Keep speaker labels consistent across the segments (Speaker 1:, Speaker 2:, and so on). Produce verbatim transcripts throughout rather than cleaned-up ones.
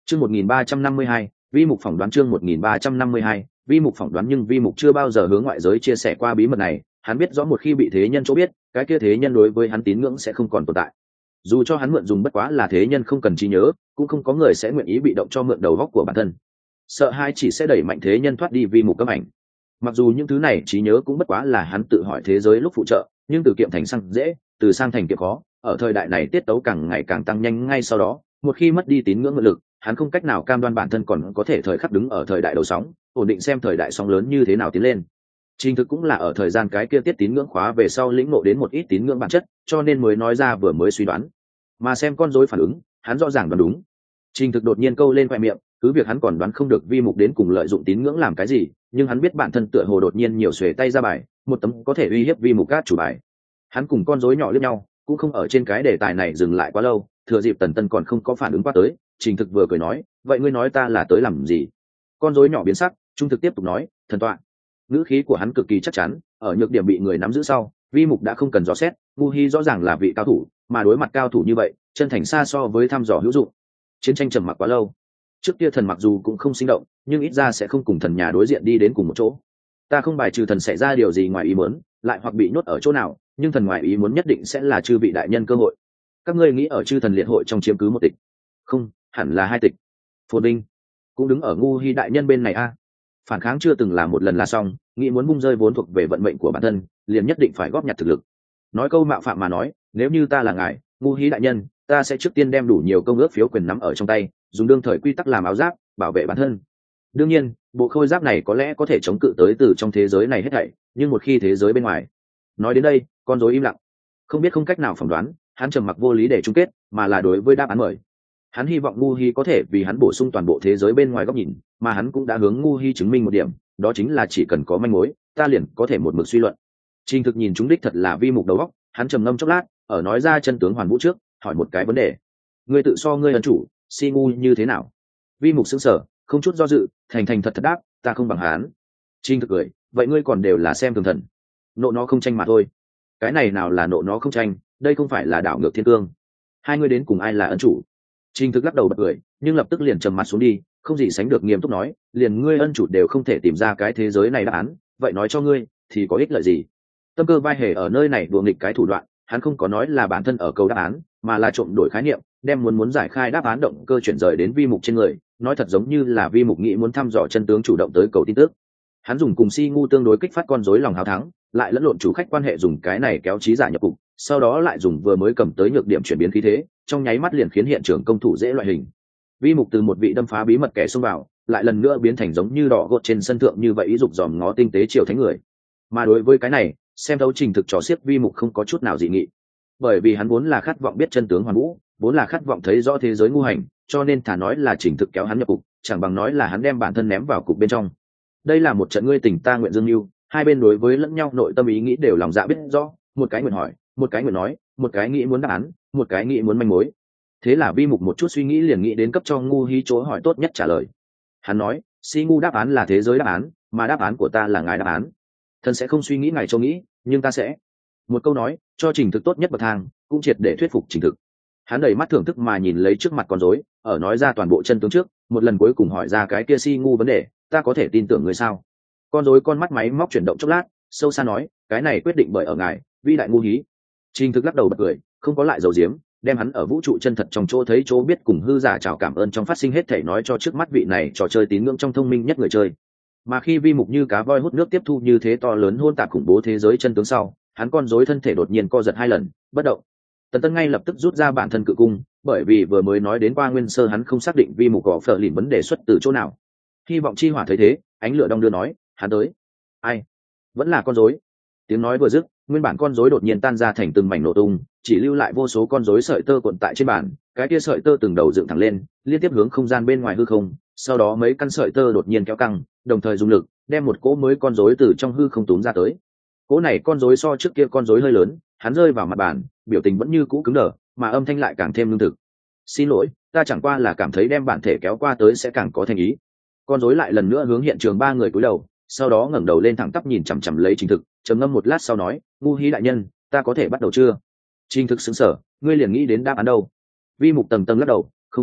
Speaker 1: Chương một nghìn ba trăm năm mươi hai, vi mục phỏng đoán chương một nghìn ba trăm năm mươi hai, vi mục phỏng đoán nhưng vi mục chưa bao giờ hướng ngoại giới chia sẻ qua bí mật này, hắn biết rõ một khi bị thế nhân chỗ biết, cái kia thế nhân đối với hắn tín ngưỡng sẽ không còn tồn tại. Dù cho hắn mượn dùng bất quá là thế nhân không cần trí nhớ, cũng không có người sẽ nguyện ý bị động cho mượn đầu góc của bản thân. Sợ hai chỉ sẽ đẩy mạnh thế nhân thoát đi vi mục cấm ảnh. Mặc dù những thứ này trí nhớ cũng bất quá là hắn tự hỏi thế giới lúc phụ trợ, nhưng từ kiệm thành sang dễ, từ sang thành kiệm khó, ở thời đại này tiết tấu càng ngày càng tăng nhanh, ngay sau đó, một khi mất đi tín ngưỡng ngự lực, hắn không cách nào cam đoan bản thân còn có thể thời khắc đứng ở thời đại đầu sóng, ổn định xem thời đại sóng lớn như thế nào tiến lên. Trình thực cũng là ở thời gian cái kia tiết tín ngưỡng khóa về sau lĩnh ngộ đến một ít tín ngưỡng bản chất, cho nên mới nói ra vừa mới suy đoán. Mà xem con rối phản ứng, hắn rõ ràng đoán đúng. Trình thực đột nhiên câu lên khoe miệng, cứ việc hắn còn đoán không được vi mục đến cùng lợi dụng tín ngưỡng làm cái gì, nhưng hắn biết bản thân tựa hồ đột nhiên nhiều xuề tay ra bài, một tấm có thể uy hiếp vi mục cát chủ bài. Hắn cùng con rối nhỏ liếc nhau, cũng không ở trên cái đề tài này dừng lại quá lâu, thừa dịp Tần Tân còn không có phản ứng qua tới, Trình thực vừa cười nói, vậy ngươi nói ta là tới làm gì? Con rối nhỏ biến sắc, trung thực tiếp tục nói, thần tọa. Ngữ khí của hắn cực kỳ chắc chắn, ở nhược điểm bị người nắm giữ sau, vi mục đã không cần dò xét, ngu hi rõ ràng là vị cao thủ, mà đối mặt cao thủ như vậy, chân thành xa so với thăm dò hữu dụng. Chiến tranh trầm mặc quá lâu, trước kia thần mặc dù cũng không sinh động, nhưng ít ra sẽ không cùng thần nhà đối diện đi đến cùng một chỗ. Ta không bài trừ thần xảy ra điều gì ngoài ý muốn, lại hoặc bị nhốt ở chỗ nào, nhưng thần ngoài ý muốn nhất định sẽ là chư vị đại nhân cơ hội. Các ngươi nghĩ ở chư thần liệt hội trong chiếm cứ một tịch? Không, hẳn là hai tịch. Phồn Đinh cũng đứng ở ngu hi đại nhân bên này a. Phản kháng chưa từng là một lần là xong, nghĩ muốn bung rơi vốn thuộc về vận mệnh của bản thân, liền nhất định phải góp nhặt thực lực. Nói câu mạo phạm mà nói, nếu như ta là ngài, ngu hi đại nhân, ta sẽ trước tiên đem đủ nhiều công ước phiếu quyền nắm ở trong tay, dùng đương thời quy tắc làm áo giáp, bảo vệ bản thân. Đương nhiên, bộ khôi giáp này có lẽ có thể chống cự tới từ trong thế giới này hết thảy, nhưng một khi thế giới bên ngoài. Nói đến đây, con rối im lặng, không biết không cách nào phỏng đoán, hắn trầm mặc vô lý để chung kết, mà là đối với đáp án mời. Hắn hy vọng ngu hi có thể vì hắn bổ sung toàn bộ thế giới bên ngoài góc nhìn, mà hắn cũng đã hướng ngu hi chứng minh một điểm, đó chính là chỉ cần có manh mối, ta liền có thể một mực suy luận. Trình thực nhìn chúng đích thật là vi mục đầu óc, hắn trầm ngâm chốc lát, ở nói ra chân tướng hoàn vũ trước, hỏi một cái vấn đề. Ngươi tự so ngươi ân chủ, si ngu như thế nào? Vi mục sững sờ, không chút do dự, thành thành thật thật đáp, ta không bằng hắn. Trình thực cười, vậy ngươi còn đều là xem thường thần. Nộ nó không tranh mà thôi. Cái này nào là nộ nó không tranh, đây không phải là đảo ngược thiên cương. Hai ngươi đến cùng ai là ân chủ? Trình thực lắc đầu bật cười, nhưng lập tức liền trầm mặt xuống đi, không gì sánh được nghiêm túc nói, liền ngươi ân chủ đều không thể tìm ra cái thế giới này đáp án, vậy nói cho ngươi thì có ích lợi gì? Tâm cơ vai hề ở nơi này đùa nghịch cái thủ đoạn, hắn không có nói là bản thân ở câu đáp án, mà là trộm đổi khái niệm, đem muốn muốn giải khai đáp án động cơ chuyển rời đến vi mục trên người, nói thật giống như là vi mục nghĩ muốn thăm dò chân tướng chủ động tới cầu tin tức. Hắn dùng cùng si ngu tương đối kích phát con rối lòng hào thắng, lại lẫn lộn chủ khách quan hệ dùng cái này kéo trí giả nhập cục, sau đó lại dùng vừa mới cầm tới nhược điểm chuyển biến khí thế, trong nháy mắt liền khiến hiện trường công thủ dễ loại hình. Vi mục từ một vị đâm phá bí mật kẻ xông vào, lại lần nữa biến thành giống như đỏ gột trên sân thượng như vậy ý dục dòm ngó tinh tế triều thánh người. Mà đối với cái này, xem thấu trình thực trò xiết vi mục không có chút nào dị nghị, bởi vì hắn vốn là khát vọng biết chân tướng hoàn vũ, vốn là khát vọng thấy rõ thế giới ngu hành, cho nên thà nói là trình thực kéo hắn nhập cục, chẳng bằng nói là hắn đem bản thân ném vào cục bên trong. Đây là một trận ngươi tình ta nguyện dương mưu, hai bên đối với lẫn nhau nội tâm ý nghĩ đều lòng dạ biết rõ, một cái nguyện hỏi, một cái nguyện nói, một cái nghĩ muốn đáp án, một cái nghĩ muốn manh mối. Thế là vi mục một chút suy nghĩ liền nghĩ đến cấp cho ngu hi chỗ hỏi tốt nhất trả lời. Hắn nói, si ngu đáp án là thế giới đáp án, mà đáp án của ta là ngài đáp án. Thần sẽ không suy nghĩ ngài cho nghĩ, nhưng ta sẽ. Một câu nói, cho trình thực tốt nhất bậc thang, cũng triệt để thuyết phục trình thực. Hắn đầy mắt thưởng thức mà nhìn lấy trước mặt con rối, ở nói ra toàn bộ chân tướng trước, một lần cuối cùng hỏi ra cái kia si ngu vấn đề, ta có thể tin tưởng người sao? Con rối con mắt máy móc chuyển động chốc lát, sâu xa nói, cái này quyết định bởi ở ngài, vĩ đại ngu hí. Trình thực lắc đầu bật cười, không có lại dầu diếm, đem hắn ở vũ trụ chân thật trong chỗ thấy chỗ biết cùng hư giả chào cảm ơn trong phát sinh hết thể nói cho trước mắt vị này trò chơi tín ngưỡng trong thông minh nhất người chơi. Mà khi vi mục như cá voi hút nước tiếp thu như thế to lớn hôn tạp khủng bố thế giới chân tướng sau, hắn con rối thân thể đột nhiên co giật hai lần, bất động. Tần Tân ngay lập tức rút ra bản thân cự cung, bởi vì vừa mới nói đến qua nguyên sơ hắn không xác định vi mục có phở lìn vấn đề xuất từ chỗ nào. Hy vọng chi hỏa thấy thế, ánh lửa đong đưa nói, hắn tới. Ai? Vẫn là con rối. Tiếng nói vừa dứt, nguyên bản con rối đột nhiên tan ra thành từng mảnh nổ tung, chỉ lưu lại vô số con rối sợi tơ cuộn tại trên bàn, cái kia sợi tơ từng đầu dựng thẳng lên, liên tiếp hướng không gian bên ngoài hư không, sau đó mấy căn sợi tơ đột nhiên kéo căng, đồng thời dùng lực, đem một cỗ mới con rối từ trong hư không túm ra tới. Cỗ này con rối so trước kia con rối hơi lớn, hắn rơi vào mặt bàn, biểu tình vẫn như cũ cứng đờ, mà âm thanh lại càng thêm lương thực. Xin lỗi, ta chẳng qua là cảm thấy đem bản thể kéo qua tới sẽ càng có thành ý. Con rối lại lần nữa hướng hiện trường ba người cúi đầu, sau đó ngẩng đầu lên thẳng tắp nhìn chằm chằm lấy Trình Thực, trầm ngâm một lát sau nói, ngu hí đại nhân, ta có thể bắt đầu chưa? Trình Thực sững sờ, ngươi liền nghĩ đến đáp án đâu? Vi mục tầng tầng lắc đầu, không có,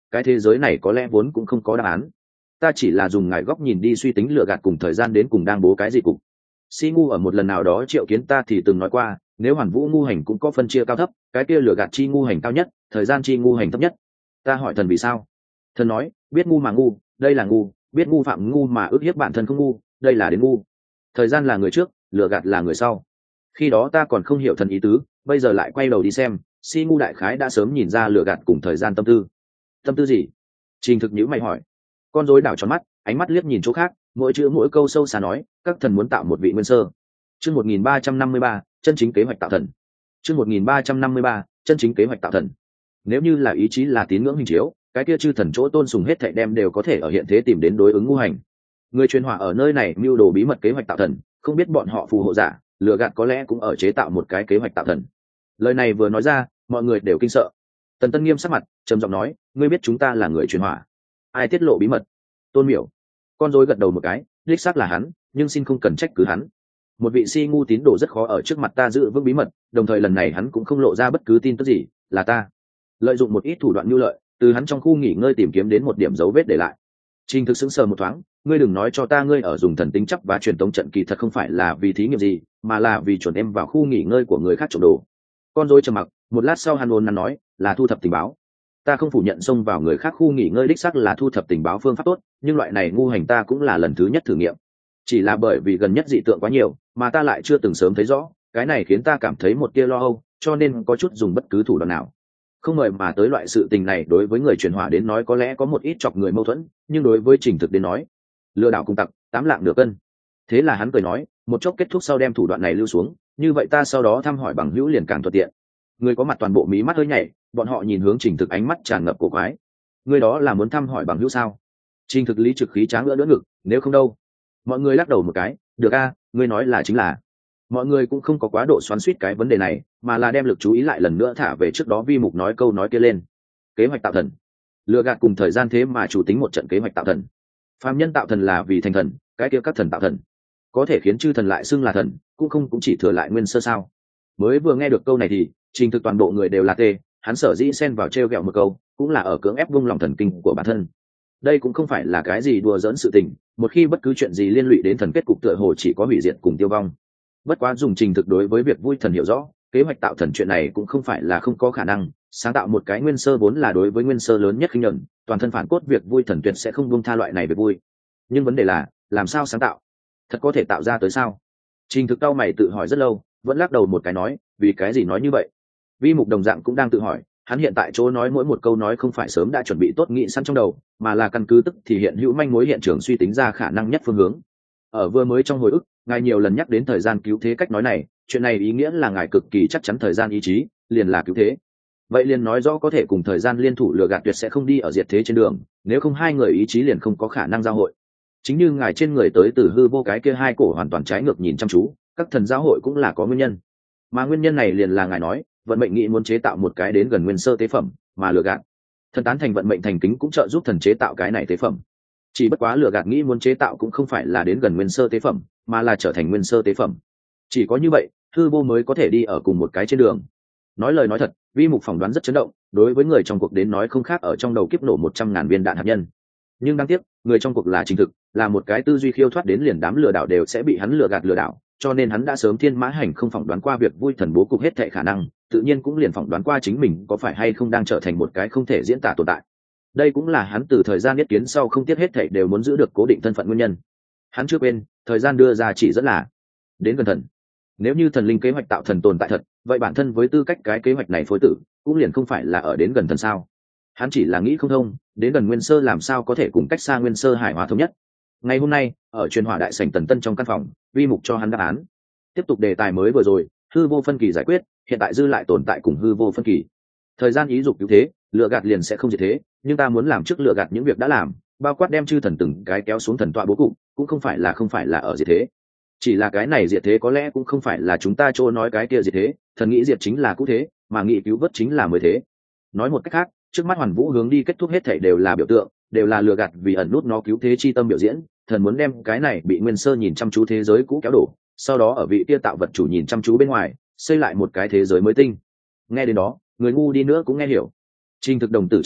Speaker 1: cái thế giới này có lẽ vốn cũng không có đáp án. Ta chỉ là dùng ngài góc nhìn đi suy tính lựa gạt cùng thời gian đến cùng đang bố cái gì cục. Si ngu ở một lần nào đó triệu kiến ta thì từng nói qua, nếu hoàn vũ ngu hành cũng có phân chia cao thấp, cái kia lựa gạt chi ngu hành cao nhất, thời gian chi ngu hành thấp nhất. Ta hỏi thần vì sao? Thần nói, biết ngu mà ngu, đây là ngu, biết ngu phạm ngu mà ức hiếp bản thân không ngu, đây là đến ngu. Thời gian là người trước, lựa gạt là người sau. Khi đó ta còn không hiểu thần ý tứ, bây giờ lại quay đầu đi xem, Si ngu đại khái đã sớm nhìn ra lựa gạt cùng thời gian tâm tư. Tâm tư gì? Trình Thực nhíu mày hỏi. Con rối đảo tròn mắt, ánh mắt liếc nhìn chỗ khác, mỗi chữ mỗi câu sâu xa nói, các thần muốn tạo một vị nguyên sơ. Chương một nghìn ba trăm năm mươi ba, chân chính kế hoạch tạo thần. Chương một nghìn ba trăm năm mươi ba, chân chính kế hoạch tạo thần. Nếu như là ý chí là tín ngưỡng hình chiếu, cái kia chư thần chỗ tôn sùng hết thảy đem đều có thể ở hiện thế tìm đến đối ứng ngu hành. Người truyền hỏa ở nơi này mưu đồ bí mật kế hoạch tạo thần, không biết bọn họ phù hộ giả, lừa gạt có lẽ cũng ở chế tạo một cái kế hoạch tạo thần. Lời này vừa nói ra, mọi người đều kinh sợ. Tần Tân nghiêm sắc mặt, trầm giọng nói, ngươi biết chúng ta là người truyền hỏa, ai tiết lộ bí mật? Tôn Miểu. Con rối gật đầu một cái, đích xác là hắn, nhưng xin không cần trách cứ hắn. Một vị si ngu tín đồ rất khó ở trước mặt ta giữ vững bí mật, đồng thời lần này hắn cũng không lộ ra bất cứ tin tức gì, là ta lợi dụng một ít thủ đoạn nhu lợi, từ hắn trong khu nghỉ ngơi tìm kiếm đến một điểm dấu vết để lại. Trình Thực sững sờ một thoáng, ngươi đừng nói cho ta ngươi ở dùng thần tính chấp và truyền tống trận kỳ thật không phải là vì thí nghiệm gì, mà là vì chuẩn em vào khu nghỉ ngơi của người khác trộm đồ. Con rối trầm mặc, một lát sau hắn ôn nắn nói, là thu thập tình báo. Ta không phủ nhận xông vào người khác khu nghỉ ngơi đích xác là thu thập tình báo phương pháp tốt, nhưng loại này ngu hành ta cũng là lần thứ nhất thử nghiệm. Chỉ là bởi vì gần nhất dị tượng quá nhiều, mà ta lại chưa từng sớm thấy rõ, cái này khiến ta cảm thấy một tia lo âu, cho nên có chút dùng bất cứ thủ đoạn nào. Không mời mà tới loại sự tình này đối với người truyền hỏa đến nói có lẽ có một ít chọc người mâu thuẫn, nhưng đối với Trình Thực đến nói, lừa đảo cùng tặc, tám lạng nửa cân. Thế là hắn cười nói, một chốc kết thúc sau đem thủ đoạn này lưu xuống, như vậy ta sau đó thăm hỏi bằng hữu liền càng thuận tiện. Người có mặt toàn bộ mí mắt hơi nhảy, bọn họ nhìn hướng Trình Thực ánh mắt tràn ngập cổ quái. Người đó là muốn thăm hỏi bằng hữu sao? Trình Thực lý trực khí tráng ngỡ đỡ ngực, nếu không đâu. Mọi người lắc đầu một cái, được a, ngươi nói là chính là. Mọi người cũng không có quá độ xoắn xuýt cái vấn đề này, mà là đem lực chú ý lại lần nữa thả về trước đó vi mục nói câu nói kia lên. Kế hoạch tạo thần, lừa gạt cùng thời gian thế mà chủ tính một trận kế hoạch tạo thần. Phàm nhân tạo thần là vì thành thần, cái kia các thần tạo thần, có thể khiến chư thần lại xưng là thần, cũng không cũng chỉ thừa lại nguyên sơ sao? Mới vừa nghe được câu này thì Trình Thực toàn bộ người đều là tê, hắn sở dĩ xen vào trêu ghẹo một câu, cũng là ở cưỡng ép vung lòng thần kinh của bản thân. Đây cũng không phải là cái gì đùa giỡn sự tình, một khi bất cứ chuyện gì liên lụy đến thần kết cục tựa hồ chỉ có hủy diệt cùng tiêu vong. Bất quá dùng Trình Thực đối với việc vui thần hiểu rõ, kế hoạch tạo thần chuyện này cũng không phải là không có khả năng, sáng tạo một cái nguyên sơ vốn là đối với nguyên sơ lớn nhất khinh nhẫn, toàn thân phản cốt việc vui thần tuyệt sẽ không buông tha loại này về vui. Nhưng vấn đề là, làm sao sáng tạo? Thật có thể tạo ra tới sao? Trình Thực cau mày tự hỏi rất lâu, vẫn lắc đầu một cái nói, vì cái gì nói như vậy? Vi Mục đồng dạng cũng đang tự hỏi, hắn hiện tại chỗ nói mỗi một câu nói không phải sớm đã chuẩn bị tốt nghị sẵn trong đầu, mà là căn cứ tức thì hiện hữu manh mối hiện trường suy tính ra khả năng nhất phương hướng. Ở vừa mới trong hồi ức, ngài nhiều lần nhắc đến thời gian cứu thế cách nói này, chuyện này ý nghĩa là ngài cực kỳ chắc chắn thời gian ý chí liền là cứu thế. Vậy liền nói rõ có thể cùng thời gian liên thủ lừa gạt tuyệt sẽ không đi ở diệt thế trên đường, nếu không hai người ý chí liền không có khả năng giao hội. Chính như ngài trên người tới từ hư vô cái kia hai cổ hoàn toàn trái ngược nhìn chăm chú, các thần giao hội cũng là có nguyên nhân. Mà nguyên nhân này liền là ngài nói, vận mệnh nghĩ muốn chế tạo một cái đến gần nguyên sơ tế phẩm, mà lừa gạt. Thần tán thành vận mệnh thành kính cũng trợ giúp thần chế tạo cái này tế phẩm. Chỉ bất quá lừa gạt nghĩ muốn chế tạo cũng không phải là đến gần nguyên sơ tế phẩm, mà là trở thành nguyên sơ tế phẩm. Chỉ có như vậy, hư vô mới có thể đi ở cùng một cái trên đường. Nói lời nói thật, Vi Mục phỏng đoán rất chấn động, đối với người trong cuộc đến nói không khác ở trong đầu kiếp nổ một trăm ngàn viên đạn hạt nhân. Nhưng đáng tiếc, người trong cuộc là Trình Thực, là một cái tư duy khiêu thoát đến liền đám lừa đảo đều sẽ bị hắn lừa gạt lừa đảo, cho nên hắn đã sớm thiên mã hành không phỏng đoán qua việc vui thần bố cục hết thảy khả năng, tự nhiên cũng liền phỏng đoán qua chính mình có phải hay không đang trở thành một cái không thể diễn tả tồn tại. Đây cũng là hắn từ thời gian nhất kiến sau không tiếc hết thảy đều muốn giữ được cố định thân phận nguyên nhân. Hắn chưa quên, thời gian đưa ra chỉ dẫn là đến gần thần. Nếu như thần linh kế hoạch tạo thần tồn tại thật, vậy bản thân với tư cách cái kế hoạch này phối tử, cũng liền không phải là ở đến gần thần sao? Hắn chỉ là nghĩ không thông, đến gần nguyên sơ làm sao có thể cùng cách xa nguyên sơ hải hòa thống nhất. Ngày hôm nay, ở truyền hỏa đại sảnh Tần Tân trong căn phòng, Vi Mục cho hắn đáp án. Tiếp tục đề tài mới vừa rồi, hư vô phân kỳ giải quyết, hiện tại dư lại tồn tại cùng hư vô phân kỳ. Thời gian ý dục cứu thế, lựa gạt liền sẽ không diệt thế, nhưng ta muốn làm trước lựa gạt những việc đã làm, bao quát đem chư thần từng cái kéo xuống thần tọa bố cục, cũng không phải là không phải là ở diệt thế. Chỉ là cái này diệt thế có lẽ cũng không phải là chúng ta chỗ nói cái kia diệt thế, thần nghĩ diệt chính là cũ thế, mà nghĩ cứu vớt chính là mới thế. Nói một cách khác, trước mắt Hoàn Vũ hướng đi kết thúc hết thảy đều là biểu tượng, đều là lừa gạt vì ẩn nút nó cứu thế chi tâm biểu diễn, thần muốn đem cái này bị nguyên sơ nhìn chăm chú thế giới cũ kéo đổ, sau đó ở vị kia tạo vật chủ nhìn chăm chú bên ngoài, xây lại một cái thế giới mới tinh. Nghe đến đó, người ngu đi nữa cũng nghe hiểu. Trình Thực đồng tử chợt co,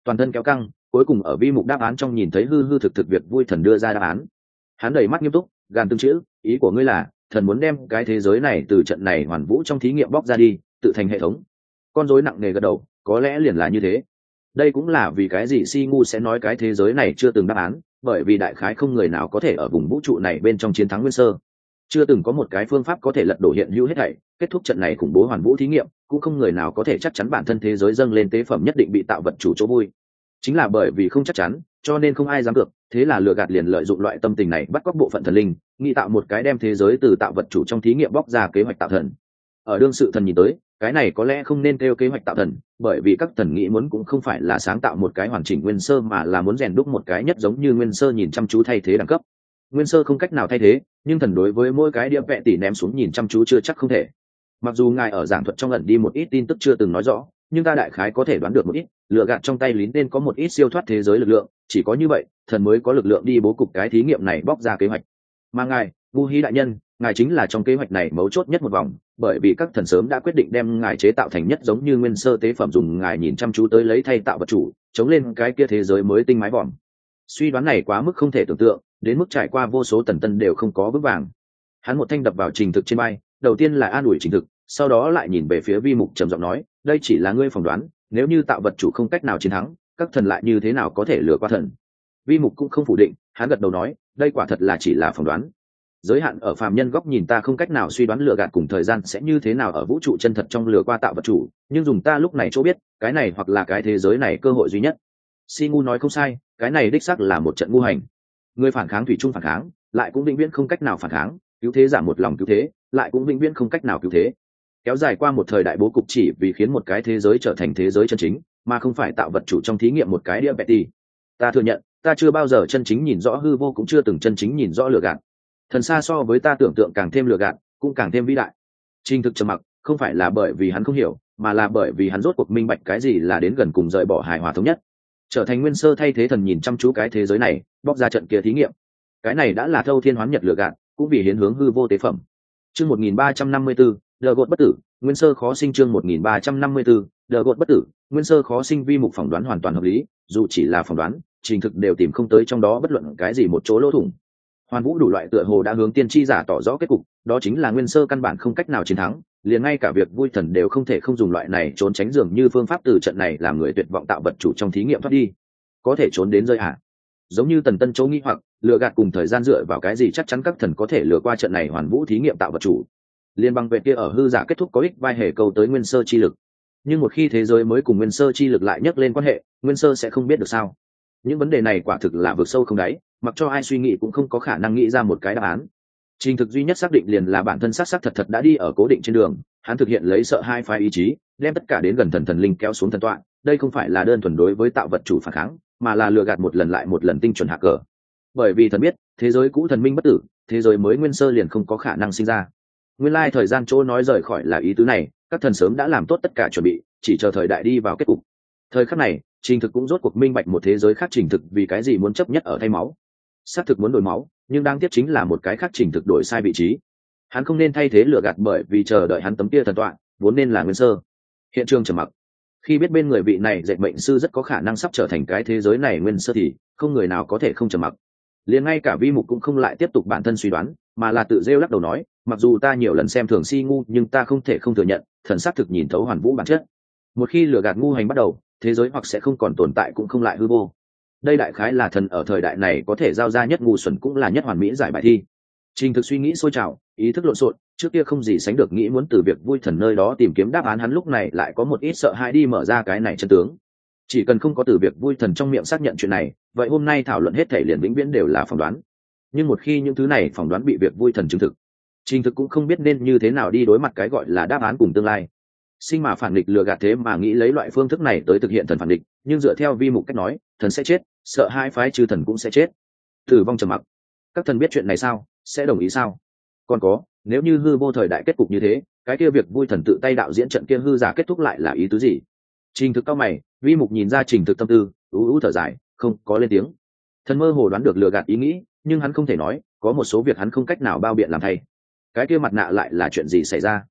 Speaker 1: toàn thân kéo căng, cuối cùng ở vi mục đáp án trong nhìn thấy hư hư thực thực việc vui thần đưa ra đáp án. Hắn đầy mắt nghiêm túc, gàn từng chữ, ý của ngươi là thần muốn đem cái thế giới này từ trận này hoàn vũ trong thí nghiệm bóc ra đi, tự thành hệ thống. Con rối nặng nề gật đầu, có lẽ liền là như thế. Đây cũng là vì cái gì Si ngu sẽ nói cái thế giới này chưa từng đáp án, bởi vì đại khái không người nào có thể ở vùng vũ trụ này bên trong chiến thắng nguyên sơ. Chưa từng có một cái phương pháp có thể lật đổ hiện hữu hết thảy, kết thúc trận này khủng bố hoàn vũ thí nghiệm, cũng không người nào có thể chắc chắn bản thân thế giới dâng lên tế phẩm nhất định bị tạo vật chủ chỗ vui. Chính là bởi vì không chắc chắn, cho nên không ai dám cược, thế là lừa gạt liền lợi dụng loại tâm tình này bắt cóc bộ phận thần linh, nghĩ tạo một cái đem thế giới từ tạo vật chủ trong thí nghiệm bóc ra kế hoạch tạo thần. Ở đương sự thần nhìn tới, cái này có lẽ không nên kêu kế hoạch tạo thần, bởi vì các thần nghĩ muốn cũng không phải là sáng tạo một cái hoàn chỉnh nguyên sơ mà là muốn rèn đúc một cái nhất giống như nguyên sơ nhìn chăm chú thay thế đẳng cấp. Nguyên sơ không cách nào thay thế, nhưng thần đối với mỗi cái đĩa vẽ tỉ ném xuống nhìn chăm chú chưa chắc không thể. Mặc dù ngài ở giảng thuật trong ẩn đi một ít tin tức chưa từng nói rõ, nhưng ta đại khái có thể đoán được một ít, lựa gạt trong tay lín nên có một ít siêu thoát thế giới lực lượng, chỉ có như vậy thần mới có lực lượng đi bố cục cái thí nghiệm này bóc ra kế hoạch. Mà ngài Vu Hí đại nhân, ngài chính là trong kế hoạch này mấu chốt nhất một vòng, bởi vì các thần sớm đã quyết định đem ngài chế tạo thành nhất giống như nguyên sơ tế phẩm dùng ngài nhìn chăm chú tới lấy thay tạo vật chủ, chống lên cái kia thế giới mới tinh mái vòm. Suy đoán này quá mức không thể tưởng tượng, đến mức trải qua vô số tần tân đều không có vững vàng. Hắn một thanh đập vào trình thực trên bay, đầu tiên là an ủi trình thực, sau đó lại nhìn về phía vi mục trầm giọng nói, đây chỉ là ngươi phỏng đoán, nếu như tạo vật chủ không cách nào chiến thắng, các thần lại như thế nào có thể lừa qua thần. Vi mục cũng không phủ định, hắn gật đầu nói, đây quả thật là chỉ là phỏng đoán. Giới hạn ở phàm nhân góc nhìn ta không cách nào suy đoán lừa gạt cùng thời gian sẽ như thế nào ở vũ trụ chân thật trong lừa qua tạo vật chủ, nhưng dùng ta lúc này chỗ biết, cái này hoặc là cái thế giới này cơ hội duy nhất. Si ngu nói không sai, cái này đích xác là một trận ngu hành. Người phản kháng thủy chung phản kháng, lại cũng vĩnh viễn không cách nào phản kháng, cứu thế giả một lòng cứu thế, lại cũng vĩnh viễn không cách nào cứu thế. Kéo dài qua một thời đại bố cục chỉ vì khiến một cái thế giới trở thành thế giới chân chính, mà không phải tạo vật chủ trong thí nghiệm một cái đĩa Betty. Ta thừa nhận, ta chưa bao giờ chân chính nhìn rõ hư vô, cũng chưa từng chân chính nhìn rõ lừa gạt. Thần xa so với ta tưởng tượng càng thêm lừa gạt, cũng càng thêm vĩ đại. Trình thực trầm mặc, không phải là bởi vì hắn không hiểu, mà là bởi vì hắn rốt cuộc minh bạch cái gì là đến gần cùng rời bỏ hài hòa thống nhất, trở thành nguyên sơ thay thế thần nhìn chăm chú cái thế giới này, bóc ra trận kia thí nghiệm. Cái này đã là thâu thiên hoán nhật lừa gạt, cũng vì hiến hướng hư vô tế phẩm. Chương một nghìn ba trăm năm mươi tư, đờ gột bất tử, nguyên sơ khó sinh. Chương một nghìn ba trăm năm mươi tư, đờ gột bất tử, nguyên sơ khó sinh. Vi mục phỏng đoán hoàn toàn hợp lý, dù chỉ là phỏng đoán, trình thực đều tìm không tới trong đó bất luận cái gì một chỗ lỗ thủng. Hoàn vũ đủ loại tựa hồ đã hướng tiên tri giả tỏ rõ kết cục, đó chính là nguyên sơ căn bản không cách nào chiến thắng, liền ngay cả việc vui thần đều không thể không dùng loại này trốn tránh dường như phương pháp từ trận này làm người tuyệt vọng tạo vật chủ trong thí nghiệm thoát đi. Có thể trốn đến rơi à? Giống như tần tân chỗ nghĩ hoặc lừa gạt cùng thời gian dựa vào cái gì chắc chắn các thần có thể lừa qua trận này hoàn vũ thí nghiệm tạo vật chủ. Liên bang vệ kia ở hư giả kết thúc có ích vai hề câu tới nguyên sơ chi lực, nhưng một khi thế giới mới cùng nguyên sơ chi lực lại nhắc lên quan hệ, nguyên sơ sẽ không biết được sao? Những vấn đề này quả thực là vượt sâu không đáy, mặc cho ai suy nghĩ cũng không có khả năng nghĩ ra một cái đáp án. Trình thực duy nhất xác định liền là bản thân xác xác thật thật đã đi ở cố định trên đường, hắn thực hiện lấy sợ hai phái ý chí, đem tất cả đến gần thần thần linh kéo xuống thần tọa. Đây không phải là đơn thuần đối với tạo vật chủ phản kháng, mà là lừa gạt một lần lại một lần tinh chuẩn hạ cờ. Bởi vì thần biết, thế giới cũ thần minh bất tử, thế giới mới nguyên sơ liền không có khả năng sinh ra. Nguyên lai thời gian chỗ nói rời khỏi là ý tứ này, các thần sớm đã làm tốt tất cả chuẩn bị, chỉ chờ thời đại đi vào kết cục. Thời khắc này, trình thực cũng rốt cuộc minh bạch một thế giới khác trình thực vì cái gì muốn chấp nhất ở thay máu. Xác thực muốn đổi máu, nhưng đáng tiếc chính là một cái khác trình thực đổi sai vị trí. Hắn không nên thay thế lừa gạt, bởi vì chờ đợi hắn tấm kia thần tọa vốn nên là nguyên sơ. Hiện trường trầm mặc. Khi biết bên người vị này dệt mệnh sư rất có khả năng sắp trở thành cái thế giới này nguyên sơ thì không người nào có thể không trầm mặc. Liền ngay cả vi mục cũng không lại tiếp tục bản thân suy đoán, mà là tự rêu lắc đầu nói, mặc dù ta nhiều lần xem thường Si ngu, nhưng ta không thể không thừa nhận thần xác thực nhìn thấu hoàn vũ bản chất. Một khi lừa gạt ngu hành bắt đầu, thế giới hoặc sẽ không còn tồn tại cũng không lại hư vô. Đây đại khái là thần ở thời đại này có thể giao ra nhất ngu xuẩn cũng là nhất hoàn mỹ giải bài thi. Trình thực suy nghĩ sôi trào, ý thức lộn xộn, trước kia không gì sánh được nghĩ muốn từ việc vui thần nơi đó tìm kiếm đáp án, hắn lúc này lại có một ít sợ hãi đi mở ra cái này chân tướng. Chỉ cần không có từ việc vui thần trong miệng xác nhận chuyện này, vậy hôm nay thảo luận hết thể liền vĩnh viễn đều là phỏng đoán. Nhưng một khi những thứ này phỏng đoán bị việc vui thần chứng thực, Trình thực cũng không biết nên như thế nào đi đối mặt cái gọi là đáp án cùng tương lai. Sinh mà phản nghịch lừa gạt thế mà nghĩ lấy loại phương thức này tới thực hiện thần phản nghịch, nhưng dựa theo vi mục cách nói, thần sẽ chết, sợ hai phái chư thần cũng sẽ chết. Tử vong trầm mặc. Các thần biết chuyện này sao, sẽ đồng ý sao? Còn có, nếu như hư vô thời đại kết cục như thế, cái kia việc vui thần tự tay đạo diễn trận kia hư giả kết thúc lại là ý tứ gì? Trình thực cao mày, vi mục nhìn ra trình thực tâm tư, ú ú thở dài, không có lên tiếng. Thần mơ hồ đoán được lừa gạt ý nghĩ, nhưng hắn không thể nói, có một số việc hắn không cách nào bao biện làm thay. Cái kia mặt nạ lại là chuyện gì xảy ra?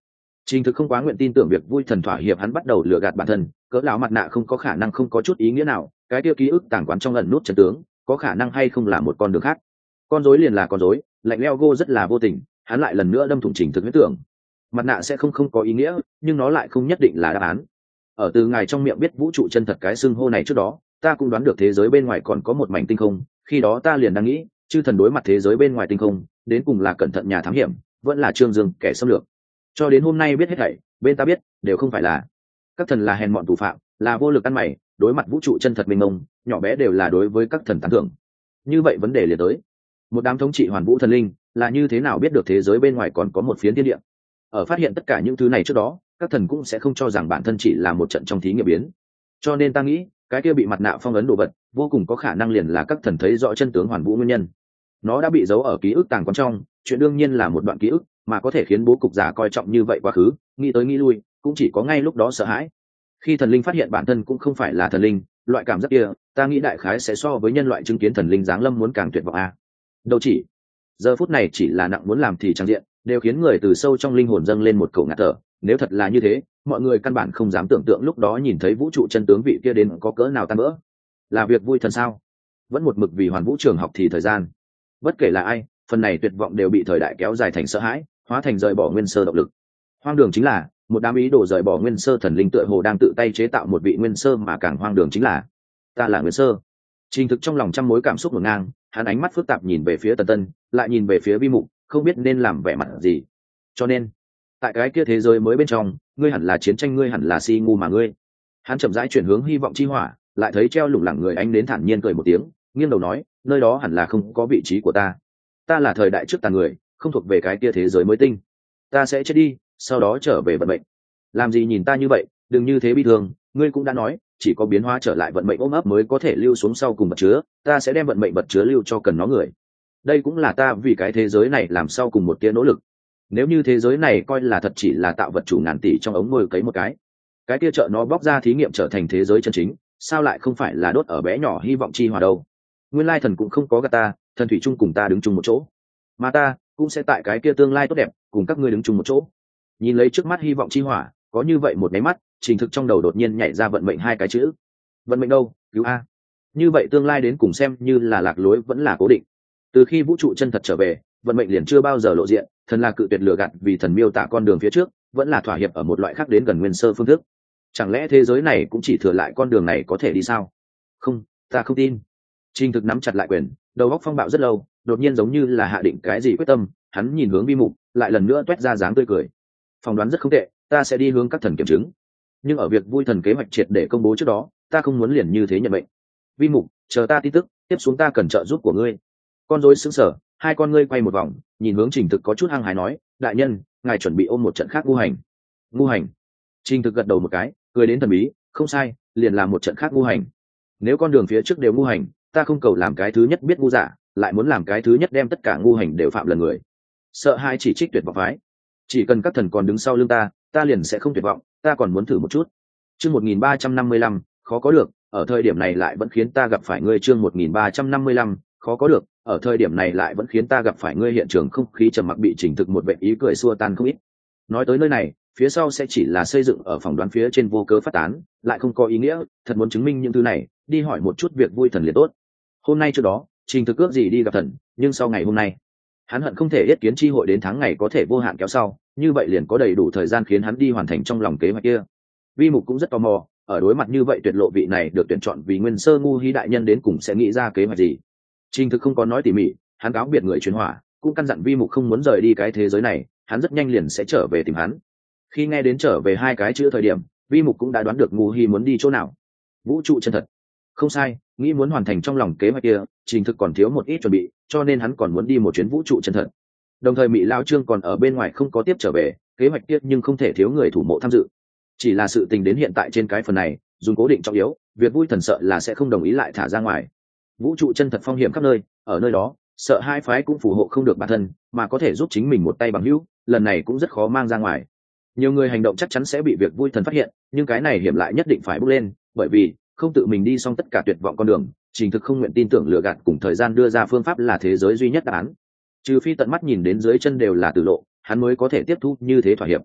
Speaker 1: Trình Thực không quá nguyện tin tưởng việc vui thần thỏa hiệp, hắn bắt đầu lừa gạt bản thân, cỡ lão mặt nạ không có khả năng không có chút ý nghĩa nào, cái kia ký ức tàng quán trong ẩn nút chân tướng, có khả năng hay không là một con đường khác. Con rối liền là con rối, lạnh lẽo go rất là vô tình, hắn lại lần nữa đâm thủng Trình Thực huyết tưởng. Mặt nạ sẽ không không có ý nghĩa, nhưng nó lại không nhất định là đáp án. Ở từ ngài trong miệng biết vũ trụ chân thật cái xưng hô này trước đó, ta cũng đoán được thế giới bên ngoài còn có một mảnh tinh không, khi đó ta liền đang nghĩ, chư thần đối mặt thế giới bên ngoài tinh không, đến cùng là cẩn thận nhà thám hiểm, vẫn là trương dương kẻ xâm lược. Cho đến hôm nay biết hết thảy, bên ta biết đều không phải là các thần, là hèn mọn thủ phạm, là vô lực ăn mày, đối mặt vũ trụ chân thật mênh mông, nhỏ bé đều là đối với các thần tán thưởng. Như vậy vấn đề liền tới, một đám thống trị hoàn vũ thần linh là như thế nào biết được thế giới bên ngoài còn có một phiến thiên địa? Ở phát hiện tất cả những thứ này trước đó, các thần cũng sẽ không cho rằng bản thân chỉ là một trận trong thí nghiệm biến. Cho nên ta nghĩ, cái kia bị mặt nạ phong ấn đồ vật, vô cùng có khả năng liền là các thần thấy rõ chân tướng hoàn vũ nguyên nhân. Nó đã bị giấu ở ký ức tàng quán trong, chuyện đương nhiên là một đoạn ký ức, mà có thể khiến bố cục giả coi trọng như vậy quá khứ, nghĩ tới nghĩ lui, cũng chỉ có ngay lúc đó sợ hãi. Khi thần linh phát hiện bản thân cũng không phải là thần linh, loại cảm giác kia, ta nghĩ đại khái sẽ so với nhân loại chứng kiến thần linh giáng lâm muốn càng tuyệt vọng a. Đâu chỉ, giờ phút này chỉ là nặng muốn làm thì trang diện, đều khiến người từ sâu trong linh hồn dâng lên một cổ ngạt thở. Nếu thật là như thế, mọi người căn bản không dám tưởng tượng lúc đó nhìn thấy vũ trụ chân tướng vị kia đến có cỡ nào tan vỡ. Là việc vui thần sao? Vẫn một mực vì hoàn vũ trường học thì thời gian. Bất kể là ai, phần này tuyệt vọng đều bị thời đại kéo dài thành sợ hãi, hóa thành rời bỏ nguyên sơ động lực. Hoang đường chính là, một đám ý đồ rời bỏ nguyên sơ thần linh tựa hồ đang tự tay chế tạo một vị nguyên sơ, mà càng hoang đường chính là, ta là nguyên sơ. Trình Thực trong lòng trăm mối cảm xúc ngổn ngang, hắn ánh mắt phức tạp nhìn về phía Tần Tân, lại nhìn về phía Vi Mục, không biết nên làm vẻ mặt gì. Cho nên, tại cái kia thế giới mới bên trong, ngươi hẳn là chiến tranh, ngươi hẳn là si ngu mà ngươi. Hắn chậm rãi chuyển hướng hy vọng chi hỏa, lại thấy treo lủng lẳng người anh đến thản nhiên cười một tiếng, nghiêng đầu nói, nơi đó hẳn là không có vị trí của ta. Ta là thời đại trước tàn người, không thuộc về cái kia thế giới mới tinh. Ta sẽ chết đi, sau đó trở về vận mệnh. Làm gì nhìn ta như vậy, đừng như thế bi thương, ngươi cũng đã nói, chỉ có biến hóa trở lại vận mệnh ôm ấp mới có thể lưu xuống sau cùng vật chứa, ta sẽ đem vận mệnh vật chứa lưu cho cần nó người. Đây cũng là ta vì cái thế giới này làm sau cùng một tia nỗ lực. Nếu như thế giới này coi là thật chỉ là tạo vật chủ ngàn tỷ trong ống nuôi cấy một cái, cái kia trợ nó bóc ra thí nghiệm trở thành thế giới chân chính, sao lại không phải là đốt ở bé nhỏ hy vọng chi hòa đâu? Nguyên lai thần cũng không có gạt ta, thần thủy chung cùng ta đứng chung một chỗ, mà ta cũng sẽ tại cái kia tương lai tốt đẹp cùng các ngươi đứng chung một chỗ. Nhìn lấy trước mắt hy vọng chi hỏa, có như vậy một máy mắt, Trình Thực trong đầu đột nhiên nhảy ra vận mệnh hai cái chữ. Vận mệnh đâu, cứu a. Như vậy tương lai đến cùng xem như là lạc lối vẫn là cố định. Từ khi vũ trụ chân thật trở về, vận mệnh liền chưa bao giờ lộ diện, thần là cự tuyệt lừa gạt vì thần miêu tả con đường phía trước, vẫn là thỏa hiệp ở một loại khác đến gần nguyên sơ phương thức. Chẳng lẽ thế giới này cũng chỉ thừa lại con đường này có thể đi sao? Không, ta không tin. Trình Thực nắm chặt lại quyền, đầu óc phong bạo rất lâu, đột nhiên giống như là hạ định cái gì quyết tâm, hắn nhìn hướng Vi Mục, lại lần nữa toét ra dáng tươi cười. Phỏng đoán rất không tệ, ta sẽ đi hướng các thần kiểm chứng. Nhưng ở việc vui thần kế hoạch triệt để công bố trước đó, ta không muốn liền như thế nhận mệnh. Vi Mục, chờ ta tin tức, tiếp xuống ta cần trợ giúp của ngươi. Con rối sững sờ, hai con ngươi quay một vòng, nhìn hướng Trình Thực có chút hăng hái nói, đại nhân, ngài chuẩn bị ôm một trận khác ngu hành. Ngu hành? Trình Thực gật đầu một cái, cười đến thần bí, không sai, liền làm một trận khác ngu hành. Nếu con đường phía trước đều ngu hành, ta không cầu làm cái thứ nhất biết ngu giả, lại muốn làm cái thứ nhất đem tất cả ngu hành đều phạm lần người. Sợ hai chỉ trích tuyệt vọng phái. Chỉ cần các thần còn đứng sau lưng ta, ta liền sẽ không tuyệt vọng, ta còn muốn thử một chút. Chương một nghìn ba trăm năm mươi lăm, khó có được, ở thời điểm này lại vẫn khiến ta gặp phải ngươi. Chương một nghìn ba trăm năm mươi lăm, khó có được, ở thời điểm này lại vẫn khiến ta gặp phải ngươi. Hiện trường không khí trầm mặc bị Trình Thực một vệ ý cười xua tan không ít. Nói tới nơi này, phía sau sẽ chỉ là xây dựng ở phỏng đoán phía trên vô cớ phát tán, lại không có ý nghĩa, thật muốn chứng minh những thứ này, đi hỏi một chút việc vui thần liền tốt. Hôm nay trước đó, Trình Thực ước gì đi gặp thần, nhưng sau ngày hôm nay, hắn hận không thể yết kiến chi hội đến tháng ngày có thể vô hạn kéo sau, như vậy liền có đầy đủ thời gian khiến hắn đi hoàn thành trong lòng kế hoạch kia. Vi Mục cũng rất tò mò, ở đối mặt như vậy tuyệt lộ vị này được tuyển chọn vì nguyên sơ ngu hy đại nhân đến cùng sẽ nghĩ ra kế hoạch gì. Trình Thực không có nói tỉ mỉ, hắn cáo biệt người truyền hỏa, cũng căn dặn Vi Mục không muốn rời đi cái thế giới này, hắn rất nhanh liền sẽ trở về tìm hắn. Khi nghe đến trở về hai cái chữ thời điểm, Vi Mục cũng đã đoán được ngu hy muốn đi chỗ nào. Vũ trụ chân thật. Không sai, nghĩ muốn hoàn thành trong lòng kế hoạch kia, Trình Thực còn thiếu một ít chuẩn bị, cho nên hắn còn muốn đi một chuyến vũ trụ chân thật. Đồng thời Mị Lao Trương còn ở bên ngoài không có tiếp trở về, kế hoạch kia nhưng không thể thiếu người thủ mộ tham dự. Chỉ là sự tình đến hiện tại trên cái phần này, dùng cố định trọng yếu, việc vui thần sợ là sẽ không đồng ý lại thả ra ngoài. Vũ trụ chân thật phong hiểm khắp nơi, ở nơi đó, sợ hai phái cũng phù hộ không được bản thân, mà có thể giúp chính mình một tay bằng hữu, lần này cũng rất khó mang ra ngoài. Nhiều người hành động chắc chắn sẽ bị việc vui thần phát hiện, nhưng cái này hiểm lại nhất định phải bước lên, bởi vì không tự mình đi xong tất cả tuyệt vọng con đường, Trình Thực không nguyện tin tưởng lừa gạt cùng thời gian đưa ra phương pháp là thế giới duy nhất đáp án. Trừ phi tận mắt nhìn đến dưới chân đều là tử lộ, hắn mới có thể tiếp thu như thế thỏa hiệp.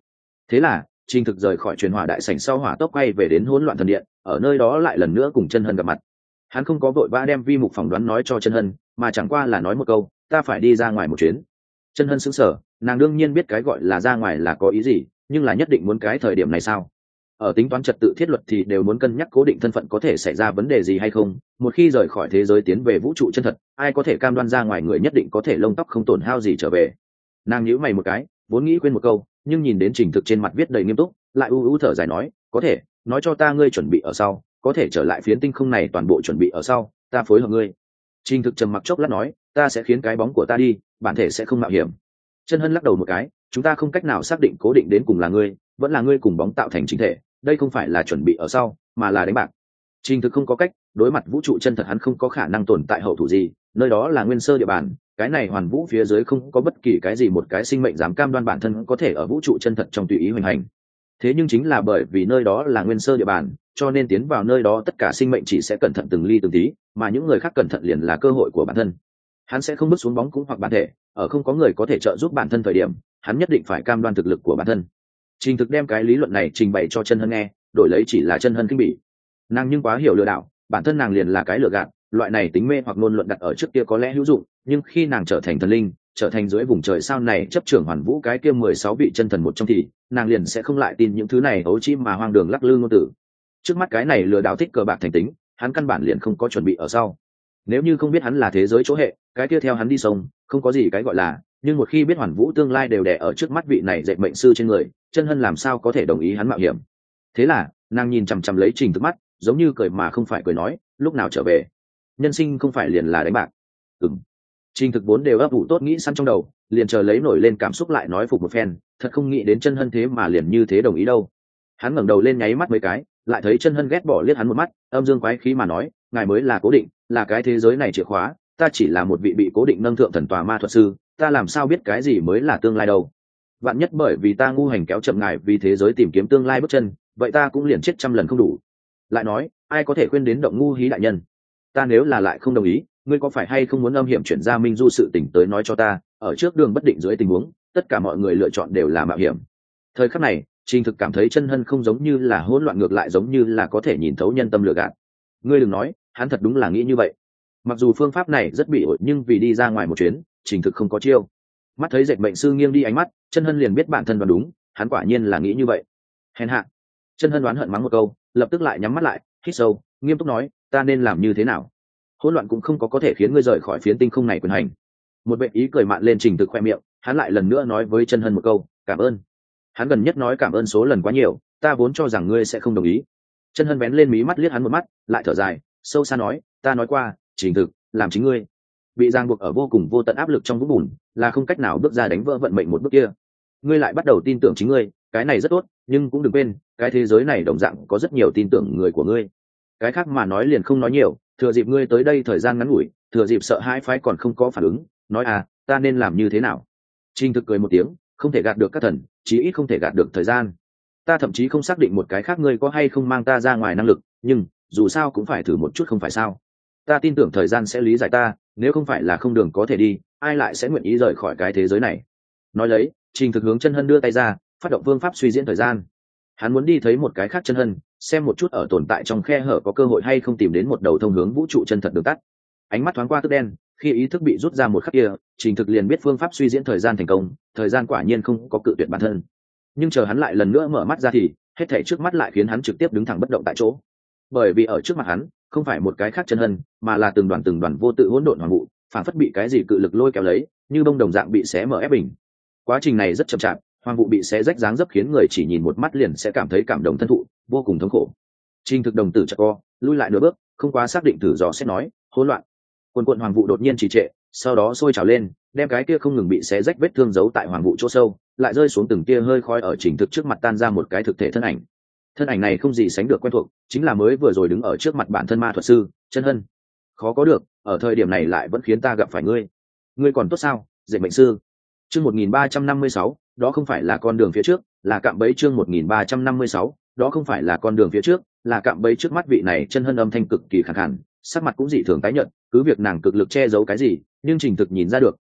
Speaker 1: Thế là trình thực rời khỏi truyền hỏa đại sảnh sau hỏa tốc quay về đến hỗn loạn thần điện, ở nơi đó lại lần nữa cùng chân hân gặp mặt. Hắn không có vội vã đem vi mục phỏng đoán nói cho chân hân, mà chẳng qua là nói một câu, ta phải đi ra ngoài một chuyến. Chân hân sững sờ, nàng đương nhiên biết cái gọi là ra ngoài là có ý gì, nhưng là nhất định muốn cái thời điểm này sao? Ở tính toán trật tự thiết luật thì đều muốn cân nhắc cố định thân phận có thể xảy ra vấn đề gì hay không. Một khi rời khỏi thế giới tiến về vũ trụ chân thật, ai có thể cam đoan ra ngoài người nhất định có thể lông tóc không tổn hao gì trở về. Nàng nhíu mày một cái, vốn nghĩ quên một câu, nhưng nhìn đến trình thực trên mặt viết đầy nghiêm túc, lại u u thở dài nói, có thể nói cho ta ngươi chuẩn bị ở sau, có thể trở lại phiến tinh không này toàn bộ chuẩn bị ở sau, ta phối hợp ngươi. Trình thực trầm mặc chốc lát nói, ta sẽ khiến cái bóng của ta đi, bản thể sẽ không mạo hiểm. Chân hân lắc đầu một cái, chúng ta không cách nào xác định cố định đến cùng là ngươi vẫn là ngươi cùng bóng tạo thành chính thể, đây không phải là chuẩn bị ở sau mà là đánh bạc. Trình thực không có cách, đối mặt vũ trụ chân thật hắn không có khả năng tồn tại hậu thủ gì, nơi đó là nguyên sơ địa bàn, cái này hoàn vũ phía dưới không có bất kỳ cái gì một cái sinh mệnh dám cam đoan bản thân có thể ở vũ trụ chân thật trong tùy ý hoành hành. Thế nhưng chính là bởi vì nơi đó là nguyên sơ địa bàn, cho nên tiến vào nơi đó tất cả sinh mệnh chỉ sẽ cẩn thận từng ly từng tí, mà những người khác cẩn thận liền là cơ hội của bản thân. Hắn sẽ không bước xuống bóng cũng hoặc bản thể, ở không có người có thể trợ giúp bản thân thời điểm, hắn nhất định phải cam đoan thực lực của bản thân. Trình thực đem cái lý luận này trình bày cho chân hân nghe, đổi lấy chỉ là chân hân kinh bỉ. Nàng nhưng quá hiểu lừa đảo, bản thân nàng liền là cái lừa gạt, loại này tính mê hoặc ngôn luận đặt ở trước kia có lẽ hữu dụng, nhưng khi nàng trở thành thần linh, trở thành dưới vùng trời sao này chấp trưởng hoàn vũ cái kia mười sáu vị chân thần một trong thì nàng liền sẽ không lại tin những thứ này ấu chim mà hoang đường lắc lư ngôn tử. Trước mắt cái này lừa đảo thích cờ bạc thành tính, hắn căn bản liền không có chuẩn bị ở sau. Nếu như không biết hắn là thế giới chỗ hệ, cái kia theo hắn đi sông không có gì cái gọi là, nhưng một khi biết hoàn vũ tương lai đều đè ở trước mắt vị này dệt mệnh sư trên người, chân hân làm sao có thể đồng ý hắn mạo hiểm. Thế là nàng nhìn chằm chằm lấy trình thực mắt, giống như cười mà không phải cười nói, lúc nào trở về, nhân sinh không phải liền là đánh bạc. Ừm. Trình thực vốn đều ấp ủ tốt nghĩ sẵn trong đầu, liền chờ lấy nổi lên cảm xúc lại nói phục một phen, thật không nghĩ đến chân hân thế mà liền như thế đồng ý đâu. Hắn ngẩng đầu lên nháy mắt mấy cái, lại thấy chân hân ghét bỏ liếc hắn một mắt, âm dương quái khí mà nói, ngài mới là cố định, là cái thế giới này chìa khóa, ta chỉ là một vị bị cố định nâng thượng thần tòa ma thuật sư, ta làm sao biết cái gì mới là tương lai đâu. Vạn nhất bởi vì ta ngu hành kéo chậm ngài vì thế giới tìm kiếm tương lai bước chân, vậy ta cũng liền chết trăm lần không đủ. Lại nói, ai có thể khuyên đến động ngu hí đại nhân? Ta nếu là lại không đồng ý, ngươi có phải hay không muốn âm hiểm chuyển ra minh du sự tỉnh tới nói cho ta, ở trước đường bất định dưới tình huống, tất cả mọi người lựa chọn đều là mạo hiểm. Thời khắc này, Trình thực cảm thấy chân hân không giống như là hỗn loạn, ngược lại giống như là có thể nhìn thấu nhân tâm lừa gạt. Ngươi đừng nói, hắn thật đúng là nghĩ như vậy. Mặc dù phương pháp này rất bị ổi, nhưng vì đi ra ngoài một chuyến, Trình thực không có chiêu. Mắt thấy dệt mệnh sư nghiêng đi ánh mắt, chân hân liền biết bản thân đoán đúng, hắn quả nhiên là nghĩ như vậy. Hèn hạ. Chân hân đoán hận mắng một câu, lập tức lại nhắm mắt lại, hít sâu, nghiêm túc nói, ta nên làm như thế nào? Hỗn loạn cũng không có có thể khiến ngươi rời khỏi phiến tinh không này quyền hành. Một vệ ý cười mạn lên Trình thực khoe miệng, hắn lại lần nữa nói với chân hân một câu, cảm ơn. Hắn gần nhất nói cảm ơn số lần quá nhiều, ta vốn cho rằng ngươi sẽ không đồng ý. Chân hân vén lên mí mắt liếc hắn một mắt, lại thở dài, sâu xa nói, ta nói qua, Trình thực, làm chính ngươi. Bị ràng buộc ở vô cùng vô tận áp lực trong vũng bùn, là không cách nào bước ra đánh vỡ vận mệnh một bước kia. Ngươi lại bắt đầu tin tưởng chính ngươi, cái này rất tốt, nhưng cũng đừng quên, cái thế giới này đồng dạng có rất nhiều tin tưởng người của ngươi. Cái khác mà nói liền không nói nhiều, thừa dịp ngươi tới đây thời gian ngắn ngủi, thừa dịp sợ hãi phái còn không có phản ứng, nói à, ta nên làm như thế nào? Trình thực cười một tiếng, không thể gạt được các thần, chí ít không thể gạt được thời gian. Ta thậm chí không xác định một cái khác ngươi có hay không mang ta ra ngoài năng lực, nhưng dù sao cũng phải thử một chút không phải sao? Ta tin tưởng thời gian sẽ lý giải ta, nếu không phải là không đường có thể đi, ai lại sẽ nguyện ý rời khỏi cái thế giới này? Nói lấy, Trình thực hướng chân hân đưa tay ra, phát động phương pháp suy diễn thời gian. Hắn muốn đi thấy một cái khác chân hân, xem một chút ở tồn tại trong khe hở có cơ hội hay không tìm đến một đầu thông hướng vũ trụ chân thật đường tắt. Ánh mắt thoáng qua tức đen, khi ý thức bị rút ra một khắc kia, Trình thực liền biết phương pháp suy diễn thời gian thành công, thời gian quả nhiên không có cự tuyệt bản thân. Nhưng chờ hắn lại lần nữa mở mắt ra thì hết thảy trước mắt lại khiến hắn trực tiếp đứng thẳng bất động tại chỗ. Bởi vì ở trước mặt hắn không phải một cái khác chân hân, mà là từng đoàn từng đoàn vô tự hỗn độn hoàng vụ, phản phất bị cái gì cự lực lôi kéo lấy, như bông đồng dạng bị xé mở ép bình. Quá trình này rất chậm chạp, hoàng vụ bị xé rách dáng dấp khiến người chỉ nhìn một mắt liền sẽ cảm thấy cảm động thân thụ, vô cùng thống khổ. Trình thực đồng tử chợt co, lui lại nửa bước, không quá xác định thử dò xét nói, hỗn loạn. Quần quần hoàng vụ đột nhiên trì trệ, sau đó sôi trào lên, đem cái kia không ngừng bị xé rách vết thương giấu tại hoàng vụ chỗ sâu, lại rơi xuống từng tia hơi khói ở Trình thực trước mặt tan ra một cái thực thể thân ảnh. Thân ảnh này không gì sánh được quen thuộc, chính là mới vừa rồi đứng ở trước mặt bản thân ma thuật sư chân hân. Khó có được, ở thời điểm này lại vẫn khiến ta gặp phải ngươi. Ngươi còn tốt sao, dệt mệnh sư? Chương một nghìn ba trăm năm mươi sáu, đó không phải là con đường phía trước, là cạm bẫy. Chương một nghìn ba trăm năm mươi sáu, đó không phải là con đường phía trước, là cạm bẫy. Trước mắt vị này chân hân âm thanh cực kỳ khàn khàn, sắc mặt cũng dị thường tái nhợt, cứ việc nàng cực lực che giấu cái gì, nhưng Trình thực nhìn ra được,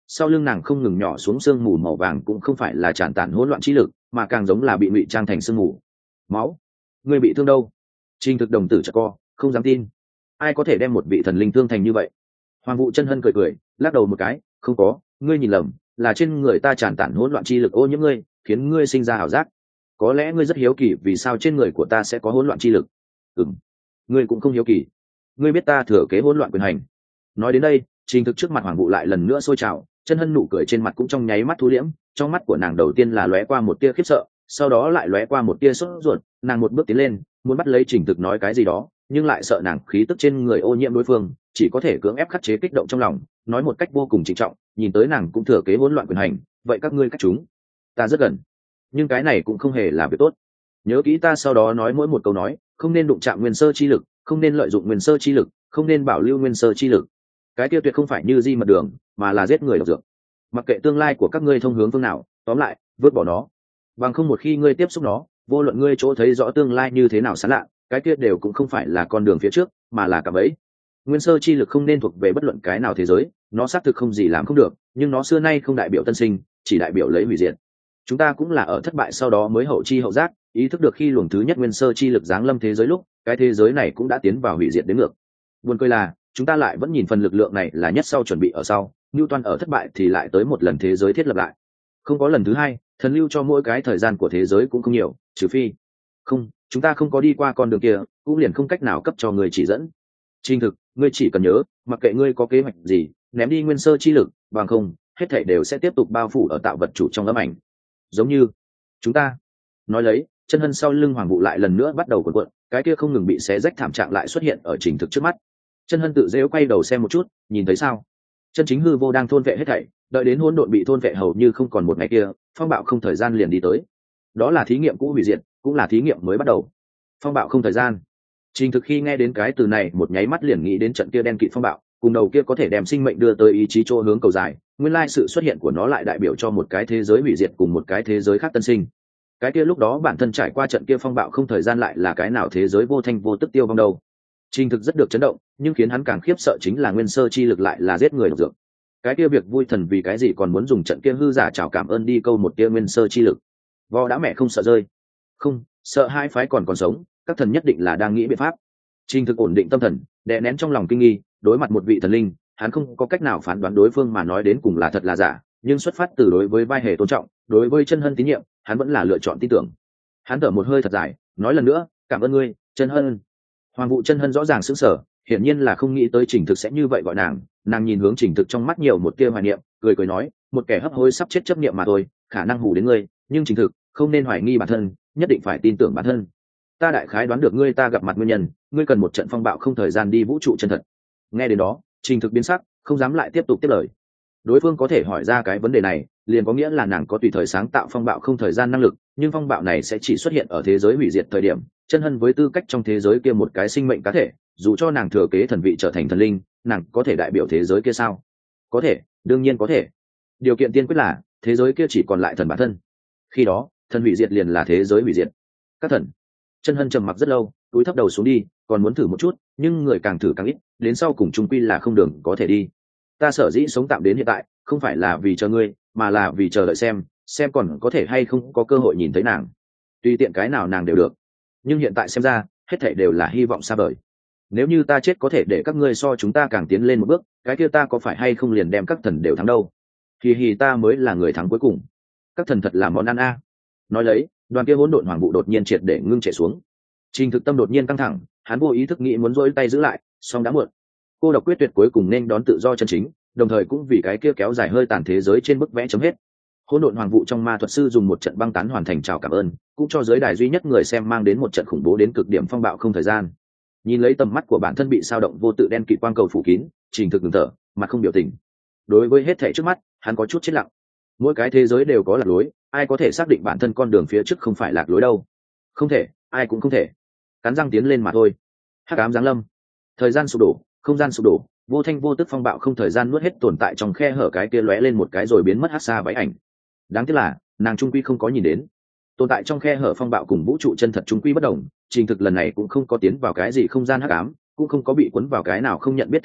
Speaker 1: sau lưng nàng không ngừng nhỏ xuống sương mù màu vàng cũng không phải là tràn tản hỗn loạn trí lực, mà càng giống là bị ngụy trang thành sương mù. Máu, ngươi bị thương đâu? Trình Thực đồng tử chợt co, không dám tin, ai có thể đem một vị thần linh thương thành như vậy? Hoàng Vũ Chân Hân cười cười, lắc đầu một cái, không có, ngươi nhìn lầm, là trên người ta tràn tản hỗn loạn chi lực ô nhiễm ngươi, khiến ngươi sinh ra ảo giác. Có lẽ ngươi rất hiếu kỳ vì sao trên người của ta sẽ có hỗn loạn chi lực. Ừm, ngươi cũng không hiếu kỳ. Ngươi biết ta thừa kế hỗn loạn quyền hành. Nói đến đây, Trình Thực trước mặt Hoàng Vũ lại lần nữa sôi trào, Chân Hân nụ cười trên mặt cũng trong nháy mắt thu liễm, trong mắt của nàng đầu tiên là lóe qua một tia khiếp sợ, sau đó lại lóe qua một tia sốt ruột, nàng một bước tiến lên, muốn bắt lấy Trình Thực nói cái gì đó, nhưng lại sợ nàng khí tức trên người ô nhiễm đối phương, chỉ có thể cưỡng ép khắc chế kích động trong lòng, nói một cách vô cùng trịnh trọng, nhìn tới nàng cũng thừa kế hỗn loạn quyền hành, vậy các ngươi cách chúng ta rất gần, nhưng cái này cũng không hề là việc tốt. Nhớ kỹ ta sau đó nói mỗi một câu nói, không nên đụng chạm nguyên sơ chi lực, không nên lợi dụng nguyên sơ chi lực, không nên bảo lưu nguyên sơ chi lực. Cái kia tuyệt không phải như di mật đường, mà là giết người độc dược. Mặc kệ tương lai của các ngươi thông hướng phương nào, tóm lại, vứt bỏ nó. Bằng không một khi ngươi tiếp xúc nó, vô luận ngươi chỗ thấy rõ tương lai như thế nào sáng lạ, cái kia đều cũng không phải là con đường phía trước, mà là cả bẫy. Nguyên sơ chi lực không nên thuộc về bất luận cái nào thế giới, nó xác thực không gì làm không được, nhưng nó xưa nay không đại biểu tân sinh, chỉ đại biểu lấy hủy diệt. Chúng ta cũng là ở thất bại sau đó mới hậu chi hậu giác, ý thức được khi luồng thứ nhất nguyên sơ chi lực giáng lâm thế giới lúc, cái thế giới này cũng đã tiến vào hủy diệt đến ngược. Buồn cười là, chúng ta lại vẫn nhìn phần lực lượng này là nhất sau chuẩn bị ở sau, Newton ở thất bại thì lại tới một lần thế giới thiết lập lại. Không có lần thứ hai, thần lưu cho mỗi cái thời gian của thế giới cũng không nhiều, trừ phi không, chúng ta không có đi qua con đường kia, cũng liền không cách nào cấp cho người chỉ dẫn. Trình Thực, ngươi chỉ cần nhớ, mặc kệ ngươi có kế hoạch gì, ném đi nguyên sơ chi lực, bằng không, hết thảy đều sẽ tiếp tục bao phủ ở tạo vật chủ trong ấm ảnh. Giống như chúng ta. Nói lấy, Chân Hân sau lưng Hoàng Vũ lại lần nữa bắt đầu cuộn cuộn, cái kia không ngừng bị xé rách thảm trạng lại xuất hiện ở Trình Thực trước mắt. Chân Hân tự dễu quay đầu xem một chút, nhìn thấy sao? Chân chính hư vô đang thôn vệ hết thảy, đợi đến hỗn độn bị thôn vệ hầu như không còn một ngày kia, phong bạo không thời gian liền đi tới. Đó là thí nghiệm cũ hủy diệt, cũng là thí nghiệm mới bắt đầu. Phong bạo không thời gian. Trình Thực khi nghe đến cái từ này, một nháy mắt liền nghĩ đến trận kia đen kịt phong bạo, cùng đầu kia có thể đem sinh mệnh đưa tới ý chí chỗ hướng cầu dài, nguyên lai sự xuất hiện của nó lại đại biểu cho một cái thế giới hủy diệt cùng một cái thế giới khác tân sinh. Cái kia lúc đó bản thân trải qua trận kia phong bạo không thời gian lại là cái nào thế giới vô thanh vô tức tiêu vong đâu. Trình Thực rất được chấn động, nhưng khiến hắn càng khiếp sợ chính là nguyên sơ chi lực lại là giết người độc dược. Cái kia việc vui thần vì cái gì còn muốn dùng trận kia hư giả chào cảm ơn đi câu một kia nguyên sơ chi lực. Vò đã mẹ không sợ rơi. Không, sợ hai phái còn còn sống, các thần nhất định là đang nghĩ biện pháp. Trình Thực ổn định tâm thần, đè nén trong lòng kinh nghi, đối mặt một vị thần linh, hắn không có cách nào phán đoán đối phương mà nói đến cùng là thật là giả, nhưng xuất phát từ đối với vai hề tôn trọng, đối với Chân Hân tín nhiệm, hắn vẫn là lựa chọn tin tưởng. Hắn thở một hơi thật dài, nói lần nữa, cảm ơn ngươi, Chân Hân. Hoàng Vũ Chân Hân rõ ràng sững sờ, hiển nhiên là không nghĩ tới Trình Thực sẽ như vậy gọi nàng, nàng nhìn hướng Trình Thực trong mắt nhiều một tia hoài niệm, cười cười nói, một kẻ hấp hối sắp chết chấp niệm mà thôi, khả năng hù đến ngươi, nhưng Trình Thực, không nên hoài nghi bản thân, nhất định phải tin tưởng bản thân. Ta đại khái đoán được ngươi ta gặp mặt nguyên nhân, ngươi cần một trận phong bạo không thời gian đi vũ trụ chân thật. Nghe đến đó, Trình Thực biến sắc, không dám lại tiếp tục tiếp lời. Đối phương có thể hỏi ra cái vấn đề này, liền có nghĩa là nàng có tùy thời sáng tạo phong bạo không thời gian năng lực, nhưng phong bạo này sẽ chỉ xuất hiện ở thế giới hủy diệt thời điểm. Chân Hân với tư cách trong thế giới kia một cái sinh mệnh cá thể, dù cho nàng thừa kế thần vị trở thành thần linh, nàng có thể đại biểu thế giới kia sao? Có thể, đương nhiên có thể. Điều kiện tiên quyết là thế giới kia chỉ còn lại thần bản thân. Khi đó, thần hủy diệt liền là thế giới hủy diệt. Các thần. Chân Hân trầm mặc rất lâu, túi thấp đầu xuống đi, còn muốn thử một chút, nhưng người càng thử càng ít, đến sau cùng trung quy là không đường có thể đi. Ta sở dĩ sống tạm đến hiện tại, không phải là vì chờ ngươi, mà là vì chờ đợi xem, xem còn có thể hay không có cơ hội nhìn thấy nàng. Tùy tiện cái nào nàng đều được. Nhưng hiện tại xem ra, hết thảy đều là hy vọng xa vời. Nếu như ta chết có thể để các ngươi so chúng ta càng tiến lên một bước, cái kia ta có phải hay không liền đem các thần đều thắng đâu? Thì hì ta mới là người thắng cuối cùng. Các thần thật là món ăn a. Nói lấy, đoàn kia hỗn độn hoàng vụ đột nhiên triệt để ngưng chạy xuống. Trình Thực tâm đột nhiên căng thẳng, hắn vô ý thức nghĩ muốn rỗi tay giữ lại, song đã muộn. Cô độc quyết tuyệt cuối cùng nên đón tự do chân chính, đồng thời cũng vì cái kia kéo dài hơi tàn thế giới trên bức vẽ chấm hết. Hỗn độn hoàng vụ trong ma thuật sư dùng một trận băng tán hoàn thành chào cảm ơn, cũng cho giới đài duy nhất người xem mang đến một trận khủng bố đến cực điểm phong bạo không thời gian. Nhìn lấy tầm mắt của bản thân bị sao động vô tự đen kịt quang cầu phủ kín, Trình Thực ngừng thở, mặt không biểu tình. Đối với hết thảy trước mắt, hắn có chút chết lặng. Mỗi cái thế giới đều có lạc lối, ai có thể xác định bản thân con đường phía trước không phải lạc lối đâu? Không thể, ai cũng không thể. Cắn răng tiến lên mà thôi. Hắc ám giáng lâm, thời gian sụp đổ, không gian sụp đổ, vô thanh vô tức phong bạo không thời gian nuốt hết tồn tại trong khe hở cái kia lóe lên một cái rồi biến mất hắc xa váy ảnh. Đáng tiếc là nàng trung quy không có nhìn đến tồn tại trong khe hở phong bạo cùng vũ trụ chân thật trung quy bất đồng. Trình Thực lần này cũng không có tiến vào cái gì không gian hắc ám, cũng không có bị cuốn vào cái nào không nhận biết thế giới,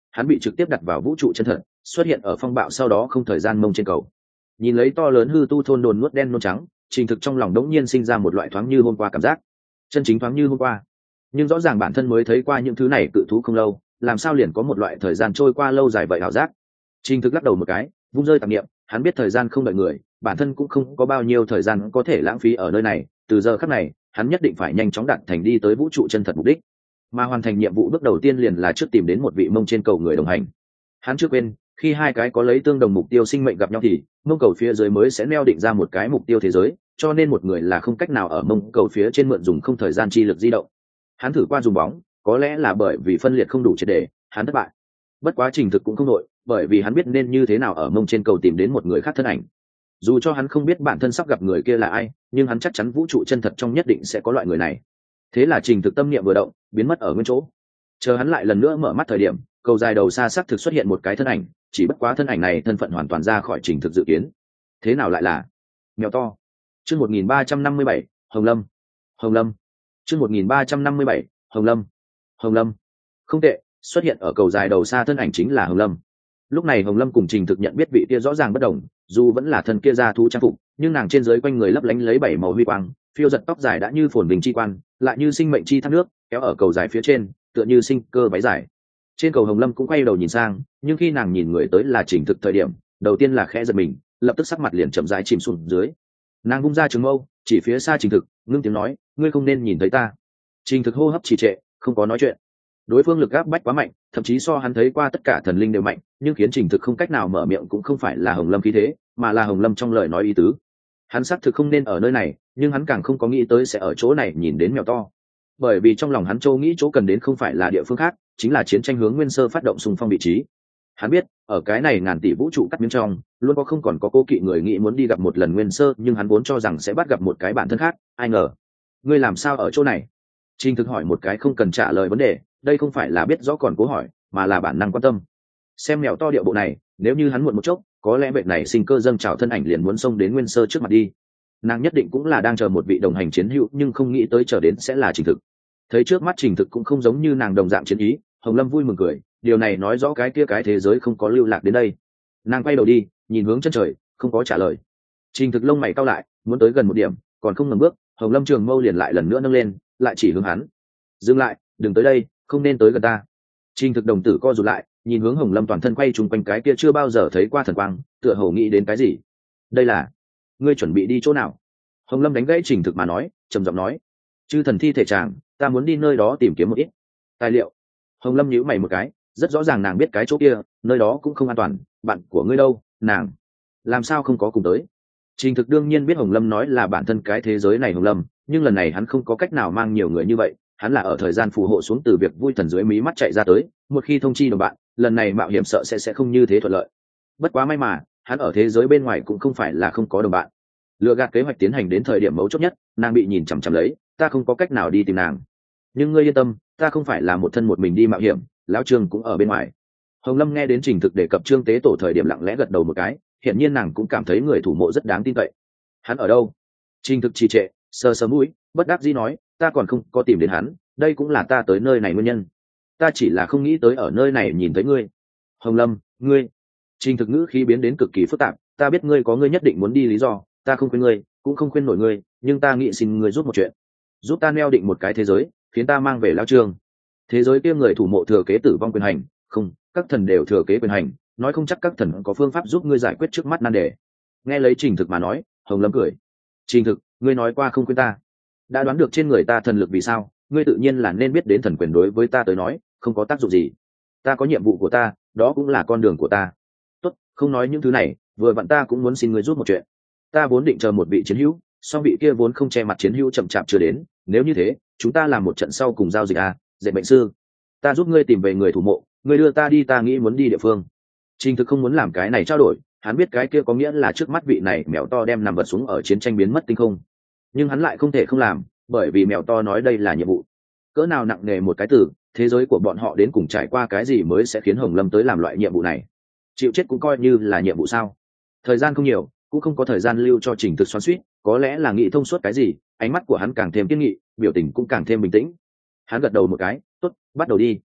Speaker 1: hắn bị trực tiếp đặt vào vũ trụ chân thật, xuất hiện ở phong bạo sau đó không thời gian mông trên cầu. Nhìn lấy to lớn hư tu thôn đồn nuốt đen nôn trắng, Trình Thực trong lòng đống nhiên sinh ra một loại thoáng như hôm qua cảm giác, chân chính thoáng như hôm qua. Nhưng rõ ràng bản thân mới thấy qua những thứ này cự thú không lâu, làm sao liền có một loại thời gian trôi qua lâu dài vậy ảo giác. Trình Thực lắc đầu một cái, vung rơi tạp niệm, hắn biết thời gian không đợi người, bản thân cũng không có bao nhiêu thời gian có thể lãng phí ở nơi này, từ giờ khắc này, hắn nhất định phải nhanh chóng đạt thành đi tới vũ trụ chân thật mục đích. Mà hoàn thành nhiệm vụ bước đầu tiên liền là trước tìm đến một vị mông trên cầu người đồng hành. Hắn chưa quên, khi hai cái có lấy tương đồng mục tiêu sinh mệnh gặp nhau thì mông cầu phía dưới mới sẽ neo định ra một cái mục tiêu thế giới, cho nên một người là không cách nào ở mông cầu phía trên mượn dùng không thời gian chi lực di động. Hắn thử qua dùng bóng, có lẽ là bởi vì phân liệt không đủ triệt để, hắn thất bại. Bất quá Trình Thực cũng không nội, bởi vì hắn biết nên như thế nào ở mông trên cầu tìm đến một người khác thân ảnh. Dù cho hắn không biết bản thân sắp gặp người kia là ai, nhưng hắn chắc chắn vũ trụ chân thật trong nhất định sẽ có loại người này. Thế là Trình Thực tâm niệm vừa động, biến mất ở nguyên chỗ. Chờ hắn lại lần nữa mở mắt thời điểm, cầu dài đầu xa sắc thực xuất hiện một cái thân ảnh, chỉ bất quá thân ảnh này thân phận hoàn toàn ra khỏi Trình Thực dự kiến. Thế nào lại là mèo to? Chương một nghìn ba trăm năm mươi bảy, Hồng Lâm. Hồng Lâm. Chương một nghìn ba trăm năm mươi bảy, Hồng Lâm. Hồng Lâm. Không tệ, xuất hiện ở cầu dài đầu xa thân ảnh chính là Hồng Lâm. Lúc này Hồng Lâm cùng Trình Thực nhận biết vị kia rõ ràng bất đồng, dù vẫn là thân kia ra thú trang phục, nhưng nàng trên dưới quanh người lấp lánh lấy bảy màu huy quang, phiêu giật tóc dài đã như phồn bình chi quan, lại như sinh mệnh chi thác nước, kéo ở cầu dài phía trên, tựa như sinh cơ váy dài. Trên cầu Hồng Lâm cũng quay đầu nhìn sang, nhưng khi nàng nhìn người tới là Trình Thực thời điểm, đầu tiên là khẽ giật mình, lập tức sắc mặt liền chậm rãi chìm xuống dưới. Nàng bung ra trường mâu, chỉ phía xa Trình Thực, ngưng tiếng nói, ngươi không nên nhìn thấy ta. Trình Thực hô hấp trì trệ, không có nói chuyện. Đối phương lực áp bách quá mạnh, thậm chí so hắn thấy qua tất cả thần linh đều mạnh, nhưng khiến Trình Thực không cách nào mở miệng cũng không phải là Hồng Lâm khí thế, mà là Hồng Lâm trong lời nói ý tứ. Hắn xác thực không nên ở nơi này, nhưng hắn càng không có nghĩ tới sẽ ở chỗ này nhìn đến mèo to. Bởi vì trong lòng hắn châu nghĩ chỗ cần đến không phải là địa phương khác, chính là chiến tranh hướng nguyên sơ phát động xung phong vị trí. Hắn biết, ở cái này ngàn tỷ vũ trụ cắt miếng trong, luôn có không còn có cố kỵ người nghĩ muốn đi gặp một lần nguyên sơ, nhưng hắn vốn cho rằng sẽ bắt gặp một cái bản thân khác, ai ngờ. Ngươi làm sao ở chỗ này? Trình Thực hỏi một cái không cần trả lời vấn đề, đây không phải là biết rõ còn cố hỏi, mà là bản năng quan tâm. Xem mèo to điệu bộ này, nếu như hắn muộn một chốc, có lẽ bệnh này sinh cơ dâng trào thân ảnh liền muốn xông đến nguyên sơ trước mặt đi. Nàng nhất định cũng là đang chờ một vị đồng hành chiến hữu, nhưng không nghĩ tới chờ đến sẽ là Trình Thực. Thấy trước mắt Trình Thực cũng không giống như nàng đồng dạng chiến ý, Hồng Lâm vui mừng cười, điều này nói rõ cái kia cái thế giới không có lưu lạc đến đây. Nàng quay đầu đi, nhìn hướng chân trời, không có trả lời. Trình Thực lông mày cau lại, muốn tới gần một điểm, còn không ngừng bước, Hồng Lâm trường mâu liền lại lần nữa nâng lên, lại chỉ hướng hắn. Dừng lại, đừng tới đây, không nên tới gần ta. Trình Thực đồng tử co rụt lại, nhìn hướng Hồng Lâm toàn thân quay trùng quanh cái kia chưa bao giờ thấy qua thần quang, tựa hồ nghĩ đến cái gì. Đây là, ngươi chuẩn bị đi chỗ nào? Hồng Lâm đánh gãy Trình Thực mà nói, trầm giọng nói, chư thần thi thể tràng, ta muốn đi nơi đó tìm kiếm một ít tài liệu. Hồng Lâm nhíu mày một cái, rất rõ ràng nàng biết cái chỗ kia, nơi đó cũng không an toàn, bạn của ngươi đâu, nàng làm sao không có cùng tới? Trình Thực đương nhiên biết Hồng Lâm nói là bản thân cái thế giới này Hồng Lâm, nhưng lần này hắn không có cách nào mang nhiều người như vậy, hắn là ở thời gian phù hộ xuống từ việc vui thần dưới mí mắt chạy ra tới, một khi thông chi đồng bạn, lần này mạo hiểm sợ sẽ sẽ không như thế thuận lợi. Bất quá may mà, hắn ở thế giới bên ngoài cũng không phải là không có đồng bạn. Lựa gạt kế hoạch tiến hành đến thời điểm mấu chốt nhất, nàng bị nhìn chằm chằm lấy, ta không có cách nào đi tìm nàng. Nhưng ngươi yên tâm, ta không phải là một thân một mình đi mạo hiểm, lão Trương cũng ở bên ngoài. Hồng Lâm nghe đến Trình Thực đề cập Trương Tế Tổ thời điểm lặng lẽ gật đầu một cái, hiển nhiên nàng cũng cảm thấy người thủ mộ rất đáng tin cậy. Hắn ở đâu? Trình Thực trì trệ, sờ sờ mũi, bất đắc dĩ nói, ta còn không có tìm đến hắn, đây cũng là ta tới nơi này nguyên nhân. Ta chỉ là không nghĩ tới ở nơi này nhìn thấy ngươi. Hồng Lâm, ngươi. Trình Thực ngữ khí biến đến cực kỳ phức tạp, ta biết ngươi có ngươi nhất định muốn đi lý do, ta không khuyên ngươi, cũng không khuyên nổi ngươi, nhưng ta nghĩ xin ngươi giúp một chuyện, giúp ta neo định một cái thế giới, khiến ta mang về lão Trương. Thế giới kia người thủ mộ thừa kế tử vong quyền hành, không, các thần đều thừa kế quyền hành, nói không chắc các thần có phương pháp giúp ngươi giải quyết trước mắt nan đề. Nghe lấy Trình Thực mà nói, Hồng Lâm cười. Trình Thực, ngươi nói qua không khuyên ta, đã đoán được trên người ta thần lực vì sao, ngươi tự nhiên là nên biết đến thần quyền đối với ta tới nói không có tác dụng gì. Ta có nhiệm vụ của ta, đó cũng là con đường của ta. Tốt, không nói những thứ này, vừa vặn ta cũng muốn xin ngươi giúp một chuyện. Ta vốn định chờ một vị chiến hữu, song vị kia vốn không che mặt chiến hữu chậm chạp chưa đến, nếu như thế, chúng ta làm một trận sau cùng giao dịch à, dệt bệnh sư. Ta giúp ngươi tìm về người thủ mộ, ngươi đưa ta đi ta nghĩ muốn đi địa phương. Trình Thực không muốn làm cái này trao đổi, hắn biết cái kia có nghĩa là trước mắt vị này mèo to đem nằm vật xuống ở chiến tranh biến mất tinh không. Nhưng hắn lại không thể không làm, bởi vì mèo to nói đây là nhiệm vụ. Cỡ nào nặng nề một cái từ, thế giới của bọn họ đến cùng trải qua cái gì mới sẽ khiến Hồng Lâm tới làm loại nhiệm vụ này? Chịu chết cũng coi như là nhiệm vụ sao? Thời gian không nhiều, cũng không có thời gian lưu cho Trình Thực xoắn xuýt, có lẽ là nghĩ thông suốt cái gì, ánh mắt của hắn càng thêm kiên nghị, biểu tình cũng càng thêm bình tĩnh. Hắn gật đầu một cái, tốt, bắt đầu đi.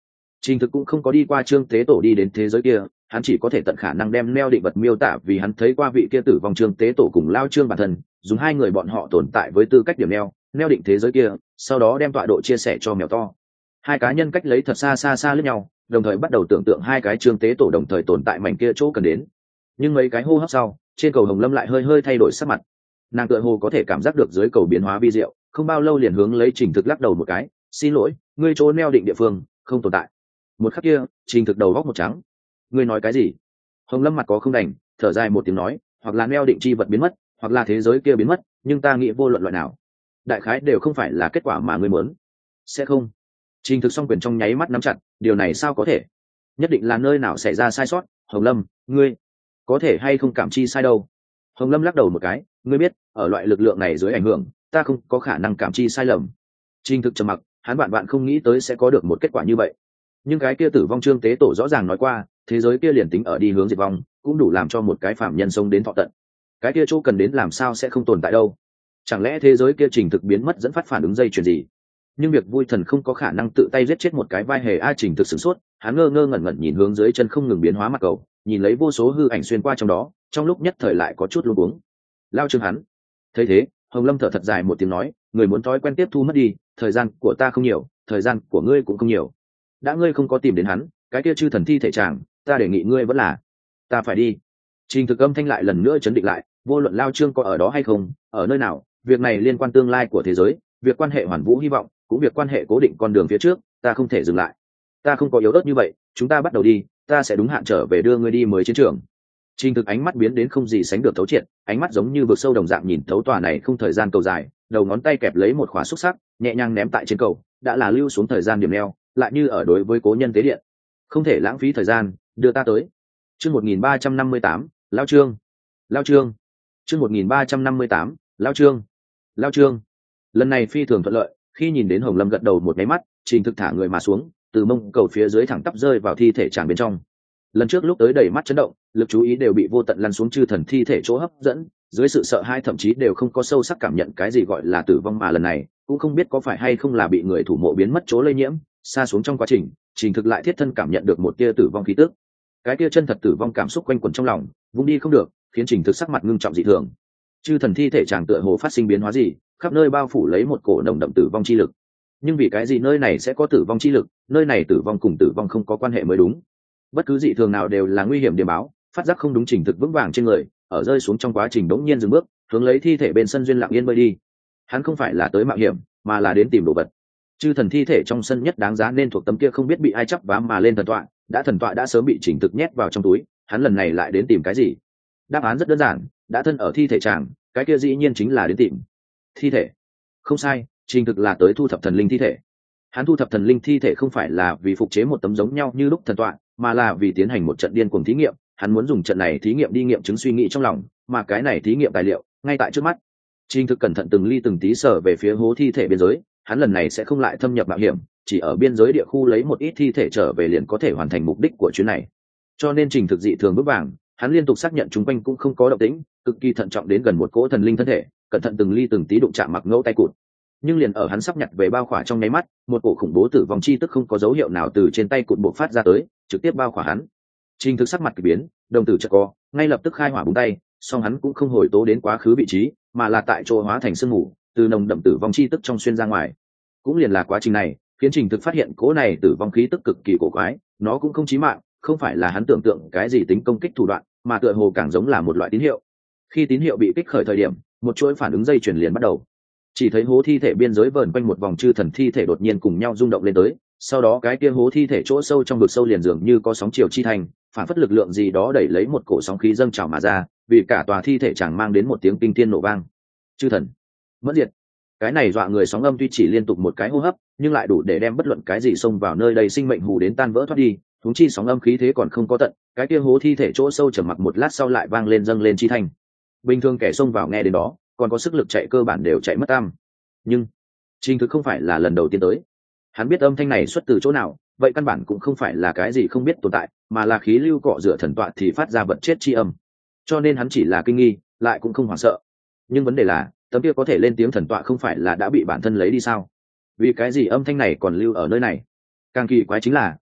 Speaker 1: Trình Thực cũng không có đi qua Trương Tế Tổ đi đến thế giới kia, hắn chỉ có thể tận khả năng đem neo định vật miêu tả vì hắn thấy qua vị kia tử vong Trương Tế Tổ cùng Lao Trương bản thân, dùng hai người bọn họ tồn tại với tư cách điểm neo, neo định thế giới kia, sau đó đem tọa độ chia sẻ cho mèo to. Hai cá nhân cách lấy thật xa xa xa lẫn nhau, đồng thời bắt đầu tưởng tượng hai cái Trương Tế Tổ đồng thời tồn tại mảnh kia chỗ cần đến. Nhưng mấy cái hô hấp sau, trên cầu Hồng Lâm lại hơi hơi thay đổi sắc mặt. Nàng tựa hồ có thể cảm giác được dưới cầu biến hóa vi diệu, không bao lâu liền hướng lấy Trình Thực lắc đầu một cái, xin lỗi, ngươi chỗ neo định địa phương không tồn tại. Một khắc kia, Trình Thực đầu góc một trắng. Ngươi nói cái gì? Hồng Lâm mặt có không đành, thở dài một tiếng nói, hoặc là neo định chi vật biến mất, hoặc là thế giới kia biến mất, nhưng ta nghĩ vô luận loại nào, đại khái đều không phải là kết quả mà ngươi muốn. Sẽ không? Trình Thực song quyền trong nháy mắt nắm chặt, điều này sao có thể? Nhất định là nơi nào xảy ra sai sót. Hồng Lâm, ngươi có thể hay không cảm chi sai đâu? Hồng Lâm lắc đầu một cái, ngươi biết, ở loại lực lượng này dưới ảnh hưởng, ta không có khả năng cảm chi sai lầm. Trình Thực trầm mặc, hắn bạn bạn không nghĩ tới sẽ có được một kết quả như vậy. Nhưng cái kia tử vong Trương Tế Tổ rõ ràng nói qua, thế giới kia liền tính ở đi hướng diệt vong, cũng đủ làm cho một cái phạm nhân sống đến thọ tận. Cái kia chỗ cần đến làm sao sẽ không tồn tại đâu? Chẳng lẽ thế giới kia Trình Thực biến mất dẫn phát phản ứng dây chuyền gì? Nhưng việc vui thần không có khả năng tự tay giết chết một cái vai hề. A Trình Thực sửng sốt, hắn ngơ ngơ ngẩn ngẩn nhìn hướng dưới chân không ngừng biến hóa mặt cầu, nhìn lấy vô số hư ảnh xuyên qua trong đó, trong lúc nhất thời lại có chút luống cuống. Lao Trương hắn. Thấy thế, Hồng Lâm thở thật dài một tiếng nói, người muốn thói quen tiếp thu mất đi, thời gian của ta không nhiều, thời gian của ngươi cũng không nhiều. Đã ngươi không có tìm đến hắn, cái kia chư thần thi thể chàng, ta đề nghị ngươi vẫn là ta phải đi. Trình Thực âm thanh lại lần nữa chấn định lại, vô luận Lao Trương có ở đó hay không, ở nơi nào, việc này liên quan tương lai của thế giới, việc quan hệ hoàn vũ hy vọng, cũng việc quan hệ cố định con đường phía trước, ta không thể dừng lại. Ta không có yếu ớt như vậy, chúng ta bắt đầu đi, ta sẽ đúng hạn trở về đưa ngươi đi mới chiến trường. Trình Thực ánh mắt biến đến không gì sánh được thấu triệt, ánh mắt giống như vực sâu đồng dạng nhìn thấu tòa này không thời gian cầu dài, đầu ngón tay kẹp lấy một khóa xúc sắc, nhẹ nhàng ném tại trên cầu, đã là lưu xuống thời gian điểm neo, lại như ở đối với cố nhân tế điện. Không thể lãng phí thời gian, đưa ta tới. Chương một nghìn ba trăm năm mươi tám, Lao Trương. Lao Trương. Chương một nghìn ba trăm năm mươi tám, Lao Trương. Lao Trương. Lần này phi thường thuận lợi, khi nhìn đến Hồng Lâm gật đầu một cái mắt, Trình Thực thả người mà xuống, từ mông cầu phía dưới thẳng tắp rơi vào thi thể tràn bên trong. Lần trước lúc tới đầy mắt chấn động, lực chú ý đều bị vô tận lăn xuống chư thần thi thể chỗ hấp dẫn, dưới sự sợ hãi thậm chí đều không có sâu sắc cảm nhận cái gì gọi là tử vong, mà lần này cũng không biết có phải hay không là bị người thủ mộ biến mất chỗ lây nhiễm, xa xuống trong quá trình, Trình Thực lại thiết thân cảm nhận được một tia tử vong khí tức. Cái tia chân thật tử vong cảm xúc quanh quẩn trong lòng, vung đi không được, khiến Trình Thực sắc mặt ngưng trọng dị thường. Chư thần thi thể chàng tựa hồ phát sinh biến hóa gì, khắp nơi bao phủ lấy một cổ nồng đậm tử vong chi lực. Nhưng vì cái gì nơi này sẽ có tử vong chi lực, nơi này tử vong cùng tử vong không có quan hệ mới đúng. Bất cứ dị thường nào đều là nguy hiểm điểm báo, phát giác không đúng, Trình Thực vững vàng trên người, ở rơi xuống trong quá trình đống nhiên dừng bước, hướng lấy thi thể bên sân duyên lặng yên bơi đi. Hắn không phải là tới mạo hiểm, mà là đến tìm đồ vật. Chư thần thi thể trong sân nhất đáng giá nên thuộc tấm kia không biết bị ai chắp vá mà lên thần tọa, đã thần tọa đã sớm bị Trình Thực nhét vào trong túi, hắn lần này lại đến tìm cái gì? Đáp án rất đơn giản, đã thân ở thi thể chàng, cái kia dĩ nhiên chính là đến tìm thi thể. Không sai, Trình Thực là tới thu thập thần linh thi thể. Hắn thu thập thần linh thi thể không phải là vì phục chế một tấm giống nhau như lúc thần tọa, mà là vì tiến hành một trận điên cuồng thí nghiệm. Hắn muốn dùng trận này thí nghiệm đi nghiệm chứng suy nghĩ trong lòng, mà cái này thí nghiệm tài liệu ngay tại trước mắt. Trình Thực cẩn thận từng ly từng tí sờ về phía hố thi thể biên giới, hắn lần này sẽ không lại thâm nhập mạo hiểm, chỉ ở biên giới địa khu lấy một ít thi thể trở về liền có thể hoàn thành mục đích của chuyến này. Cho nên Trình Thực dị thường vững vàng, hắn liên tục xác nhận chúng quanh cũng không có động tĩnh, cực kỳ thận trọng đến gần một cỗ thần linh thân thể, cẩn thận từng ly từng tí đụng chạm mặc ngẫu tay cụt. Nhưng liền ở hắn sắp nhặt về bao khỏa trong nháy mắt, một cổ khủng bố tử vong chi tức không có dấu hiệu nào từ trên tay cụt bộc phát ra tới, trực tiếp bao khỏa hắn. Trình Thực sắc mặt kỳ biến, đồng tử chợt co, ngay lập tức khai hỏa búng tay, song hắn cũng không hồi tố đến quá khứ vị trí, mà là tại chỗ hóa thành sương mù, từ nồng đậm tử vong chi tức trong xuyên ra ngoài. Cũng liền là quá trình này, khiến Trình Thực phát hiện cỗ này tử vong khí tức cực kỳ cổ quái, nó cũng không chí mạng, không phải là hắn tưởng tượng cái gì tính công kích thủ đoạn, mà tựa hồ càng giống là một loại tín hiệu. Khi tín hiệu bị kích khởi thời điểm, một chuỗi phản ứng dây chuyền liền bắt đầu. Chỉ thấy hố thi thể biên giới vờn quanh một vòng chư thần thi thể đột nhiên cùng nhau rung động lên tới, sau đó cái kia hố thi thể chỗ sâu trong vực sâu liền dường như có sóng chiều chi thành, phản phất lực lượng gì đó đẩy lấy một cổ sóng khí dâng trào mà ra, vì cả tòa thi thể chẳng mang đến một tiếng kinh thiên nổ vang. Chư thần mất diệt. Cái này dọa người sóng âm tuy chỉ liên tục một cái hô hấp, nhưng lại đủ để đem bất luận cái gì xông vào nơi đây sinh mệnh hù đến tan vỡ thoát đi. Huống chi sóng âm khí thế còn không có tận, cái kia hố thi thể chỗ sâu trầm mặc một lát sau lại vang lên dâng lên chi thành. Bình thường kẻ xông vào nghe đến đó, còn có sức lực chạy cơ bản đều chạy mất tăm. Nhưng Trình Thực không phải là lần đầu tiên tới, hắn biết âm thanh này xuất từ chỗ nào, vậy căn bản cũng không phải là cái gì không biết tồn tại, mà là khí lưu cọ rửa thần tọa thì phát ra vật chết chi âm. Cho nên hắn chỉ là kinh nghi, lại cũng không hoảng sợ. Nhưng vấn đề là, tấm kia có thể lên tiếng thần tọa không phải là đã bị bản thân lấy đi sao? Vì cái gì âm thanh này còn lưu ở nơi này? Càng kỳ quái chính là,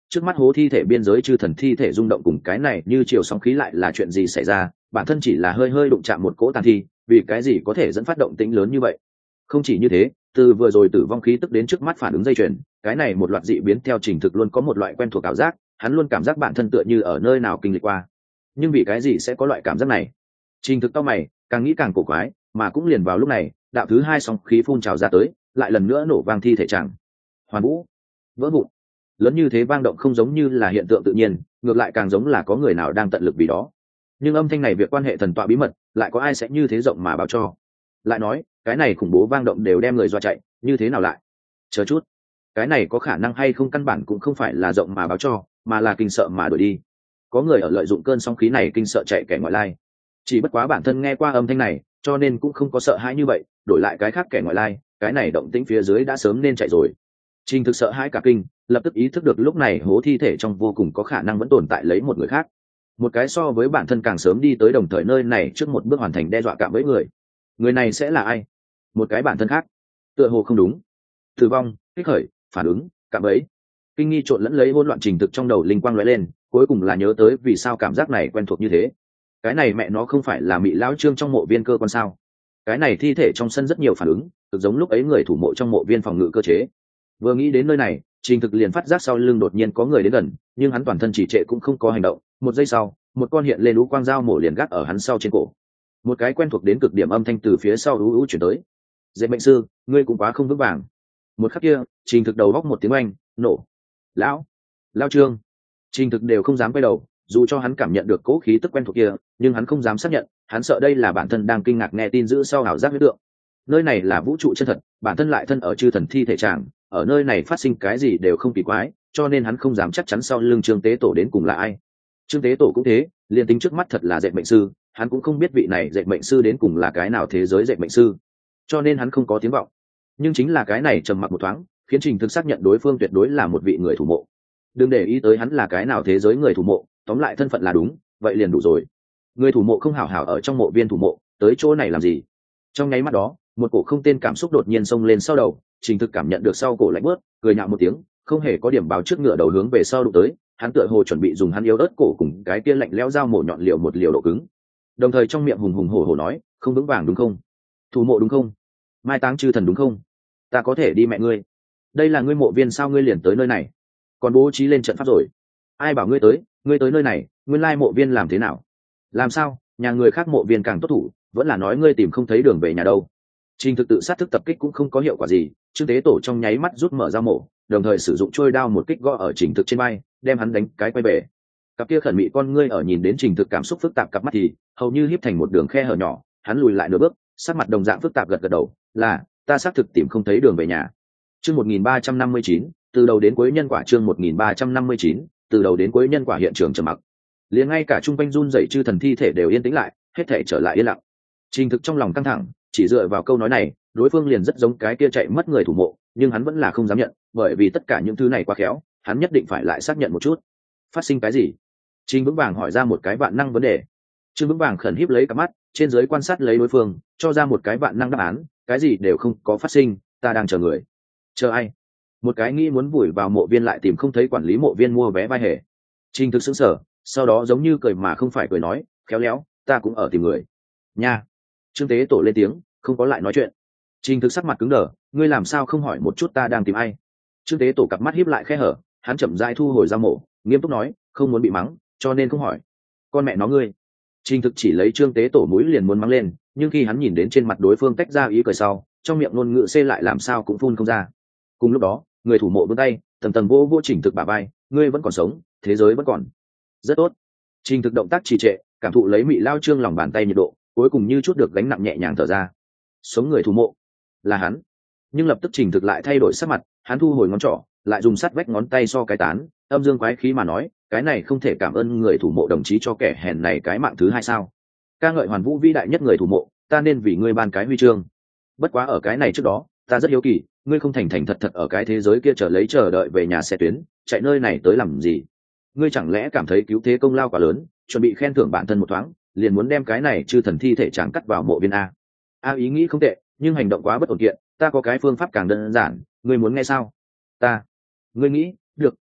Speaker 1: trước mắt hố thi thể biên giới chư thần thi thể rung động cùng cái này như chiều sóng khí lại là chuyện gì xảy ra, bản thân chỉ là hơi hơi đụng chạm một cỗ tàn thi, vì cái gì có thể dẫn phát động tĩnh lớn như vậy. Không chỉ như thế, từ vừa rồi tử vong khí tức đến trước mắt phản ứng dây chuyền, cái này một loạt dị biến theo trình thực luôn có một loại quen thuộc cảm giác, hắn luôn cảm giác bản thân tựa như ở nơi nào kinh lịch qua. Nhưng vì cái gì sẽ có loại cảm giác này? Trình thực tao mày, càng nghĩ càng cổ quái, mà cũng liền vào lúc này, đạo thứ hai sóng khí phun trào ra tới, lại lần nữa nổ vang thi thể chẳng. Hoàn vũ, vỡ vụn. Lớn như thế vang động không giống như là hiện tượng tự nhiên, ngược lại càng giống là có người nào đang tận lực vì đó. Nhưng âm thanh này việc quan hệ thần tọa bí mật, lại có ai sẽ như thế rộng mà báo cho? Lại nói, cái này khủng bố vang động đều đem người dọa chạy, như thế nào lại? Chờ chút, cái này có khả năng hay không căn bản cũng không phải là rộng mà báo cho, mà là kinh sợ mà đuổi đi. Có người ở lợi dụng cơn sóng khí này kinh sợ chạy kẻ ngoại lai. Chỉ bất quá bản thân nghe qua âm thanh này, cho nên cũng không có sợ hãi như vậy, đổi lại cái khác kẻ ngoại lai, cái này động tĩnh phía dưới đã sớm nên chạy rồi. Trình thực sợ hãi cả kinh, lập tức ý thức được lúc này hố thi thể trong vô cùng có khả năng vẫn tồn tại lấy một người khác, một cái so với bản thân càng sớm đi tới đồng thời nơi này trước một bước hoàn thành đe dọa cạm với người. Người này sẽ là ai? Một cái bản thân khác? Tựa hồ không đúng. Tử vong, kích khởi, phản ứng, cạm bẫy. Kinh nghi trộn lẫn lấy hỗn loạn trình thực trong đầu linh quang lóe lên, cuối cùng là nhớ tới vì sao cảm giác này quen thuộc như thế. Cái này mẹ nó không phải là Mị lão trương trong mộ viên cơ quan sao? Cái này thi thể trong sân rất nhiều phản ứng, cực giống lúc ấy người thủ mộ trong mộ viên phòng ngự cơ chế. Vừa nghĩ đến nơi này, trình thực liền phát giác sau lưng đột nhiên có người đến gần, nhưng hắn toàn thân chỉ trệ cũng không có hành động. Một giây sau, một con hiện lên ú quang dao mổ liền gác ở hắn sau trên cổ. Một cái quen thuộc đến cực điểm âm thanh từ phía sau ú ú chuyển tới. Dệt mệnh sư, ngươi cũng quá không vững vàng. Một khắc kia, trình thực đầu góc một tiếng oanh nổ. Lão, lão trương. Trình thực đều không dám quay đầu, dù cho hắn cảm nhận được cỗ khí tức quen thuộc kia, nhưng hắn không dám xác nhận, hắn sợ đây là bản thân đang kinh ngạc nghe tin dữ sau ảo giác huyết tượng. Nơi này là vũ trụ chân thật, bản thân lại thân ở chư thần thi thể tràng, ở nơi này phát sinh cái gì đều không kỳ quái, cho nên hắn không dám chắc chắn sau lưng Trương Tế Tổ đến cùng là ai. Trương Tế Tổ cũng thế, liền tính trước mắt thật là dệt mệnh sư, hắn cũng không biết vị này dệt mệnh sư đến cùng là cái nào thế giới dệt mệnh sư, cho nên hắn không có tiếng vọng. Nhưng chính là cái này trầm mặc một thoáng, khiến Trình Thực xác nhận đối phương tuyệt đối là một vị người thủ mộ. Đừng để ý tới hắn là cái nào thế giới người thủ mộ, tóm lại thân phận là đúng, vậy liền đủ rồi. Người thủ mộ không hảo hảo ở trong mộ viên thủ mộ, tới chỗ này làm gì? Trong nháy mắt đó, một cổ không tên cảm xúc đột nhiên xông lên sau đầu, Trình Thực cảm nhận được sau cổ lạnh bớt, cười nhạo một tiếng, không hề có điểm báo trước ngựa đầu hướng về sau đụng tới, hắn tựa hồ chuẩn bị dùng hắn yếu ớt cổ cùng cái kia lạnh lẽo dao mổ nhọn liều một liều độ cứng. Đồng thời trong miệng hùng hùng hổ hổ nói, không vững vàng đúng không? Thủ mộ đúng không? Mai táng chư thần đúng không? Ta có thể đi mẹ ngươi. Đây là ngươi mộ viên sao ngươi liền tới nơi này? Còn bố trí lên trận pháp rồi. Ai bảo ngươi tới, ngươi tới nơi này, nguyên lai mộ viên làm thế nào? Làm sao, nhà người khác mộ viên càng tốt thủ, vẫn là nói ngươi tìm không thấy đường về nhà đâu. Trình Thực tự sát thức tập kích cũng không có hiệu quả gì, Trương Tế Tổ trong nháy mắt rút mở dao mổ, đồng thời sử dụng trôi đao một kích gõ ở Trình Thực trên vai, đem hắn đánh cái quay về. Cặp kia khẩn mị con ngươi ở nhìn đến Trình Thực cảm xúc phức tạp cặp mắt thì hầu như híp thành một đường khe hở nhỏ, hắn lùi lại nửa bước, sắc mặt đồng dạng phức tạp gật gật đầu, là, ta xác thực tìm không thấy đường về nhà. Chương một nghìn ba trăm năm mươi chín, từ đầu đến cuối nhân quả chương một nghìn ba trăm năm mươi chín, từ đầu đến cuối nhân quả hiện trường trầm mặc. Liền ngay cả trung quanh run rẩy chư thần thi thể đều yên tĩnh lại, hết thể trở lại yên lặng. Trình Thực trong lòng căng thẳng, chỉ dựa vào câu nói này, đối phương liền rất giống cái kia chạy mất người thủ mộ, nhưng hắn vẫn là không dám nhận, bởi vì tất cả những thứ này quá khéo, hắn nhất định phải lại xác nhận một chút. Phát sinh cái gì? Trình Vững Vàng hỏi ra một cái vạn năng vấn đề. Trương Vững Vàng khẩn híp lấy cặp mắt, trên dưới quan sát lấy đối phương, cho ra một cái vạn năng đáp án, cái gì đều không có phát sinh, ta đang chờ người. Chờ ai? Một cái nghĩ muốn vùi vào mộ viên lại tìm không thấy quản lý mộ viên mua vé vai hề. Trình Thực sững sờ, sau đó giống như cười mà không phải cười nói, khéo léo, ta cũng ở tìm người. Nha. Trương Tế Tổ lên tiếng, không có lại nói chuyện. Trình Thực sắc mặt cứng đờ, ngươi làm sao không hỏi một chút ta đang tìm ai? Trương Tế Tổ cặp mắt híp lại khe hở, hắn chậm rãi thu hồi dao mổ, nghiêm túc nói, không muốn bị mắng, cho nên không hỏi. Con mẹ nó ngươi. Trình Thực chỉ lấy Trương Tế Tổ mũi liền muốn mắng lên, nhưng khi hắn nhìn đến trên mặt đối phương tách ra ý cười sau, trong miệng ngôn ngữ xê lại làm sao cũng phun không ra. Cùng lúc đó, người thủ mộ vươn tay, tầng tầng vô vô Trình Thực bả vai, ngươi vẫn còn sống, thế giới vẫn còn. Rất tốt. Trình Thực động tác trì trệ, cảm thụ lấy Mị lao trương lòng bàn tay nhiệt độ, cuối cùng như chút được gánh nặng nhẹ nhàng thở ra. Sống người thủ mộ là hắn. Nhưng lập tức Trình Thực lại thay đổi sắc mặt, hắn thu hồi ngón trỏ, lại dùng sắt vách ngón tay so cái tán, âm dương quái khí mà nói, cái này không thể cảm ơn người thủ mộ đồng chí cho kẻ hèn này cái mạng thứ hai sao? Ca ngợi Hoàn Vũ vĩ đại nhất người thủ mộ, ta nên vì ngươi ban cái huy chương. Bất quá ở cái này trước đó, ta rất hiếu kỳ, ngươi không thành thành thật thật ở cái thế giới kia chờ lấy chờ đợi về nhà xe tuyến, chạy nơi này tới làm gì? Ngươi chẳng lẽ cảm thấy cứu thế công lao quá lớn, chuẩn bị khen thưởng bản thân một thoáng, liền muốn đem cái này chư thần thi thể chẳng cắt vào mộ viên a? A ý nghĩ không tệ, nhưng hành động quá bất ổn kiện, ta có cái phương pháp càng đơn giản, ngươi muốn nghe sao? Ta, ngươi nghĩ, được,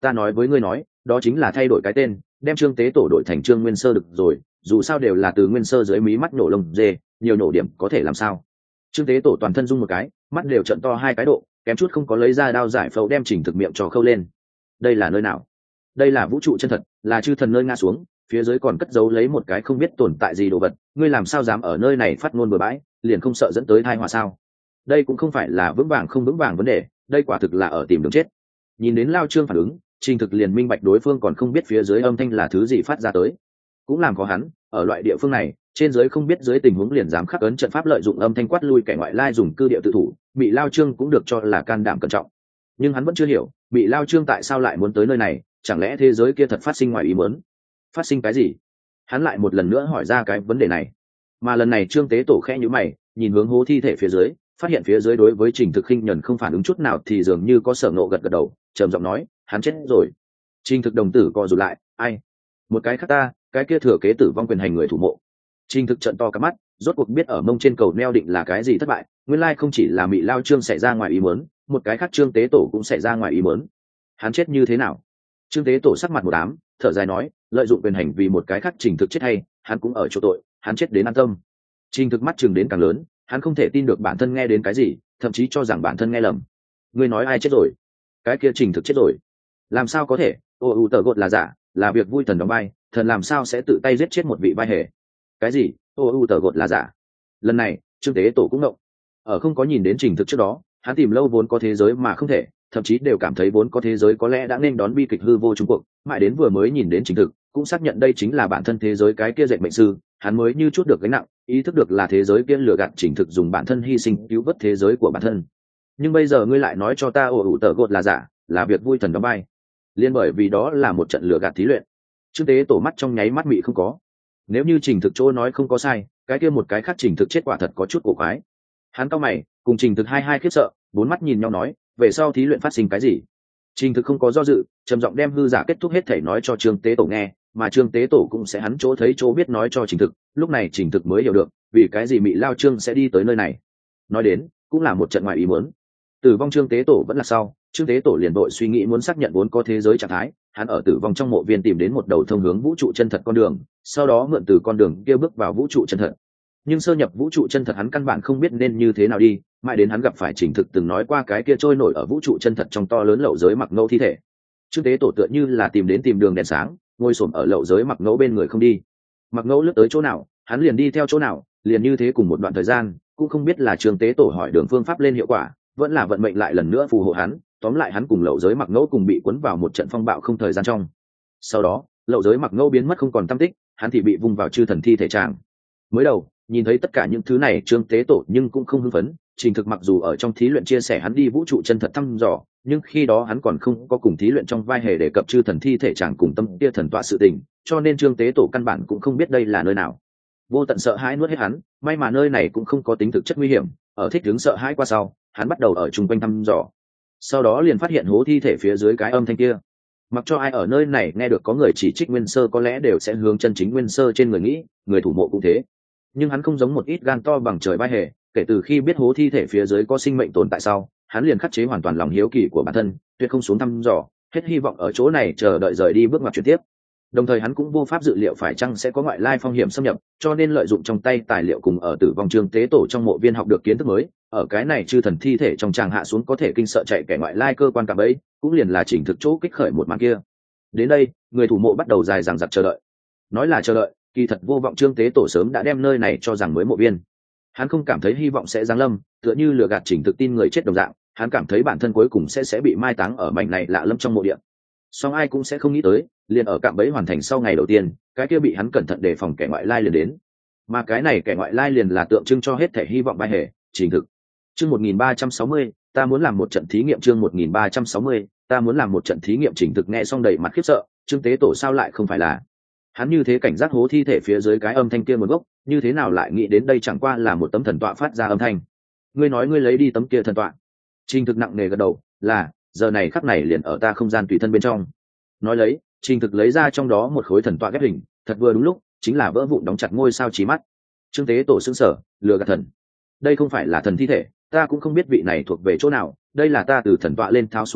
Speaker 1: ta nói với ngươi nói đó chính là thay đổi cái tên, đem trương tế tổ đổi thành trương nguyên sơ được rồi, dù sao đều là từ nguyên sơ dưới mí mắt nổ lông dê, nhiều nổ điểm có thể làm sao. Trương tế tổ toàn thân rung một cái, mắt đều trận to hai cái độ, kém chút không có lấy ra đao giải phẫu đem Trình Thực miệng cho khâu lên. Đây là nơi nào? Đây là vũ trụ chân thật, là chư thần nơi ngã xuống, phía dưới còn cất giấu lấy một cái không biết tồn tại gì đồ vật, ngươi làm sao dám ở nơi này phát ngôn bừa bãi, liền không sợ dẫn tới tai họa sao? Đây cũng không phải là vững vàng không vững vàng vấn đề, đây quả thực là ở tìm đường chết. Nhìn đến Lao Trương phản ứng, Trình Thực liền minh bạch đối phương còn không biết phía dưới âm thanh là thứ gì phát ra tới, cũng làm có hắn ở loại địa phương này trên dưới không biết dưới tình huống liền dám khắc ấn trận pháp lợi dụng âm thanh quát lui kẻ ngoại lai dùng cư địa tự thủ, bị Lao Trương cũng được cho là can đảm cẩn trọng. Nhưng hắn vẫn chưa hiểu bị Lao Trương tại sao lại muốn tới nơi này, chẳng lẽ thế giới kia thật phát sinh ngoài ý muốn? Phát sinh cái gì? Hắn lại một lần nữa hỏi ra cái vấn đề này, mà lần này Trương Tế Tổ khẽ nhíu mày, nhìn hướng hố thi thể phía dưới, phát hiện phía dưới đối với Trình Thực khinh nhẫn không phản ứng chút nào thì dường như có sở ngộ, gật gật đầu, trầm giọng nói, hắn chết rồi. Trình Thực đồng tử co rụt lại, ai? Một cái khác ta, cái kia thừa kế tử vong quyền hành người thủ mộ. Trình Thực trận to cả mắt, rốt cuộc biết ở mông trên cầu neo định là cái gì thất bại, nguyên lai không chỉ là Mị Lao Trương xảy ra ngoài ý muốn, một cái khác Trương Tế Tổ cũng xảy ra ngoài ý muốn. Hắn chết như thế nào? Trương Tế Tổ sắc mặt một ám, thở dài nói, lợi dụng quyền hành vì một cái khác Trình Thực chết hay, hắn cũng ở chỗ tội, hắn chết đến an tâm. Trình Thực mắt chừng đến càng lớn, hắn không thể tin được bản thân nghe đến cái gì, thậm chí cho rằng bản thân nghe lầm. Ngươi nói ai chết rồi? Cái kia Trình Thực chết rồi? Làm sao có thể? Ô u tờ gột là giả, là việc vui thần đóng vai, thần làm sao sẽ tự tay giết chết một vị vai hề? Cái gì? Ô u tờ gột là giả? Lần này Trương Tế Tổ cũng động. Ở không có nhìn đến Trình Thực trước đó, hắn tìm lâu vốn có thế giới mà không thể, thậm chí đều cảm thấy vốn có thế giới có lẽ đã nên đón bi kịch hư vô trung cuộc, mãi đến vừa mới nhìn đến Trình Thực cũng xác nhận đây chính là bản thân thế giới cái kia dệt mệnh sư, hắn mới như chút được gánh nặng, ý thức được là thế giới kia lừa gạt Trình Thực dùng bản thân hy sinh cứu vớt thế giới của bản thân. Nhưng bây giờ ngươi lại nói cho ta ổ ủ tờ gột là giả, là việc vui thần đóng vai, liên bởi vì đó là một trận lừa gạt thí luyện. Trương Tế Tổ mắt trong nháy mắt mị không có. Nếu như Trình Thực chỗ nói không có sai, cái kia một cái khác Trình Thực chết quả thật có chút cổ quái. Hắn cau mày, cùng Trình Thực hai hai khiếp sợ, bốn mắt nhìn nhau nói, về sau thí luyện phát sinh cái gì? Trình Thực không có do dự, trầm giọng đem hư giả kết thúc hết thảy nói cho Trương Tế Tổ nghe, mà Trương Tế Tổ cũng sẽ hắn chỗ thấy chỗ biết nói cho Trình Thực, lúc này Trình Thực mới hiểu được vì cái gì Mị Lao Trương sẽ đi tới nơi này. Nói đến cũng là một trận ngoài ý muốn. Tử vong Trương Tế Tổ vẫn là sau, Trương Tế Tổ liền đội suy nghĩ muốn xác nhận vốn có thế giới trạng thái, hắn ở tử vong trong mộ viên tìm đến một đầu thông hướng vũ trụ chân thật con đường, sau đó mượn từ con đường kia bước vào vũ trụ chân thật. Nhưng sơ nhập vũ trụ chân thật hắn căn bản không biết nên như thế nào đi, mãi đến hắn gặp phải Trình Thực từng nói qua cái kia trôi nổi ở vũ trụ chân thật trong to lớn lậu giới mặc ngẫu thi thể. Trương Tế Tổ tựa như là tìm đến tìm đường đèn sáng, ngồi xổm ở lậu giới mặc ngẫu bên người không đi. Mặc ngẫu lướt tới chỗ nào, hắn liền đi theo chỗ nào, liền như thế cùng một đoạn thời gian, cũng không biết là Trương Tế Tổ hỏi đường phương pháp lên hiệu quả, vẫn là vận mệnh lại lần nữa phù hộ hắn, tóm lại hắn cùng lậu giới mặc ngẫu cùng bị cuốn vào một trận phong bạo không thời gian trong. Sau đó lậu giới mặc ngẫu biến mất không còn tăm tích, hắn thì bị vung vào chư thần thi thể tràng. Mới đầu nhìn thấy tất cả những thứ này Trương Tế Tổ nhưng cũng không hưng phấn. Trình Thực mặc dù ở trong thí luyện chia sẻ hắn đi vũ trụ chân thật thăm dò, nhưng khi đó hắn còn không có cùng thí luyện trong vai hề đề cập chư thần thi thể tràng cùng tâm kia thần tọa sự tình, cho nên Trương Tế Tổ căn bản cũng không biết đây là nơi nào. Vô tận sợ hãi nuốt hết hắn, may mà nơi này cũng không có tính thực chất nguy hiểm. Ở thích đứng sợ hãi qua sau, hắn bắt đầu ở chung quanh thăm dò, sau đó liền phát hiện hố thi thể phía dưới cái âm thanh kia. Mặc cho ai ở nơi này nghe được có người chỉ trích Nguyên Sơ có lẽ đều sẽ hướng chân chính Nguyên Sơ trên người nghĩ, người thủ mộ cũng thế. Nhưng hắn không giống một ít gan to bằng trời vai hề, kể từ khi biết hố thi thể phía dưới có sinh mệnh tồn tại sau, hắn liền khắc chế hoàn toàn lòng hiếu kỳ của bản thân, tuyệt không xuống thăm dò, hết hy vọng ở chỗ này chờ đợi rời đi bước ngoặt chuyển tiếp. Đồng thời hắn cũng vô pháp dự liệu phải chăng sẽ có ngoại lai phong hiểm xâm nhập, cho nên lợi dụng trong tay tài liệu cùng ở tử vong Trương Tế Tổ trong mộ viên học được kiến thức mới, ở cái này chư thần thi thể trong tràng hạ xuống có thể kinh sợ chạy kẻ ngoại lai cơ quan cả bấy, cũng liền là Trình Thực chỗ kích khởi một màn kia. Đến đây người thủ mộ bắt đầu dài dằng dặc chờ đợi. Nói là chờ đợi, kỳ thật vô vọng Trương Tế Tổ sớm đã đem nơi này cho rằng mới mộ viên. Hắn không cảm thấy hy vọng sẽ giáng lâm, tựa như lừa gạt Trình Thực tin người chết đồng dạng, hắn cảm thấy bản thân cuối cùng sẽ sẽ bị mai táng ở mảnh này lạ lẫm trong mộ địa. Song ai cũng sẽ không nghĩ tới, liền ở cạm bẫy hoàn thành sau ngày đầu tiên, cái kia bị hắn cẩn thận đề phòng kẻ ngoại lai liền đến. Mà cái này kẻ ngoại lai liền là tượng trưng cho hết thể hy vọng vai hề, Trình Thực. Chương một nghìn ba trăm sáu mươi, ta muốn làm một trận thí nghiệm. Chương một nghìn ba trăm sáu mươi, ta muốn làm một trận thí nghiệm. Trình Thực nghe xong đầy mặt khiếp sợ, Trương Tế Tổ sao lại không phải là? Hắn như thế cảnh giác hố thi thể phía dưới cái âm thanh kia nguồn gốc, như thế nào lại nghĩ đến đây chẳng qua là một tấm thần tọa phát ra âm thanh? Ngươi nói ngươi lấy đi tấm kia thần tọa? Trình Thực nặng nề gật đầu, là, giờ này khắc này liền ở ta không gian tùy thân bên trong. Nói lấy, Trình Thực lấy ra trong đó một khối thần tọa ghép hình, thật vừa đúng lúc, chính là vỡ vụn đóng chặt ngôi sao chí mắt. Trương Tế Tổ sững sờ, lừa gạt thần? Đây không phải là thần thi thể, ta cũng không biết vị này thuộc về chỗ nào, đây là ta từ thần tọa lên thao xuống tới,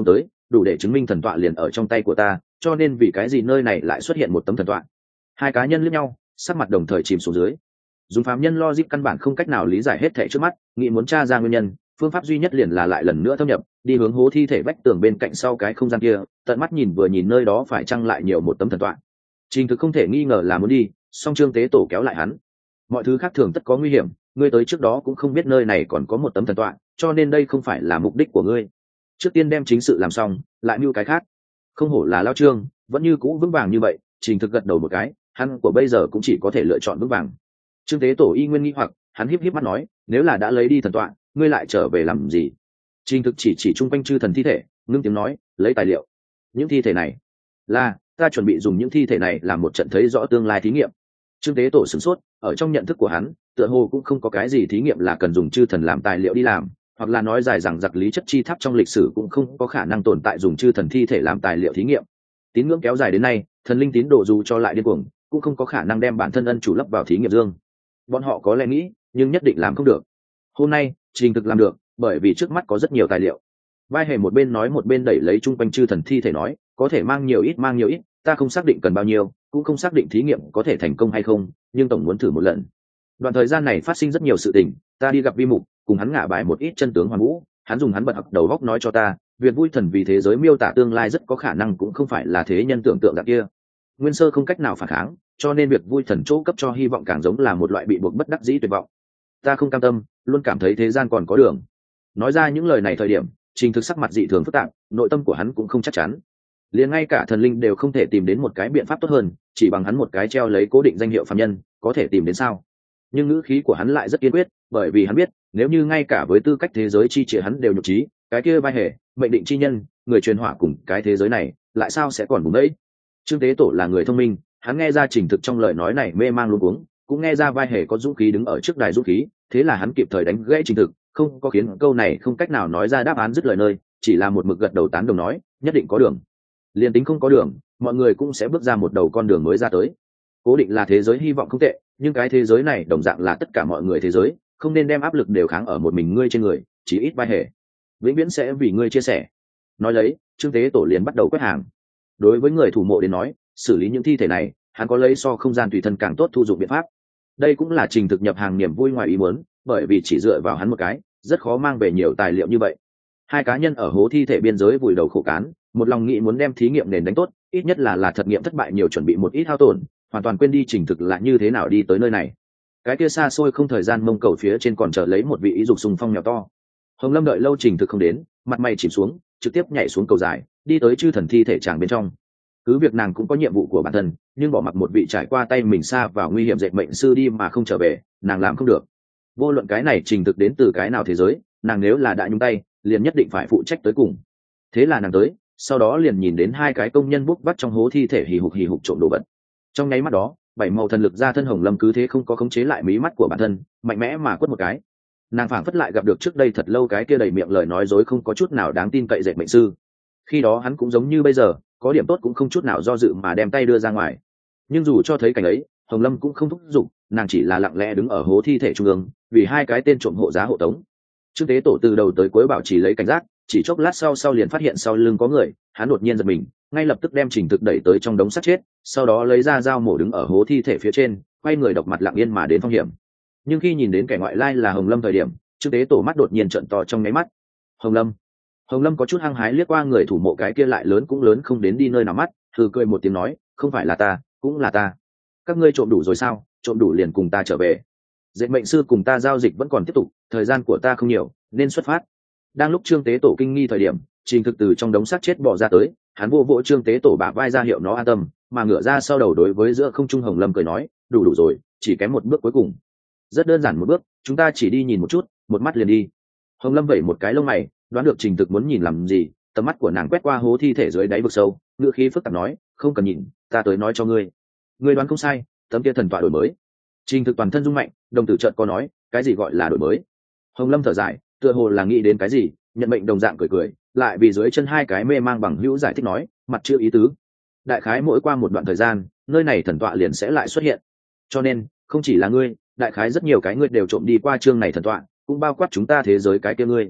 Speaker 1: đủ để chứng minh thần tọa liền ở trong tay của ta, cho nên vì cái gì nơi này lại xuất hiện một tấm thần tọa? Hai cá nhân liếc nhau, sắc mặt đồng thời chìm xuống dưới. Dùng phàm nhân logic căn bản không cách nào lý giải hết thảy trước mắt, nghĩ muốn tra ra nguyên nhân, phương pháp duy nhất liền là lại lần nữa thâm nhập, đi hướng hố thi thể vách tường bên cạnh sau cái không gian kia, tận mắt nhìn vừa nhìn nơi đó phải chăng lại nhiều một tấm thần tọa. Trình Thực không thể nghi ngờ là muốn đi, song Trương Tế Tổ kéo lại hắn. Mọi thứ khác thường tất có nguy hiểm, ngươi tới trước đó cũng không biết nơi này còn có một tấm thần tọa, cho nên đây không phải là mục đích của ngươi. Trước tiên đem chính sự làm xong, lại mưu cái khác. Không hổ là lão Trương, vẫn như cũ vững vàng như vậy. Trình Thực gật đầu một cái, hắn của bây giờ cũng chỉ có thể lựa chọn vững vàng. Trương Tế Tổ y nguyên nghi hoặc, hắn híp híp mắt nói, nếu là đã lấy đi thần tọa, ngươi lại trở về làm gì? Trình Thực chỉ chỉ trung quanh chư thần thi thể, ngưng tiếng nói, lấy tài liệu. Những thi thể này, là ta chuẩn bị dùng những thi thể này làm một trận thấy rõ tương lai thí nghiệm. Trương Tế Tổ sửng sốt, ở trong nhận thức của hắn, tựa hồ cũng không có cái gì thí nghiệm là cần dùng chư thần làm tài liệu đi làm, hoặc là nói dài rằng giặc lý chất chi tháp trong lịch sử cũng không có khả năng tồn tại dùng chư thần thi thể làm tài liệu thí nghiệm. Tín ngưỡng kéo dài đến nay, thần linh tín đồ dù cho lại điên cuồng, cũng không có khả năng đem bản thân ân chủ lấp vào thí nghiệm dương. Bọn họ có lẽ nghĩ, nhưng nhất định làm không được. Hôm nay, Trình Thực làm được, bởi vì trước mắt có rất nhiều tài liệu. Vai Hề một bên nói một bên đẩy lấy trung quanh chư thần thi thể nói, có thể mang nhiều ít mang nhiều ít, ta không xác định cần bao nhiêu, cũng không xác định thí nghiệm có thể thành công hay không, nhưng tổng muốn thử một lần. Đoạn thời gian này phát sinh rất nhiều sự tình, ta đi gặp Vi Mục, cùng hắn ngả bài một ít chân tướng hoàn vũ, hắn dùng hắn bật học đầu góc nói cho ta, việc vui thần vì thế giới miêu tả tương lai rất có khả năng cũng không phải là thế nhân tưởng tượng dạng kia. Nguyên sơ không cách nào phản kháng, cho nên việc vui thần chỗ cấp cho hy vọng càng giống là một loại bị buộc bất đắc dĩ tuyệt vọng. Ta không cam tâm, luôn cảm thấy thế gian còn có đường. Nói ra những lời này thời điểm, Trình Thực sắc mặt dị thường phức tạp, nội tâm của hắn cũng không chắc chắn. Liền ngay cả thần linh đều không thể tìm đến một cái biện pháp tốt hơn, chỉ bằng hắn một cái treo lấy cố định danh hiệu phàm nhân, có thể tìm đến sao? Nhưng ngữ khí của hắn lại rất kiên quyết, bởi vì hắn biết, nếu như ngay cả với tư cách thế giới chi trị hắn đều nhục trí, cái kia Vai Hề, mệnh định chi nhân, người truyền hỏa cùng cái thế giới này, lại sao sẽ còn vùng đấy? Trương Tế Tổ là người thông minh, hắn nghe ra Trình Thực trong lời nói này mê mang luống cuống, cũng nghe ra Vai Hề có dũng khí đứng ở trước đài dũng khí, thế là hắn kịp thời đánh gãy Trình Thực, không có khiến câu này không cách nào nói ra đáp án dứt lời nơi, chỉ là một mực gật đầu tán đồng nói, nhất định có đường. Liên tính không có đường, mọi người cũng sẽ bước ra một đầu con đường mới ra tới. Cố định là thế giới hy vọng không tệ, nhưng cái thế giới này đồng dạng là tất cả mọi người thế giới, không nên đem áp lực đều kháng ở một mình ngươi trên người, chỉ ít Vai Hề vĩnh viễn sẽ vì ngươi chia sẻ. Nói lấy, Trương Tế Tổ liền bắt đầu quét hàng. Đối với người thủ mộ đến nói, xử lý những thi thể này, hắn có lấy so không gian tùy thân càng tốt thu dụng biện pháp. Đây cũng là Trình Thực nhập hàng niềm vui ngoài ý muốn, bởi vì chỉ dựa vào hắn một cái, rất khó mang về nhiều tài liệu như vậy. Hai cá nhân ở hố thi thể biên giới vùi đầu khổ cán, một lòng nghĩ muốn đem thí nghiệm nền đánh tốt, ít nhất là là thật nghiệm thất bại nhiều chuẩn bị một ít hao tổn, hoàn toàn quên đi Trình Thực là như thế nào đi tới nơi này. Cái kia xa xôi không thời gian mông cầu phía trên còn chờ lấy một vị ý dục sùng phong nhỏ to. Hồng Lâm đợi lâu Trình Thực không đến, mặt mày chìm xuống, trực tiếp nhảy xuống cầu dài, đi tới chư thần thi thể tràng bên trong. Cứ việc nàng cũng có nhiệm vụ của bản thân, nhưng bỏ mặc một vị trải qua tay mình xa vào nguy hiểm dệt mệnh sư đi mà không trở về, nàng làm không được. Vô luận cái này Trình Thực đến từ cái nào thế giới, nàng nếu là đã nhúng tay, liền nhất định phải phụ trách tới cùng. Thế là nàng tới, sau đó liền nhìn đến hai cái công nhân bút bắt trong hố thi thể hì hục hì hục trộm đồ vật. Trong nháy mắt đó, bảy màu thần lực ra thân Hồng Lâm cứ thế không có khống chế lại mí mắt của bản thân, mạnh mẽ mà quất một cái. Nàng phảng phất lại gặp được trước đây thật lâu cái kia đầy miệng lời nói dối không có chút nào đáng tin cậy dệt mệnh sư. Khi đó hắn cũng giống như bây giờ, có điểm tốt cũng không chút nào do dự mà đem tay đưa ra ngoài. Nhưng dù cho thấy cảnh ấy, Hồng Lâm cũng không thúc giục, nàng chỉ là lặng lẽ đứng ở hố thi thể trung ương, vì hai cái tên trộm hộ giá hộ tống. Trương Tế Tổ từ đầu tới cuối bảo trì lấy cảnh giác, chỉ chốc lát sau sau liền phát hiện sau lưng có người, hắn đột nhiên giật mình, ngay lập tức đem Trình Thực đẩy tới trong đống xác chết, sau đó lấy ra dao mổ đứng ở hố thi thể phía trên, quay người độc mặt lặng yên mà đến phong hiểm. Nhưng khi nhìn đến kẻ ngoại lai là Hồng Lâm thời điểm, Trương Tế Tổ mắt đột nhiên trợn to trong nháy mắt. Hồng Lâm, Hồng Lâm có chút hăng hái liếc qua người thủ mộ cái kia lại lớn cũng lớn không đến đi nơi nào mắt, thử cười một tiếng nói, không phải là ta, cũng là ta. Các ngươi trộm đủ rồi sao? Trộm đủ liền cùng ta trở về. Dệt mệnh sư cùng ta giao dịch vẫn còn tiếp tục, thời gian của ta không nhiều, nên xuất phát. Đang lúc Trương Tế Tổ kinh nghi thời điểm, Trình Thực từ trong đống xác chết bò ra tới, hắn vô vỗ Trương Tế Tổ bả vai ra hiệu nó an tâm, mà ngửa ra sau đầu đối với giữa không trung Hồng Lâm cười nói, đủ đủ rồi, chỉ kém một bước cuối cùng. Rất đơn giản một bước, chúng ta chỉ đi nhìn một chút, một mắt liền đi. Hồng Lâm vẩy một cái lông mày, đoán được Trình Thực muốn nhìn làm gì, tầm mắt của nàng quét qua hố thi thể dưới đáy vực sâu, ngựa khí phức tạp nói, không cần nhìn, ta tới nói cho ngươi. Ngươi đoán không sai, tấm kia thần tọa đổi mới. Trình Thực toàn thân rung mạnh, đồng tử chợt có nói, cái gì gọi là đổi mới? Hồng Lâm thở dài, tựa hồ là nghĩ đến cái gì, nhận mệnh đồng dạng cười cười, lại vì dưới chân hai cái mê mang bằng hữu giải thích nói, mặt chưa ý tứ. Đại khái mỗi qua một đoạn thời gian, nơi này thần tọa liền sẽ lại xuất hiện. Cho nên, không chỉ là ngươi, đại khái rất nhiều cái ngươi đều trộm đi qua chương này thần tọa, cũng bao quát chúng ta thế giới cái kia ngươi.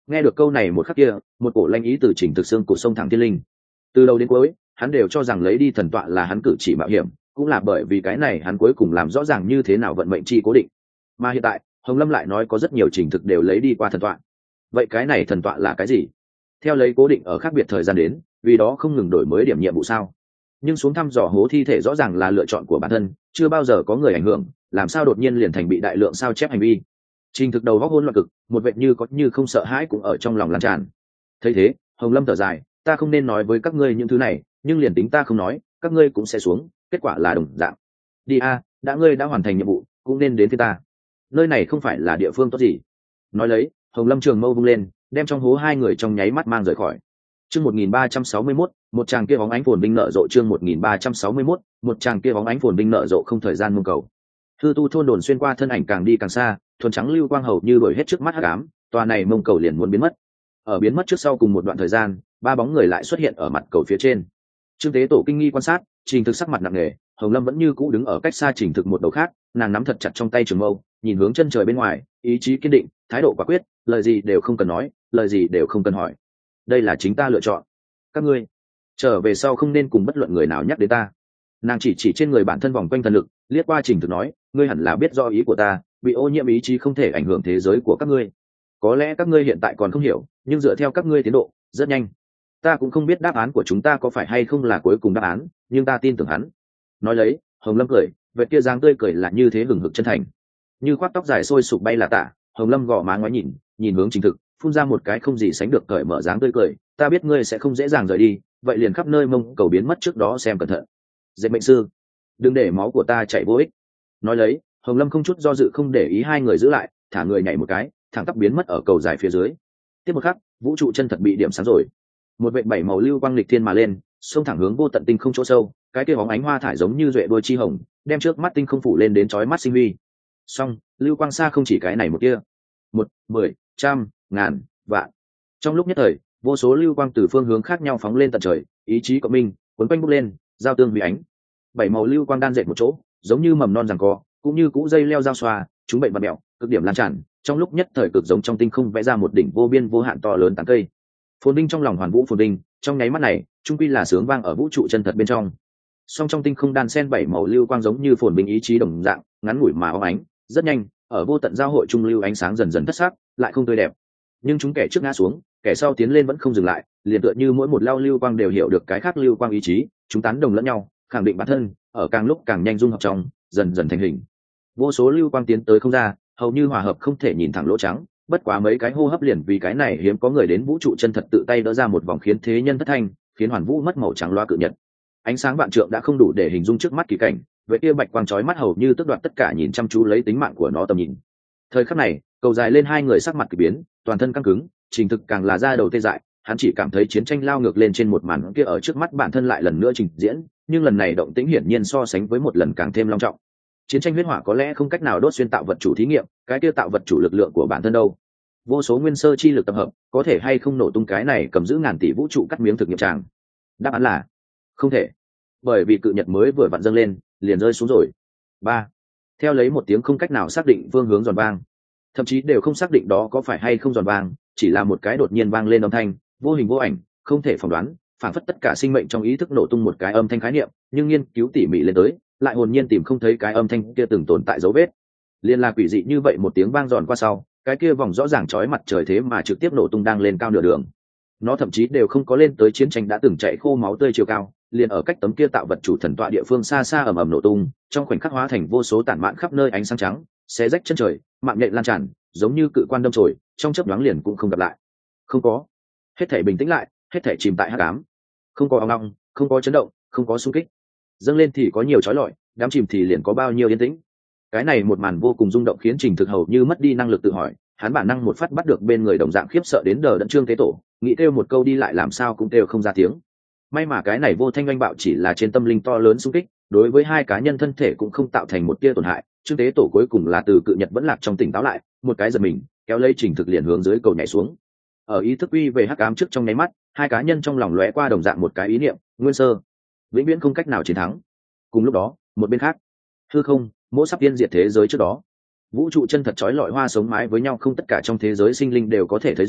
Speaker 1: Nghe được câu này một khắc kia, một cổ lanh ý từ Trình Thực xương cổ sông thẳng thiên linh. Từ đầu đến cuối, hắn đều cho rằng lấy đi thần tọa là hắn cử chỉ mạo hiểm, cũng là bởi vì cái này hắn cuối cùng làm rõ ràng như thế nào vận mệnh chi cố định. Mà hiện tại, Hồng Lâm lại nói có rất nhiều Trình Thực đều lấy đi qua thần tọa. Vậy cái này thần tọa là cái gì? Theo lấy cố định ở khác biệt thời gian đến, vì đó không ngừng đổi mới điểm nhiệm vụ sao? Nhưng xuống thăm dò hố thi thể rõ ràng là lựa chọn của bản thân, chưa bao giờ có người ảnh hưởng, làm sao đột nhiên liền thành bị đại lượng sao chép hành vi? Trình Thực đầu góc hỗn loạn cực, một vệt như có như không sợ hãi cũng ở trong lòng lan tràn. Thấy thế, Hồng Lâm thở dài, ta không nên nói với các ngươi những thứ này, nhưng liền tính ta không nói, các ngươi cũng sẽ xuống, kết quả là đồng dạng. Đi a, đã ngươi đã hoàn thành nhiệm vụ, cũng nên đến với ta. Nơi này không phải là địa phương tốt gì. Nói lấy, Hồng Lâm trường mâu vung lên, đem trong hố hai người trong nháy mắt mang rời khỏi. Chương một nghìn ba trăm sáu mươi mốt, một chàng kia bóng ánh phồn vinh nở rộ chương một nghìn ba trăm sáu mươi mốt, một chàng kia bóng ánh phồn vinh nở rộ không thời gian mông cầu. Hư tu thôn đồn xuyên qua thân ảnh càng đi càng xa, thuần trắng lưu quang hầu như đuổi hết trước mắt hắc ám, tòa này mông cầu liền muốn biến mất. Ở biến mất trước sau cùng một đoạn thời gian, ba bóng người lại xuất hiện ở mặt cầu phía trên. Trương Tế Tổ kinh nghi quan sát, Trình Thực sắc mặt nặng nề, Hồng Lâm vẫn như cũ đứng ở cách xa Trình Thực một đầu khác, nàng nắm thật chặt trong tay trường mâu, nhìn hướng chân trời bên ngoài, ý chí kiên định, thái độ quả quyết, lời gì đều không cần nói, lời gì đều không cần hỏi. Đây là chính ta lựa chọn. Các ngươi trở về sau không nên cùng bất luận người nào nhắc đến ta. Nàng chỉ chỉ trên người bản thân vòng quanh thần lực, liếc qua Trình Thực nói, ngươi hẳn là biết do ý của ta, bị ô nhiễm ý chí không thể ảnh hưởng thế giới của các ngươi. Có lẽ các ngươi hiện tại còn không hiểu, nhưng dựa theo các ngươi tiến độ, rất nhanh. Ta cũng không biết đáp án của chúng ta có phải hay không là cuối cùng đáp án, nhưng ta tin tưởng hắn. Nói lấy, Hồng Lâm cười, vệt kia dáng tươi cười là như thế hừng hực chân thành. Như khoác tóc dài sôi sục bay là tả, Hồng Lâm gò má ngoái nhìn, nhìn hướng Trình Thực, phun ra một cái không gì sánh được cởi mở dáng tươi cười, ta biết ngươi sẽ không dễ dàng rời đi, vậy liền khắp nơi mông cầu biến mất trước đó xem cẩn thận. Dệt mệnh sư, đừng để máu của ta chảy vô ích. Nói lấy, Hồng Lâm không chút do dự không để ý hai người giữ lại, thả người nhảy một cái, thẳng tắp biến mất ở cầu dài phía dưới. Tiếp một khắc, vũ trụ chân thật bị điểm sáng rồi. Một vệt bảy màu lưu quang lịch thiên mà lên, xông thẳng hướng vô tận tinh không chỗ sâu, cái kia bóng ánh hoa thải giống như duệ đuôi chi hồng, đem trước mắt tinh không phủ lên đến chói mắt sinh huy. Song, lưu quang xa không chỉ cái này một kia, một, mười, trăm, ngàn, vạn. Trong lúc nhất thời, vô số lưu quang từ phương hướng khác nhau phóng lên tận trời, ý chí cộng minh, cuốn quanh bốc lên, giao tương vì ánh. Bảy màu lưu quang đan dệt một chỗ, giống như mầm non giằng co, cũng như cũ dây leo giao xoa, chúng bệnh và mẹo, cực điểm lan tràn, trong lúc nhất thời cực giống trong tinh không vẽ ra một đỉnh vô biên vô hạn to lớn tán cây. Phồn vinh trong lòng hoàn vũ phồn vinh, trong nháy mắt này, trung quy là sướng vang ở vũ trụ chân thật bên trong. Song trong tinh không đan sen bảy màu lưu quang giống như phồn vinh ý chí đồng dạng, ngắn ngủi mà óng ánh, rất nhanh, ở vô tận giao hội trung lưu ánh sáng dần dần thất sắc, lại không tươi đẹp. Nhưng chúng kẻ trước ngã xuống, kẻ sau tiến lên vẫn không dừng lại, liền tựa như mỗi một lao lưu quang đều hiểu được cái khác lưu quang ý chí, chúng tán đồng lẫn nhau, khẳng định bản thân, ở càng lúc càng nhanh dung hợp trong, dần dần thành hình. Vô số lưu quang tiến tới không ra, hầu như hòa hợp không thể nhìn thẳng lỗ trắng, bất quá mấy cái hô hấp liền vì cái này hiếm có người đến vũ trụ chân thật tự tay đỡ ra một vòng khiến thế nhân thất thanh, khiến hoàn vũ mất màu trắng loa cự nhật. Ánh sáng vạn trượng đã không đủ để hình dung trước mắt kỳ cảnh, vậy kia bạch quang chói mắt hầu như tước đoạt tất cả nhìn chăm chú lấy tính mạng của nó tầm nhìn. Thời khắc này, cầu dài lên hai người sắc mặt kỳ biến, toàn thân căng cứng, Trình Thực càng là da đầu tê dại, hắn chỉ cảm thấy chiến tranh lao ngược lên trên một màn kia ở trước mắt bản thân lại lần nữa trình diễn, nhưng lần này động tĩnh hiển nhiên so sánh với một lần càng thêm long trọng. Chiến tranh huyết hỏa có lẽ không cách nào đốt xuyên tạo vật chủ thí nghiệm, cái kia tạo vật chủ lực lượng của bản thân đâu? Vô số nguyên sơ chi lực tập hợp, có thể hay không nổ tung cái này cầm giữ ngàn tỷ vũ trụ cắt miếng thực nghiệm tràng? Đáp án là không thể, bởi vì cự nhật mới vừa vặn dâng lên, liền rơi xuống rồi. Ba. Theo lấy một tiếng không cách nào xác định phương hướng giòn vang, thậm chí đều không xác định đó có phải hay không giòn vang, chỉ là một cái đột nhiên vang lên âm thanh, vô hình vô ảnh, không thể phỏng đoán, phản phất tất cả sinh mệnh trong ý thức nổ tung một cái âm thanh khái niệm, nhưng nghiên cứu tỉ mỉ lên tới, lại hồn nhiên tìm không thấy cái âm thanh kia từng tồn tại dấu vết. Liên là quỷ dị như vậy một tiếng vang giòn qua sau, cái kia vòng rõ ràng chói mặt trời thế mà trực tiếp nổ tung đang lên cao nửa đường. Nó thậm chí đều không có lên tới chiến tranh đã từng chạy khô máu tươi chiều cao, liền ở cách tấm kia tạo vật chủ thần tọa địa phương xa xa ầm ầm nổ tung, trong khoảnh khắc hóa thành vô số tản mạn khắp nơi ánh sáng trắng, xé rách chân trời, mạng nhện lan tràn, giống như cự quan đâm chồi, trong chớp nhoáng liền cũng không gặp lại. Không có, hết thảy bình tĩnh lại, hết thảy chìm tại hắc ám. Không có ong ong, không có chấn động, không có xung kích. Dâng lên thì có nhiều chói lọi, đám chìm thì liền có bao nhiêu yên tĩnh. Cái này một màn vô cùng rung động khiến Trình Thực hầu như mất đi năng lực tự hỏi, hắn bản năng một phát bắt được bên người đồng dạng khiếp sợ đến đờ đẫn Trương Tế Tổ, nghĩ kêu một câu đi lại làm sao cũng kêu không ra tiếng. May mà cái này vô thanh oanh bạo chỉ là trên tâm linh to lớn xung kích, đối với hai cá nhân thân thể cũng không tạo thành một tia tổn hại. Trương Tế Tổ cuối cùng là từ cự nhật vẫn lạc trong tỉnh táo lại, một cái giật mình, kéo lấy Trình Thực liền hướng dưới cầu nhảy xuống. Ở ý thức uy về hắc ám trước trong nháy mắt, hai cá nhân trong lòng lóe qua đồng dạng một cái ý niệm, nguyên sơ, vĩnh viễn không cách nào chiến thắng. Cùng lúc đó, một bên khác, hư không, mỗi sắp tiên diệt thế giới trước đó, vũ trụ chân thật chói lọi hoa sống mái với nhau không tất cả trong thế giới sinh linh đều có thể thấy rõ,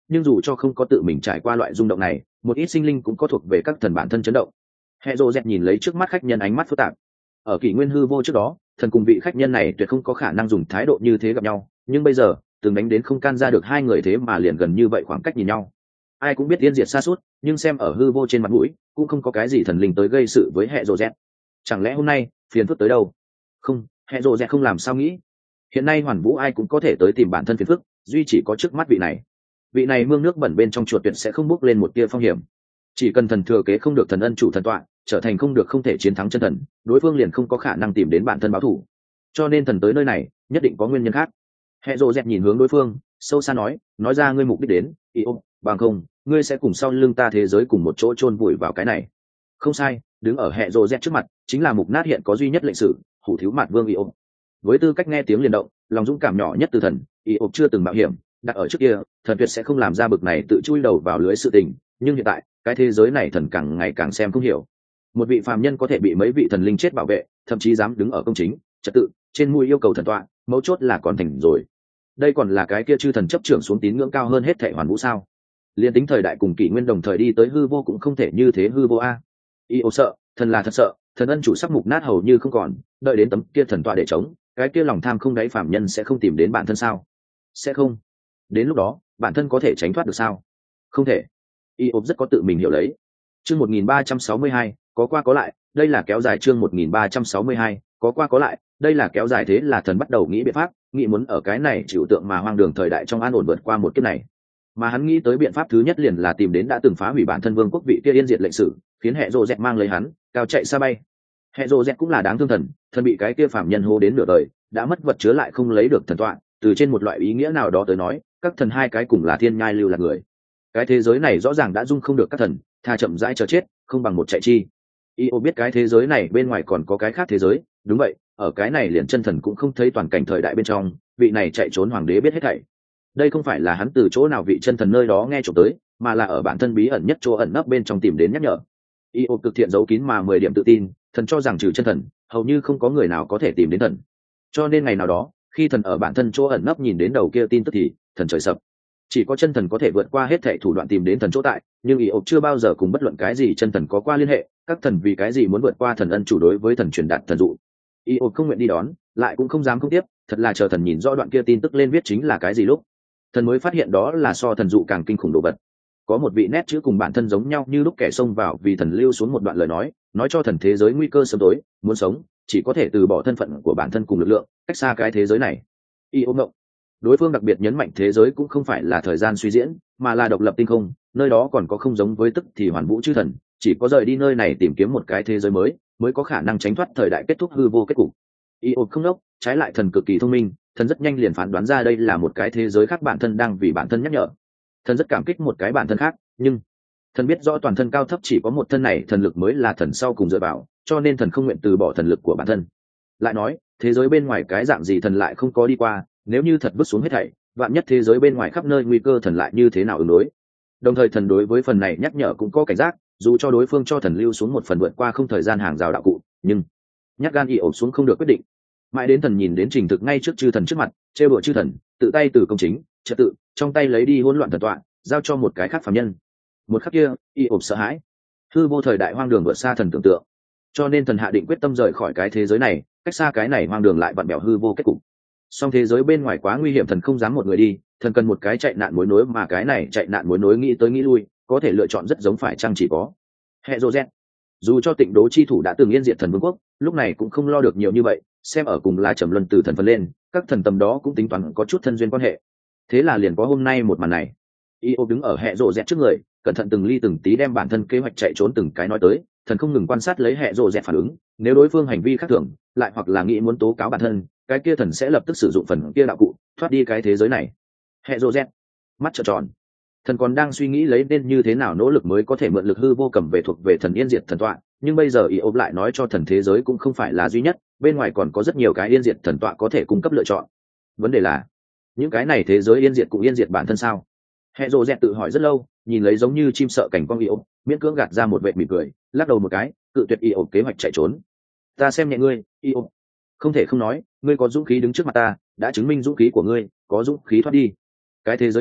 Speaker 1: nhưng dù cho không có tự mình trải qua loại rung động này, một ít sinh linh cũng có thuộc về các thần bản thân chấn động. Hệ rộ dẹt nhìn lấy trước mắt khách nhân ánh mắt phức tạp. Ở kỷ nguyên hư vô trước đó, thần cùng vị khách nhân này tuyệt không có khả năng dùng thái độ như thế gặp nhau, nhưng bây giờ từng đánh đến không can ra được hai người thế mà liền gần như vậy khoảng cách nhìn nhau. Ai cũng biết tiên diệt xa suốt, nhưng xem ở hư vô trên mặt mũi cũng không có cái gì thần linh tới gây sự với hệ rộ dẹt. Chẳng lẽ hôm nay phiền phức tới đâu? Không, hệ rộ dẹt không làm sao nghĩ. Hiện nay hoàn vũ ai cũng có thể tới tìm bản thân phiền phức, duy chỉ có trước mắt vị này. Vị này mương nước bẩn bên trong chuột tuyệt sẽ không bước lên một tia phong hiểm. Chỉ cần thần thừa kế không được thần ân chủ thần tọa, trở thành không được không thể chiến thắng chân thần, đối phương liền không có khả năng tìm đến bản thân báo thù. Cho nên thần tới nơi này nhất định có nguyên nhân khác. Hệ rộ dẹt nhìn hướng đối phương, sâu xa nói, nói ra ngươi mục đích đến, ý ôm, bằng không, ngươi sẽ cùng sau lưng ta thế giới cùng một chỗ chôn vùi vào cái này. Không sai, đứng ở hệ rộ dẹt trước mặt, chính là mục nát hiện có duy nhất lệnh sử, hủ thiếu mạt vương ý ôm. Với tư cách nghe tiếng liền động, lòng dũng cảm nhỏ nhất từ thần, ý ôm chưa từng mạo hiểm, đặt ở trước kia, thần tuyệt sẽ không làm ra bực này tự chui đầu vào lưới sự tình, nhưng hiện tại, cái thế giới này thần càng ngày càng xem không hiểu. Một vị phàm nhân có thể bị mấy vị thần linh chết bảo vệ, thậm chí dám đứng ở công chính, trật tự, trên mũi yêu cầu thần tọa, mấu chốt là còn thành rồi. Đây còn là cái kia chư thần chấp trưởng xuống tín ngưỡng cao hơn hết thảy hoàn vũ sao? Liên tính thời đại cùng kỷ nguyên đồng thời đi tới hư vô cũng không thể như thế hư vô a. Y ô sợ, thần là thật sợ, thần ân chủ sắc mục nát hầu như không còn, đợi đến tấm kia thần tọa để chống, cái kia lòng tham không đáy phàm nhân sẽ không tìm đến bản thân sao? Sẽ không. Đến lúc đó, bản thân có thể tránh thoát được sao? Không thể. Y ô rất có tự mình hiểu lấy. Chương một nghìn ba trăm sáu mươi hai, có qua có lại, đây là kéo dài chương một nghìn ba trăm sáu mươi hai, có qua có lại, đây là kéo dài thế là thần bắt đầu nghĩ biện pháp, nghĩ muốn ở cái này chịu tượng mà hoang đường thời đại trong an ổn vượt qua một kiếp này. Mà hắn nghĩ tới biện pháp thứ nhất liền là tìm đến đã từng phá hủy bản thân vương quốc vị kia yên diệt lệnh sử, khiến hệ rộ dẹt mang lấy hắn, cao chạy xa bay. Hệ rộ dẹt cũng là đáng thương thần, thần bị cái kia phạm nhân hô đến nửa đời, đã mất vật chứa lại không lấy được thần tọa, từ trên một loại ý nghĩa nào đó tới nói, các thần hai cái cùng là thiên nhai lưu là người. Cái thế giới này rõ ràng đã dung không được các thần, tha chậm rãi chờ chết, không bằng một chạy chi. Io biết cái thế giới này bên ngoài còn có cái khác thế giới, đúng vậy, ở cái này liền chân thần cũng không thấy toàn cảnh thời đại bên trong, vị này chạy trốn hoàng đế biết hết thảy. Đây không phải là hắn từ chỗ nào vị chân thần nơi đó nghe trộm tới, mà là ở bản thân bí ẩn nhất chỗ ẩn nấp bên trong tìm đến nhắc nhở. Io cực thiện giấu kín mà mười điểm tự tin, thần cho rằng trừ chân thần, hầu như không có người nào có thể tìm đến thần. Cho nên ngày nào đó, khi thần ở bản thân chỗ ẩn nấp nhìn đến đầu kia tin tức thì thần trời sập. Chỉ có chân thần có thể vượt qua hết thảy thủ đoạn tìm đến thần chỗ tại, nhưng Io chưa bao giờ cùng bất luận cái gì chân thần có qua liên hệ, các thần vì cái gì muốn vượt qua thần ân chủ đối với thần truyền đạt thần dụ. Io không nguyện đi đón, lại cũng không dám không tiếp, thật là chờ thần nhìn rõ đoạn kia tin tức lên viết chính là cái gì lúc, thần mới phát hiện đó là so thần dụ càng kinh khủng đồ vật. Có một vị nét chữ cùng bản thân giống nhau như lúc kẻ xông vào vì thần lưu xuống một đoạn lời nói, nói cho thần thế giới nguy cơ sớm tối, muốn sống chỉ có thể từ bỏ thân phận của bản thân cùng lực lượng, cách xa cái thế giới này. Io ngộng. Đối phương đặc biệt nhấn mạnh thế giới cũng không phải là thời gian suy diễn, mà là độc lập tinh không, nơi đó còn có không giống với tức thì hoàn vũ chư thần, chỉ có rời đi nơi này tìm kiếm một cái thế giới mới, mới có khả năng tránh thoát thời đại kết thúc hư vô kết cục. Io không đốc, trái lại thần cực kỳ thông minh, thần rất nhanh liền phán đoán ra đây là một cái thế giới khác bản thân đang vì bản thân nhắc nhở. Thần rất cảm kích một cái bản thân khác, nhưng thần biết rõ toàn thân cao thấp chỉ có một thân này thần lực mới là thần sau cùng dựa vào, cho nên thần không nguyện từ bỏ thần lực của bản thân. Lại nói, thế giới bên ngoài cái dạng gì thần lại không có đi qua, nếu như thật vứt xuống hết thảy, vạn nhất thế giới bên ngoài khắp nơi nguy cơ thần lại như thế nào ứng đối. Đồng thời thần đối với phần này nhắc nhở cũng có cảnh giác, dù cho đối phương cho thần lưu xuống một phần vượt qua không thời gian hàng rào đạo cụ, nhưng nhắc gan ỉ ổ xuống không được quyết định. Mãi đến thần nhìn đến trình thực ngay trước chư thần trước mặt, trêu đùa chư thần, tự tay từ công chính trật tự trong tay lấy đi hỗn loạn thần tọa, giao cho một cái khác phàm nhân. Một khắc kia, ỉ ổ sợ hãi, hư vô thời đại hoang đường vượt xa thần tưởng tượng, cho nên thần hạ định quyết tâm rời khỏi cái thế giới này, cách xa cái này hoang đường lại vặn bèo hư vô kết cục. Song thế giới bên ngoài quá nguy hiểm, thần không dám một người đi, thần cần một cái chạy nạn mối nối, mà cái này chạy nạn mối nối nghĩ tới nghĩ lui, có thể lựa chọn rất giống phải chăng chỉ có hệ rô gen. Dù cho Tịnh Đố chi thủ đã từng yên diệt thần vương quốc, lúc này cũng không lo được nhiều như vậy, xem ở cùng là trầm luân từ thần phân lên, các thần tầm đó cũng tính toán có chút thân duyên quan hệ. Thế là liền có hôm nay một màn này. Io đứng ở hệ rô gen trước người, cẩn thận từng ly từng tí đem bản thân kế hoạch chạy trốn từng cái nói tới, thần không ngừng quan sát lấy hệ rô gen phản ứng, nếu đối phương hành vi khác thường, lại hoặc là nghĩ muốn tố cáo bản thân, cái kia thần sẽ lập tức sử dụng phần kia đạo cụ thoát đi cái thế giới này. Hệ rô gen mắt trợn tròn, thần còn đang suy nghĩ lấy nên như thế nào nỗ lực mới có thể mượn lực hư vô cầm về thuộc về thần yên diệt thần tọa, nhưng bây giờ ý ốp lại nói cho thần thế giới cũng không phải là duy nhất, bên ngoài còn có rất nhiều cái yên diệt thần tọa có thể cung cấp lựa chọn. Vấn đề là những cái này thế giới yên diệt cũng yên diệt bản thân sao? Hệ rô gen tự hỏi rất lâu, nhìn lấy giống như chim sợ cảnh con ý ốp, miễn cưỡng gạt ra một vệt mỉm cười, lắc đầu một cái, cự tuyệt ý ốp kế hoạch chạy trốn. Ta xem nhẹ ngươi, ý ốp. Không thể không nói, ngươi có dũng khí đứng trước mặt ta, đã chứng minh dũng khí của ngươi, có dũng khí thoát đi. Cái thế giới này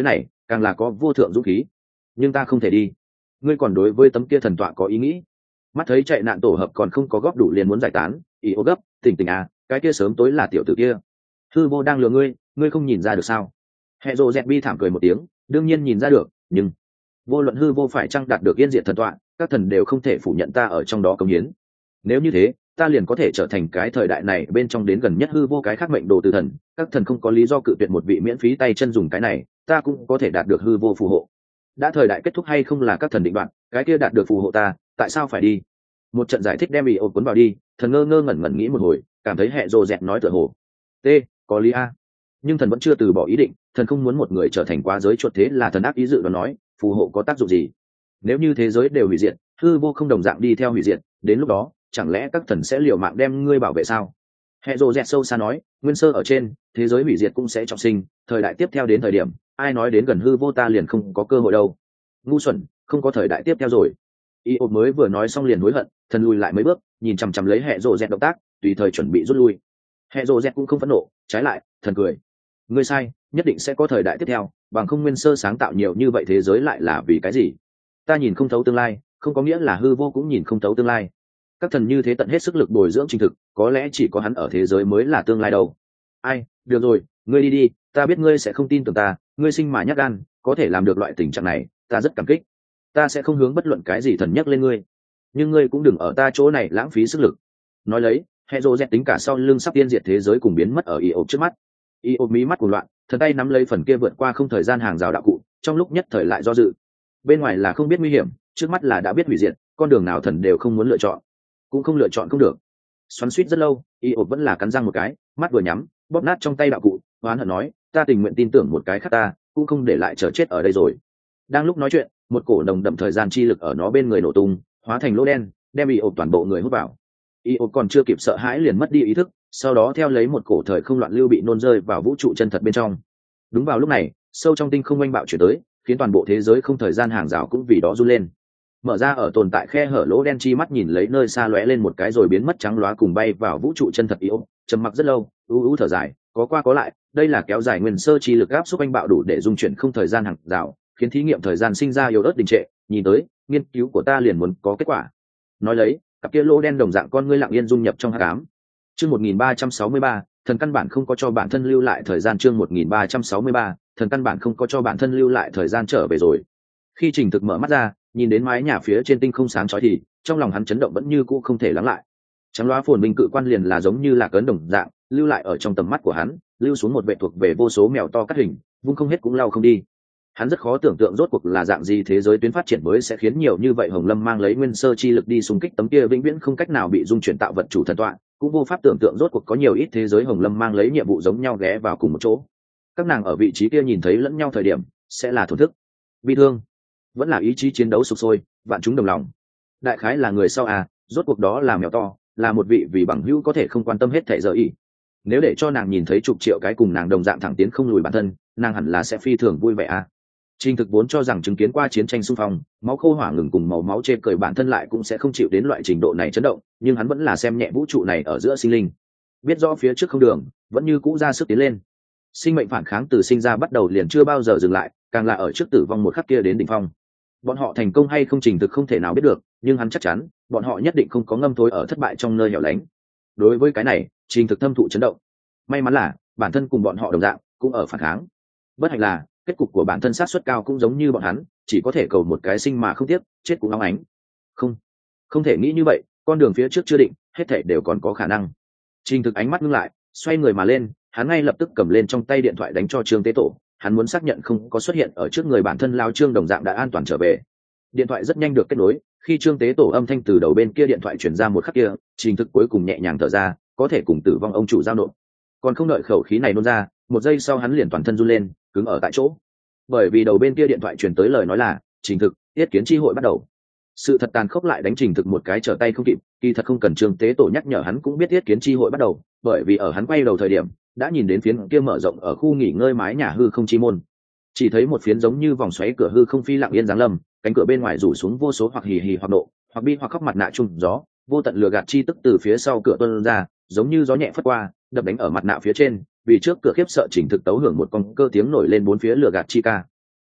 Speaker 1: càng là có vô thượng dũng khí. Nhưng ta không thể đi. Ngươi còn đối với tấm kia thần tọa có ý nghĩ? Mắt thấy chạy nạn tổ hợp còn không có góp đủ liền muốn giải tán, ý ô gấp, tỉnh tỉnh à, cái kia sớm tối là tiểu tử kia. Hư vô đang lừa ngươi, ngươi không nhìn ra được sao? Hệ rồ dẹt bi thảm cười một tiếng, đương nhiên nhìn ra được, nhưng vô luận hư vô phải chăng đạt được yên diệt thần tọa, các thần đều không thể phủ nhận ta ở trong đó công hiến. Nếu như thế, ta liền có thể trở thành cái thời đại này bên trong đến gần nhất hư vô cái khác mệnh đồ từ thần, các thần không có lý do cự tuyệt một vị miễn phí tay chân dùng cái này, ta cũng có thể đạt được hư vô phù hộ. Đã thời đại kết thúc hay không là các thần định đoạt, cái kia đạt được phù hộ ta, tại sao phải đi? Một trận giải thích đem bị ột cuốn vào đi, thần ngơ ngơ ngẩn ngẩn nghĩ một hồi, cảm thấy hệ rồ dẹt nói tựa hồ t có lý a, nhưng thần vẫn chưa từ bỏ ý định. Thần không muốn một người trở thành quá giới chuột, thế là thần ác ý dự đoán nói phù hộ có tác dụng gì? Nếu như thế giới đều hủy diệt, hư vô không đồng dạng đi theo hủy diệt, đến lúc đó chẳng lẽ các thần sẽ liều mạng đem ngươi bảo vệ sao? Hệ rồ dẹt sâu xa nói, nguyên sơ ở trên, thế giới hủy diệt cũng sẽ trọng sinh, thời đại tiếp theo đến thời điểm ai nói đến gần hư vô ta liền không có cơ hội đâu. Ngu xuẩn, không có thời đại tiếp theo rồi. Y ột mới vừa nói xong liền hối hận, thần lùi lại mấy bước, nhìn chằm chằm lấy hệ rồ dẹt động tác, tùy thời chuẩn bị rút lui. Hệ rồ dẹt cũng không phẫn nộ, trái lại thần cười, ngươi sai, nhất định sẽ có thời đại tiếp theo, bằng không nguyên sơ sáng tạo nhiều như vậy thế giới lại là vì cái gì? Ta nhìn không thấu tương lai, không có nghĩa là hư vô cũng nhìn không thấu tương lai. Các thần như thế tận hết sức lực bồi dưỡng trình thực, có lẽ chỉ có hắn ở thế giới mới là tương lai đâu. Ai, được rồi, ngươi đi đi, ta biết ngươi sẽ không tin tưởng ta, ngươi sinh mà nhát gan, có thể làm được loại tình trạng này, ta rất cảm kích. Ta sẽ không hướng bất luận cái gì thần nhắc lên ngươi, nhưng ngươi cũng đừng ở ta chỗ này lãng phí sức lực. Nói lấy, hệ rồ dẹt tính cả sau lưng sắp tiên diệt thế giới cùng biến mất ở y ộp trước mắt. Y ộp mí mắt cuồng loạn, thần tay nắm lấy phần kia vượt qua không thời gian hàng rào đạo cụ, trong lúc nhất thời lại do dự. Bên ngoài là không biết nguy hiểm, trước mắt là đã biết hủy diệt, con đường nào thần đều không muốn lựa chọn, cũng không lựa chọn không được. Xoắn suýt rất lâu, y ộp vẫn là cắn răng một cái, mắt vừa nhắm, bóp nát trong tay đạo cụ, oán hận nói, ta tình nguyện tin tưởng một cái khác ta, cũng không để lại chờ chết ở đây rồi. Đang lúc nói chuyện, một cổ nồng đậm thời gian chi lực ở nó bên người nổ tung, hóa thành lỗ đen, đem y ộp toàn bộ người hút vào. Y ộp còn chưa kịp sợ hãi liền mất đi ý thức, sau đó theo lấy một cổ thời không loạn lưu bị nôn rơi vào vũ trụ chân thật bên trong. Đúng vào lúc này, sâu trong tinh không oanh bạo chuyển tới, khiến toàn bộ thế giới không thời gian hàng rào cũng vì đó run lên. Mở ra ở tồn tại khe hở lỗ đen chi mắt nhìn lấy nơi xa lóe lên một cái rồi biến mất trắng loá cùng bay vào vũ trụ chân thật y ộp, trầm mặc rất lâu, u u thở dài, có qua có lại, đây là kéo dài nguyên sơ chi lực áp xúc oanh bạo đủ để dung chuyển không thời gian hàng rào, khiến thí nghiệm thời gian sinh ra yếu ớt đình trệ. Nhìn tới nghiên cứu của ta liền muốn có kết quả. Nói lấy, cặp kia lỗ đen đồng dạng con ngươi lặng yên dung nhập trong hắc ám. Chương một nghìn ba trăm sáu mươi ba, thần căn bản không có cho bản thân lưu lại thời gian. Chương một nghìn ba trăm sáu mươi ba, thần căn bản không có cho bản thân lưu lại thời gian trở về rồi. Khi Trình Thực mở mắt ra, nhìn đến mái nhà phía trên tinh không sáng chói thì trong lòng hắn chấn động vẫn như cũ không thể lắng lại. Trắng loá phồn minh cự quan liền là giống như là cấn đồng dạng, lưu lại ở trong tầm mắt của hắn, lưu xuống một vệ thuộc về vô số mèo to cắt hình, vung không hết cũng lau không đi. Hắn rất khó tưởng tượng rốt cuộc là dạng gì thế giới tuyến phát triển mới sẽ khiến nhiều như vậy hồng lâm mang lấy nguyên sơ chi lực đi xung kích tấm kia vĩnh viễn không cách nào bị dung chuyển tạo vật chủ thần tọa, cũng vô pháp tưởng tượng rốt cuộc có nhiều ít thế giới hồng lâm mang lấy nhiệm vụ giống nhau ghé vào cùng một chỗ. Các nàng ở vị trí kia nhìn thấy lẫn nhau thời điểm sẽ là thổn thức, bi thương, vẫn là ý chí chiến đấu sục sôi, vạn chúng đồng lòng. Đại khái là người sau à, rốt cuộc đó là mèo to, là một vị vì bằng hữu có thể không quan tâm hết thảy giờ ý. Nếu để cho nàng nhìn thấy chục triệu cái cùng nàng đồng dạng thẳng tiến không lùi bản thân, nàng hẳn là sẽ phi thường vui vẻ à. Trình Thực vốn cho rằng chứng kiến qua chiến tranh xung phong, máu khô hỏa ngừng cùng màu máu chê cười bản thân lại cũng sẽ không chịu đến loại trình độ này chấn động, nhưng hắn vẫn là xem nhẹ vũ trụ này ở giữa sinh linh, biết rõ phía trước không đường, vẫn như cũ ra sức tiến lên. Sinh mệnh phản kháng từ sinh ra bắt đầu liền chưa bao giờ dừng lại, càng là ở trước tử vong một khắc kia đến đỉnh phong. Bọn họ thành công hay không Trình Thực không thể nào biết được, nhưng hắn chắc chắn, bọn họ nhất định không có ngâm thối ở thất bại trong nơi hẻo lánh. Đối với cái này, Trình Thực thâm thụ chấn động. May mắn là bản thân cùng bọn họ đồng dạng, cũng ở phản kháng. Bất hạnh là kết cục của bản thân sát suất cao cũng giống như bọn hắn, chỉ có thể cầu một cái sinh mà không tiếc, chết cũng óng ánh. Không, không thể nghĩ như vậy, con đường phía trước chưa định, hết thảy đều còn có khả năng. Trình Thực ánh mắt ngưng lại, xoay người mà lên, hắn ngay lập tức cầm lên trong tay điện thoại đánh cho Trương Tế Tổ, hắn muốn xác nhận không có xuất hiện ở trước người bản thân lao Trương đồng dạng đã an toàn trở về. Điện thoại rất nhanh được kết nối, khi Trương Tế Tổ âm thanh từ đầu bên kia điện thoại truyền ra một khắc kia, Trình Thực cuối cùng nhẹ nhàng thở ra, có thể cùng tử vong ông chủ giao nộp. Còn không đợi khẩu khí này nôn ra, một giây sau hắn liền toàn thân run lên, cứng ở tại chỗ. Bởi vì đầu bên kia điện thoại truyền tới lời nói là Trình Thực, yết kiến chi hội bắt đầu. Sự thật tàn khốc lại đánh Trình Thực một cái trở tay không kịp, kỳ thật không cần Trương Tế Tổ nhắc nhở hắn cũng biết yết kiến chi hội bắt đầu, bởi vì ở hắn quay đầu thời điểm đã nhìn đến phiến kia mở rộng ở khu nghỉ ngơi mái nhà hư không chi môn, chỉ thấy một phiến giống như vòng xoáy cửa hư không phi lặng yên giáng lâm, cánh cửa bên ngoài rủ xuống vô số hoặc hì hì hoặc nộ, hoặc bi hoặc khóc mặt nạ chung gió, vô tận lửa gạt chi tức từ phía sau cửa tuôn ra, giống như gió nhẹ phất qua, đập đánh ở mặt nạ phía trên, vì trước cửa khiếp sợ Trình Thực tấu hưởng một con cơ tiếng nổi lên bốn phía lửa gạt chi ca.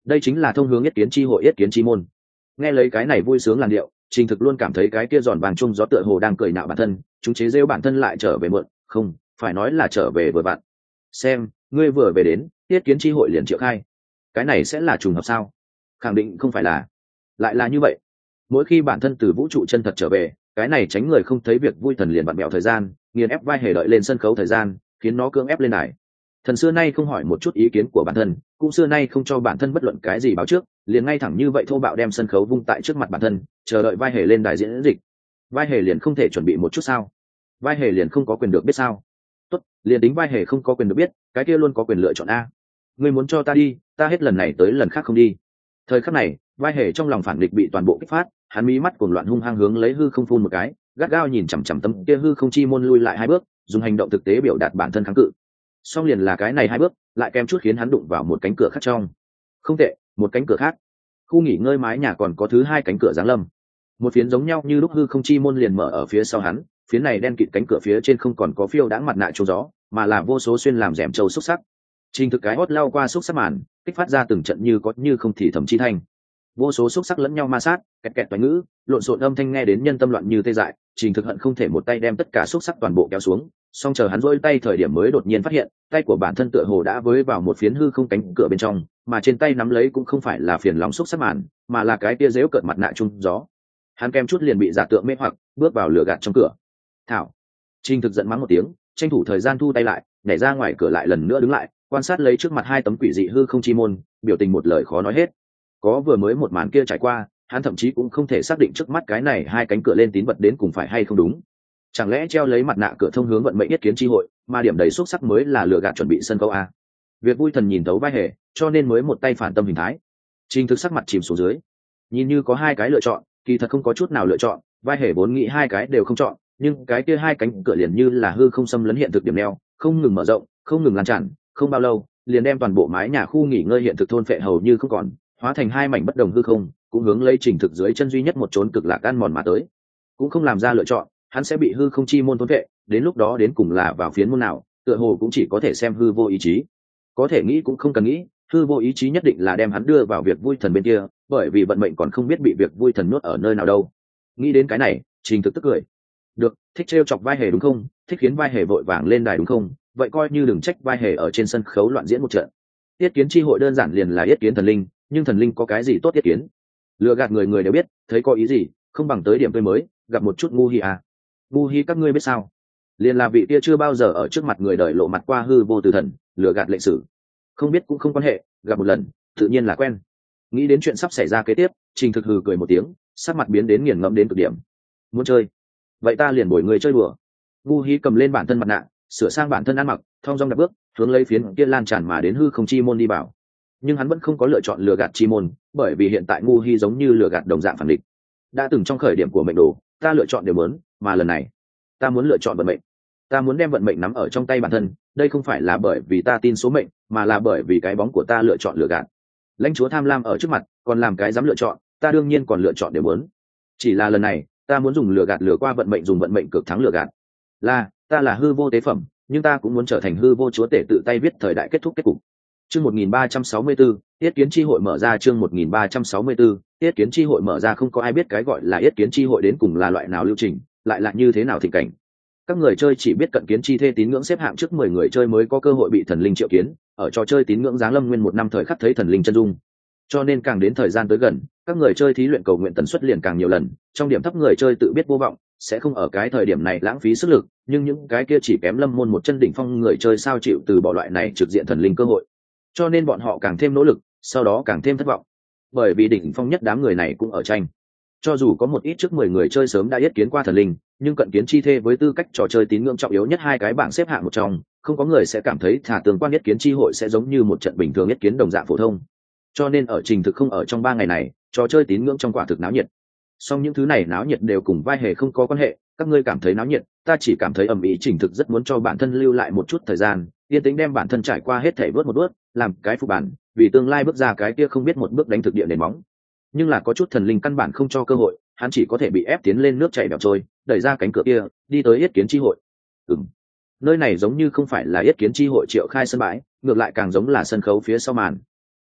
Speaker 1: đây chính là thông hướng yết kiến chi hội yết kiến chi môn. Nghe lấy cái này vui sướng làn điệu, Trình Thực luôn cảm thấy cái kia giòn vàng chung gió tựa hồ đang cười nhạo bản thân, chúng chế rêu bản thân lại trở về muộn, không phải nói là trở về vừa vặn. Xem, ngươi vừa về đến, yết kiến chi hội liền triệu khai. Cái này sẽ là trùng hợp sao? Khẳng định không phải là. Lại là như vậy. Mỗi khi bản thân từ vũ trụ chân thật trở về, cái này tránh người không thấy việc vui thần liền vặn bẹo thời gian, nghiền ép vai hề đợi lên sân khấu thời gian, khiến nó cưỡng ép lên đài. Thần xưa nay không hỏi một chút ý kiến của bản thân, cũng xưa nay không cho bản thân bất luận cái gì báo trước, liền ngay thẳng như vậy thô bạo đem sân khấu vung tại trước mặt bản thân, chờ đợi vai hề lên đài diễn dịch. Vai hề liền không thể chuẩn bị một chút sao? Vai hề liền không có quyền được biết sao? Tốt, liền tính vai hề không có quyền được biết, cái kia luôn có quyền lựa chọn a. Ngươi muốn cho ta đi, ta hết lần này tới lần khác không đi. Thời khắc này, vai hề trong lòng phản địch bị toàn bộ kích phát, hắn mí mắt cuồng loạn hung hăng hướng lấy hư không phun một cái, gắt gao nhìn chằm chằm tấm kia hư không chi môn lui lại hai bước, dùng hành động thực tế biểu đạt bản thân kháng cự. Song liền là cái này hai bước, lại kèm chút khiến hắn đụng vào một cánh cửa khác trong. Không tệ, một cánh cửa khác. Khu nghỉ ngơi mái nhà còn có thứ hai cánh cửa giáng lâm. Một phiến giống nhau như lúc hư không chi môn liền mở ở phía sau hắn, phiến này đen kịt cánh cửa phía trên không còn có phiêu đãng mặt nạ trông gió, mà là vô số xuyên làm rèm châu xúc sắc. Trình Thực cái hót lao qua xúc sắc màn, kích phát ra từng trận như có như không thì thầm chi thanh. Vô số xúc sắc lẫn nhau ma sát, kẹt kẹt toái ngữ, lộn xộn âm thanh nghe đến nhân tâm loạn như tê dại. Trình Thực hận không thể một tay đem tất cả xúc sắc toàn bộ kéo xuống, song chờ hắn rỗi tay thời điểm mới đột nhiên phát hiện, tay của bản thân tựa hồ đã với vào một phiến hư không cánh cửa bên trong, mà trên tay nắm lấy cũng không phải là phiền lóng xúc sắc màn, mà là cái tia dếu cợt mặt nạ trung gió. Hắn kem chút liền bị giả tượng mê hoặc, bước vào lửa gạt trong cửa. Thảo. Trình Thực giận mắng một tiếng, tranh thủ thời gian thu tay lại, nhảy ra ngoài cửa lại lần nữa đứng lại, quan sát lấy trước mặt hai tấm quỷ dị hư không chi môn, biểu tình một lời khó nói hết. Có vừa mới một màn kia trải qua, hắn thậm chí cũng không thể xác định trước mắt cái này hai cánh cửa lên tín vật đến cùng phải hay không đúng. Chẳng lẽ treo lấy mặt nạ cửa thông hướng vận mệnh yết kiến chi hội, mà điểm đầy xúc sắc mới là lừa gạt chuẩn bị sân khấu a? Việc vui thần nhìn thấu vai hề, cho nên mới một tay phản tâm hình thái. Trình Thực sắc mặt chìm xuống dưới, nhìn như có hai cái lựa chọn, kỳ thật không có chút nào lựa chọn. Vai hề vốn nghĩ hai cái đều không chọn, nhưng cái kia hai cánh cửa liền như là hư không xâm lấn hiện thực điểm neo, không ngừng mở rộng, không ngừng lan tràn, không bao lâu liền đem toàn bộ mái nhà khu nghỉ ngơi hiện thực thôn phệ hầu như không còn, hóa thành hai mảnh bất đồng hư không, cũng hướng lấy Trình Thực dưới chân duy nhất một chốn cực lạc ăn mòn mà tới. Cũng không làm ra lựa chọn, hắn sẽ bị hư không chi môn thôn phệ, đến lúc đó đến cùng là vào phiến môn nào, tựa hồ cũng chỉ có thể xem hư vô ý chí. Có thể nghĩ cũng không cần nghĩ, hư vô ý chí nhất định là đem hắn đưa vào việc vui thần bên kia, bởi vì vận mệnh còn không biết bị việc vui thần nuốt ở nơi nào đâu. Nghĩ đến cái này, Trình Thực tức cười. Được, thích trêu chọc vai hề đúng không? Thích khiến vai hề vội vàng lên đài đúng không? Vậy coi như đừng trách vai hề ở trên sân khấu loạn diễn một trận. Yết kiến chi hội đơn giản liền là yết kiến thần linh, nhưng thần linh có cái gì tốt yết kiến? Lừa gạt người người đều biết, thấy có ý gì, không bằng tới điểm tươi mới, gặp một chút ngu hi à. Ngu hi các ngươi biết sao? Liền là vị kia chưa bao giờ ở trước mặt người đời lộ mặt qua hư vô từ thần, lừa gạt lệnh sử. Không biết cũng không quan hệ, gặp một lần, tự nhiên là quen. Nghĩ đến chuyện sắp xảy ra kế tiếp, Trình Thực hừ cười một tiếng, sắc mặt biến đến nghiền ngẫm đến cực điểm. Muốn chơi? Vậy ta liền bồi người chơi đùa. Ngu hi cầm lên bản thân mặt nạ, sửa sang bản thân ăn mặc, thong dong đặt bước, hướng lấy phiến kia lan tràn mà đến hư không chi môn đi vào. Nhưng hắn vẫn không có lựa chọn lừa gạt chi môn, bởi vì hiện tại ngu hi giống như lừa gạt đồng dạng phản địch. Đã từng trong khởi điểm của mệnh đồ, ta lựa chọn điều muốn, mà lần này, ta muốn lựa chọn vận mệnh. Ta muốn đem vận mệnh nắm ở trong tay bản thân, đây không phải là bởi vì ta tin số mệnh, mà là bởi vì cái bóng của ta lựa chọn lừa gạt. Lãnh chúa tham lam ở trước mặt, còn làm cái dám lựa chọn, ta đương nhiên còn lựa chọn điều muốn. Chỉ là lần này, ta muốn dùng lừa gạt lừa qua vận mệnh, dùng vận mệnh cực thắng lừa gạt. Là, ta là hư vô tế phẩm, nhưng ta cũng muốn trở thành hư vô chúa tể tự tay viết thời đại kết thúc kết cục. Chương một nghìn ba trăm sáu mươi tư, Yết kiến chi hội mở ra. Chương một nghìn ba trăm sáu mươi tư, Yết kiến chi hội mở ra. Không có ai biết cái gọi là Yết kiến chi hội đến cùng là loại nào lưu trình, lại là như thế nào thịnh cảnh. Các người chơi chỉ biết cận kiến chi thê tín ngưỡng xếp hạng trước mười người chơi mới có cơ hội bị thần linh triệu kiến, ở trò chơi tín ngưỡng giáng lâm nguyên một năm thời khắc thấy thần linh chân dung. Cho nên càng đến thời gian tới gần, các người chơi thí luyện cầu nguyện tần suất liền càng nhiều lần, trong điểm thấp người chơi tự biết vô vọng, sẽ không ở cái thời điểm này lãng phí sức lực, nhưng những cái kia chỉ kém lâm môn một chân đỉnh phong người chơi sao chịu từ bỏ loại này trực diện thần linh cơ hội. Cho nên bọn họ càng thêm nỗ lực, sau đó càng thêm thất vọng. Bởi vì đỉnh phong nhất đám người này cũng ở tranh. Cho dù có một ít trước mười người chơi sớm đã yết kiến qua thần linh, nhưng cận kiến chi thê với tư cách trò chơi tín ngưỡng trọng yếu nhất hai cái bảng xếp hạng một trong, không có người sẽ cảm thấy thả tương quan yết kiến chi hội sẽ giống như một trận bình thường yết kiến đồng dạng phổ thông. Cho nên ở Trình Thực không ở trong ba ngày này, trò chơi tín ngưỡng trong quả thực náo nhiệt. Song những thứ này náo nhiệt đều cùng vai hề không có quan hệ, các ngươi cảm thấy náo nhiệt, ta chỉ cảm thấy ầm ĩ. Trình Thực rất muốn cho bản thân lưu lại một chút thời gian, yên tĩnh đem bản thân trải qua hết thảy bước một bước, làm cái phục bản, vì tương lai bước ra cái kia không biết một bước đánh thực địa nền móng. Nhưng là có chút thần linh căn bản không cho cơ hội, hắn chỉ có thể bị ép tiến lên nước chảy bèo trôi, đẩy ra cánh cửa kia, đi tới yết kiến chi hội. Ừm, nơi này giống như không phải là yết kiến chi hội triệu khai sân bãi, ngược lại càng giống là sân khấu phía sau màn.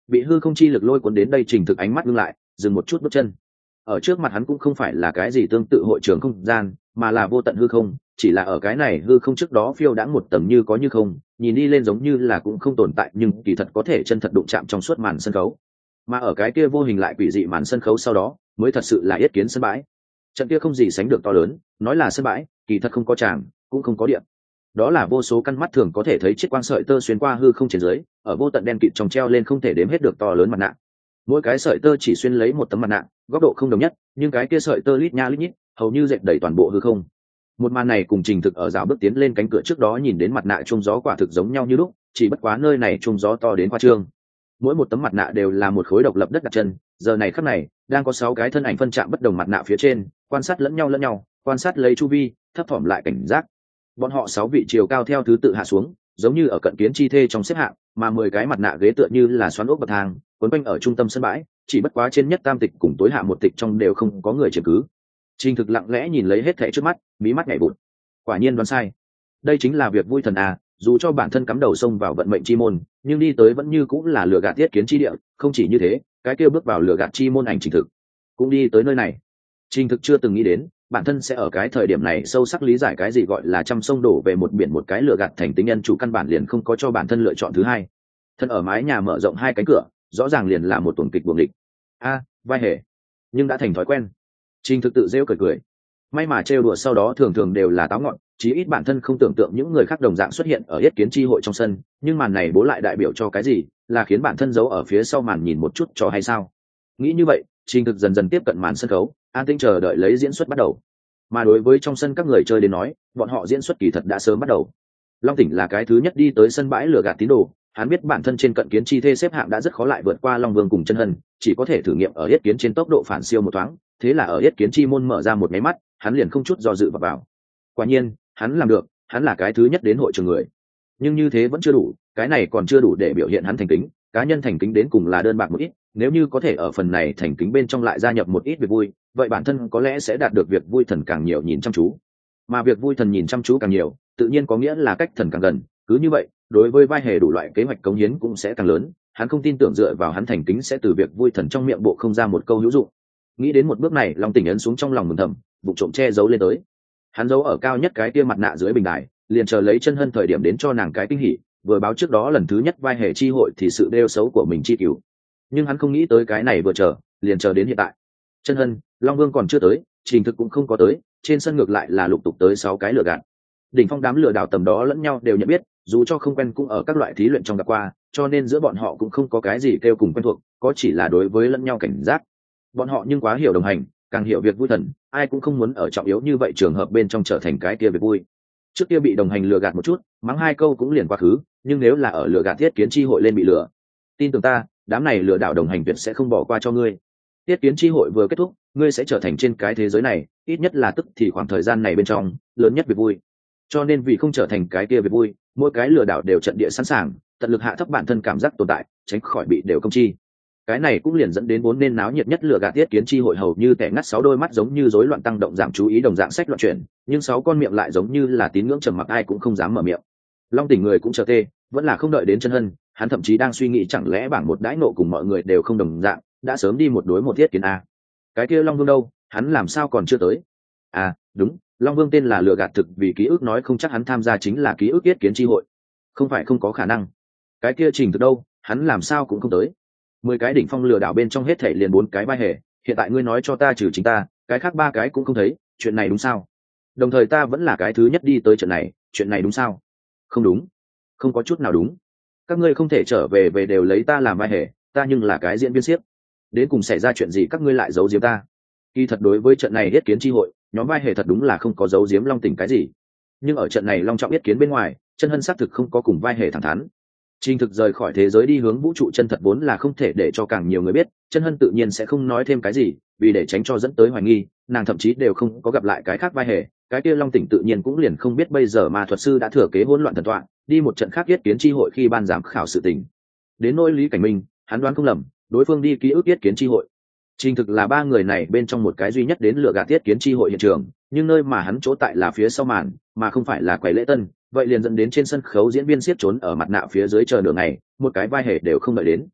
Speaker 1: bị hư không chi lực lôi cuốn đến đây, Trình Thực ánh mắt ngưng lại, dừng một chút bước chân. Ở trước mặt hắn cũng không phải là cái gì tương tự hội trường không gian, mà là vô tận hư không, chỉ là ở cái này hư không trước đó phiêu đãng một tầng như có như không, nhìn đi lên giống như là cũng không tồn tại, nhưng kỳ thật có thể chân thật đụng chạm trong suốt màn sân khấu. Mà ở cái kia vô hình lại quỷ dị màn sân khấu sau đó, mới thật sự là yết kiến sân bãi. Trận kia không gì sánh được to lớn, nói là sân bãi, kỳ thật không có tràng, cũng không có điện. Đó là vô số căn mắt thường có thể thấy chiếc quang sợi tơ xuyên qua hư không trên dưới, ở vô tận đen kịt trong treo lên không thể đếm hết được to lớn mặt nạ. Mỗi cái sợi tơ chỉ xuyên lấy một tấm mặt nạ, góc độ không đồng nhất, nhưng cái kia sợi tơ lít nha lít nhít, hầu như dệt đầy toàn bộ hư không. Một màn này cùng Trình Thực ở dạo bước tiến lên cánh cửa trước đó nhìn đến mặt nạ trung gió quả thực giống nhau như lúc, chỉ bất quá nơi này trung gió to đến khoa trương. Mỗi một tấm mặt nạ đều là một khối độc lập đất đặt chân, giờ này khắc này, đang có sáu cái thân ảnh phân chạm bất đồng mặt nạ phía trên, quan sát lẫn nhau lẫn nhau, quan sát lấy chu vi, thấp thỏm lại cảnh giác. Bọn họ sáu vị chiều cao theo thứ tự hạ xuống, giống như ở cận kiến chi thê trong xếp hạng, mà mười cái mặt nạ ghế tựa như là xoắn ốc bậc thang, quấn quanh ở trung tâm sân bãi, chỉ bất quá trên nhất tam tịch cùng tối hạ một tịch trong đều không có người chiếm cứ. Trình Thực lặng lẽ nhìn lấy hết thảy trước mắt, mí mắt nhảy vụt. Quả nhiên đoán sai. Đây chính là việc vui thần à, dù cho bản thân cắm đầu xông vào vận mệnh chi môn, nhưng đi tới vẫn như cũng là lừa gạt tiết kiến chi địa, không chỉ như thế, cái kia bước vào lừa gạt chi môn ảnh Trình Thực, cũng đi tới nơi này. Trình Thực chưa từng nghĩ đến, bản thân sẽ ở cái thời điểm này sâu sắc lý giải cái gì gọi là trăm sông đổ về một biển, một cái lừa gạt thành tính nhân chủ căn bản liền không có cho bản thân lựa chọn thứ hai. Thân ở mái nhà mở rộng hai cánh cửa, rõ ràng liền là một tuần kịch buồng địch. A, vai hề, nhưng đã thành thói quen. Trình Thực tự rêu cười cười. May mà trêu đùa sau đó thường thường đều là táo ngọn, chí ít bản thân không tưởng tượng những người khác đồng dạng xuất hiện ở yết kiến chi hội trong sân, nhưng màn này bố lại đại biểu cho cái gì, là khiến bản thân giấu ở phía sau màn nhìn một chút cho hay sao? Nghĩ như vậy, Trình Thực dần dần tiếp cận màn sân khấu, an tĩnh chờ đợi lấy diễn xuất bắt đầu. Mà đối với trong sân các người chơi đến nói, bọn họ diễn xuất kỳ thật đã sớm bắt đầu. Long Tỉnh là cái thứ nhất đi tới sân bãi lừa gạt tín đồ, hắn biết bản thân trên cận kiến chi thê xếp hạng đã rất khó lại vượt qua Long Vương cùng Chân Hân, chỉ có thể thử nghiệm ở yết kiến trên tốc độ phản siêu một thoáng, thế là ở yết kiến chi môn mở ra một máy mắt, hắn liền không chút do dự vào vào. Quả nhiên, hắn làm được, hắn là cái thứ nhất đến hội trường người. Nhưng như thế vẫn chưa đủ, cái này còn chưa đủ để biểu hiện hắn thành kính, cá nhân thành kính đến cùng là đơn bạc một ít, nếu như có thể ở phần này thành kính bên trong lại gia nhập một ít việc vui, vậy bản thân có lẽ sẽ đạt được việc vui thần càng nhiều nhìn chăm chú. Mà việc vui thần nhìn chăm chú càng nhiều, tự nhiên có nghĩa là cách thần càng gần, cứ như vậy, đối với vai hề đủ loại kế hoạch cống hiến cũng sẽ càng lớn, hắn không tin tưởng dựa vào hắn thành kính sẽ từ việc vui thần trong miệng bộ không ra một câu hữu dụng. Nghĩ đến một bước này, Long Tỉnh ấn xuống trong lòng mừng thầm, bụng trộm che giấu lên tới. Hắn giấu ở cao nhất cái kia mặt nạ dưới bình đài, liền chờ lấy Chân Hân thời điểm đến cho nàng cái kinh hỉ, vừa báo trước đó lần thứ nhất vai hề chi hội thì sự đeo xấu của mình chi cứu. Nhưng hắn không nghĩ tới cái này vừa chờ, liền chờ đến hiện tại. Chân Hân, Long Vương còn chưa tới, Trình Thực cũng không có tới, trên sân ngược lại là lục tục tới sáu cái lừa gạt. Đỉnh phong đám lừa đảo tầm đó lẫn nhau đều nhận biết, dù cho không quen cũng ở các loại thí luyện trong gặp qua, cho nên giữa bọn họ cũng không có cái gì kêu cùng quen thuộc, có chỉ là đối với lẫn nhau cảnh giác. Bọn họ nhưng quá hiểu đồng hành, càng hiểu việc vui thần, ai cũng không muốn ở trọng yếu như vậy trường hợp bên trong trở thành cái kia việc vui. Trước kia bị đồng hành lừa gạt một chút, mắng hai câu cũng liền quá khứ, nhưng nếu là ở lừa gạt tiết kiến chi hội lên bị lừa, tin tưởng ta, đám này lừa đảo đồng hành tuyệt sẽ không bỏ qua cho ngươi. Tiết kiến chi hội vừa kết thúc, ngươi sẽ trở thành trên cái thế giới này, ít nhất là tức thì khoảng thời gian này bên trong lớn nhất việc vui. Cho nên vì không trở thành cái kia việc vui, mỗi cái lừa đảo đều trận địa sẵn sàng, tận lực hạ thấp bản thân cảm giác tồn tại, tránh khỏi bị đều công chi. Cái này cũng liền dẫn đến vốn nên náo nhiệt nhất lừa gạt tiết kiến chi hội hầu như tẻ ngắt sáu đôi mắt giống như rối loạn tăng động giảm chú ý đồng dạng sách loạn chuyển, nhưng sáu con miệng lại giống như là tín ngưỡng trầm mặc, ai cũng không dám mở miệng. Long Tỉnh người cũng chờ tê, vẫn là không đợi đến Chân Hân, hắn thậm chí đang suy nghĩ chẳng lẽ bảng một đãi nộ cùng mọi người đều không đồng dạng, đã sớm đi một đối một thiết kiến a. Cái kia Long Vương đâu, hắn làm sao còn chưa tới? À, đúng, Long Vương tên là lừa gạt thực, vì ký ức nói không chắc hắn tham gia chính là ký ức tiết kiến chi hội. Không phải không có khả năng. Cái kia Trình Thực đâu, hắn làm sao cũng không tới. Mười cái đỉnh phong lừa đảo bên trong hết thảy liền bốn cái vai hề, hiện tại ngươi nói cho ta trừ chính ta, cái khác ba cái cũng không thấy, chuyện này đúng sao? Đồng thời ta vẫn là cái thứ nhất đi tới trận này, chuyện này đúng sao? Không đúng, không có chút nào đúng. Các ngươi không thể trở về về đều lấy ta làm vai hề, ta nhưng là cái diễn viên xiếc. Đến cùng xảy ra chuyện gì các ngươi lại giấu giếm ta? Kỳ thật đối với trận này yết kiến chi hội, nhóm vai hề thật đúng là không có giấu giếm Long Tỉnh cái gì. Nhưng ở trận này long trọng yết kiến bên ngoài, Chân Hân xác thực không có cùng vai hề thẳng thắn. Trình Thực rời khỏi thế giới đi hướng vũ trụ chân thật vốn là không thể để cho càng nhiều người biết, Chân Hân tự nhiên sẽ không nói thêm cái gì, vì để tránh cho dẫn tới hoài nghi, nàng thậm chí đều không có gặp lại cái khác vai hề, cái kia Long Tỉnh tự nhiên cũng liền không biết bây giờ mà thuật sư đã thừa kế hỗn loạn thần tọa, đi một trận khác yết kiến chi hội khi ban giám khảo sự tình. Đến nỗi Lý Cảnh Minh, hắn đoán không lầm, đối phương đi ký ức yết kiến chi hội. Trình Thực là ba người này bên trong một cái duy nhất đến lựa gạt yết kiến chi hội hiện trường, nhưng nơi mà hắn chỗ tại là phía sau màn, mà không phải là quầy lễ tân, vậy liền dẫn đến trên sân khấu diễn viên siết trốn ở mặt nạ phía dưới chờ nửa ngày, một cái vai hề đều không đợi đến.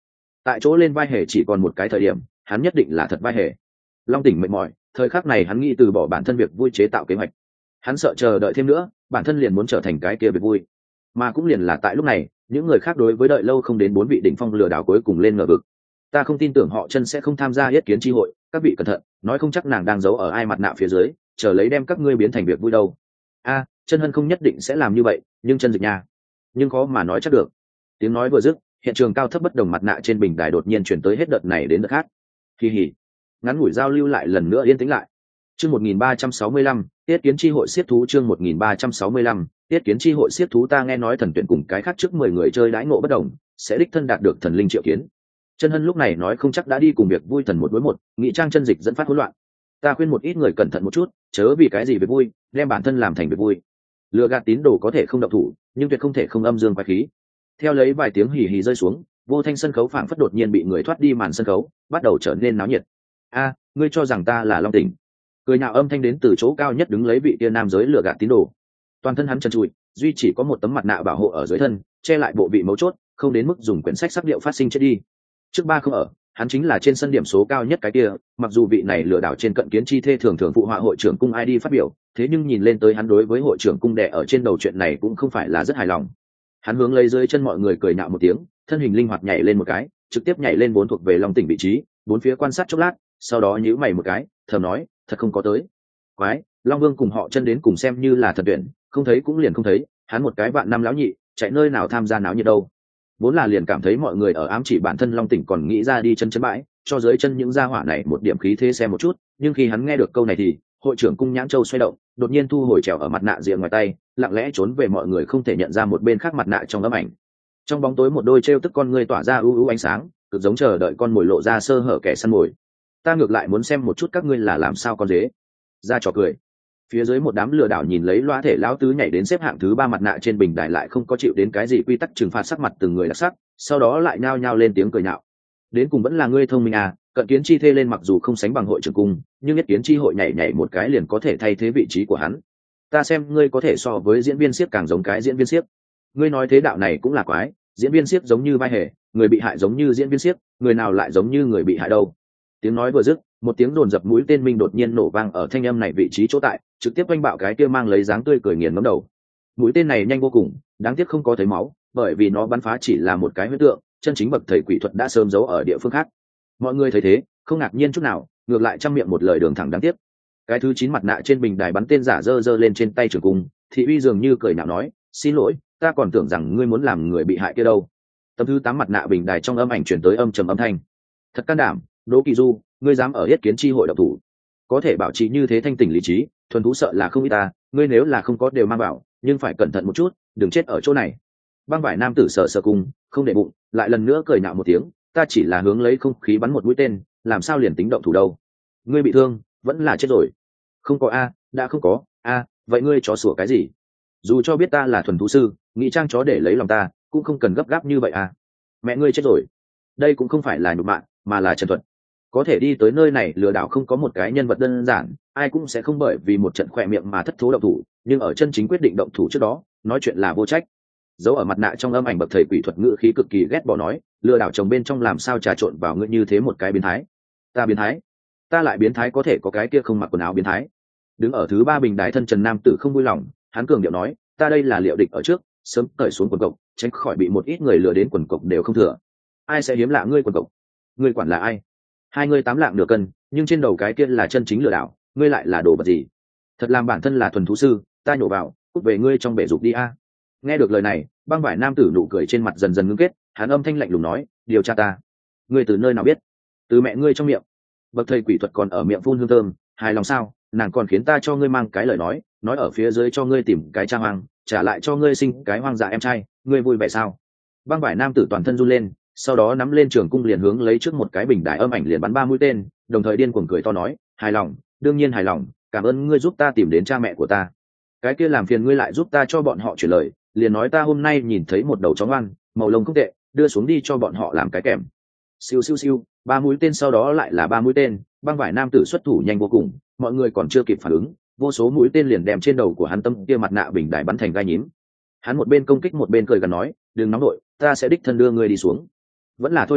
Speaker 1: tại chỗ lên vai hề chỉ còn một cái thời điểm, hắn nhất định là thật vai hề. Long Tỉnh mệt mỏi, thời khắc này hắn nghĩ từ bỏ bản thân việc vui chế tạo kế hoạch. Hắn sợ chờ đợi thêm nữa, bản thân liền muốn trở thành cái kia việc vui. Mà cũng liền là tại lúc này, những người khác đối với đợi lâu không đến bốn vị đỉnh phong lừa đảo cuối cùng lên ngờ vực. Ta không tin tưởng họ Chân sẽ không tham gia yết kiến chi hội, các vị cẩn thận, nói không chắc nàng đang giấu ở ai mặt nạ phía dưới, chờ lấy đem các ngươi biến thành việc vui đâu. A, Chân Hân không nhất định sẽ làm như vậy, nhưng Chân Dịch nha, nhưng khó mà nói chắc được. Tiếng nói vừa dứt, hiện trường cao thấp bất đồng mặt nạ trên bình đài đột nhiên chuyển tới hết đợt này đến đợt khác. Kỳ hỉ, ngắn ngủi giao lưu lại lần nữa yên tĩnh lại. Chương một nghìn ba trăm sáu mươi lăm, Tiết kiến chi hội xiết thú chương một nghìn ba trăm sáu mươi lăm, Tiết kiến chi hội xiết thú ta nghe nói thần tuyển cùng cái khác trước mười người chơi đãi ngộ bất đồng, sẽ đích thân đạt được thần linh triệu kiến. Chân Hân lúc này nói không chắc đã đi cùng việc vui thần một đối một, nghĩ trang chân dịch dẫn phát hỗn loạn. Ta khuyên một ít người cẩn thận một chút, chớ vì cái gì việc vui, đem bản thân làm thành việc vui. Lừa gạt tín đồ có thể không động thủ, nhưng tuyệt không thể không âm dương quái khí. Theo lấy vài tiếng hì hì rơi xuống, vô thanh sân khấu phảng phất đột nhiên bị người thoát đi màn sân khấu, bắt đầu trở nên náo nhiệt. A, ngươi cho rằng ta là Long Tỉnh? Cười nhạo âm thanh đến từ chỗ cao nhất đứng lấy vị tia nam giới lừa gạt tín đồ. Toàn thân hắn trần trụi, duy chỉ có một tấm mặt nạ bảo hộ ở dưới thân, che lại bộ vị mấu chốt, không đến mức dùng quyển sách sắc điệu phát sinh chết đi. Trước ba không ở, hắn chính là trên sân điểm số cao nhất cái kia, mặc dù vị này lừa đảo trên cận kiến chi thê thường thường phụ họa hội trưởng cung ai đi phát biểu, thế nhưng nhìn lên tới hắn đối với hội trưởng cung đẻ ở trên đầu chuyện này cũng không phải là rất hài lòng. Hắn hướng lấy dưới chân mọi người cười nhạo một tiếng, thân hình linh hoạt nhảy lên một cái, trực tiếp nhảy lên vốn thuộc về Long Tỉnh vị trí, bốn phía quan sát chốc lát, sau đó nhíu mày một cái, thầm nói, thật không có tới. Quái, Long Vương cùng họ Chân đến cùng xem như là thật tuyển, không thấy cũng liền không thấy, hắn một cái vạn năm lão nhị, chạy nơi nào tham gia náo nhiệt đâu. Vốn là liền cảm thấy mọi người ở ám chỉ bản thân Long Tỉnh còn nghĩ ra đi chân chân bãi, cho dưới chân những gia hỏa này một điểm khí thế xem một chút, nhưng khi hắn nghe được câu này thì, hội trưởng cung nhãn châu xoay động, đột nhiên thu hồi trèo ở mặt nạ rìa ngoài tay, lặng lẽ trốn về mọi người không thể nhận ra một bên khác mặt nạ trong ấm ảnh. Trong bóng tối một đôi trêu tức con người tỏa ra ưu ưu ánh sáng, cực giống chờ đợi con mồi lộ ra sơ hở kẻ săn mồi. Ta ngược lại muốn xem một chút các ngươi là làm sao con dế. Ra trò cười. Phía dưới một đám lừa đảo nhìn lấy loa thể lão tứ nhảy đến xếp hạng thứ ba mặt nạ trên bình đài lại không có chịu đến cái gì quy tắc trừng phạt sắc mặt từng người đặc sắc, sau đó lại nhao nhao lên tiếng cười nhạo. Đến cùng vẫn là ngươi thông minh à, cận kiến chi thê lên mặc dù không sánh bằng hội trưởng cung, nhưng nhất kiến chi hội nhảy nhảy một cái liền có thể thay thế vị trí của hắn. Ta xem ngươi có thể so với diễn viên siếc càng giống cái diễn viên siếc. Ngươi nói thế đạo này cũng là quái, diễn viên siếc giống như vai hề, người bị hại giống như diễn viên siếc, người nào lại giống như người bị hại đâu. Tiếng nói vừa dứt, một tiếng đồn dập mũi tên minh đột nhiên nổ vang ở thanh âm này vị trí chỗ tại, trực tiếp oanh bạo cái kia mang lấy dáng tươi cười nghiền ngấm đầu. Mũi tên này nhanh vô cùng, đáng tiếc không có thấy máu, bởi vì nó bắn phá chỉ là một cái huyễn tượng, chân chính bậc thầy quỷ thuật đã sớm giấu ở địa phương khác. Mọi người thấy thế, không ngạc nhiên chút nào, ngược lại trăm miệng một lời đường thẳng đáng tiếc. Cái thứ chín mặt nạ trên bình đài bắn tên giả dơ dơ lên trên tay trường cung, thị uy dường như cười nhạo nói, xin lỗi, ta còn tưởng rằng ngươi muốn làm người bị hại kia đâu. Tấm thứ tám mặt nạ bình đài trong âm ảnh truyền tới âm trầm âm thanh. Thật can đảm, Đỗ Kỳ Du, ngươi dám ở yết kiến chi hội độc thủ, có thể bảo trì như thế thanh tỉnh lý trí, thuần thú sợ là không ít ta, ngươi nếu là không có đều mang bảo, nhưng phải cẩn thận một chút, đừng chết ở chỗ này. Băng vải nam tử sợ sợ cung, không để bụng, lại lần nữa cười nhạo một tiếng, ta chỉ là hướng lấy không khí bắn một mũi tên, làm sao liền tính động thủ đâu? Ngươi bị thương, vẫn là chết rồi. Không có a, đã không có, a, vậy ngươi chó sủa cái gì? Dù cho biết ta là thuần thú sư, nghĩ trang chó để lấy lòng ta, cũng không cần gấp gáp như vậy à? Mẹ ngươi chết rồi. Đây cũng không phải là nhục mạ, mà là trần thuật. Có thể đi tới nơi này lừa đảo không có một cái nhân vật đơn giản, ai cũng sẽ không bởi vì một trận khỏe miệng mà thất thố động thủ, nhưng ở chân chính quyết định động thủ trước đó, nói chuyện là vô trách. Giấu ở mặt nạ trong âm ảnh bậc thầy quỷ thuật ngữ khí cực kỳ ghét bỏ nói, lừa đảo chồng bên trong làm sao trà trộn vào ngươi như thế một cái biến thái. Ta biến thái? Ta lại biến thái có thể có cái kia không mặc quần áo biến thái. Đứng ở thứ ba bình đài thân trần nam tử không vui lòng, hắn cường điệu nói, ta đây là liệu địch ở trước, sớm cởi xuống quần cộc, tránh khỏi bị một ít người lừa đến quần cộc đều không thừa. Ai sẽ hiếm lạ ngươi quần cộc? Ngươi quản là ai? Hai ngươi tám lạng nửa cân, nhưng trên đầu cái kia là chân chính lừa đảo, ngươi lại là đồ vật gì? Thật làm bản thân là thuần thú sư, ta nhổ vào, cút về ngươi trong bể dục đi a. Nghe được lời này, băng vải nam tử nụ cười trên mặt dần dần ngưng kết, hắn âm thanh lạnh lùng nói, điều tra ta. Ngươi từ nơi nào biết? Từ mẹ ngươi trong miệng. Bậc thầy quỷ thuật còn ở miệng phun hương thơm, hài lòng sao? Nàng còn khiến ta cho ngươi mang cái lời nói, nói ở phía dưới cho ngươi tìm cái cha hoang, trả lại cho ngươi sinh cái hoang dạ em trai, ngươi vui vẻ sao? Băng vải nam tử toàn thân run lên, sau đó nắm lên trường cung liền hướng lấy trước một cái bình đài âm ảnh liền bắn ba mũi tên, đồng thời điên cuồng cười to nói, hài lòng, đương nhiên hài lòng, cảm ơn ngươi giúp ta tìm đến cha mẹ của ta. Cái kia làm phiền ngươi lại giúp ta cho bọn họ chuyển lời, liền nói ta hôm nay nhìn thấy một đầu chó ngoan, màu lông không tệ, đưa xuống đi cho bọn họ làm cái kèm. Siêu siêu siêu, ba mũi tên sau đó lại là ba mũi tên, băng vải nam tử xuất thủ nhanh vô cùng, mọi người còn chưa kịp phản ứng, vô số mũi tên liền đem trên đầu của hắn tâm kia mặt nạ bình đài bắn thành gai nhím. Hắn một bên công kích một bên cười gần nói, đừng nóng nội, ta sẽ đích thân đưa ngươi đi xuống. Vẫn là thôi đi,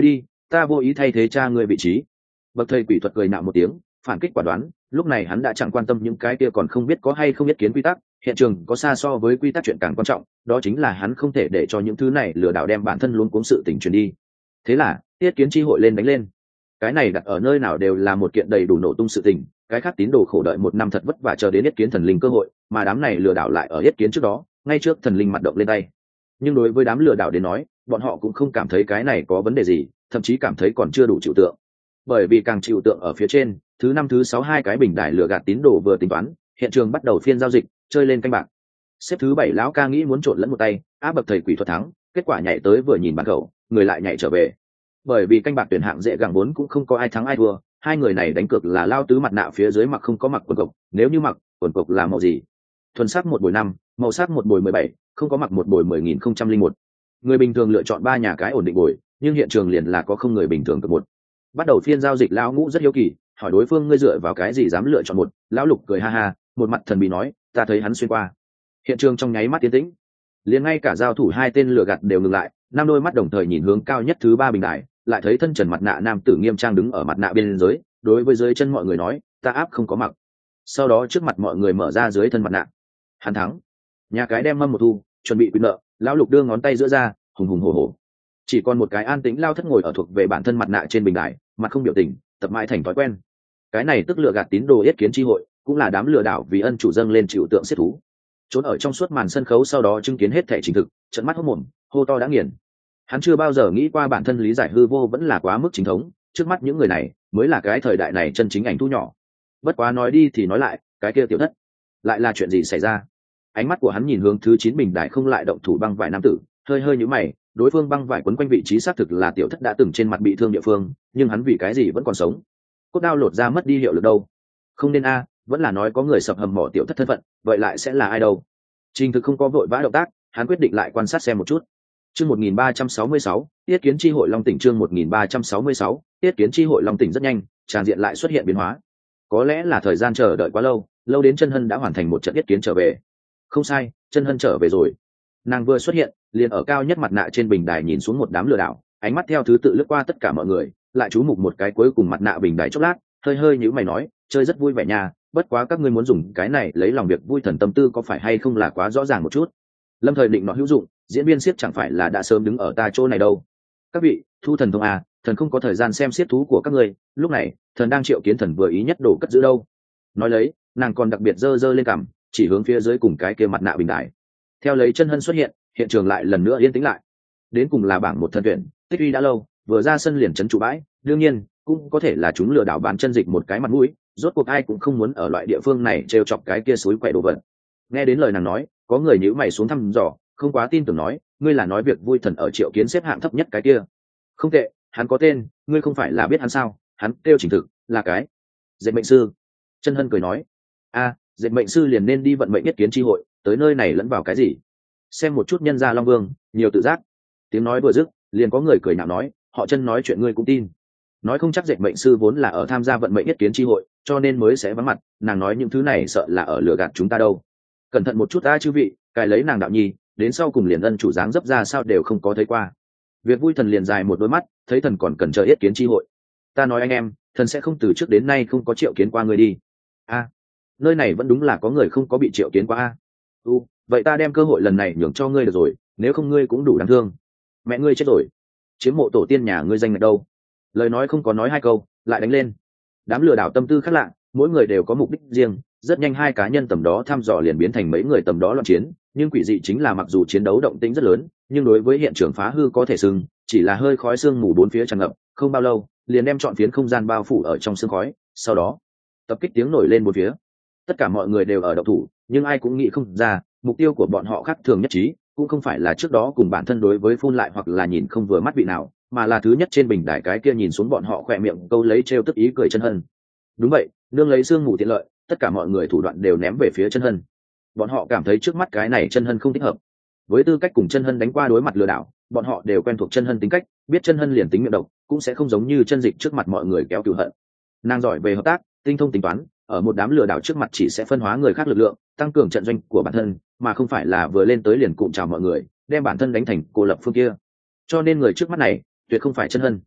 Speaker 1: ta vô ý thay thế cha ngươi vị trí. Bậc thầy quỷ thuật cười nạo một tiếng, phản kích quả đoán. Lúc này hắn đã chẳng quan tâm những cái kia còn không biết có hay không biết kiến quy tắc, hiện trường có xa so với quy tắc chuyện càng quan trọng, đó chính là hắn không thể để cho những thứ này lừa đảo đem bản thân luống cuống sự tình truyền đi. Thế là tiết kiến chi hội lên đánh lên. Cái này đặt ở nơi nào đều là một kiện đầy đủ nổ tung sự tình, cái khác tín đồ khổ đợi một năm thật vất vả chờ đến yết kiến thần linh cơ hội, mà đám này lừa đảo lại ở yết kiến trước đó, ngay trước thần linh mặt động lên tay. Nhưng đối với đám lừa đảo đến nói, bọn họ cũng không cảm thấy cái này có vấn đề gì, thậm chí cảm thấy còn chưa đủ chịu tượng. Bởi vì càng chịu tượng ở phía trên, thứ năm thứ sáu hai cái bình đài lừa gạt tín đồ vừa tính toán, hiện trường bắt đầu phiên giao dịch, chơi lên canh bạc. Xếp thứ bảy lão ca nghĩ muốn trộn lẫn một tay, áp bậc thầy quỷ thuật thắng, kết quả nhảy tới vừa nhìn bàn cậu, người lại nhảy trở về. Bởi vì canh bạc tuyển hạng dễ gặng vốn cũng không có ai thắng ai thua, hai người này đánh cược là lao tứ mặt nạ phía dưới mặc không có mặc quần cộc, nếu như mặc quần cộc là màu gì? Thuần sắc một bồi năm, màu sắc một bồi mười bảy, không có mặc một bồi mười nghìn không trăm linh một. Người bình thường lựa chọn ba nhà cái ổn định bồi, nhưng hiện trường liền là có không người bình thường cực một. Bắt đầu phiên giao dịch, lão ngũ rất hiếu kỳ, hỏi đối phương ngươi dựa vào cái gì dám lựa chọn một? Lão lục cười ha ha, một mặt thần bí nói, ta thấy hắn xuyên qua. Hiện trường trong nháy mắt tiến tĩnh, liền ngay cả giao thủ hai tên lừa gạt đều ngừng lại, năm đôi mắt đồng thời nhìn hướng cao nhất thứ ba bình đài, lại thấy thân trần mặt nạ nam tử nghiêm trang đứng ở mặt nạ bên dưới, đối với dưới chân mọi người nói, ta áp không có mặc. Sau đó trước mặt mọi người mở ra dưới thân mặt nạ. Hắn thắng. Nhà cái đem mâm một thu, chuẩn bị quyền nợ, lão lục đưa ngón tay giữa ra, hùng hùng hổ hổ. Chỉ còn một cái an tĩnh lao thất ngồi ở thuộc về bản thân mặt nạ trên bình đài, mặt không biểu tình, tập mãi thành thói quen. Cái này tức lừa gạt tín đồ yết kiến chi hội, cũng là đám lừa đảo vì ân chủ dâng lên chịu tượng xiết thú. Trốn ở trong suốt màn sân khấu sau đó chứng kiến hết thể trình thực, trận mắt hốt mồm, hô to đã nghiền. Hắn chưa bao giờ nghĩ qua bản thân lý giải hư vô vẫn là quá mức chính thống, trước mắt những người này mới là cái thời đại này chân chính ảnh thu nhỏ. Bất quá nói đi thì nói lại, cái kia tiểu thất lại là chuyện gì xảy ra? Ánh mắt của hắn nhìn hướng thứ chín bình đài không lại động thủ băng vải nam tử, hơi hơi nhíu mày, đối phương băng vải quấn quanh vị trí xác thực là tiểu thất đã từng trên mặt bị thương địa phương, nhưng hắn vì cái gì vẫn còn sống? Cốt đao lột ra mất đi hiệu lực đâu? Không nên a, vẫn là nói có người sập hầm mỏ tiểu thất thân phận, vậy lại sẽ là ai đâu? Trình Thực không có vội vã động tác, hắn quyết định lại quan sát xem một chút. Chương một nghìn ba trăm sáu mươi sáu, Tiết kiến chi hội Long tỉnh chương một nghìn ba trăm sáu mươi sáu, Tiết kiến chi hội Long tỉnh rất nhanh, tràng diện lại xuất hiện biến hóa. Có lẽ là thời gian chờ đợi quá lâu, lâu đến Chân Hân đã hoàn thành một trận yết kiến trở về. Không sai, Chân Hân trở về rồi. Nàng vừa xuất hiện, liền ở cao nhất mặt nạ trên bình đài nhìn xuống một đám lừa đảo, ánh mắt theo thứ tự lướt qua tất cả mọi người, lại chú mục một cái cuối cùng mặt nạ bình đài chốc lát, hơi hơi nhíu mày nói, chơi rất vui vẻ nha, bất quá các ngươi muốn dùng cái này lấy lòng việc vui thần tâm tư có phải hay không là quá rõ ràng một chút. Lâm Thời định nó hữu dụng, diễn viên siết chẳng phải là đã sớm đứng ở ta chỗ này đâu. Các vị, thu thần thông à, thần không có thời gian xem siết thú của các ngươi, lúc này thần đang triệu kiến thần vừa ý nhất đổ cất giữ đâu. Nói lấy, nàng còn đặc biệt giơ giơ lên cằm, chỉ hướng phía dưới cùng cái kia mặt nạ bình đài. Theo lấy Chân Hân xuất hiện, hiện trường lại lần nữa yên tĩnh lại. Đến cùng là bảng một thần tuyển, tích uy đã lâu, vừa ra sân liền chấn trụ bãi, đương nhiên cũng có thể là chúng lừa đảo bán chân dịch một cái mặt mũi, rốt cuộc ai cũng không muốn ở loại địa phương này trêu chọc cái kia suối quậy đồ vật. Nghe đến lời nàng nói, có người nhíu mày xuống thăm dò, không quá tin tưởng nói, ngươi là nói việc vui thần ở triệu kiến xếp hạng thấp nhất cái kia? Không tệ, hắn có tên, ngươi không phải là biết hắn sao? Hắn kêu Trình Thực, là cái dệt mệnh sư. Chân Hân cười nói, a, à, dệt mệnh sư liền nên đi vận mệnh yết kiến chi hội, tới nơi này lẫn vào cái gì? Xem một chút nhân gia Long Vương, nhiều tự giác. Tiếng nói vừa dứt, liền có người cười nhạo nói, họ Chân nói chuyện ngươi cũng tin. Nói không chắc dệt mệnh sư vốn là ở tham gia vận mệnh yết kiến chi hội, cho nên mới sẽ vắng mặt, nàng nói những thứ này sợ là ở lừa gạt chúng ta đâu. Cẩn thận một chút ta chư vị, cài lấy nàng đạo nhi, đến sau cùng liền ân chủ dáng dấp ra sao đều không có thấy qua. Việc vui thần liền dài một đôi mắt, thấy thần còn cần chờ yết kiến chi hội. Ta nói anh em, thần sẽ không từ trước đến nay không có triệu kiến qua người đi. A, nơi này vẫn đúng là có người không có bị triệu kiến qua a. U, vậy ta đem cơ hội lần này nhường cho ngươi được rồi, nếu không ngươi cũng đủ đáng thương. Mẹ ngươi chết rồi, chiếm mộ tổ tiên nhà ngươi danh ngạch đâu? Lời nói không có nói hai câu, lại đánh lên. Đám lừa đảo tâm tư khác lạ, mỗi người đều có mục đích riêng, rất nhanh hai cá nhân tầm đó thăm dò liền biến thành mấy người tầm đó loạn chiến, nhưng quỷ dị chính là mặc dù chiến đấu động tĩnh rất lớn, nhưng đối với hiện trường phá hư có thể sừng, chỉ là hơi khói sương mù bốn phía tràn ngập, không bao lâu, liền đem trọn phiến không gian bao phủ ở trong sương khói, sau đó, tập kích tiếng nổi lên bốn phía. Tất cả mọi người đều ở động thủ, nhưng ai cũng nghĩ không ra, mục tiêu của bọn họ khác thường nhất trí, cũng không phải là trước đó cùng bản thân đối với phun lại hoặc là nhìn không vừa mắt vị nào, mà là thứ nhất trên bình đài cái kia nhìn xuống bọn họ khỏe miệng câu lấy trêu tức ý cười Chân Hân. Đúng vậy, nương lấy sương mù tiện lợi, tất cả mọi người thủ đoạn đều ném về phía Chân Hân. Bọn họ cảm thấy trước mắt cái này Chân Hân không thích hợp. Với tư cách cùng Chân Hân đánh qua đối mặt lừa đảo, bọn họ đều quen thuộc Chân Hân tính cách, biết Chân Hân liền tính miệng độc, cũng sẽ không giống như Chân Dịch trước mặt mọi người kéo cừu hận. Nàng giỏi về hợp tác, tinh thông tính toán, ở một đám lừa đảo trước mặt chỉ sẽ phân hóa người khác lực lượng, tăng cường trận doanh của bản thân, mà không phải là vừa lên tới liền cụm chào mọi người, đem bản thân đánh thành cô lập phương kia. Cho nên người trước mắt này tuyệt không phải Chân Hân.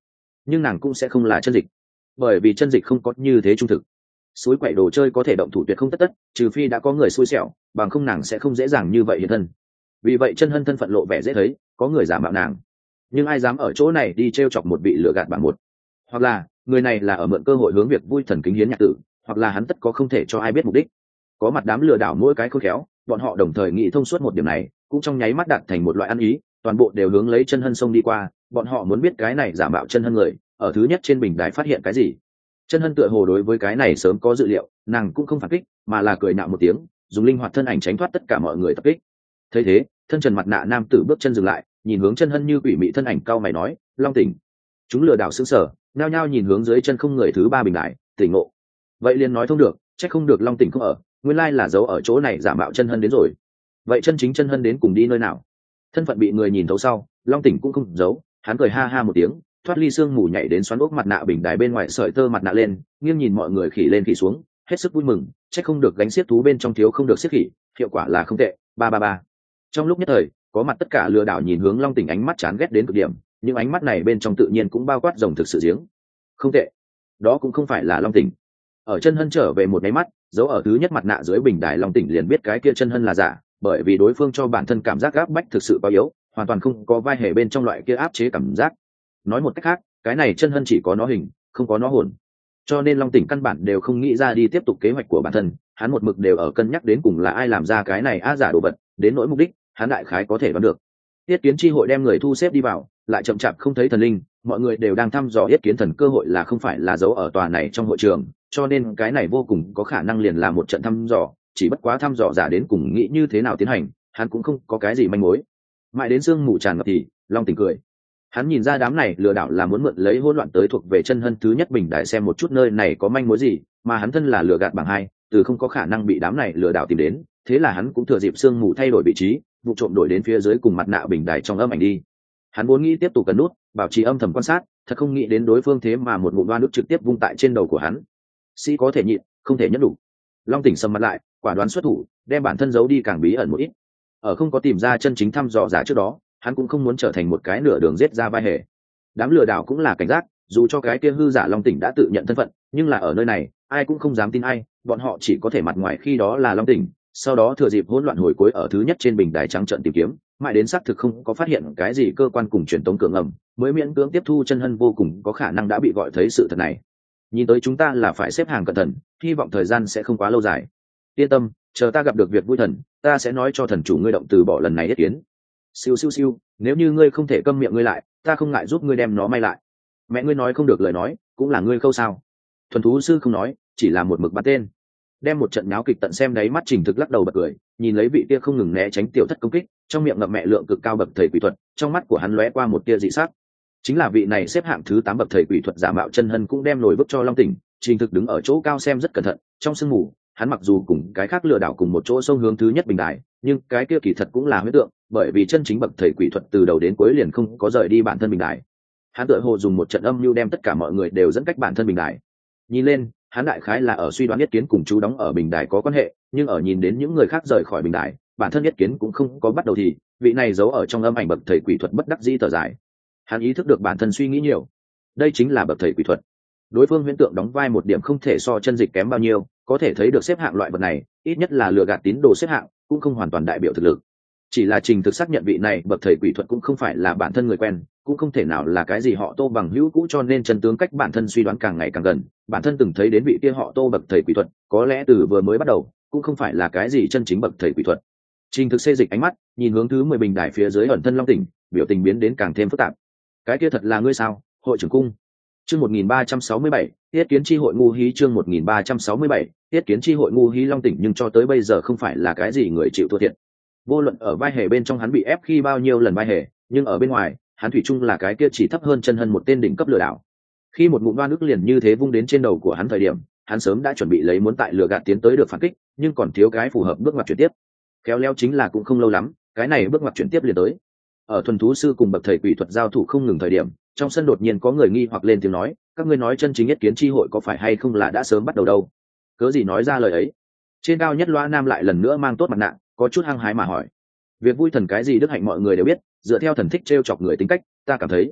Speaker 1: nhưng nàng cũng sẽ không là chân dịch, bởi vì chân dịch không có như thế trung thực. Suối quậy đồ chơi có thể động thủ tuyệt không tất tất, trừ phi đã có người xui xẻo, bằng không nàng sẽ không dễ dàng như vậy hiện thân. Vì vậy chân hân thân phận lộ vẻ dễ thấy, có người giả mạo nàng, nhưng ai dám ở chỗ này đi t r e o chọc một vị lừa gạt bảng một, hoặc là người này là ở mượn cơ hội hướng việc vui thần kính hiến nhạc tử, hoặc là hắn tất có không thể cho ai biết mục đích. Có mặt đám lừa đảo mỗi cái khôn khéo, bọn họ đồng thời nghĩ thông suốt một điểm này, cũng trong nháy mắt đạt thành một loại ăn ý, toàn bộ đều hướng lấy chân hân sông đi qua. Bọn họ muốn biết cái này giả mạo chân hân người ở thứ nhất trên bình đài phát hiện cái gì. Chân hân tựa hồ đối với cái này sớm có dự liệu, nàng cũng không phản kích, mà là cười nạo một tiếng, dùng linh hoạt thân ảnh tránh thoát tất cả mọi người tập kích. Thấy thế, thân trần mặt nạ nam tử bước chân dừng lại, nhìn hướng chân hân như quỷ mị thân ảnh cao mày nói, Long tỉnh. Chúng lừa đảo sững sờ, nhao nhao nhìn hướng dưới chân không người thứ ba bình đại, tỉnh ngộ. Vậy liền nói thông được, chắc không được Long tỉnh không ở, nguyên lai là giấu ở chỗ này giả mạo chân hân đến rồi. Vậy chân chính chân hân đến cùng đi nơi nào? Thân phận bị người nhìn thấu sau, Long tỉnh cũng không giấu, hắn cười ha ha một tiếng, thoát ly sương mù nhảy đến xoắn ốc mặt nạ bình đài bên ngoài sợi tơ mặt nạ lên, nghiêng nhìn mọi người khỉ lên khỉ xuống, hết sức vui mừng, chắc không được gánh xiết thú bên trong thiếu không được xiết khỉ, hiệu quả là không tệ. Ba ba ba. Trong lúc nhất thời, có mặt tất cả lừa đảo nhìn hướng Long tỉnh ánh mắt chán ghét đến cực điểm, nhưng ánh mắt này bên trong tự nhiên cũng bao quát rồng thực sự giếng. Không tệ, đó cũng không phải là Long tỉnh. Ở chân hân trở về một máy mắt, giấu ở thứ nhất mặt nạ dưới bình đài Long tỉnh liền biết cái kia chân hân là giả, bởi vì đối phương cho bản thân cảm giác áp bách thực sự quá yếu, hoàn toàn không có vai hề bên trong loại kia áp chế cảm giác. Nói một cách khác, cái này chân hân chỉ có nó hình, không có nó hồn. Cho nên Long tỉnh căn bản đều không nghĩ ra đi tiếp tục kế hoạch của bản thân, hắn một mực đều ở cân nhắc đến cùng là ai làm ra cái này á giả đồ vật, đến nỗi mục đích, hắn đại khái có thể đoán được. Yết Kiến chi hội đem người thu xếp đi vào, lại chậm chạp không thấy thần linh, mọi người đều đang thăm dò Yết Kiến thần cơ hội là không phải là giấu ở tòa này trong hội trường, cho nên cái này vô cùng có khả năng liền là một trận thăm dò, chỉ bất quá thăm dò giả đến cùng nghĩ như thế nào tiến hành, hắn cũng không có cái gì manh mối. Mãi đến sương mù tràn ngập thì, Long tỉnh cười. Hắn nhìn ra đám này lừa đảo là muốn mượn lấy hỗn loạn tới thuộc về chân hân thứ nhất bình đại xem một chút nơi này có manh mối gì, mà hắn thân là lừa gạt bảng hai, từ không có khả năng bị đám này lừa đảo tìm đến, thế là hắn cũng thừa dịp sương mù thay đổi vị trí, vụ trộm đổi đến phía dưới cùng mặt nạ bình đài trong âm ảnh đi. Hắn vốn nghĩ tiếp tục cần nút, bảo trì âm thầm quan sát, thật không nghĩ đến đối phương thế mà một ngụm đoan nước trực tiếp vung tại trên đầu của hắn. Sĩ có thể nhịn, không thể nhẫn đủ. Long tỉnh sầm mặt lại, quả đoán xuất thủ, đem bản thân giấu đi càng bí ẩn một ít. Ở không có tìm ra chân chính thăm dò giả trước đó, hắn cũng không muốn trở thành một cái nửa đường giết ra vai hề. Đám lừa đảo cũng là cảnh giác, dù cho cái kia hư giả Long tỉnh đã tự nhận thân phận, nhưng là ở nơi này, ai cũng không dám tin ai, bọn họ chỉ có thể mặt ngoài khi đó là Long tỉnh, sau đó thừa dịp hỗn loạn hồi cuối ở thứ nhất trên bình đài trắng trận tìm kiếm, mãi đến xác thực không có phát hiện cái gì cơ quan cùng truyền tống cường ẩm, mới miễn cưỡng tiếp thu chân hân vô cùng có khả năng đã bị gọi thấy sự thật này. Nhìn tới chúng ta là phải xếp hàng cẩn thận, hy vọng thời gian sẽ không quá lâu dài. Yên tâm, chờ ta gặp được việc vui thần, ta sẽ nói cho thần chủ ngươi động từ bỏ lần này Yết Kiến. Siêu siêu siêu, nếu như ngươi không thể câm miệng ngươi lại, ta không ngại giúp ngươi đem nó may lại. Mẹ ngươi nói không được lời nói, cũng là ngươi khâu sao? Thuần thú sư không nói, chỉ là một mực bắn tên. Đem một trận nháo kịch tận xem đáy mắt Trình Thực lắc đầu bật cười, nhìn lấy vị tia không ngừng né tránh tiểu thất công kích, trong miệng ngậm mẹ lượng cực cao bậc thầy quỷ thuật, trong mắt của hắn lóe qua một tia dị sắc. Chính là vị này xếp hạng thứ tám bậc thầy quỷ thuật giả mạo chân hân cũng đem nổi bức cho Long tỉnh. Trình Thực đứng ở chỗ cao xem rất cẩn thận, trong sương mù, hắn mặc dù cùng cái khác lừa đảo cùng một chỗ sông hướng thứ nhất bình đài, nhưng cái kia kỳ thật cũng là huyễn tượng, bởi vì chân chính bậc thầy quỷ thuật từ đầu đến cuối liền không có rời đi bản thân bình đài. Hắn tựa hồ dùng một trận âm mưu đem tất cả mọi người đều dẫn cách bản thân bình đài. Nhìn lên, hắn đại khái là ở suy đoán Yết Kiến cùng chú đóng ở bình đài có quan hệ, nhưng ở nhìn đến những người khác rời khỏi bình đài, bản thân Yết Kiến cũng không có bắt đầu thì vị này giấu ở trong âm ảnh bậc thầy quỷ thuật bất đắc dĩ thở dài. Hắn ý thức được bản thân suy nghĩ nhiều, đây chính là bậc thầy quỷ thuật. Đối phương huyễn tượng đóng vai một điểm không thể so chân dịch kém bao nhiêu, có thể thấy được xếp hạng loại vật này, ít nhất là lừa gạt tín đồ xếp hạng, cũng không hoàn toàn đại biểu thực lực. Chỉ là Trình Thực xác nhận vị này bậc thầy quỷ thuật cũng không phải là bản thân người quen, cũng không thể nào là cái gì họ Tô bằng hữu cũ, cho nên chân tướng cách bản thân suy đoán càng ngày càng gần. Bản thân từng thấy đến vị kia họ Tô bậc thầy quỷ thuật, có lẽ từ vừa mới bắt đầu cũng không phải là cái gì chân chính bậc thầy quỷ thuật. Trình Thực xê dịch ánh mắt, nhìn hướng thứ mười bình đài phía dưới ẩn thân Long tỉnh, biểu tình biến đến càng thêm phức tạp. Cái kia thật là ngươi sao, hội trưởng cung? Chương một nghìn ba trăm sáu mươi bảy, Yết Kiến chi hội ngu hí. Chương một nghìn ba trăm sáu mươi bảy, Yết Kiến chi hội ngu hí. Long tỉnh nhưng cho tới bây giờ không phải là cái gì người chịu thua thiệt. Vô luận ở vai hề bên trong hắn bị ép khi bao nhiêu lần vai hề, nhưng ở bên ngoài, hắn thủy chung là cái kia chỉ thấp hơn chân hân một tên đỉnh cấp lừa đảo. Khi một ngụm đoan nước liền như thế vung đến trên đầu của hắn thời điểm, hắn sớm đã chuẩn bị lấy muốn tại lừa gạt tiến tới được phản kích, nhưng còn thiếu cái phù hợp bước ngoặt chuyển tiếp. Khéo léo chính là cũng không lâu lắm, cái này bước ngoặt chuyển tiếp liền tới. Ở thuần thú sư cùng bậc thầy quỷ thuật giao thủ không ngừng thời điểm, trong sân đột nhiên có người nghi hoặc lên tiếng nói, các ngươi nói chân chính Yết Kiến chi hội có phải hay không là đã sớm bắt đầu đâu? Cớ gì nói ra lời ấy? Trên cao nhất Loa Nam lại lần nữa mang tốt mặt nạ, có chút hăng hái mà hỏi. Việc vui thần cái gì đức hạnh mọi người đều biết, dựa theo thần thích trêu chọc người tính cách, ta cảm thấy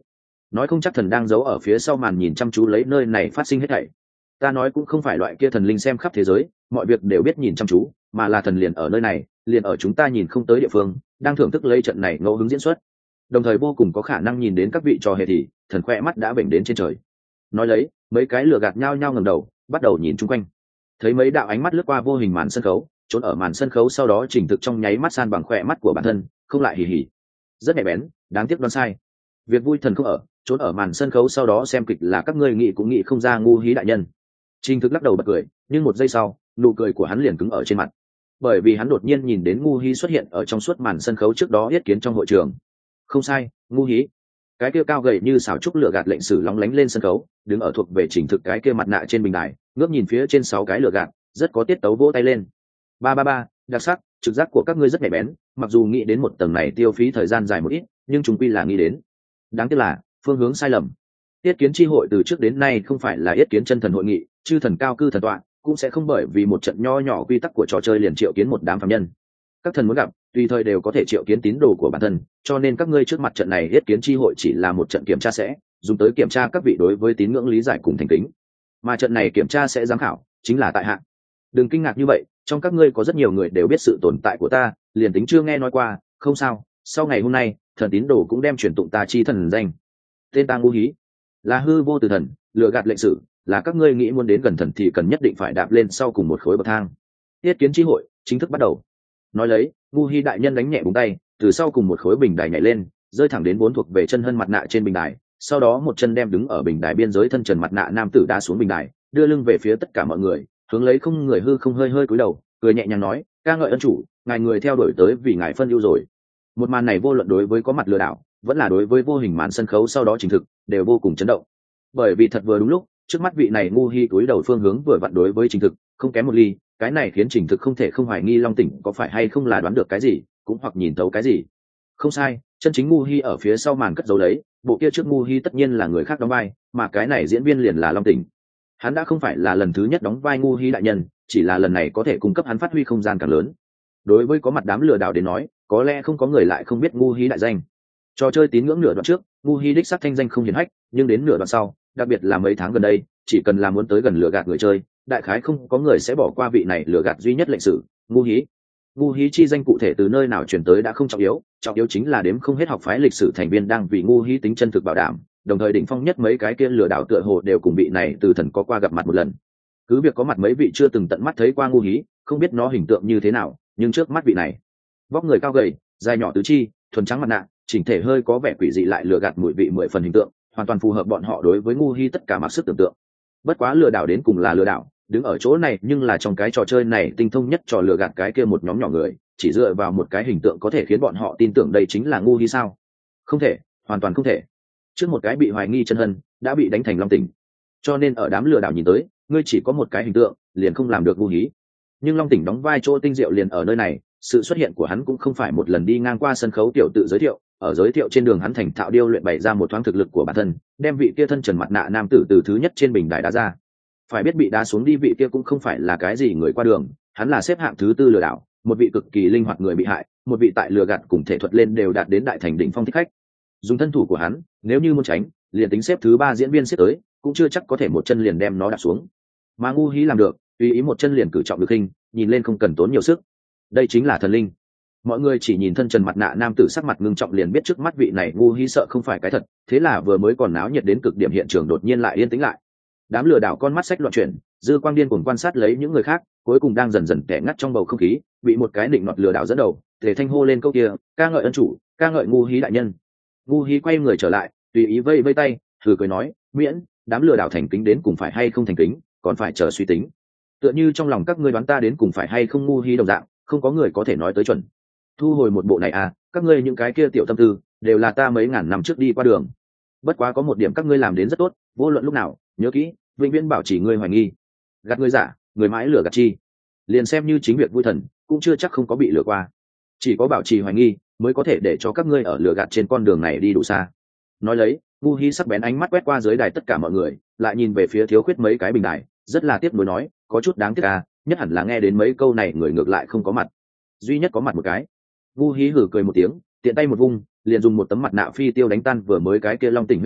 Speaker 1: nói không chắc thần đang giấu ở phía sau màn nhìn chăm chú lấy nơi này phát sinh hết thảy. Ta nói cũng không phải loại kia thần linh xem khắp thế giới mọi việc đều biết nhìn chăm chú, mà là thần liền ở nơi này, liền ở chúng ta nhìn không tới địa phương, đang thưởng thức lấy trận này ngẫu hứng diễn xuất, đồng thời vô cùng có khả năng nhìn đến các vị trò hề thì thần khoe mắt đã vểnh đến trên trời. Nói lấy, mấy cái lừa gạt nhau nhau ngẩng đầu bắt đầu nhìn chung quanh, thấy mấy đạo ánh mắt lướt qua vô hình màn sân khấu, trốn ở màn sân khấu sau đó chỉnh thực trong nháy mắt san bằng khoe mắt của bản thân, không lại hì hì, rất nhạy bén, đáng tiếc đoán sai. Việc vui thần không ở, trốn ở màn sân khấu sau đó xem kịch là các ngươi nghĩ cũng nghĩ không ra ngu hí đại nhân. Trình thực lắc đầu bật cười, nhưng một giây sau nụ cười của hắn liền cứng ở trên mặt, bởi vì hắn đột nhiên nhìn đến ngu hí xuất hiện ở trong suốt màn sân khấu trước đó yết kiến trong hội trường. Không sai, ngu hí, cái kia cao gầy như xảo trúc lửa gạt lệnh sử lóng lánh lên sân khấu, đứng ở thuộc về Trình thực cái kia mặt nạ trên bình đài, ngước nhìn phía trên sáu cái lửa gạt, rất có tiết tấu vỗ tay lên. Ba ba ba, đặc sắc, trực giác của các ngươi rất nhạy bén, mặc dù nghĩ đến một tầng này tiêu phí thời gian dài một ít, nhưng chúng quy là nghĩ đến. Đáng tiếc là phương hướng sai lầm. Yết kiến chi hội từ trước đến nay không phải là yết kiến chân thần hội nghị, chư thần cao cư thần tọa, cũng sẽ không bởi vì một trận nho nhỏ quy tắc của trò chơi liền triệu kiến một đám phàm nhân. Các thần muốn gặp, tùy thời đều có thể triệu kiến tín đồ của bản thân, cho nên các ngươi trước mặt trận này yết kiến chi hội chỉ là một trận kiểm tra sẽ, dùng tới kiểm tra các vị đối với tín ngưỡng lý giải cùng thành kính. Mà trận này kiểm tra sẽ giám khảo, chính là tại hạ. Đừng kinh ngạc như vậy, trong các ngươi có rất nhiều người đều biết sự tồn tại của ta, liền tính chưa nghe nói qua, không sao, sau ngày hôm nay, thần tín đồ cũng đem truyền tụng ta chi thần danh. Tên ta ngu hí, là hư vô từ thần, lừa gạt lệnh sử, là các ngươi nghĩ muốn đến gần thần thì cần nhất định phải đạp lên sau cùng một khối bậc thang. Yết kiến chi hội chính thức bắt đầu. Nói lấy, ngu hí đại nhân đánh nhẹ búng tay, từ sau cùng một khối bình đài nhảy lên, rơi thẳng đến bốn thuộc về chân hân mặt nạ trên bình đài, sau đó một chân đem đứng ở bình đài biên giới thân trần mặt nạ nam tử đá xuống bình đài, đưa lưng về phía tất cả mọi người, hướng lấy không người hư không hơi hơi cúi đầu, cười nhẹ nhàng nói, ca ngợi ân chủ, ngài người theo đuổi tới vì ngài phân ưu rồi. Một màn này vô luận đối với có mặt lừa đảo, vẫn là đối với vô hình màn sân khấu sau đó trình thực, đều vô cùng chấn động. Bởi vì thật vừa đúng lúc, trước mắt vị này ngu hi cúi đầu phương hướng vừa vặn đối với trình thực, không kém một ly, cái này khiến trình thực không thể không hoài nghi Long Tỉnh có phải hay không là đoán được cái gì, cũng hoặc nhìn thấu cái gì. Không sai, chân chính ngu hi ở phía sau màn cất giấu đấy, bộ kia trước ngu hi tất nhiên là người khác đóng vai, mà cái này diễn viên liền là Long Tỉnh. Hắn đã không phải là lần thứ nhất đóng vai ngu hi đại nhân, chỉ là lần này có thể cung cấp hắn phát huy không gian càng lớn. Đối với có mặt đám lừa đảo đến nói, có lẽ không có người lại không biết ngu hi đại danh. Trò chơi tín ngưỡng nửa đoạn trước, ngu hi đích sắc thanh danh không hiển hách, nhưng đến nửa đoạn sau, đặc biệt là mấy tháng gần đây, chỉ cần là muốn tới gần lừa gạt người chơi, đại khái không có người sẽ bỏ qua vị này lừa gạt duy nhất lệnh sử, ngu hí. Ngu hí chi danh cụ thể từ nơi nào truyền tới đã không trọng yếu, trọng yếu chính là đếm không hết học phái lịch sử thành viên đang vì ngu hí tính chân thực bảo đảm, đồng thời đỉnh phong nhất mấy cái kia lừa đảo tựa hồ đều cùng vị này từ thần có qua gặp mặt một lần. Cứ việc có mặt mấy vị chưa từng tận mắt thấy qua ngu hí, không biết nó hình tượng như thế nào, nhưng trước mắt vị này, vóc người cao gầy, dài nhỏ tứ chi, thuần trắng mặt nạ, chỉnh thể hơi có vẻ quỷ dị lại lừa gạt mùi vị mười phần hình tượng, hoàn toàn phù hợp bọn họ đối với ngu hi tất cả mặc sức tưởng tượng. Bất quá lừa đảo đến cùng là lừa đảo, đứng ở chỗ này nhưng là trong cái trò chơi này tinh thông nhất trò lừa gạt cái kia một nhóm nhỏ người, chỉ dựa vào một cái hình tượng có thể khiến bọn họ tin tưởng đây chính là ngu hi sao? Không thể, hoàn toàn không thể. Trước một cái bị hoài nghi chân hân đã bị đánh thành Long Tỉnh, cho nên ở đám lừa đảo nhìn tới, ngươi chỉ có một cái hình tượng, liền không làm được ngu hí. Nhưng Long Tỉnh đóng vai chỗ tinh diệu liền ở nơi này, sự xuất hiện của hắn cũng không phải một lần đi ngang qua sân khấu tiểu tự giới thiệu, ở giới thiệu trên đường hắn thành thạo điêu luyện bày ra một thoáng thực lực của bản thân, đem vị kia thân trần mặt nạ nam tử từ thứ nhất trên bình đài đá ra. Phải biết bị đá xuống đi vị kia cũng không phải là cái gì người qua đường, hắn là xếp hạng thứ tư lừa đảo, một vị cực kỳ linh hoạt người bị hại, một vị tại lừa gạt cùng thể thuật lên đều đạt đến đại thành đỉnh phong thích khách. Dùng thân thủ của hắn, nếu như muốn tránh, liền tính xếp thứ ba diễn viên xếp tới, cũng chưa chắc có thể một chân liền đem nó đạp xuống. Mà ngu hí làm được, tùy ý một chân liền cử trọng được hình, nhìn lên không cần tốn nhiều sức. Đây chính là thần linh. Mọi người chỉ nhìn thân trần mặt nạ nam tử sắc mặt ngưng trọng liền biết trước mắt vị này ngu hí sợ không phải cái thật, thế là vừa mới còn náo nhiệt đến cực điểm hiện trường đột nhiên lại yên tĩnh lại. Đám lừa đảo con mắt sách loạn chuyển, dư quang điên cuồng quan sát lấy những người khác, cuối cùng đang dần dần kẻ ngắt trong bầu không khí, bị một cái định nọt lừa đảo dẫn đầu, Tề Thanh hô lên câu kia, ca ngợi ân chủ, ca ngợi ngu hí đại nhân. Ngu hí quay người trở lại, tùy ý vây vây tay, thử cười nói, miễn, đám lừa đảo thành kính đến cùng phải hay không thành kính, còn phải chờ suy tính. Tựa như trong lòng các ngươi đoán ta đến cùng phải hay không ngu hí đồng dạng, không có người có thể nói tới chuẩn. Thu hồi một bộ này à, các ngươi những cái kia tiểu tâm tư, đều là ta mấy ngàn năm trước đi qua đường. Bất quá có một điểm các ngươi làm đến rất tốt, vô luận lúc nào, nhớ kỹ, vĩnh viễn bảo trì ngươi hoài nghi. Gạt ngươi giả, người mãi lừa gạt chi. Liền xem như chính việc vui thần, cũng chưa chắc không có bị lừa qua. Chỉ có bảo trì hoài nghi, mới có thể để cho các ngươi ở lừa gạt trên con đường này đi đủ xa. Nói lấy, ngu hi sắc bén ánh mắt quét qua dưới đài tất cả mọi người, lại nhìn về phía thiếu khuyết mấy cái bình đài, rất là tiếc nuối nói, có chút đáng tiếc à, nhất hẳn là nghe đến mấy câu này người ngược lại không có mặt. Duy nhất có mặt một cái. Ngu hí hử cười một tiếng, tiện tay một vung, liền dùng một tấm mặt nạ phi tiêu đánh tan vừa mới cái kia Long Tỉnh huyết tượng,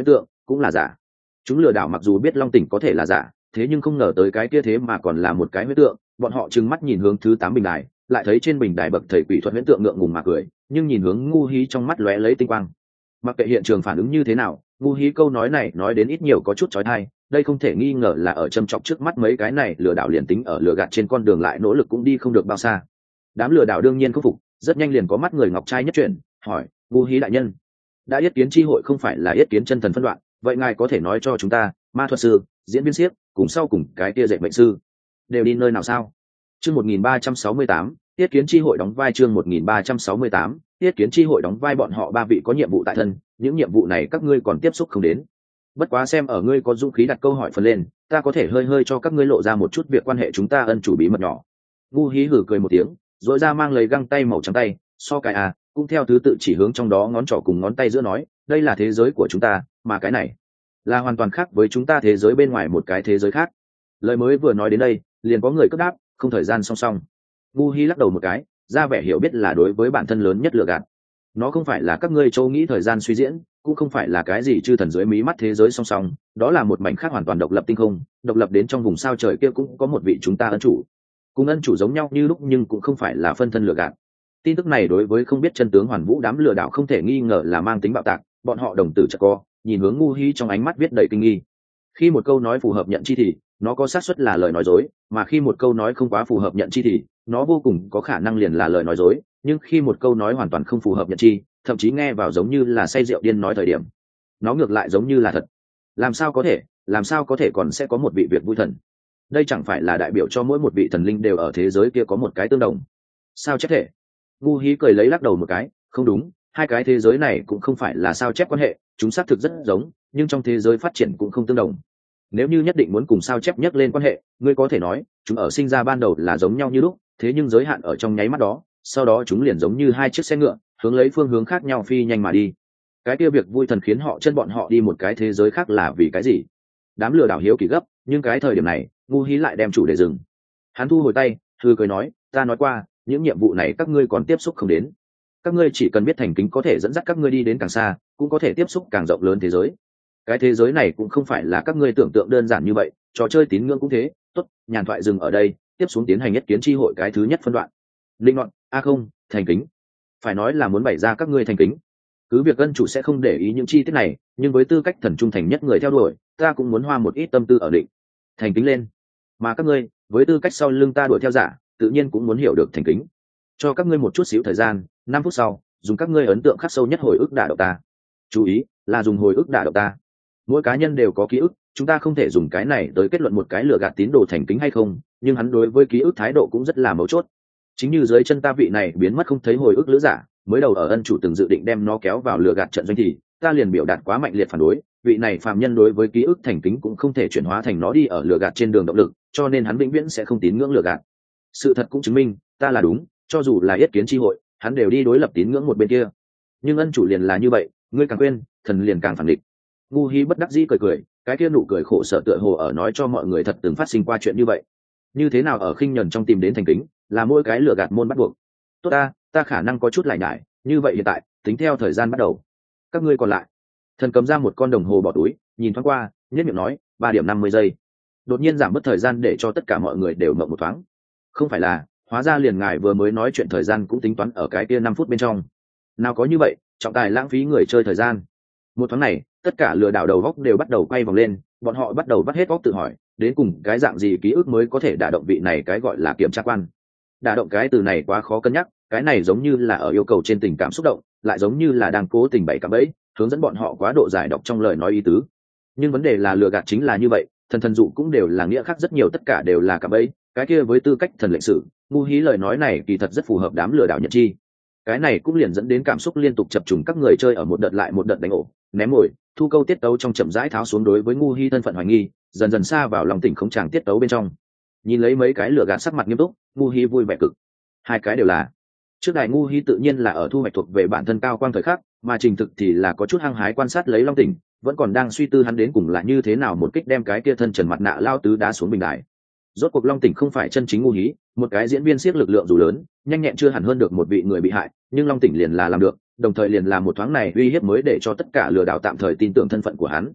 Speaker 1: cũng là giả. Chúng lừa đảo mặc dù biết long tỉnh có thể là giả, thế nhưng không ngờ tới cái kia thế mà còn là một cái huyễn tượng. Bọn họ trừng mắt nhìn hướng thứ tám bình đài, lại thấy trên bình đài bậc thầy quỷ thuật huyễn tượng ngượng ngùng mà cười, nhưng nhìn hướng ngu hí trong mắt lóe lấy tinh quang. Mặc kệ hiện trường phản ứng như thế nào, ngu hí câu nói này nói đến ít nhiều có chút chói tai. Đây không thể nghi ngờ là ở châm chọc trước mắt mấy cái này lừa đảo liền tính ở lừa gạt trên con đường lại nỗ lực cũng đi không được bao xa. Đám lừa đảo đương nhiên không phục, rất nhanh liền có mắt người ngọc trai nhất chuyển, hỏi: ngu hí đại nhân, đã yết kiến chi hội không phải là yết kiến chân thần phân đoạn, vậy ngài có thể nói cho chúng ta, ma thuật sư, diễn viên siếc cùng sau cùng cái kia dạy mệnh sư đều đi nơi nào sao? Chương một nghìn ba trăm sáu mươi tám, yết kiến chi hội đóng vai. Chương một nghìn ba trăm sáu mươi tám, yết kiến chi hội đóng vai. Bọn họ ba vị có nhiệm vụ tại thân, những nhiệm vụ này các ngươi còn tiếp xúc không đến. Bất quá xem ở ngươi có dũng khí đặt câu hỏi phần lên, ta có thể hơi hơi cho các ngươi lộ ra một chút việc quan hệ chúng ta ân chủ bí mật nhỏ. Ngu hí hử cười một tiếng, rồi ra mang lấy găng tay màu trắng tay, so cái à, cũng theo thứ tự chỉ hướng trong đó ngón trỏ cùng ngón tay giữa nói, đây là thế giới của chúng ta, mà cái này là hoàn toàn khác với chúng ta thế giới bên ngoài một cái thế giới khác. Lời mới vừa nói đến đây, liền có người cấp đáp, không thời gian song song. Ngu hí lắc đầu một cái, ra vẻ hiểu biết là đối với bản thân lớn nhất lừa gạt. Nó không phải là các ngươi châu nghĩ thời gian suy diễn, cũng không phải là cái gì chư thần dưới mí mắt thế giới song song, đó là một mảnh khác hoàn toàn độc lập tinh không, độc lập đến trong vùng sao trời kia cũng có một vị chúng ta ân chủ. Cùng ân chủ giống nhau như lúc nhưng cũng không phải là phân thân lừa gạt. Tin tức này đối với không biết chân tướng Hoàn Vũ đám lừa đảo không thể nghi ngờ là mang tính bạo tạc, bọn họ đồng tử chợt co, nhìn hướng ngu hí trong ánh mắt viết đầy kinh nghi. Khi một câu nói phù hợp nhận chi thì nó có xác suất là lời nói dối, mà khi một câu nói không quá phù hợp nhận chi thì nó vô cùng có khả năng liền là lời nói dối, nhưng khi một câu nói hoàn toàn không phù hợp nhận chi, thậm chí nghe vào giống như là say rượu điên nói thời điểm, nó ngược lại giống như là thật. Làm sao có thể, làm sao có thể còn sẽ có một vị việc vui thần? Đây chẳng phải là đại biểu cho mỗi một vị thần linh đều ở thế giới kia có một cái tương đồng? Sao chép thể? Ngu hí cười lấy lắc đầu một cái, không đúng, hai cái thế giới này cũng không phải là sao chép quan hệ, chúng xác thực rất giống, nhưng trong thế giới phát triển cũng không tương đồng. Nếu như nhất định muốn cùng sao chép nhắc lên quan hệ, ngươi có thể nói chúng ở sinh ra ban đầu là giống nhau như lúc, thế nhưng giới hạn ở trong nháy mắt đó, sau đó chúng liền giống như hai chiếc xe ngựa, hướng lấy phương hướng khác nhau phi nhanh mà đi. Cái kia việc vui thần khiến họ chân bọn họ đi một cái thế giới khác là vì cái gì? Đám lừa đảo hiếu kỳ gấp, nhưng cái thời điểm này, ngu hí lại đem chủ đề dừng. Hắn thu hồi tay, thư cười nói, ta nói qua, những nhiệm vụ này các ngươi còn tiếp xúc không đến. Các ngươi chỉ cần biết thành kính có thể dẫn dắt các ngươi đi đến càng xa, cũng có thể tiếp xúc càng rộng lớn thế giới. Cái thế giới này cũng không phải là các ngươi tưởng tượng đơn giản như vậy, trò chơi tín ngưỡng cũng thế. Tốt, nhàn thoại dừng ở đây, tiếp xuống tiến hành nhất kiến chi hội cái thứ nhất phân đoạn. Linh ngọn, a không, thành kính. Phải nói là muốn bày ra các ngươi thành kính. Cứ việc ân chủ sẽ không để ý những chi tiết này, nhưng với tư cách thần trung thành nhất người theo đuổi, ta cũng muốn hoa một ít tâm tư ở định thành kính lên. Mà các ngươi, với tư cách sau lưng ta đuổi theo giả, tự nhiên cũng muốn hiểu được thành kính. Cho các ngươi một chút xíu thời gian, năm phút sau, dùng các ngươi ấn tượng khắc sâu nhất hồi ức đả động ta. Chú ý, là dùng hồi ức đả động ta. Mỗi cá nhân đều có ký ức, chúng ta không thể dùng cái này tới kết luận một cái lừa gạt tín đồ thành kính hay không, nhưng hắn đối với ký ức thái độ cũng rất là mấu chốt. Chính như dưới chân ta vị này biến mất không thấy hồi ức lữ giả, mới đầu ở ân chủ từng dự định đem nó kéo vào lừa gạt trận doanh thì ta liền biểu đạt quá mạnh liệt phản đối. Vị này phàm nhân đối với ký ức thành kính cũng không thể chuyển hóa thành nó đi ở lừa gạt trên đường động lực, cho nên hắn vĩnh viễn sẽ không tín ngưỡng lừa gạt. Sự thật cũng chứng minh ta là đúng, cho dù là yết kiến chi hội, hắn đều đi đối lập tín ngưỡng một bên kia. Nhưng ân chủ liền là như vậy, ngươi càng quên, thần liền càng phản địch. Ngu hí bất đắc dĩ cười cười, cái kia nụ cười khổ sở tựa hồ ở nói cho mọi người thật từng phát sinh qua chuyện như vậy. Như thế nào ở khinh nhẫn trong tìm đến thành kính, là mỗi cái lừa gạt môn bắt buộc. Tốt ta, ta khả năng có chút lại nhải, như vậy hiện tại, tính theo thời gian bắt đầu. Các ngươi còn lại. Thần cầm ra một con đồng hồ bỏ túi, nhìn thoáng qua, nhất miệng nói, ba điểm năm mươi giây. Đột nhiên giảm mất thời gian để cho tất cả mọi người đều ngậm một thoáng. Không phải là, hóa ra liền ngài vừa mới nói chuyện thời gian cũng tính toán ở cái kia năm phút bên trong. Nào có như vậy, trọng tài lãng phí người chơi thời gian. Một thoáng này, tất cả lừa đảo đầu góc đều bắt đầu quay vòng lên, bọn họ bắt đầu bắt hết góc tự hỏi, đến cùng cái dạng gì ký ức mới có thể đả động vị này cái gọi là kiểm tra quan. Đả động cái từ này quá khó cân nhắc, cái này giống như là ở yêu cầu trên tình cảm xúc động, lại giống như là đang cố tình bày cả bẫy, hướng dẫn bọn họ quá độ giải độc trong lời nói ý tứ. Nhưng vấn đề là lừa gạt chính là như vậy, thần thần dụ cũng đều là nghĩa khác rất nhiều, tất cả đều là cả bẫy. Cái kia với tư cách thần lệnh sử, ngu hí lời nói này kỳ thật rất phù hợp đám lừa đảo nhận chi. Cái này cũng liền dẫn đến cảm xúc liên tục chập trùng các người chơi ở một đợt lại một đợt đánh ổ, ném mồi, thu câu tiết tấu trong chậm rãi tháo xuống đối với ngu hí thân phận hoài nghi, dần dần xa vào lòng tỉnh không tràng tiết tấu bên trong. Nhìn lấy mấy cái lừa gạt sắc mặt nghiêm túc, ngu hí vui vẻ cực. Hai cái đều là. Trước đài ngu hí tự nhiên là ở thu hoạch thuộc về bản thân cao quang thời khắc, mà trình thực thì là có chút hăng hái quan sát lấy long tỉnh, vẫn còn đang suy tư hắn đến cùng là như thế nào một kích đem cái kia thân trần mặt nạ lao tứ đá xuống bình đài. Rốt cuộc long tỉnh không phải chân chính ngu hí, một cái diễn viên siết lực lượng dù lớn, nhanh nhẹn chưa hẳn hơn được một vị người bị hại, nhưng long tỉnh liền là làm được, đồng thời liền là một thoáng này uy hiếp mới để cho tất cả lừa đảo tạm thời tin tưởng thân phận của hắn.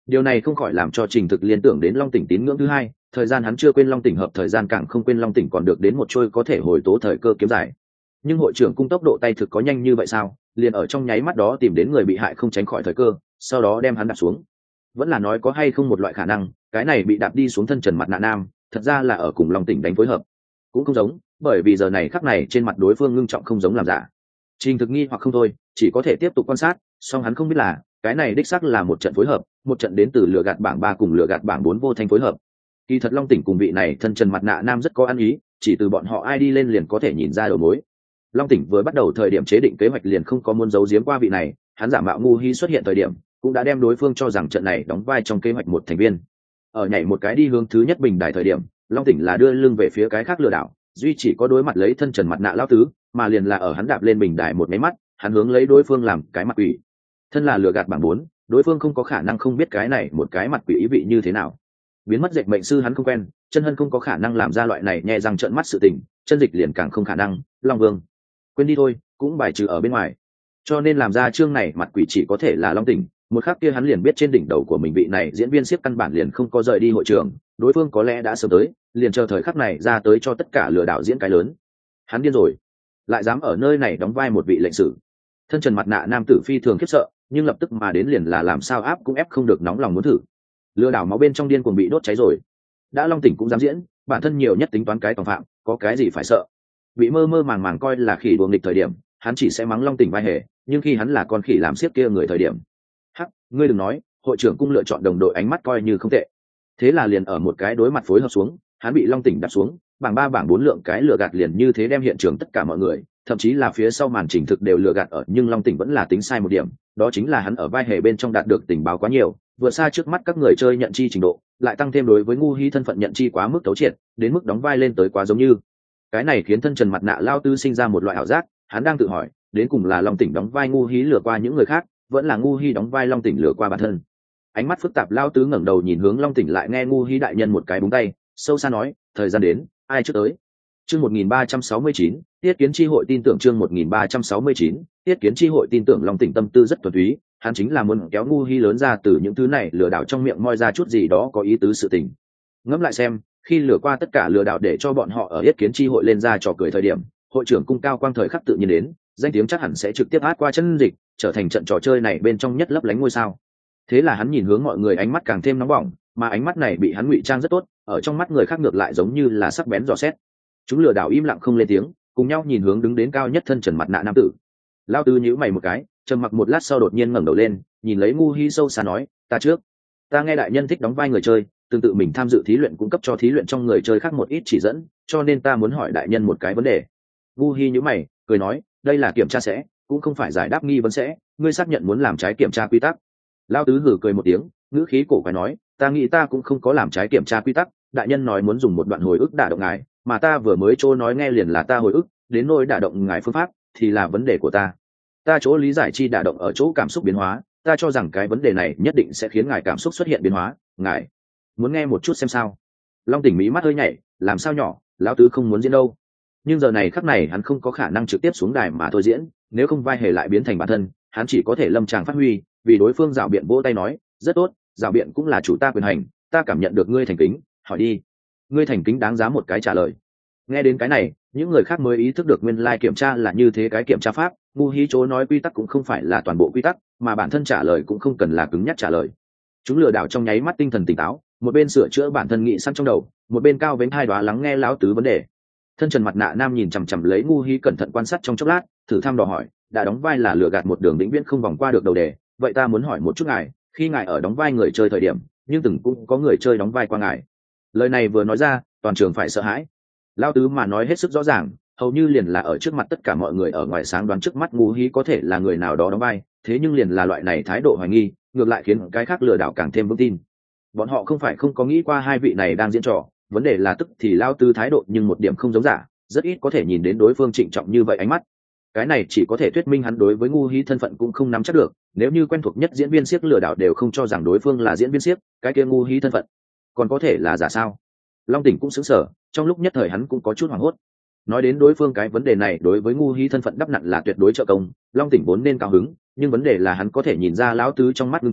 Speaker 1: Điều này không khỏi làm cho Trình Thực liên tưởng đến Long Tỉnh tín ngưỡng thứ hai, thời gian hắn chưa quên Long Tỉnh hợp thời gian càng không quên Long Tỉnh còn được đến một trôi có thể hồi tố thời cơ kiếm giải. Nhưng hội trưởng cung tốc độ tay thực có nhanh như vậy sao? Liền ở trong nháy mắt đó tìm đến người bị hại không tránh khỏi thời cơ, sau đó đem hắn đạp xuống. Vẫn là nói có hay không một loại khả năng, cái này bị đạp đi xuống thân trần mặt nạ nam, thật ra là ở cùng Long Tỉnh đánh phối hợp. Cũng không giống, bởi vì giờ này khắc này trên mặt đối phương ngưng trọng không giống làm giả. Trình Thực nghi hoặc không thôi, chỉ có thể tiếp tục quan sát, song hắn không biết là cái này đích xác là một trận phối hợp, một trận đến từ lừa gạt bảng ba cùng lừa gạt bảng bốn vô thanh phối hợp. Kỳ thật Long Tỉnh cùng vị này thân trần mặt nạ nam rất có ăn ý, chỉ từ bọn họ ai đi lên liền có thể nhìn ra đầu mối. Long Tỉnh vừa bắt đầu thời điểm chế định kế hoạch liền không có muốn giấu giếm qua vị này, hắn giả mạo ngu hi xuất hiện thời điểm, cũng đã đem đối phương cho rằng trận này đóng vai trong kế hoạch một thành viên. Ở nhảy một cái đi hướng thứ nhất bình đài thời điểm, Long Tỉnh là đưa lưng về phía cái khác lừa đảo, duy chỉ có đối mặt lấy thân trần mặt nạ lão tứ, mà liền là ở hắn đạp lên bình đài một máy mắt, hắn hướng lấy đối phương làm cái mặt quỷ. Thân là lừa gạt bảng bốn, đối phương không có khả năng không biết cái này một cái mặt quỷ ý vị như thế nào. Biến mất dệt mệnh sư hắn không quen, chân hân không có khả năng làm ra loại này nhẹ răng trợn mắt sự tình, chân dịch liền càng không khả năng. Long Vương, quên đi thôi, cũng bài trừ ở bên ngoài. Cho nên làm ra chương này mặt quỷ chỉ có thể là Long Tỉnh. Một khắc kia hắn liền biết trên đỉnh đầu của mình vị này diễn viên siết căn bản liền không có rời đi hội trường, đối phương có lẽ đã sớm tới, liền chờ thời khắc này ra tới cho tất cả lừa đảo diễn cái lớn. Hắn điên rồi, lại dám ở nơi này đóng vai một vị lệnh sử. Thân trần mặt nạ nam tử phi thường khiếp sợ, nhưng lập tức mà đến liền là làm sao áp cũng ép không được, nóng lòng muốn thử. Lừa đảo máu bên trong điên cuồng bị đốt cháy rồi, đã Long Tỉnh cũng dám diễn, bản thân nhiều nhất tính toán cái tòng phạm, có cái gì phải sợ. Bị mơ mơ màng màng coi là khỉ đuồng nghịch thời điểm, hắn chỉ sẽ mắng Long Tỉnh vai hề, nhưng khi hắn là con khỉ làm xiếc kia người thời điểm, hắc, ngươi đừng nói, hội trưởng cung lựa chọn đồng đội ánh mắt coi như không tệ. Thế là liền ở một cái đối mặt phối hợp xuống, hắn bị Long Tỉnh đạp xuống, bảng ba bảng bốn lượng cái lừa gạt liền như thế đem hiện trường tất cả mọi người, thậm chí là phía sau màn Trình Thực đều lừa gạt ở, nhưng Long Tỉnh vẫn là tính sai một điểm, đó chính là hắn ở vai hề bên trong đạt được tình báo quá nhiều, vượt xa trước mắt các người chơi nhận chi trình độ, lại tăng thêm đối với ngu hi thân phận nhận chi quá mức thấu triệt, đến mức đóng vai lên tới quá giống như. Cái này khiến thân trần mặt nạ lao tư sinh ra một loại ảo giác, hắn đang tự hỏi, đến cùng là Long Tỉnh đóng vai ngu hi lừa qua những người khác, vẫn là ngu hi đóng vai Long Tỉnh lừa qua bản thân. Ánh mắt phức tạp lao tứ ngẩng đầu nhìn hướng Long Tỉnh, lại nghe ngu hi đại nhân một cái búng tay, sâu xa nói, thời gian đến, ai trước tới. Chương một nghìn ba trăm sáu mươi chín, Tiết Kiến chi hội tin tưởng. Chương một nghìn ba trăm sáu mươi chín, Tiết Kiến chi hội tin tưởng. Long Tỉnh tâm tư rất thuần túy, hắn chính là muốn kéo ngu hi lớn ra từ những thứ này lừa đảo trong miệng moi ra chút gì đó có ý tứ sự tình. Ngẫm lại xem, khi lừa qua tất cả lừa đảo để cho bọn họ ở Tiết Kiến chi hội lên ra trò cười thời điểm, hội trưởng cung cao quang thời khắc tự nhiên đến, danh tiếng chắc hẳn sẽ trực tiếp hát qua chân dịch, trở thành trận trò chơi này bên trong nhất lấp lánh ngôi sao. Thế là hắn nhìn hướng mọi người, ánh mắt càng thêm nóng bỏng, mà ánh mắt này bị hắn ngụy trang rất tốt, ở trong mắt người khác ngược lại giống như là sắc bén dò xét. Chúng lừa đảo im lặng không lên tiếng, cùng nhau nhìn hướng đứng đến cao nhất thân trần mặt nạ nam tử. Lao Tư nhíu mày một cái, trầm mặc một lát sau đột nhiên ngẩng đầu lên, nhìn lấy ngu hi sâu xa nói, ta trước, ta nghe đại nhân thích đóng vai người chơi, tương tự mình tham dự thí luyện cung cấp cho thí luyện trong người chơi khác một ít chỉ dẫn, cho nên ta muốn hỏi đại nhân một cái vấn đề. Ngu hi nhíu mày, cười nói, đây là kiểm tra sẽ, cũng không phải giải đáp nghi vấn sẽ, ngươi xác nhận muốn làm trái kiểm tra quy tắc. Lao Tứ hử cười một tiếng, ngữ khí cổ quái nói, ta nghĩ ta cũng không có làm trái kiểm tra quy tắc, đại nhân nói muốn dùng một đoạn hồi ức đả động ngài, mà ta vừa mới chỗ nói nghe liền là ta hồi ức, đến nỗi đả động ngài phương pháp thì là vấn đề của ta. Ta chỗ lý giải chi đả động ở chỗ cảm xúc biến hóa, ta cho rằng cái vấn đề này nhất định sẽ khiến ngài cảm xúc xuất hiện biến hóa, ngài muốn nghe một chút xem sao. Long Tỉnh mí mắt hơi nhảy, làm sao nhỏ, lão Tứ không muốn diễn đâu. Nhưng giờ này khắc này hắn không có khả năng trực tiếp xuống đài mà thôi diễn, nếu không vai hề lại biến thành bản thân, hắn chỉ có thể lâm tràng phát huy, vì đối phương rảo biện vỗ tay nói, rất tốt, rảo biện cũng là chủ ta quyền hành, ta cảm nhận được ngươi thành kính, hỏi đi. Ngươi thành kính đáng giá một cái trả lời. Nghe đến cái này, những người khác mới ý thức được nguyên lai kiểm tra là như thế cái kiểm tra pháp, ngu hi chỗ nói quy tắc cũng không phải là toàn bộ quy tắc, mà bản thân trả lời cũng không cần là cứng nhắc trả lời. Chúng lừa đảo trong nháy mắt tinh thần tỉnh táo, một bên sửa chữa bản thân nghĩ sẵn trong đầu, một bên cao vén hai đoá lắng nghe lão Tứ vấn đề. Thân trần mặt nạ nam nhìn chằm chằm lấy ngu hi cẩn thận quan sát trong chốc lát, thử thăm dò hỏi, đã đóng vai là lừa gạt một đường vĩnh viễn không vòng qua được đầu đề, vậy ta muốn hỏi một chút ngài, khi ngài ở đóng vai người chơi thời điểm, nhưng từng cũng có người chơi đóng vai qua ngài. Lời này vừa nói ra, toàn trường phải sợ hãi. Lão Tứ mà nói hết sức rõ ràng, hầu như liền là ở trước mặt tất cả mọi người ở ngoài sáng đoán trước mắt ngu hi có thể là người nào đó đóng vai, thế nhưng liền là loại này thái độ hoài nghi, ngược lại khiến cái khác lừa đảo càng thêm vững tin. Bọn họ không phải không có nghĩ qua hai vị này đang diễn trò, vấn đề là tức thì Lão Tứ thái độ nhưng một điểm không giống giả, rất ít có thể nhìn đến đối phương trịnh trọng như vậy ánh mắt. Cái này chỉ có thể thuyết minh hắn đối với ngu hi thân phận cũng không nắm chắc được, nếu như quen thuộc nhất diễn viên siếc lừa đảo đều không cho rằng đối phương là diễn viên siếc, cái kia ngu hi thân phận còn có thể là giả sao? Long Tỉnh cũng sững sờ, trong lúc nhất thời hắn cũng có chút hoảng hốt. Nói đến đối phương cái vấn đề này đối với ngu hi thân phận đắp nặn là tuyệt đối trợ công, Long Tỉnh vốn nên cao hứng, nhưng vấn đề là hắn có thể nhìn ra lão Tứ trong mắt nghiêm trọng,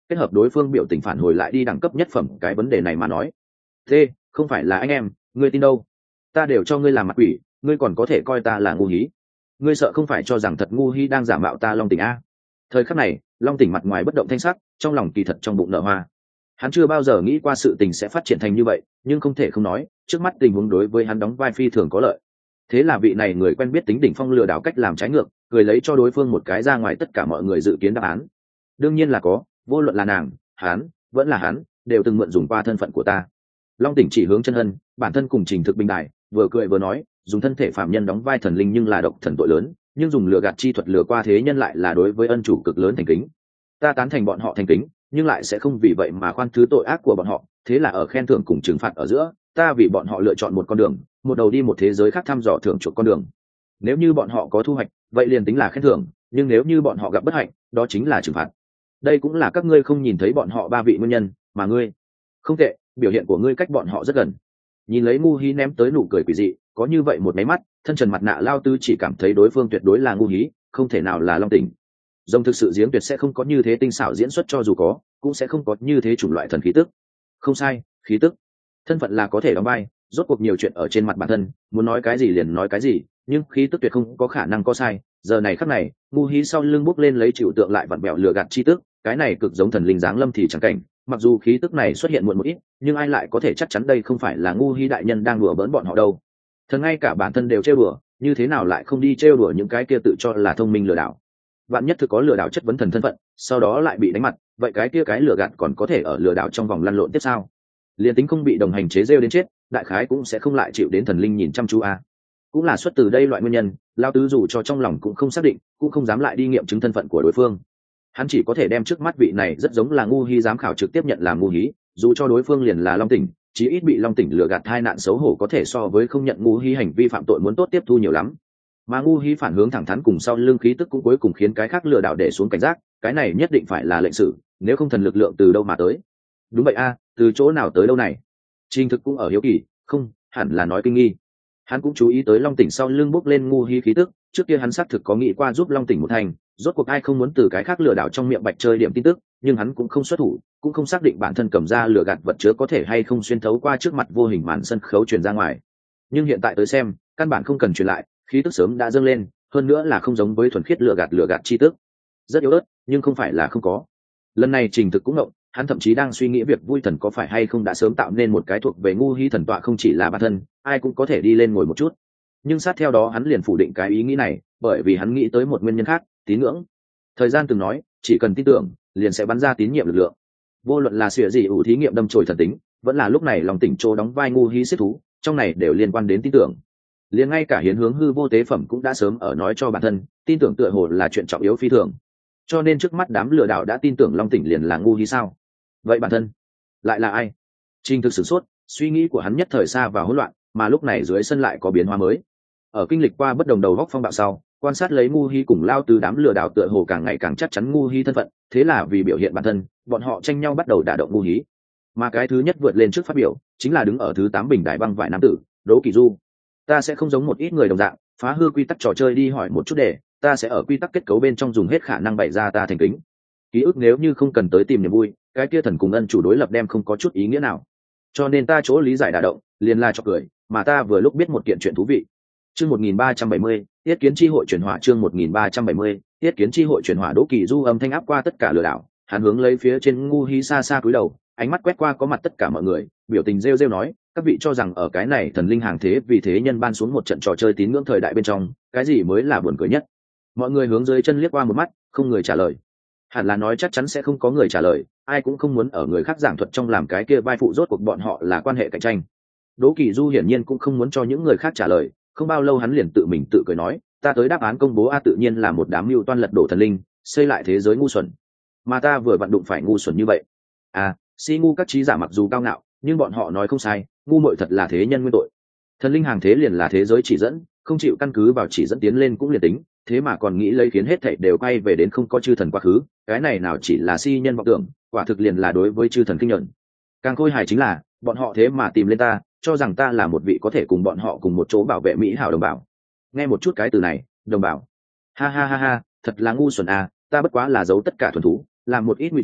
Speaker 1: kết hợp đối phương biểu tình phản hồi lại đi đẳng cấp nhất phẩm cái vấn đề này mà nói. Thế không phải là anh em, ngươi tin đâu? Ta đều cho ngươi làm mặt quỷ, ngươi còn có thể coi ta là ngu hí? Ngươi sợ không phải cho rằng thật ngu hí đang giả mạo ta Long Tỉnh a? Thời khắc này, Long Tỉnh mặt ngoài bất động thanh sắc, trong lòng kỳ thật trong bụng nở hoa. Hắn chưa bao giờ nghĩ qua sự tình sẽ phát triển thành như vậy, nhưng không thể không nói, trước mắt tình huống đối với hắn đóng vai phi thường có lợi. Thế là vị này người quen biết tính đỉnh phong lừa đảo cách làm trái ngược, cười lấy cho đối phương một cái ra ngoài tất cả mọi người dự kiến đáp án. Đương nhiên là có, vô luận là nàng, hắn, vẫn là hắn, đều từng mượn dùng qua thân phận của ta. Long Tỉnh chỉ hướng Chân Hân, bản thân cùng Trình Thực bình đại, vừa cười vừa nói, dùng thân thể phạm nhân đóng vai thần linh nhưng là độc thần tội lớn, nhưng dùng lừa gạt chi thuật lừa qua thế nhân lại là đối với ân chủ cực lớn thành kính. Ta tán thành bọn họ thành kính, nhưng lại sẽ không vì vậy mà khoan thứ tội ác của bọn họ. Thế là ở khen thưởng cùng trừng phạt ở giữa, ta vì bọn họ lựa chọn một con đường, một đầu đi một thế giới khác thăm dò thưởng chuộc con đường. Nếu như bọn họ có thu hoạch, vậy liền tính là khen thưởng, nhưng nếu như bọn họ gặp bất hạnh, đó chính là trừng phạt. Đây cũng là các ngươi không nhìn thấy bọn họ ba vị nguyên nhân, mà ngươi không tệ, biểu hiện của ngươi cách bọn họ rất gần. Nhìn lấy ngu hí ném tới nụ cười quỷ dị, có như vậy một máy mắt, thân trần mặt nạ lao tư chỉ cảm thấy đối phương tuyệt đối là ngu hí, không thể nào là Long Tỉnh. Dòng thực sự giếng tuyệt sẽ không có như thế tinh xảo diễn xuất, cho dù có, cũng sẽ không có như thế chủng loại thần khí tức. Không sai, khí tức. Thân phận là có thể đóng vai, rốt cuộc nhiều chuyện ở trên mặt bản thân, muốn nói cái gì liền nói cái gì, nhưng khí tức tuyệt không có khả năng có sai. Giờ này khắc này, ngu hí sau lưng bốc lên lấy chịu tượng lại vặn bẹo lừa gạt chi tức, cái này cực giống thần linh giáng lâm thì chẳng cảnh. Mặc dù khí tức này xuất hiện muộn một ít, nhưng ai lại có thể chắc chắn đây không phải là ngu hí đại nhân đang đùa bỡn bọn họ đâu. Thần ngay cả bản thân đều trêu đùa, như thế nào lại không đi trêu đùa những cái kia tự cho là thông minh lừa đảo. Vạn nhất thực có lừa đảo chất vấn thần thân phận, sau đó lại bị đánh mặt, vậy cái kia cái lừa gạt còn có thể ở lừa đảo trong vòng lăn lộn tiếp sao? Liên tính không bị đồng hành chế rêu đến chết, đại khái cũng sẽ không lại chịu đến thần linh nhìn chăm chú a. Cũng là xuất từ đây loại nguyên nhân, lao tứ dù cho trong lòng cũng không xác định, cũng không dám lại đi nghiệm chứng thân phận của đối phương. Hắn chỉ có thể đem trước mắt vị này rất giống là ngu hí giám khảo trực tiếp nhận làm ngu hí, dù cho đối phương liền là Long Tỉnh, chí ít bị Long Tỉnh lừa gạt hai nạn xấu hổ có thể so với không nhận ngu hí hành vi phạm tội muốn tốt tiếp thu nhiều lắm. Mà ngu hí phản hướng thẳng thắn cùng sau lưng khí tức cũng cuối cùng khiến cái khác lừa đảo để xuống cảnh giác, cái này nhất định phải là lệnh sử, nếu không thần lực lượng từ đâu mà tới? Đúng vậy a, từ chỗ nào tới đâu này? Trình Thực cũng ở hiếu kỳ, không, hẳn là nói kinh nghi. Hắn cũng chú ý tới Long Tỉnh sau lưng bốc lên ngu hí khí tức, trước kia hắn xác thực có nghĩ qua giúp Long Tỉnh một thành, rốt cuộc ai không muốn từ cái khác lừa đảo trong miệng bạch chơi điểm tin tức, nhưng hắn cũng không xuất thủ, cũng không xác định bản thân cầm ra lừa gạt vật chứa có thể hay không xuyên thấu qua trước mặt vô hình màn sân khấu truyền ra ngoài. Nhưng hiện tại tới xem, căn bản không cần truyền lại, khí tức sớm đã dâng lên, hơn nữa là không giống với thuần khiết lừa gạt lừa gạt chi tức, rất yếu ớt, nhưng không phải là không có. Lần này Trình Thực cũng ngộng, hắn thậm chí đang suy nghĩ việc vui thần có phải hay không đã sớm tạo nên một cái thuộc về ngu hí thần tọa, không chỉ là bản thân, ai cũng có thể đi lên ngồi một chút. Nhưng sát theo đó hắn liền phủ định cái ý nghĩ này, bởi vì hắn nghĩ tới một nguyên nhân khác, tín ngưỡng. Thời gian từng nói, chỉ cần tin tưởng, liền sẽ bắn ra tín nhiệm lực lượng. Vô luận là xỉa gì ủ thí nghiệm đâm chồi thần tính, vẫn là lúc này lòng tỉnh trô đóng vai ngu hí xếp thú, trong này đều liên quan đến tin tưởng. Liền ngay cả hiến hướng hư vô tế phẩm cũng đã sớm ở nói cho bản thân, tin tưởng tựa hồ là chuyện trọng yếu phi thường. Cho nên trước mắt đám lừa đảo đã tin tưởng Long Tỉnh liền là ngu hí sao? Vậy bản thân lại là ai? Trình Thực sửng sốt, suy nghĩ của hắn nhất thời xa và hỗn loạn, mà lúc này dưới sân lại có biến hóa mới. Ở kinh lịch qua bất đồng đầu góc phong bạo sau, quan sát lấy ngu hí cùng lao từ đám lừa đảo tựa hồ càng ngày càng chắc chắn ngu hí thân phận, thế là vì biểu hiện bản thân, bọn họ tranh nhau bắt đầu đả động ngu hí. Mà cái thứ nhất vượt lên trước phát biểu, chính là đứng ở thứ tám bình đài băng vải nam tử, Đỗ Kỳ Du. Ta sẽ không giống một ít người đồng dạng, phá hư quy tắc trò chơi đi hỏi một chút để, ta sẽ ở quy tắc kết cấu bên trong dùng hết khả năng bày ra ta thành kính. Ký ức nếu như không cần tới tìm niềm vui, cái kia thần cùng ân chủ đối lập đem không có chút ý nghĩa nào. Cho nên ta chỗ lý giải đả động, liền là cho cười, mà ta vừa lúc biết một kiện chuyện thú vị. Chương một nghìn ba trăm bảy mươi, Tiết kiến chi hội chuyển hỏa chương một nghìn ba trăm bảy mươi, Tiết kiến chi hội chuyển hỏa Đỗ Kỳ Du âm thanh áp qua tất cả lừa đảo, hắn hướng lấy phía trên ngu hí xa xa cúi đầu, ánh mắt quét qua có mặt tất cả mọi người, biểu tình rêu rêu nói, các vị cho rằng ở cái này thần linh hàng thế vì thế nhân ban xuống một trận trò chơi tín ngưỡng thời đại bên trong, cái gì mới là buồn cười nhất? Mọi người hướng dưới chân liếc qua một mắt, không người trả lời. Hẳn là nói chắc chắn sẽ không có người trả lời, ai cũng không muốn ở người khác giảng thuật trong làm cái kia vai phụ, rốt cuộc bọn họ là quan hệ cạnh tranh. Đỗ Kỳ Du hiển nhiên cũng không muốn cho những người khác trả lời, không bao lâu hắn liền tự mình tự cười nói, ta tới đáp án công bố a, tự nhiên là một đám mưu toan lật đổ thần linh, xây lại thế giới ngu xuẩn. Mà ta vừa vặn đụng phải ngu xuẩn như vậy. À, si ngu các trí giả mặc dù cao ngạo, nhưng bọn họ nói không sai, ngu muội thật là thế nhân nguyên tội. Thần linh hàng thế liền là thế giới chỉ dẫn, không chịu căn cứ vào chỉ dẫn tiến lên cũng liền tính, thế mà còn nghĩ lấy khiến hết thảy đều quay về đến không có chư thần quá khứ, cái này nào chỉ là si nhân vọng tưởng, quả thực liền là đối với chư thần kinh nhẫn. Càng khôi hài chính là, bọn họ thế mà tìm lên ta, cho rằng ta là một vị có thể cùng bọn họ cùng một chỗ bảo vệ mỹ hảo đồng bào. Nghe một chút cái từ này, đồng bào. Ha ha ha ha, thật là ngu xuẩn à, ta bất quá là giấu tất cả thuần thú, làm một ít ngụy trang,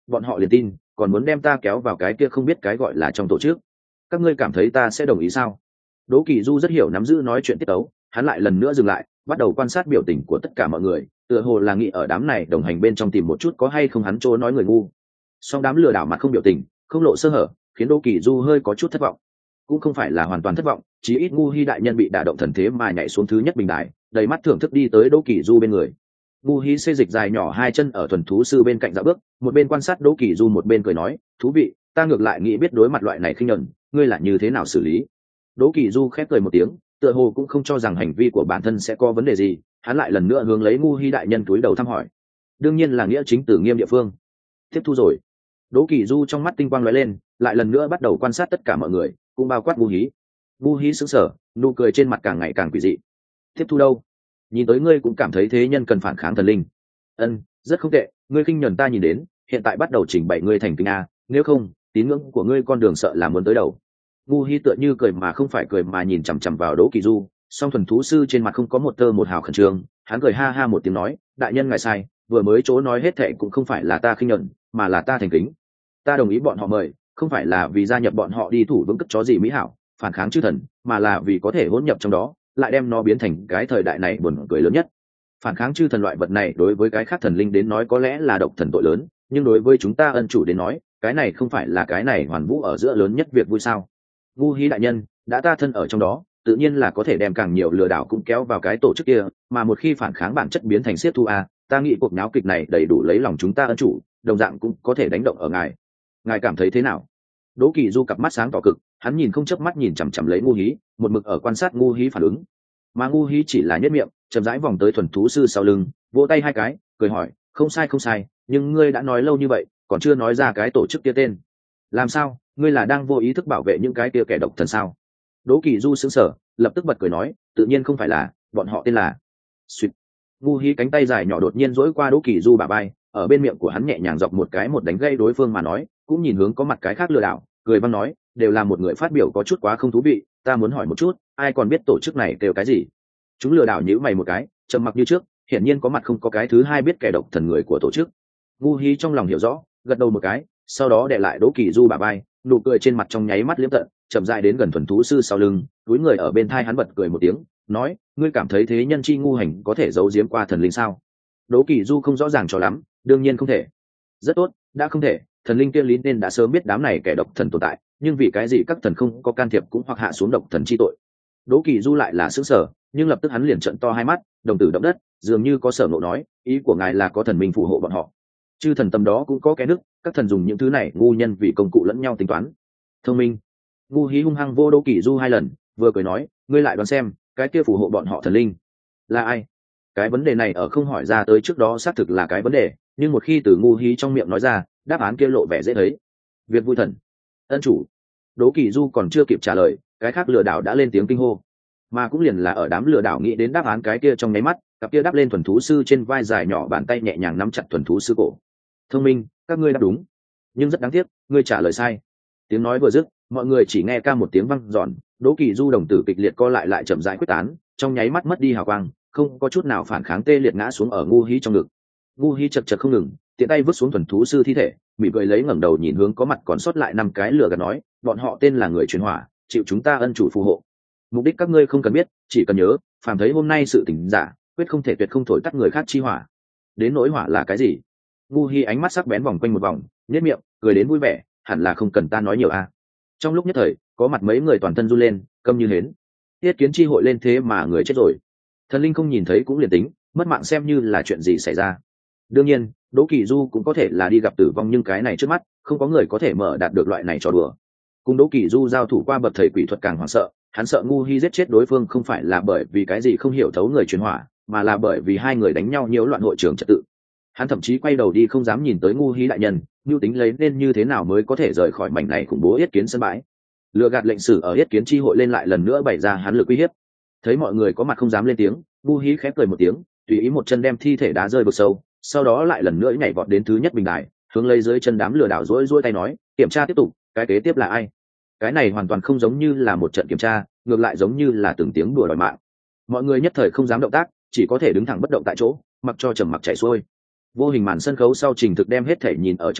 Speaker 1: bọn họ liền tin, còn muốn đem ta kéo vào cái kia không biết cái gọi là trong tổ chức. Các ngươi cảm thấy ta sẽ đồng ý sao? Đỗ Kỳ Du rất hiểu nắm giữ nói chuyện tiết tấu, hắn lại lần nữa dừng lại, bắt đầu quan sát biểu tình của tất cả mọi người, tựa hồ là nghĩ ở đám này đồng hành bên trong tìm một chút có hay không hắn chỗ nói người ngu. Song đám lừa đảo mặt không biểu tình, không lộ sơ hở, khiến Đỗ Kỳ Du hơi có chút thất vọng. Cũng không phải là hoàn toàn thất vọng, chí ít Ngu Hi đại nhân bị đả động thần thế mà nhảy xuống thứ nhất bình đài, đầy mắt thưởng thức đi tới Đỗ Kỳ Du bên người. Ngu Hi xê dịch dài nhỏ hai chân ở thuần thú sư bên cạnh dạo bước, một bên quan sát Đỗ Kỳ Du một bên cười nói, thú vị, ta ngược lại nghĩ biết đối mặt loại này khinh nhẫn, ngươi là như thế nào xử lý. Đỗ Kỳ Du khép cười một tiếng, tựa hồ cũng không cho rằng hành vi của bản thân sẽ có vấn đề gì, hắn lại lần nữa hướng lấy Ngu Hi đại nhân túi đầu thăm hỏi. Đương nhiên là nghĩa chính tử nghiêm địa phương. Tiếp thu rồi. Đỗ Kỳ Du trong mắt tinh quang lóe lên, lại lần nữa bắt đầu quan sát tất cả mọi người, cũng bao quát Ngu Hi. Ngu Hi sững sờ, nụ cười trên mặt càng ngày càng quỷ dị. Tiếp thu đâu? Nhìn tới ngươi cũng cảm thấy thế nhân cần phản kháng thần linh. Ân, rất không tệ, ngươi khinh nhẫn ta nhìn đến, hiện tại bắt đầu chỉnh bày ngươi thành kính a, nếu không, tín ngưỡng của ngươi con đường sợ là muốn tới đầu. Ngu Hi tựa như cười mà không phải cười mà nhìn chằm chằm vào Đỗ Kỳ Du, song thuần thú sư trên mặt không có một tơ một hào khẩn trương, hắn cười ha ha một tiếng nói, đại nhân ngài sai, vừa mới chỗ nói hết thệ cũng không phải là ta khinh nhẫn, mà là ta thành kính. Ta đồng ý bọn họ mời, không phải là vì gia nhập bọn họ đi thủ vững cất chó gì mỹ hảo, phản kháng chư thần, mà là vì có thể hỗn nhập trong đó, lại đem nó biến thành cái thời đại này buồn cười lớn nhất. Phản kháng chư thần loại vật này đối với cái khác thần linh đến nói có lẽ là độc thần tội lớn, nhưng đối với chúng ta ân chủ đến nói, cái này không phải là cái này hoàn vũ ở giữa lớn nhất việc vui sao? Ngu Hi đại nhân, đã ta thân ở trong đó, tự nhiên là có thể đem càng nhiều lừa đảo cũng kéo vào cái tổ chức kia, mà một khi phản kháng bản chất biến thành siết thu a, ta nghĩ cuộc náo kịch này đầy đủ lấy lòng chúng ta ân chủ, đồng dạng cũng có thể đánh động ở ngài. Ngài cảm thấy thế nào? Đỗ Kỳ Du cặp mắt sáng tỏ cực, hắn nhìn không chớp mắt nhìn chằm chằm lấy Ngu Hi, một mực ở quan sát Ngu Hi phản ứng. Mà Ngu Hi chỉ là nhếch miệng, chậm rãi vòng tới thuần thú sư sau lưng, vỗ tay hai cái, cười hỏi, không sai không sai, nhưng ngươi đã nói lâu như vậy, còn chưa nói ra cái tổ chức kia tên. Làm sao, ngươi là đang vô ý thức bảo vệ những cái kia kẻ độc thần sao? Đỗ Kỳ Du sững sờ, lập tức bật cười nói, tự nhiên không phải là, bọn họ tên là. Xuyệt. Ngu Hi cánh tay dài nhỏ đột nhiên duỗi qua Đỗ Kỳ Du bả vai, ở bên miệng của hắn nhẹ nhàng dọc một cái một đánh gây đối phương mà nói, cũng nhìn hướng có mặt cái khác lừa đảo, cười vang nói, đều là một người phát biểu có chút quá không thú vị, ta muốn hỏi một chút, ai còn biết tổ chức này kêu cái gì? Chúng lừa đảo nhíu mày một cái, trầm mặc như trước, hiển nhiên có mặt không có cái thứ hai biết kẻ độc thần người của tổ chức. Ngu Hi trong lòng hiểu rõ, gật đầu một cái, sau đó đè lại Đỗ Kỳ Du bả vai, nụ cười trên mặt trong nháy mắt liếm tận, chậm rãi đến gần thuần thú sư sau lưng, túi người ở bên thai hắn bật cười một tiếng, nói, ngươi cảm thấy thế nhân chi ngu hành có thể giấu giếm qua thần linh sao? Đỗ Kỳ Du không rõ ràng cho lắm, đương nhiên không thể. Rất tốt, đã không thể, thần linh kia lý nên đã sớm biết đám này kẻ độc thần tồn tại, nhưng vì cái gì các thần không có can thiệp cũng hoặc hạ xuống độc thần chi tội? Đỗ Kỳ Du lại là sững sờ, nhưng lập tức hắn liền trợn to hai mắt, đồng tử động đất, dường như có sở ngộ nói, ý của ngài là có thần minh phù hộ bọn họ. Chư thần tâm đó cũng có cái đức, các thần dùng những thứ này ngu nhân vì công cụ lẫn nhau tính toán. Thông minh. Ngu Hí hung hăng vô Đỗ Kỳ Du hai lần, vừa cười nói, ngươi lại đoán xem, cái kia phù hộ bọn họ thần linh là ai? Cái vấn đề này ở không hỏi ra tới trước đó xác thực là cái vấn đề, nhưng một khi từ Ngu Hí trong miệng nói ra, đáp án kia lộ vẻ dễ thấy. Việc vui thần. Ân chủ. Đỗ Kỳ Du còn chưa kịp trả lời, cái khác lừa đảo đã lên tiếng kinh hô, mà cũng liền là ở đám lừa đảo nghĩ đến đáp án cái kia trong nháy mắt, cặp kia đáp lên thuần thú sư trên vai dài nhỏ, bàn tay nhẹ nhàng nắm chặt thuần thú sư cổ. Thông minh, các ngươi đáp đúng, nhưng rất đáng tiếc, ngươi trả lời sai. Tiếng nói vừa dứt, mọi người chỉ nghe ca một tiếng vang giòn, Đỗ Kỳ Du đồng tử kịch liệt co lại lại chậm rãi quyết tán, trong nháy mắt mất đi hào quang, không có chút nào phản kháng, tê liệt ngã xuống ở Ngu Hí trong ngực. Ngu Hí chật chật không ngừng, tiện tay vứt xuống thuần thú sư thi thể, mỉm cười lấy ngẩng đầu nhìn hướng có mặt còn sót lại năm cái lừa gạt nói, bọn họ tên là người truyền hỏa, chịu chúng ta ân chủ phù hộ. Mục đích các ngươi không cần biết, chỉ cần nhớ, phàm thấy hôm nay sự tình giả, quyết không thể tuyệt không thổi tắt người khác chi hỏa. Đến nỗi hỏa là cái gì? Ngu Hi ánh mắt sắc bén vòng quanh một vòng, nhếch miệng, cười đến vui vẻ, hẳn là không cần ta nói nhiều a. Trong lúc nhất thời, có mặt mấy người toàn thân run lên, câm như hến. Tiết kiến chi hội lên thế mà người chết rồi. Thần linh không nhìn thấy cũng liền tính, mất mạng xem như là chuyện gì xảy ra. Đương nhiên, Đỗ Kỳ Du cũng có thể là đi gặp tử vong, nhưng cái này trước mắt, không có người có thể mở đạt được loại này trò đùa. Cùng Đỗ Kỳ Du giao thủ qua bậc thầy quỷ thuật càng hoảng sợ, hắn sợ Ngu Hi giết chết đối phương không phải là bởi vì cái gì không hiểu thấu người truyền hỏa, mà là bởi vì hai người đánh nhau nhiễu loạn hội trường trật tự. Hắn thậm chí quay đầu đi không dám nhìn tới Ngu Hi đại nhân, mưu tính lấy nên như thế nào mới có thể rời khỏi mảnh này khủng bố yết kiến sân bãi. Lừa gạt lệnh sử ở yết kiến chi hội lên lại lần nữa bày ra hắn lực uy hiếp. Thấy mọi người có mặt không dám lên tiếng, Ngu Hi khép cười một tiếng, tùy ý một chân đem thi thể đá rơi vực sâu, sau đó lại lần nữa nhảy vọt đến thứ nhất bình đài, hướng lấy dưới chân đám lừa đảo rối rối tay nói, kiểm tra tiếp tục, cái kế tiếp là ai? Cái này hoàn toàn không giống như là một trận kiểm tra, ngược lại giống như là từng tiếng đùa đòi mạng. Mọi người nhất thời không dám động tác, chỉ có thể đứng thẳng bất động tại chỗ, mặc cho trầm mặc chảy xuôi. Vô hình màn sân khấu sau trình thực đem hết thể nhìn ở trong mắt,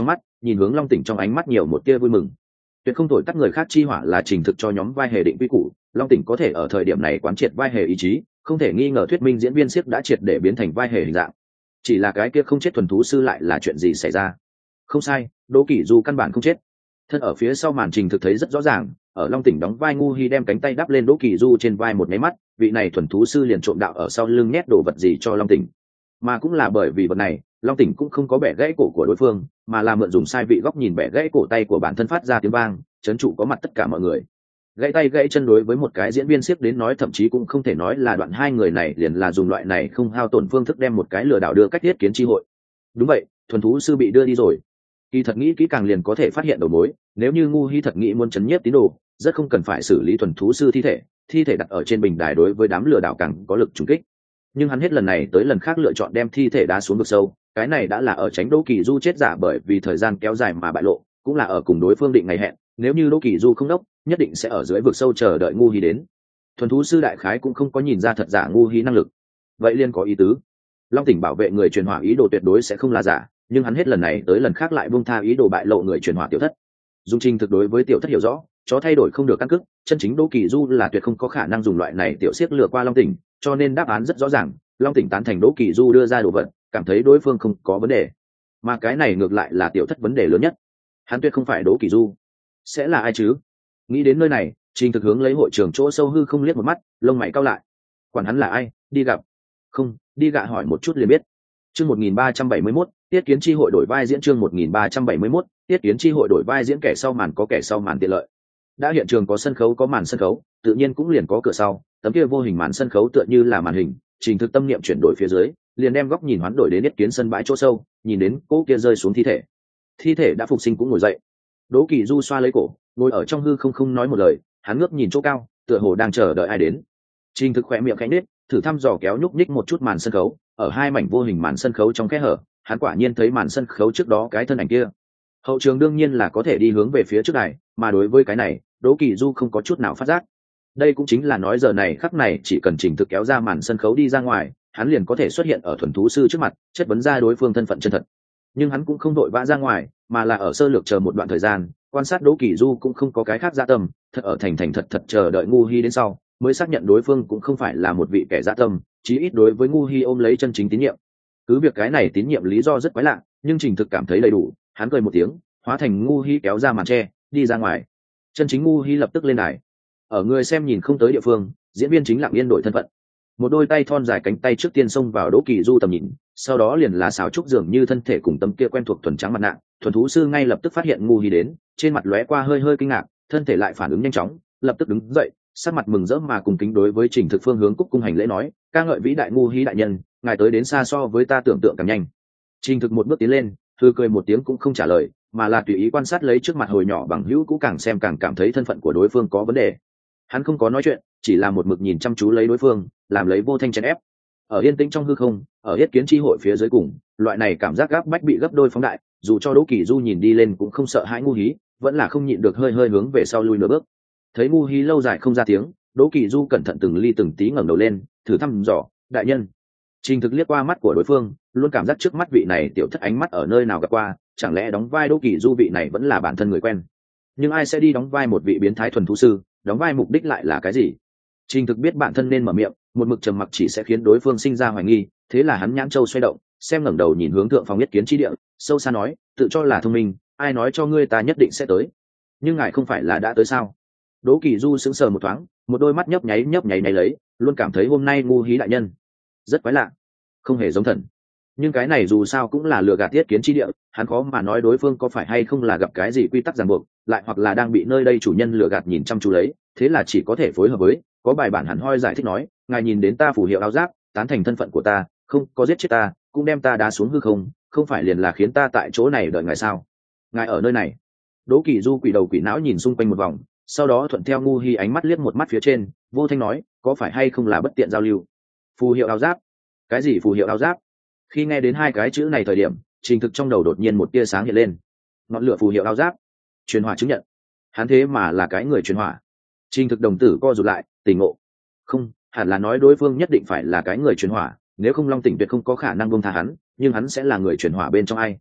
Speaker 1: nhìn hướng Long Tỉnh trong ánh mắt nhiều một tia vui mừng. Tuyệt không thổi tắt người khác chi hỏa là trình thực cho nhóm vai hề định quy củ, Long Tỉnh có thể ở thời điểm này quán triệt vai hề ý chí, không thể nghi ngờ thuyết minh diễn viên siếc đã triệt để biến thành vai hề hình dạng. Chỉ là cái kia không chết thuần thú sư lại là chuyện gì xảy ra? Không sai, Đỗ Kỷ Du căn bản không chết. Thân ở phía sau màn trình thực thấy rất rõ ràng, ở Long Tỉnh đóng vai Ngu Hi đem cánh tay đắp lên Đỗ Kỷ Du trên vai một cái mắt, vị này thuần thú sư liền trộm đạo ở sau lưng nhét đồ vật gì cho Long Tỉnh. Mà cũng là bởi vì vật này, Long Tỉnh cũng không có bẻ gãy cổ của đối phương, mà là mượn dùng sai vị góc nhìn bẻ gãy cổ tay của bản thân phát ra tiếng vang, chấn trụ có mặt tất cả mọi người. Gãy tay gãy chân đối với một cái diễn viên siếc đến nói thậm chí cũng không thể nói là đoạn hai người này liền là dùng loại này không hao tổn phương thức đem một cái lừa đảo đưa cách thiết kiến chi hội. Đúng vậy, thuần thú sư bị đưa đi rồi. Kỳ thật nghĩ kỹ càng liền có thể phát hiện đầu mối, nếu như Ngu Hi thật nghĩ muốn chấn nhiếp tín đồ, rất không cần phải xử lý thuần thú sư thi thể, thi thể đặt ở trên bình đài đối với đám lừa đảo càng có lực trùng kích. Nhưng hắn hết lần này tới lần khác lựa chọn đem thi thể đá xuống vực sâu, cái này đã là ở tránh Đỗ Kỷ Du chết giả bởi vì thời gian kéo dài mà bại lộ, cũng là ở cùng đối phương định ngày hẹn, nếu như Đỗ Kỷ Du không đốc, nhất định sẽ ở dưới vực sâu chờ đợi Ngu Hi đến. Thuần thú sư đại khái cũng không có nhìn ra thật giả Ngu Hi năng lực, vậy liên có ý tứ. Long Tỉnh bảo vệ người truyền hỏa ý đồ tuyệt đối sẽ không là giả, nhưng hắn hết lần này tới lần khác lại buông tha ý đồ bại lộ người truyền hỏa tiểu thất. Dung Trinh thực đối với tiểu thất hiểu rõ, chó thay đổi không được căn cước, chân chính Đỗ Kỷ Du là tuyệt không có khả năng dùng loại này tiểu xiếc lừa qua Long Tỉnh, cho nên đáp án rất rõ ràng, Long Tỉnh tán thành Đỗ Kỷ Du đưa ra đồ vật, cảm thấy đối phương không có vấn đề. Mà cái này ngược lại là tiểu thất vấn đề lớn nhất. Hắn tuyệt không phải Đỗ Kỷ Du, sẽ là ai chứ? Nghĩ đến nơi này, Trình Thực hướng lấy hội trường chỗ sâu hư không liếc một mắt, lông mày cau lại. Quản hắn là ai, đi gặp. Không, đi gạ hỏi một chút liền biết. Chương một nghìn ba trăm bảy mươi mốt, Tiết Kiến chi hội đổi vai diễn chương một nghìn ba trăm bảy mươi mốt, Tiết Kiến chi hội đổi vai diễn kẻ sau màn có kẻ sau màn tiện lợi. Đã hiện trường có sân khấu có màn sân khấu, tự nhiên cũng liền có cửa sau, tấm kia vô hình màn sân khấu tựa như là màn hình, Trình Thực tâm niệm chuyển đổi phía dưới, liền đem góc nhìn hoán đổi đến Tiết Kiến sân bãi chỗ sâu, nhìn đến cỗ kia rơi xuống thi thể. Thi thể đã phục sinh cũng ngồi dậy. Đỗ Kỷ Du xoa lấy cổ, ngồi ở trong hư không không nói một lời, hắn ngước nhìn chỗ cao, tựa hồ đang chờ đợi ai đến. Trình Thực khẽ miệng khẽ nhếch, thử thăm dò kéo nhúc nhích một chút màn sân khấu, ở hai mảnh vô hình màn sân khấu trong kẽ hở, hắn quả nhiên thấy màn sân khấu trước đó cái thân ảnh kia. Hậu trường đương nhiên là có thể đi hướng về phía trước này, mà đối với cái này, Đỗ Kỷ Du không có chút nào phát giác. Đây cũng chính là nói giờ này khắc này chỉ cần Trình Thực kéo ra màn sân khấu đi ra ngoài, hắn liền có thể xuất hiện ở thuần thú sư trước mặt, chất vấn ra đối phương thân phận chân thật. Nhưng hắn cũng không đội vã ra ngoài, mà là ở sơ lược chờ một đoạn thời gian, quan sát Đỗ Kỷ Du cũng không có cái khác dạ tâm, thật ở thành thành thật thật chờ đợi Ngu Hi đến sau, mới xác nhận đối phương cũng không phải là một vị kẻ dạ tâm, chí ít đối với Ngu Hi ôm lấy chân chính tín nhiệm. Cứ việc cái này tín nhiệm lý do rất quái lạ, nhưng Trình Thực cảm thấy đầy đủ, hắn cười một tiếng, hóa thành Ngu Hi kéo ra màn che, đi ra ngoài. Chân chính Ngu Hi lập tức lên đài. Ở người xem nhìn không tới địa phương, diễn viên chính lặng yên đổi thân phận. Một đôi tay thon dài cánh tay trước tiên xông vào Đỗ Kỷ Du tầm nhìn, sau đó liền là xào trúc dường như thân thể cùng tấm kia quen thuộc thuần trắng mặt nạ, thuần thú sư ngay lập tức phát hiện Ngu Hi đến, trên mặt lóe qua hơi hơi kinh ngạc, thân thể lại phản ứng nhanh chóng, lập tức đứng dậy, sắc mặt mừng rỡ mà cùng kính đối với Trình Thực phương hướng cúc cung hành lễ nói, ca ngợi vĩ đại Ngu Hi đại nhân, ngài tới đến xa so với ta tưởng tượng càng nhanh. Trình Thực một bước tiến lên, thư cười một tiếng cũng không trả lời, mà là tùy ý quan sát lấy trước mặt hồi nhỏ bằng hữu cũ, càng xem càng cảm thấy thân phận của đối phương có vấn đề. Hắn không có nói chuyện, chỉ là một mực nhìn chăm chú lấy đối phương, làm lấy vô thanh chèn ép. Ở yên tĩnh trong hư không, ở Yết Kiến chi hội phía dưới cùng, loại này cảm giác gáp bách bị gấp đôi phóng đại, dù cho Đỗ Kỷ Du nhìn đi lên cũng không sợ hãi Ngu Hi, vẫn là không nhịn được hơi hơi hướng về sau lui nửa bước. Thấy Ngu Hi lâu dài không ra tiếng, Đỗ Kỷ Du cẩn thận từng ly từng tí ngẩng đầu lên, thử thăm dò, đại nhân. Trình Thực liếc qua mắt của đối phương, luôn cảm giác trước mắt vị này tiểu thất ánh mắt ở nơi nào gặp qua, chẳng lẽ đóng vai Đỗ Kỷ Du vị này vẫn là bản thân người quen. Nhưng ai sẽ đi đóng vai một vị biến thái thuần thú sư, đóng vai mục đích lại là cái gì? Trình Thực biết bản thân nên mở miệng, một mực trầm mặc chỉ sẽ khiến đối phương sinh ra hoài nghi, thế là hắn nhãn châu xoay động, xem ngẩng đầu nhìn hướng thượng phòng Yết Kiến chi địa, sâu xa nói, tự cho là thông minh, ai nói cho ngươi ta nhất định sẽ tới. Nhưng ngài không phải là đã tới sao? Đỗ Kỷ Du sững sờ một thoáng, một đôi mắt nhấp nháy nhấp nháy nháy lấy, luôn cảm thấy hôm nay Ngu Hi đại nhân rất quái lạ, không hề giống thần. Nhưng cái này dù sao cũng là lừa gạt Yết Kiến chi địa, hắn khó mà nói đối phương có phải hay không là gặp cái gì quy tắc ràng buộc, lại hoặc là đang bị nơi đây chủ nhân lừa gạt nhìn chăm chú lấy, thế là chỉ có thể phối hợp với, có bài bản hẳn hoi giải thích nói, ngài nhìn đến ta phù hiệu áo giáp, tán thành thân phận của ta, không có giết chết ta, cũng đem ta đá xuống hư không, không phải liền là khiến ta tại chỗ này đợi ngài sao? Ngài ở nơi này. Đỗ Kỷ Du quỷ đầu quỷ não nhìn xung quanh một vòng, sau đó thuận theo Ngu Hi ánh mắt liếc một mắt phía trên, vô thanh nói, có phải hay không là bất tiện giao lưu? Phù hiệu áo giáp? Cái gì phù hiệu áo giáp? Khi nghe đến hai cái chữ này thời điểm, Trình Thực trong đầu đột nhiên một tia sáng hiện lên. Ngọn lửa phù hiệu áo giáp, truyền hỏa chứng nhận. Hắn thế mà là cái người truyền hỏa. Trình Thực đồng tử co rụt lại, tỉnh ngộ. Không, hẳn là nói đối phương nhất định phải là cái người truyền hỏa, nếu không Long Tỉnh tuyệt không có khả năng buông tha hắn, nhưng hắn sẽ là người truyền hỏa bên trong ai?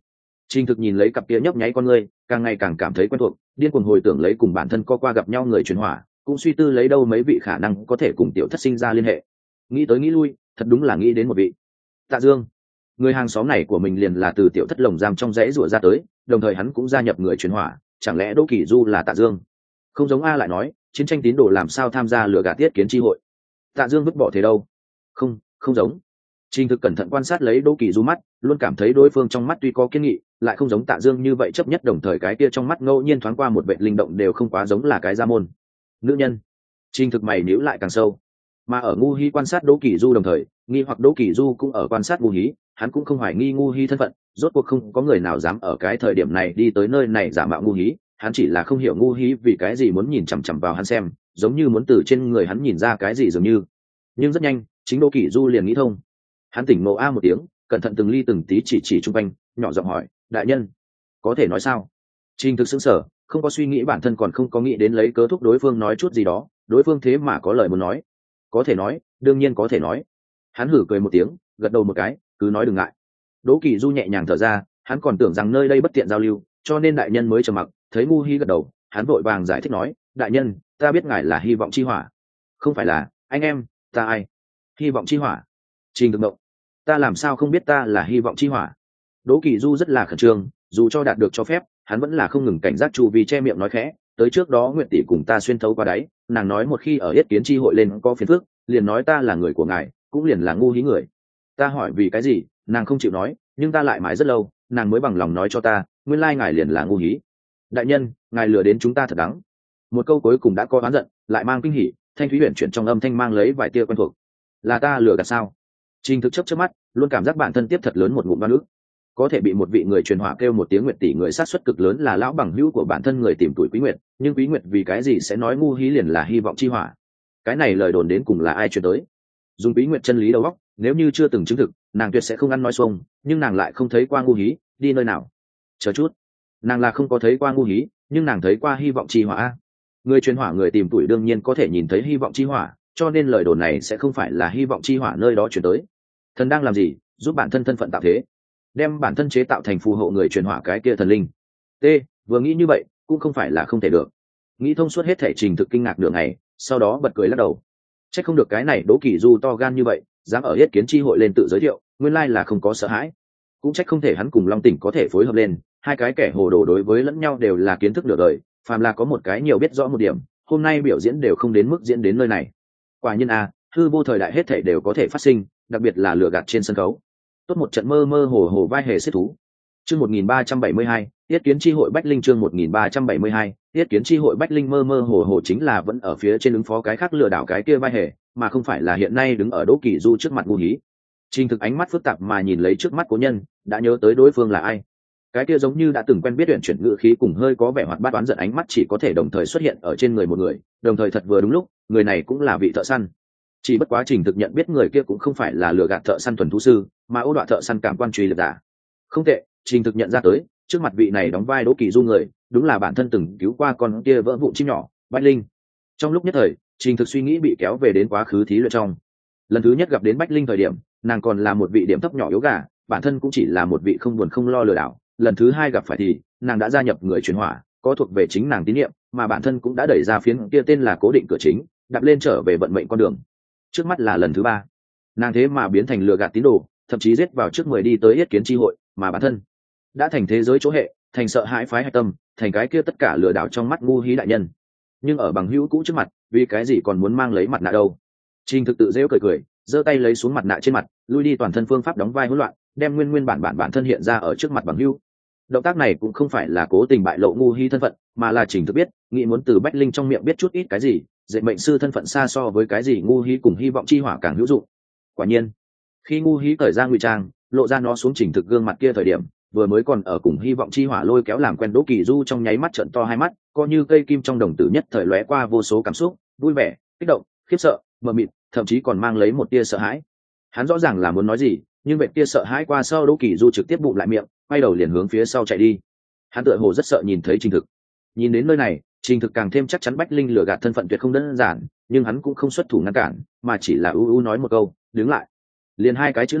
Speaker 1: Trình Thực nhìn lấy cặp kia nhấp nháy con ngươi, càng ngày càng cảm thấy quen thuộc, điên cuồng hồi tưởng lấy cùng bản thân co qua gặp nhau người truyền hỏa, cũng suy tư lấy đâu mấy vị khả năng có thể cùng tiểu thất sinh ra liên hệ. Nghĩ tới nghĩ lui, thật đúng là nghĩ đến một vị. Tạ Dương, người hàng xóm này của mình liền là từ tiểu thất lồng giam trong rẫy rủa ra tới, đồng thời hắn cũng gia nhập người truyền hỏa, chẳng lẽ Đỗ Kỳ Du là Tạ Dương? Không giống A lại nói, chiến tranh tín đồ làm sao tham gia lừa gạt tiết kiến chi hội? Tạ Dương vứt bỏ thế đâu? Không, không giống. Trình Thực cẩn thận quan sát lấy Đỗ Kỳ Du mắt, luôn cảm thấy đối phương trong mắt tuy có kiên nghị, lại không giống Tạ Dương như vậy chấp nhất, đồng thời cái kia trong mắt ngẫu nhiên thoáng qua một vẻ linh động đều không quá giống là cái gia môn. Nữ nhân. Trình Thực mày nhíu lại càng sâu. Mà ở Ngu Hi quan sát Đỗ Kỳ Du đồng thời, nghi hoặc Đỗ Kỳ Du cũng ở quan sát Ngu Hi, hắn cũng không hoài nghi Ngu Hi thân phận, rốt cuộc không có người nào dám ở cái thời điểm này đi tới nơi này giả mạo Ngu Hi, hắn chỉ là không hiểu Ngu Hi vì cái gì muốn nhìn chằm chằm vào hắn xem, giống như muốn từ trên người hắn nhìn ra cái gì dường như. Nhưng rất nhanh, chính Đỗ Kỳ Du liền nghĩ thông. Hắn tỉnh ngộ a một tiếng, cẩn thận từng ly từng tí chỉ chỉ chung quanh, nhỏ giọng hỏi, đại nhân có thể nói sao? Trình Thực sững sờ, không có suy nghĩ, bản thân còn không có nghĩ đến lấy cớ thúc đối phương nói chút gì đó, đối phương thế mà có lời muốn nói. Có thể nói, đương nhiên có thể nói. Hắn hử cười một tiếng, gật đầu một cái, cứ nói đừng ngại. Đỗ Kỳ Du nhẹ nhàng thở ra, hắn còn tưởng rằng nơi đây bất tiện giao lưu, cho nên đại nhân mới trầm mặc. Thấy Ngu Hi gật đầu, hắn vội vàng giải thích nói, đại nhân, ta biết ngài là Hy vọng chi hỏa. Không phải là, anh em, ta ai? Hy vọng chi hỏa? Trình Thực động, ta làm sao không biết ta là Hy vọng chi hỏa? Đỗ Kỳ Du rất là khẩn trương, dù cho đạt được cho phép, hắn vẫn là không ngừng cảnh giác chu vi, che miệng nói khẽ, tới trước đó Nguyệt tỷ cùng ta xuyên thấu qua đáy, nàng nói một khi ở Yết Kiến chi hội lên có phiền phức, liền nói ta là người của ngài, cũng liền là Ngu Hí người. Ta hỏi vì cái gì, nàng không chịu nói, nhưng ta lại mãi rất lâu, nàng mới bằng lòng nói cho ta, nguyên lai ngài liền là Ngu Hí. Đại nhân, ngài lừa đến chúng ta thật đắng. Một câu cuối cùng đã có oán giận, lại mang kinh hỉ, thanh thúy huyền chuyển trong âm thanh mang lấy vài tia quen thuộc. Là ta lừa gạt sao? Trình Thực chớp chớp mắt, luôn cảm giác bản thân tiếp thật lớn một ngụm đoan ức. Có thể bị một vị người truyền hỏa kêu một tiếng Nguyệt tỷ người sát suất cực lớn là lão bằng hữu của bản thân người tìm tuổi Quý Nguyệt, nhưng Quý Nguyệt vì cái gì sẽ nói Ngu Hí liền là Hy vọng chi hỏa? Cái này lời đồn đến cùng là ai truyền tới? Dùng Quý Nguyệt chân lý đầu óc, nếu như chưa từng chứng thực, nàng tuyệt sẽ không ăn nói xuông, nhưng nàng lại không thấy qua Ngu Hí, đi nơi nào? Chờ chút, nàng là không có thấy qua Ngu Hí, nhưng nàng thấy qua Hy vọng chi hỏa. Người truyền hỏa người tìm tuổi đương nhiên có thể nhìn thấy Hy vọng chi hỏa, cho nên lời đồn này sẽ không phải là Hy vọng chi hỏa nơi đó truyền tới. Thần đang làm gì? Giúp bản thân thân phận tạo thế, đem bản thân chế tạo thành phù hộ người truyền hỏa cái kia thần linh. T, vừa nghĩ như vậy, cũng không phải là không thể được. Nghĩ thông suốt hết thể Trình Thực kinh ngạc nửa ngày, sau đó bật cười lắc đầu. Chắc không được cái này Đỗ Kỳ Du to gan như vậy, dám ở Yết Kiến chi hội lên tự giới thiệu, nguyên lai là không có sợ hãi. Cũng trách không thể hắn cùng Long Tỉnh có thể phối hợp lên, hai cái kẻ hồ đồ đối với lẫn nhau đều là kiến thức nửa đời, phàm là có một cái nhiều biết rõ một điểm, hôm nay biểu diễn đều không đến mức diễn đến nơi này. Quả nhiên a, hư vô thời đại hết thảy đều có thể phát sinh, đặc biệt là lừa gạt trên sân khấu. Tốt một trận mơ mơ hồ hồ vai hề xếp thú. Chương một nghìn ba trăm bảy mươi hai, Yết Kiến chi hội Bách Linh. Chương một nghìn ba trăm bảy mươi hai, Yết Kiến chi hội Bách Linh. Mơ mơ hồ hồ chính là vẫn ở phía trên ứng phó cái khác lừa đảo cái kia vai hề, mà không phải là hiện nay đứng ở Đỗ Kỳ Du trước mặt Ngu Hí. Trình Thực ánh mắt phức tạp mà nhìn lấy trước mắt cố nhân, đã nhớ tới đối phương là ai. Cái kia giống như đã từng quen biết, uyển chuyển ngữ khí cùng hơi có vẻ hoạt bát đoán giận ánh mắt chỉ có thể đồng thời xuất hiện ở trên người một người, đồng thời thật vừa đúng lúc, người này cũng là vị thợ săn. Chỉ bất quá Trình Thực nhận biết người kia cũng không phải là lừa gạt thợ săn thuần thú sư, mà ô đọa thợ săn cảm quan truy lực giả. Không tệ, Trình Thực nhận ra tới, trước mặt vị này đóng vai Đỗ Kỳ Du người, đúng là bản thân từng cứu qua con kia vỡ vụn chim nhỏ, Bách Linh. Trong lúc nhất thời, Trình Thực suy nghĩ bị kéo về đến quá khứ thí luyện trong. Lần thứ nhất gặp đến Bách Linh thời điểm, nàng còn là một vị điểm thấp nhỏ yếu gà, bản thân cũng chỉ là một vị không buồn không lo lừa đảo. Lần thứ hai gặp phải thì, nàng đã gia nhập người truyền hỏa, có thuộc về chính nàng tín nhiệm, mà bản thân cũng đã đẩy ra phiến kia tên là cố định cửa chính, đạp lên trở về vận mệnh con đường. Trước mắt là lần thứ ba, nàng thế mà biến thành lừa gạt tín đồ, thậm chí giết vào trước mười đi tới Yết Kiến chi hội, mà bản thân đã thành thế giới chỗ hệ, thành sợ hãi phái hạch tâm, thành cái kia tất cả lừa đảo trong mắt Ngu Hí đại nhân. Nhưng ở bằng hữu cũ trước mặt, vì cái gì còn muốn mang lấy mặt nạ đâu? Trình Thực tự rêu cười cười, giơ tay lấy xuống mặt nạ trên mặt, lui đi toàn thân phương pháp đóng vai hỗn loạn, đem nguyên nguyên bản bản bản thân hiện ra ở trước mặt bằng hữu. Động tác này cũng không phải là cố tình bại lộ Ngu Hí thân phận, mà là Trình Thực biết, nghĩ muốn từ Bách Linh trong miệng biết chút ít cái gì, dệt mệnh sư thân phận xa so với cái gì Ngu Hí cùng hy vọng chi hỏa càng hữu dụng. Quả nhiên, khi Ngu Hí cởi ra ngụy trang, lộ ra nó xuống Trình Thực gương mặt kia thời điểm, vừa mới còn ở cùng hy vọng chi hỏa lôi kéo làm quen Đỗ Kỳ Du trong nháy mắt trợn to hai mắt, coi như cây kim trong đồng tử nhất thời lóe qua vô số cảm xúc, vui vẻ, kích động, khiếp sợ, mờ mịt, thậm chí còn mang lấy một tia sợ hãi. Hắn rõ ràng là muốn nói gì, nhưng vệ tia sợ hãi qua sau, Đỗ Kỳ Du trực tiếp bụng lại miệng, quay đầu liền hướng phía sau chạy đi. Hắn tựa hồ rất sợ nhìn thấy Trình Thực. Nhìn đến nơi này, Trình Thực càng thêm chắc chắn Bách Linh lừa gạt thân phận tuyệt không đơn giản, nhưng hắn cũng không xuất thủ ngăn cản, mà chỉ là u u nói một câu, đứng lại. Liền hai cái chữ này,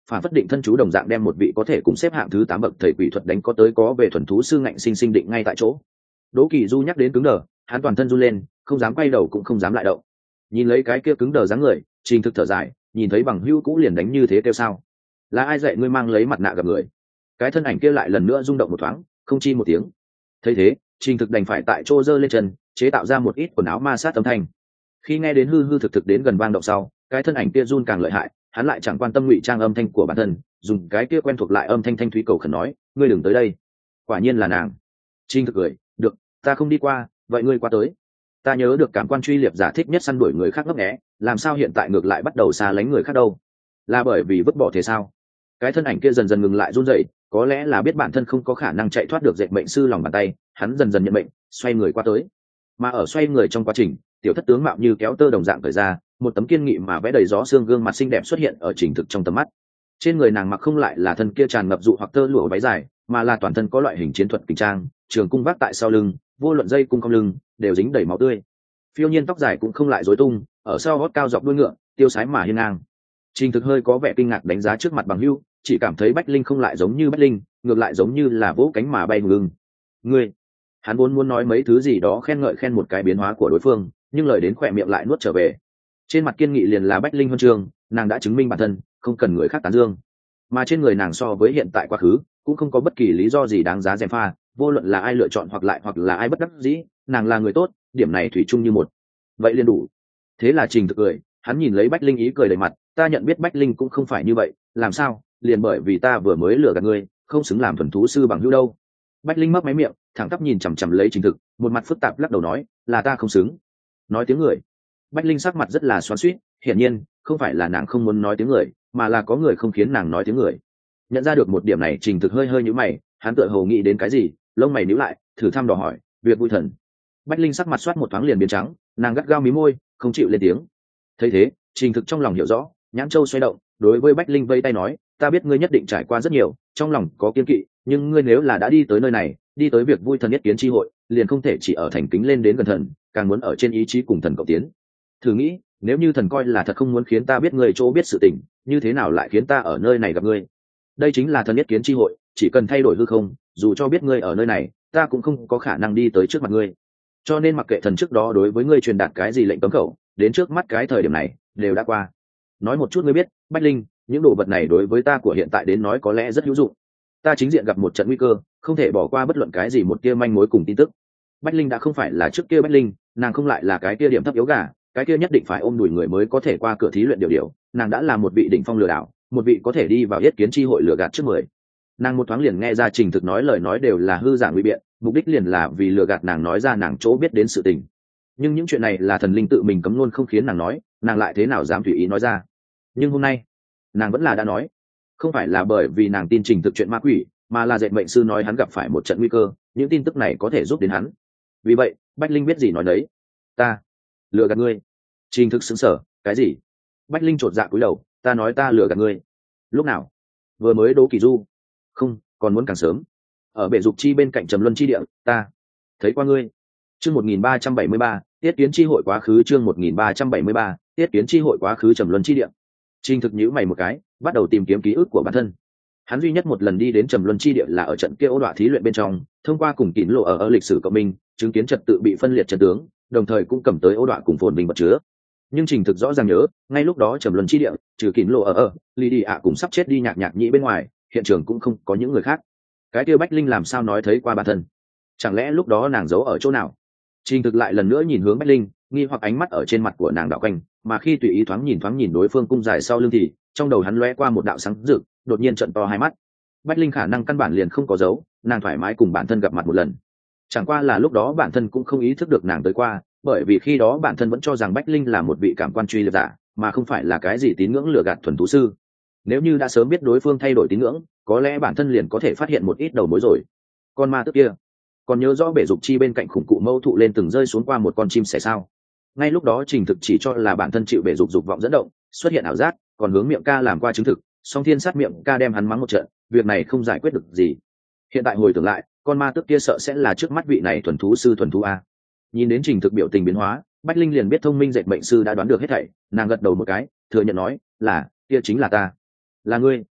Speaker 1: phản phất định thân chú đồng dạng đem một vị có thể cùng xếp hạng thứ tám bậc thầy quỷ thuật đánh có tới có về thuần thú sư ngạnh sinh sinh định ngay tại chỗ. Đỗ Kỳ Du nhắc đến cứng đờ, hắn toàn thân run lên, không dám quay đầu cũng không dám lại động. Nhìn lấy cái kia cứng đờ dáng người, Trình Thực thở dài, nhìn thấy bằng hữu cũ liền đánh như thế kêu sao? Là ai dạy ngươi mang lấy mặt nạ gặp người? Cái thân ảnh kia lại lần nữa rung động một thoáng, không chi một tiếng. Thấy thế, Trình Thực đành phải tại chỗ giơ lên chân, chế tạo ra một ít quần áo ma sát âm thanh. Khi nghe đến hư hư thực thực đến gần vang động sau, cái thân ảnh kia run càng lợi hại, hắn lại chẳng quan tâm ngụy trang âm thanh của bản thân, dùng cái kia quen thuộc lại âm thanh thanh thúy cầu khẩn nói, ngươi đừng tới đây. Quả nhiên là nàng. Trình Thực cười, được, ta không đi qua, vậy ngươi qua tới. Ta nhớ được cảm quan truy liệp giả thích nhất săn đuổi người khác ngấp nghé, làm sao hiện tại ngược lại bắt đầu xa lánh người khác đâu? Là bởi vì vứt bỏ thế sao? Cái thân ảnh kia dần dần ngừng lại run rẩy, có lẽ là biết bản thân không có khả năng chạy thoát được dệt mệnh sư lòng bàn tay, hắn dần dần nhận mệnh, xoay người qua tới. Mà ở xoay người trong quá trình, tiểu thất tướng mạo như kéo tơ đồng dạng cởi ra, một tấm kiên nghị mà vẽ đầy gió xương gương mặt xinh đẹp xuất hiện ở Trình Thực trong tầm mắt. Trên người nàng mặc không lại là thân kia tràn ngập dụ hoặc tơ lụa váy dài, mà là toàn thân có loại hình chiến thuật kình trang, trường cung vác tại sau lưng, vô luận dây cung cong lưng đều dính đầy máu tươi. Phiêu nhiên tóc dài cũng không lại rối tung, ở sau gót cao dọc đuôi ngựa, tiêu sái mà hiên ngang. Trình Thực hơi có vẻ kinh ngạc đánh giá trước mặt bằng hưu, chỉ cảm thấy Bách Linh không lại giống như Bách Linh, ngược lại giống như là vỗ cánh mà bay ngừng. Ngươi, hắn vốn muốn nói mấy thứ gì đó khen ngợi khen một cái biến hóa của đối phương, nhưng lời đến khỏe miệng lại nuốt trở về. Trên mặt kiên nghị liền là Bách Linh huân chương, nàng đã chứng minh bản thân, không cần người khác tán dương. Mà trên người nàng so với hiện tại quá khứ, cũng không có bất kỳ lý do gì đáng giá gièm pha, vô luận là ai lựa chọn hoặc lại hoặc là ai bất đắc dĩ, nàng là người tốt, điểm này thủy chung như một. Vậy liền đủ. Thế là Trình Thực cười, hắn nhìn lấy Bách Linh ý cười đầy mặt, ta nhận biết Bách Linh cũng không phải như vậy, làm sao? Liền bởi vì ta vừa mới lừa gạt ngươi, không xứng làm thuần thú sư bằng hữu đâu. Bách Linh mấp máy miệng, thẳng tắp nhìn chằm chằm lấy Trình Thực, một mặt phức tạp lắc đầu nói, là ta không xứng. Nói tiếng người. Bách Linh sắc mặt rất là xoắn xuýt, hiển nhiên không phải là nàng không muốn nói tiếng người, mà là có người không khiến nàng nói tiếng người. Nhận ra được một điểm này, Trình Thực hơi hơi nhíu mày, hắn tựa hồ nghĩ đến cái gì, lông mày nhíu lại, thử thăm dò hỏi, việc vui thần. Bách Linh sắc mặt xoát một thoáng liền biến trắng, nàng gắt gao mí môi, không chịu lên tiếng. Thấy thế, Trình Thực trong lòng hiểu rõ, nhãn châu xoay động, đối với Bách Linh vây tay nói, ta biết ngươi nhất định trải qua rất nhiều, trong lòng có kiên kỵ, nhưng ngươi nếu là đã đi tới nơi này, đi tới việc vui thần nhất kiến chi hội, liền không thể chỉ ở thành kính lên đến gần thần, càng muốn ở trên ý chí cùng thần cộng tiến. Thử nghĩ, nếu như thần coi là thật không muốn khiến ta biết ngươi chỗ biết sự tình, như thế nào lại khiến ta ở nơi này gặp ngươi? Đây chính là thần nhất kiến chi hội, chỉ cần thay đổi hư không, dù cho biết ngươi ở nơi này, ta cũng không có khả năng đi tới trước mặt ngươi. Cho nên mặc kệ thần trước đó đối với ngươi truyền đạt cái gì lệnh cấm khẩu, đến trước mắt cái thời điểm này đều đã qua. Nói một chút ngươi biết, Bách Linh, những đồ vật này đối với ta của hiện tại đến nói có lẽ rất hữu dụng. Ta chính diện gặp một trận nguy cơ, không thể bỏ qua bất luận cái gì một tia manh mối cùng tin tức. Bách Linh đã không phải là trước kia Bách Linh, nàng không lại là cái kia điểm thấp yếu gà, cái kia nhất định phải ôm đùi người mới có thể qua cửa thí luyện điều điều, nàng đã là một vị đỉnh phong lừa đảo, một vị có thể đi vào yết kiến chi hội lừa gạt trước mười. Nàng một thoáng liền nghe ra Trình Thực nói lời nói đều là hư giả ngụy biện, mục đích liền là vì lừa gạt nàng nói ra nàng chỗ biết đến sự tình. Nhưng những chuyện này là thần linh tự mình cấm luôn không khiến nàng nói, nàng lại thế nào dám tùy ý nói ra. Nhưng hôm nay nàng vẫn là đã nói, không phải là bởi vì nàng tin Trình Thực chuyện ma quỷ, mà là dệt mệnh sư nói hắn gặp phải một trận nguy cơ, những tin tức này có thể giúp đến hắn. Vì vậy Bách Linh biết gì nói đấy, ta lừa gạt ngươi. Trình Thực sững sờ, cái gì? Bách Linh chột dạ cúi đầu, ta nói ta lừa gạt ngươi. Lúc nào? Vừa mới Đỗ Kỳ Du. Không, còn muốn càng sớm. Ở bể dục chi bên cạnh Trầm Luân chi địa, ta thấy qua ngươi. Chương một nghìn ba trăm bảy mươi ba, tiết kiến chi hội quá khứ. Chương một nghìn ba trăm bảy mươi ba, tiết kiến chi hội quá khứ. Trầm Luân chi địa. Trình Thực nhíu mày một cái, bắt đầu tìm kiếm ký ức của bản thân. Hắn duy nhất một lần đi đến Trầm Luân chi địa là ở trận kia ô đọa thí luyện bên trong, thông qua cùng kín lộ ở, ở lịch sử cộng minh, chứng kiến trật tự bị phân liệt trận tướng, đồng thời cũng cầm tới ô đọa cùng phồn bình vật chứa. Nhưng Trình Thực rõ ràng nhớ, ngay lúc đó Trầm Luân chi địa, trừ kín lộ ở ở, Lý Đi ạ cũng sắp chết đi nhạc nhạc nhĩ bên ngoài, hiện trường cũng không có những người khác. Cái kia Bách Linh làm sao nói thấy qua bản thân? Chẳng lẽ lúc đó nàng giấu ở chỗ nào? Trình Thực lại lần nữa nhìn hướng Bách Linh, nghi hoặc ánh mắt ở trên mặt của nàng đảo quanh, mà khi tùy ý thoáng nhìn thoáng nhìn đối phương cung dài sau lưng thì trong đầu hắn lóe qua một đạo sáng rực, đột nhiên trợn to hai mắt. Bách Linh khả năng căn bản liền không có giấu, nàng thoải mái cùng bản thân gặp mặt một lần. Chẳng qua là lúc đó bản thân cũng không ý thức được nàng tới qua, bởi vì khi đó bản thân vẫn cho rằng Bách Linh là một vị cảm quan truy liệt giả, mà không phải là cái gì tín ngưỡng lừa gạt thuần thú sư. Nếu như đã sớm biết đối phương thay đổi tín ngưỡng, có lẽ bản thân liền có thể phát hiện một ít đầu mối rồi. Con ma tức kia, còn nhớ rõ bể dục chi bên cạnh khủng cụ mâu thụ lên từng rơi xuống qua một con chim sẻ sao? Ngay lúc đó Trình Thực chỉ cho là bản thân chịu bể dục dục vọng dẫn động, xuất hiện ảo giác, còn hướng miệng ca làm qua chứng thực, song thiên sát miệng ca đem hắn mắng một trận, việc này không giải quyết được gì. Hiện tại hồi tưởng lại, con ma tức kia sợ sẽ là trước mắt vị này thuần thú sư thuần thú a. Nhìn đến Trình Thực biểu tình biến hóa, Bách Linh liền biết thông minh dệt mệnh sư đã đoán được hết thảy, nàng gật đầu một cái, thừa nhận nói, là, kia chính là ta. Là ngươi,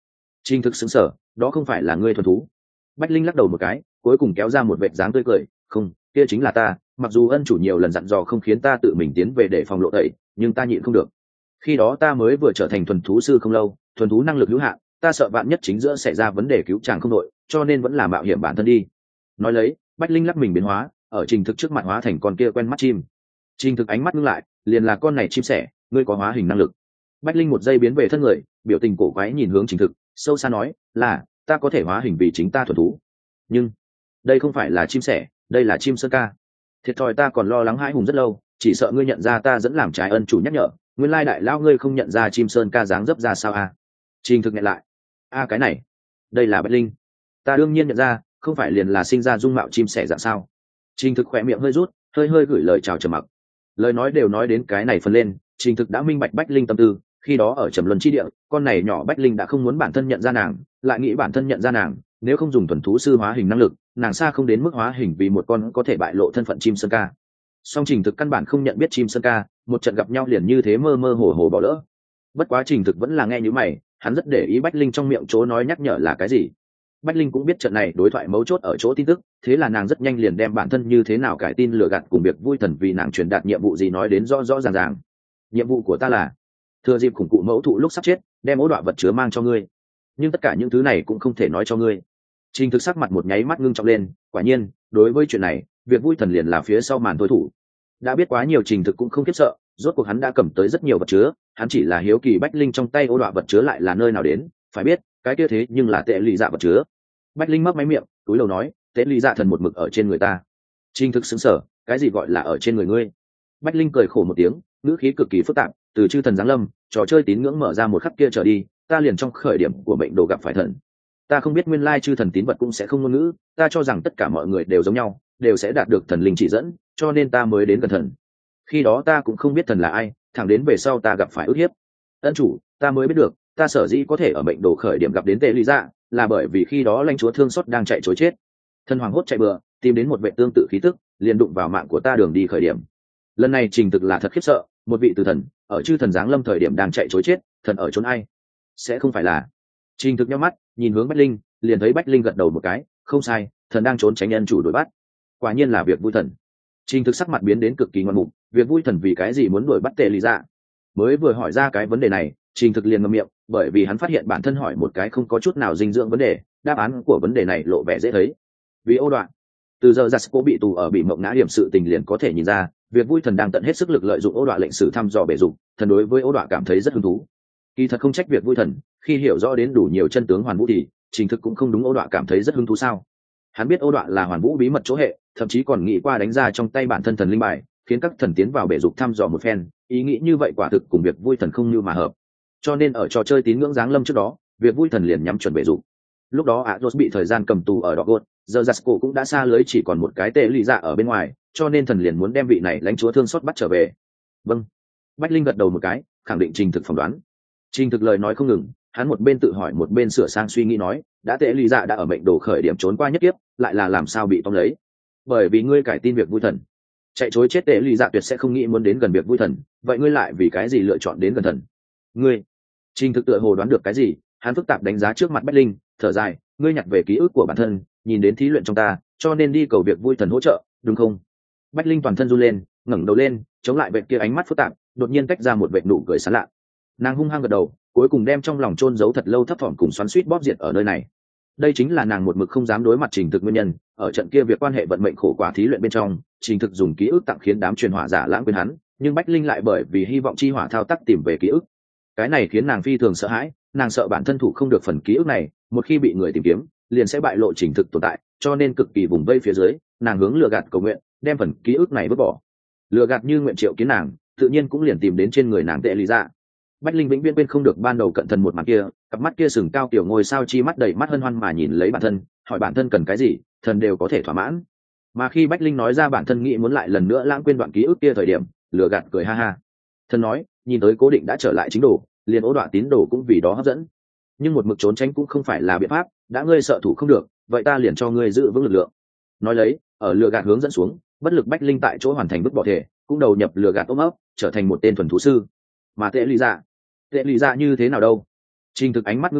Speaker 1: Trình Thực sững sờ, đó không phải là ngươi thuần thú? Bách Linh lắc đầu một cái, cuối cùng kéo ra một vệt dáng tươi cười, không, kia chính là ta. Mặc dù ân chủ nhiều lần dặn dò không khiến ta tự mình tiến về để phòng lộ tẩy, nhưng ta nhịn không được. Khi đó ta mới vừa trở thành thuần thú sư không lâu, thuần thú năng lực hữu hạn, ta sợ vạn nhất chính giữa xảy ra vấn đề cứu chàng không đội, cho nên vẫn là mạo hiểm bản thân đi. Nói lấy, Bách Linh lắc mình biến hóa, ở Trình Thực trước mặt hóa thành con kia quen mắt chim. Trình Thực ánh mắt ngưng lại, liền là con này chim sẻ, ngươi có hóa hình năng lực. Bách Linh một giây biến về thân người, biểu tình cổ quái nhìn hướng Trình Thực, sâu xa nói, là, ta có thể hóa hình vì chính ta thuần thú. Nhưng, đây không phải là chim sẻ, đây là chim sơn ca. Thiệt thòi ta còn lo lắng hãi hùng rất lâu, chỉ sợ ngươi nhận ra ta dẫn làm trái ân chủ nhắc nhở, nguyên lai đại lão ngươi không nhận ra chim sơn ca dáng dấp ra sao a? À? Trình Thực nhẹ lại, a cái này, đây là Bách Linh. Ta đương nhiên nhận ra, không phải liền là sinh ra dung mạo chim sẻ dạng sao? Trình Thực khỏe miệng hơi rút, hơi hơi gửi lời chào trầm mặc. Lời nói đều nói đến cái này phần lên, Trình Thực đã minh bạch Bách Linh tâm tư. Khi đó ở Trầm Luân chi địa, con này nhỏ Bách Linh đã không muốn bản thân nhận ra nàng, lại nghĩ bản thân nhận ra nàng, nếu không dùng thuần thú sư hóa hình năng lực, nàng xa không đến mức hóa hình vì một con có thể bại lộ thân phận chim sơn ca. Song Trình Thực căn bản không nhận biết chim sơn ca, một trận gặp nhau liền như thế mơ mơ hồ hồ bỏ lỡ. Bất quá Trình Thực vẫn là nghe như mày, hắn rất để ý Bách Linh trong miệng chỗ nói nhắc nhở là cái gì. Bách Linh cũng biết trận này đối thoại mấu chốt ở chỗ tin tức, thế là nàng rất nhanh liền đem bản thân như thế nào cải tin lừa gạt cùng việc vui thần vì nàng truyền đạt nhiệm vụ gì nói đến rõ rõ ràng ràng. Nhiệm vụ của ta là thừa dịp khủng cụ mẫu thụ lúc sắp chết, đem ố đoạ vật chứa mang cho ngươi. Nhưng tất cả những thứ này cũng không thể nói cho ngươi. Trình Thực sắc mặt một nháy mắt ngưng trọng lên, quả nhiên, đối với chuyện này, việc vui thần liền là phía sau màn đối thủ. Đã biết quá nhiều Trình Thực cũng không khiếp sợ, rốt cuộc hắn đã cầm tới rất nhiều vật chứa, hắn chỉ là hiếu kỳ Bách Linh trong tay ố đoạ vật chứa lại là nơi nào đến, phải biết, cái kia thế nhưng là tệ lì dạ vật chứa. Bách Linh mấp máy miệng, túi lầu nói, tệ lì dạ thần một mực ở trên người ta. Trình Thực sững sờ, cái gì gọi là ở trên người ngươi? Bách Linh cười khổ một tiếng, ngữ khí cực kỳ phức tạp, từ chư thần giáng lâm, trò chơi tín ngưỡng mở ra một khắc kia trở đi, ta liền trong khởi điểm của mệnh đồ gặp phải thần. Ta không biết nguyên lai chư thần tín vật cũng sẽ không ngôn ngữ, ta cho rằng tất cả mọi người đều giống nhau, đều sẽ đạt được thần linh chỉ dẫn, cho nên ta mới đến gần thần. Khi đó ta cũng không biết thần là ai, thẳng đến về sau ta gặp phải ức hiếp. Ân chủ, ta mới biết được, ta sở dĩ có thể ở mệnh đồ khởi điểm gặp đến tệ lý dạ, là bởi vì khi đó lãnh chúa thương xót đang chạy trối chết. Thần hoàng hốt chạy bừa, tìm đến một vệ tương tự khí tức, liền đụng vào mạng của ta đường đi khởi điểm. Lần này Trình Thực là thật khiếp sợ, một vị từ thần, ở chư thần giáng lâm thời điểm đang chạy trối chết, thần ở trốn ai? Sẽ không phải là... Trình Thực nhắm mắt, nhìn hướng Bách Linh, liền thấy Bách Linh gật đầu một cái, không sai, thần đang trốn tránh nhân chủ đuổi bắt. Quả nhiên là việc vui thần. Trình Thực sắc mặt biến đến cực kỳ ngoan mục, việc vui thần vì cái gì muốn đuổi bắt tệ lý dạ? Mới vừa hỏi ra cái vấn đề này, Trình Thực liền ngậm miệng, bởi vì hắn phát hiện bản thân hỏi một cái không có chút nào dinh dưỡng vấn đề, đáp án của vấn đề này lộ vẻ dễ thấy. Vì ô đoạn. Từ giờ Jasco bị tù ở bị mộng ngã điểm sự tình liền có thể nhìn ra, việc vui thần đang tận hết sức lực lợi dụng ô đoạn lệnh sử thăm dò bể dụng, thần đối với ô đoạn cảm thấy rất hứng thú. Kỳ thật không trách việc vui thần, khi hiểu rõ đến đủ nhiều chân tướng hoàn vũ thì Trình Thực cũng không đúng ô đoạn cảm thấy rất hứng thú sao? Hắn biết ô đoạn là hoàn vũ bí mật chỗ hệ, thậm chí còn nghĩ qua đánh ra trong tay bản thân thần linh bài, khiến các thần tiến vào bể dục thăm dò một phen, ý nghĩ như vậy quả thực cùng việc vui thần không như mà hợp. Cho nên ở trò chơi tín ngưỡng giáng lâm trước đó, việc vui thần liền nhắm chuẩn bể dục. Lúc đó Atos bị thời gian cầm tù ở Dogwood, giờ Jasco cũng đã xa lưới chỉ còn một cái tệ lì dạ ở bên ngoài, cho nên thần liền muốn đem vị này lãnh chúa thương xót bắt trở về. Vâng. Bách Linh gật đầu một cái, khẳng định Trình Thực phỏng đoán. Trình Thực lời nói không ngừng, hắn một bên tự hỏi một bên sửa sang suy nghĩ nói, đã tệ lì dạ đã ở mệnh đồ khởi điểm trốn qua nhất kiếp, lại là làm sao bị tóm lấy? Bởi vì ngươi cải tin việc vui thần. Chạy chối chết tệ lì dạ tuyệt sẽ không nghĩ muốn đến gần việc vui thần, vậy ngươi lại vì cái gì lựa chọn đến gần thần? Ngươi. Trình Thực tựa hồ đoán được cái gì, hắn phức tạp đánh giá trước mặt Bách Linh, thở dài, ngươi nhặt về ký ức của bản thân, nhìn đến thí luyện trong ta, cho nên đi cầu việc vui thần hỗ trợ, đúng không? Bách Linh toàn thân run lên, ngẩng đầu lên, chống lại vệt kia ánh mắt phức tạp, đột nhiên tách ra một vệt nụ cười sán lạ. Nàng hung hăng gật đầu, cuối cùng đem trong lòng chôn giấu thật lâu thấp thỏm cùng xoắn xuýt bóp diệt ở nơi này. Đây chính là nàng một mực không dám đối mặt Trình Thực nguyên nhân, ở trận kia việc quan hệ vận mệnh khổ quả thí luyện bên trong, Trình Thực dùng ký ức tặng khiến đám truyền hỏa giả lãng quên hắn, nhưng Bách Linh lại bởi vì hy vọng chi hỏa thao tác tìm về ký ức. Cái này khiến nàng phi thường sợ hãi, nàng sợ bản thân thủ không được phần ký ức này, một khi bị người tìm kiếm, liền sẽ bại lộ Trình Thực tồn tại, cho nên cực kỳ vùng vây phía dưới, nàng hướng lừa gạt cầu nguyện, đem phần ký ức này vứt bỏ. Lừa gạt như nguyện triệu kiến nàng, tự nhiên cũng liền tìm đến trên người nàng tệ lý dạ. Bách Linh vĩnh viễn quên không được ban đầu cận thần một màn kia, cặp mắt kia sừng cao kiểu ngôi sao chi mắt đầy mắt hân hoan mà nhìn lấy bản thân, hỏi bản thân cần cái gì, thần đều có thể thỏa mãn. Mà khi Bách Linh nói ra bản thân nghĩ muốn lại lần nữa lãng quên đoạn ký ức kia thời điểm, lừa gạt cười ha ha. Thần nói, nhìn tới cố định đã trở lại chính đồ, liền ố đoạn tín đồ cũng vì đó hấp dẫn. Nhưng một mực trốn tránh cũng không phải là biện pháp, đã ngươi sợ thủ không được, vậy ta liền cho ngươi giữ vững lực lượng. Nói lấy, ở lừa gạt hướng dẫn xuống, bất lực Bách Linh tại chỗ hoàn thành bước bỏ thể, cũng đầu nhập lừa gạt ôm ấp, trở thành một tên thuần thú sư. Mà tệ lý dạ, tệ lý dạ như thế nào đâu? Trình Thực ánh mắt ngưng lại,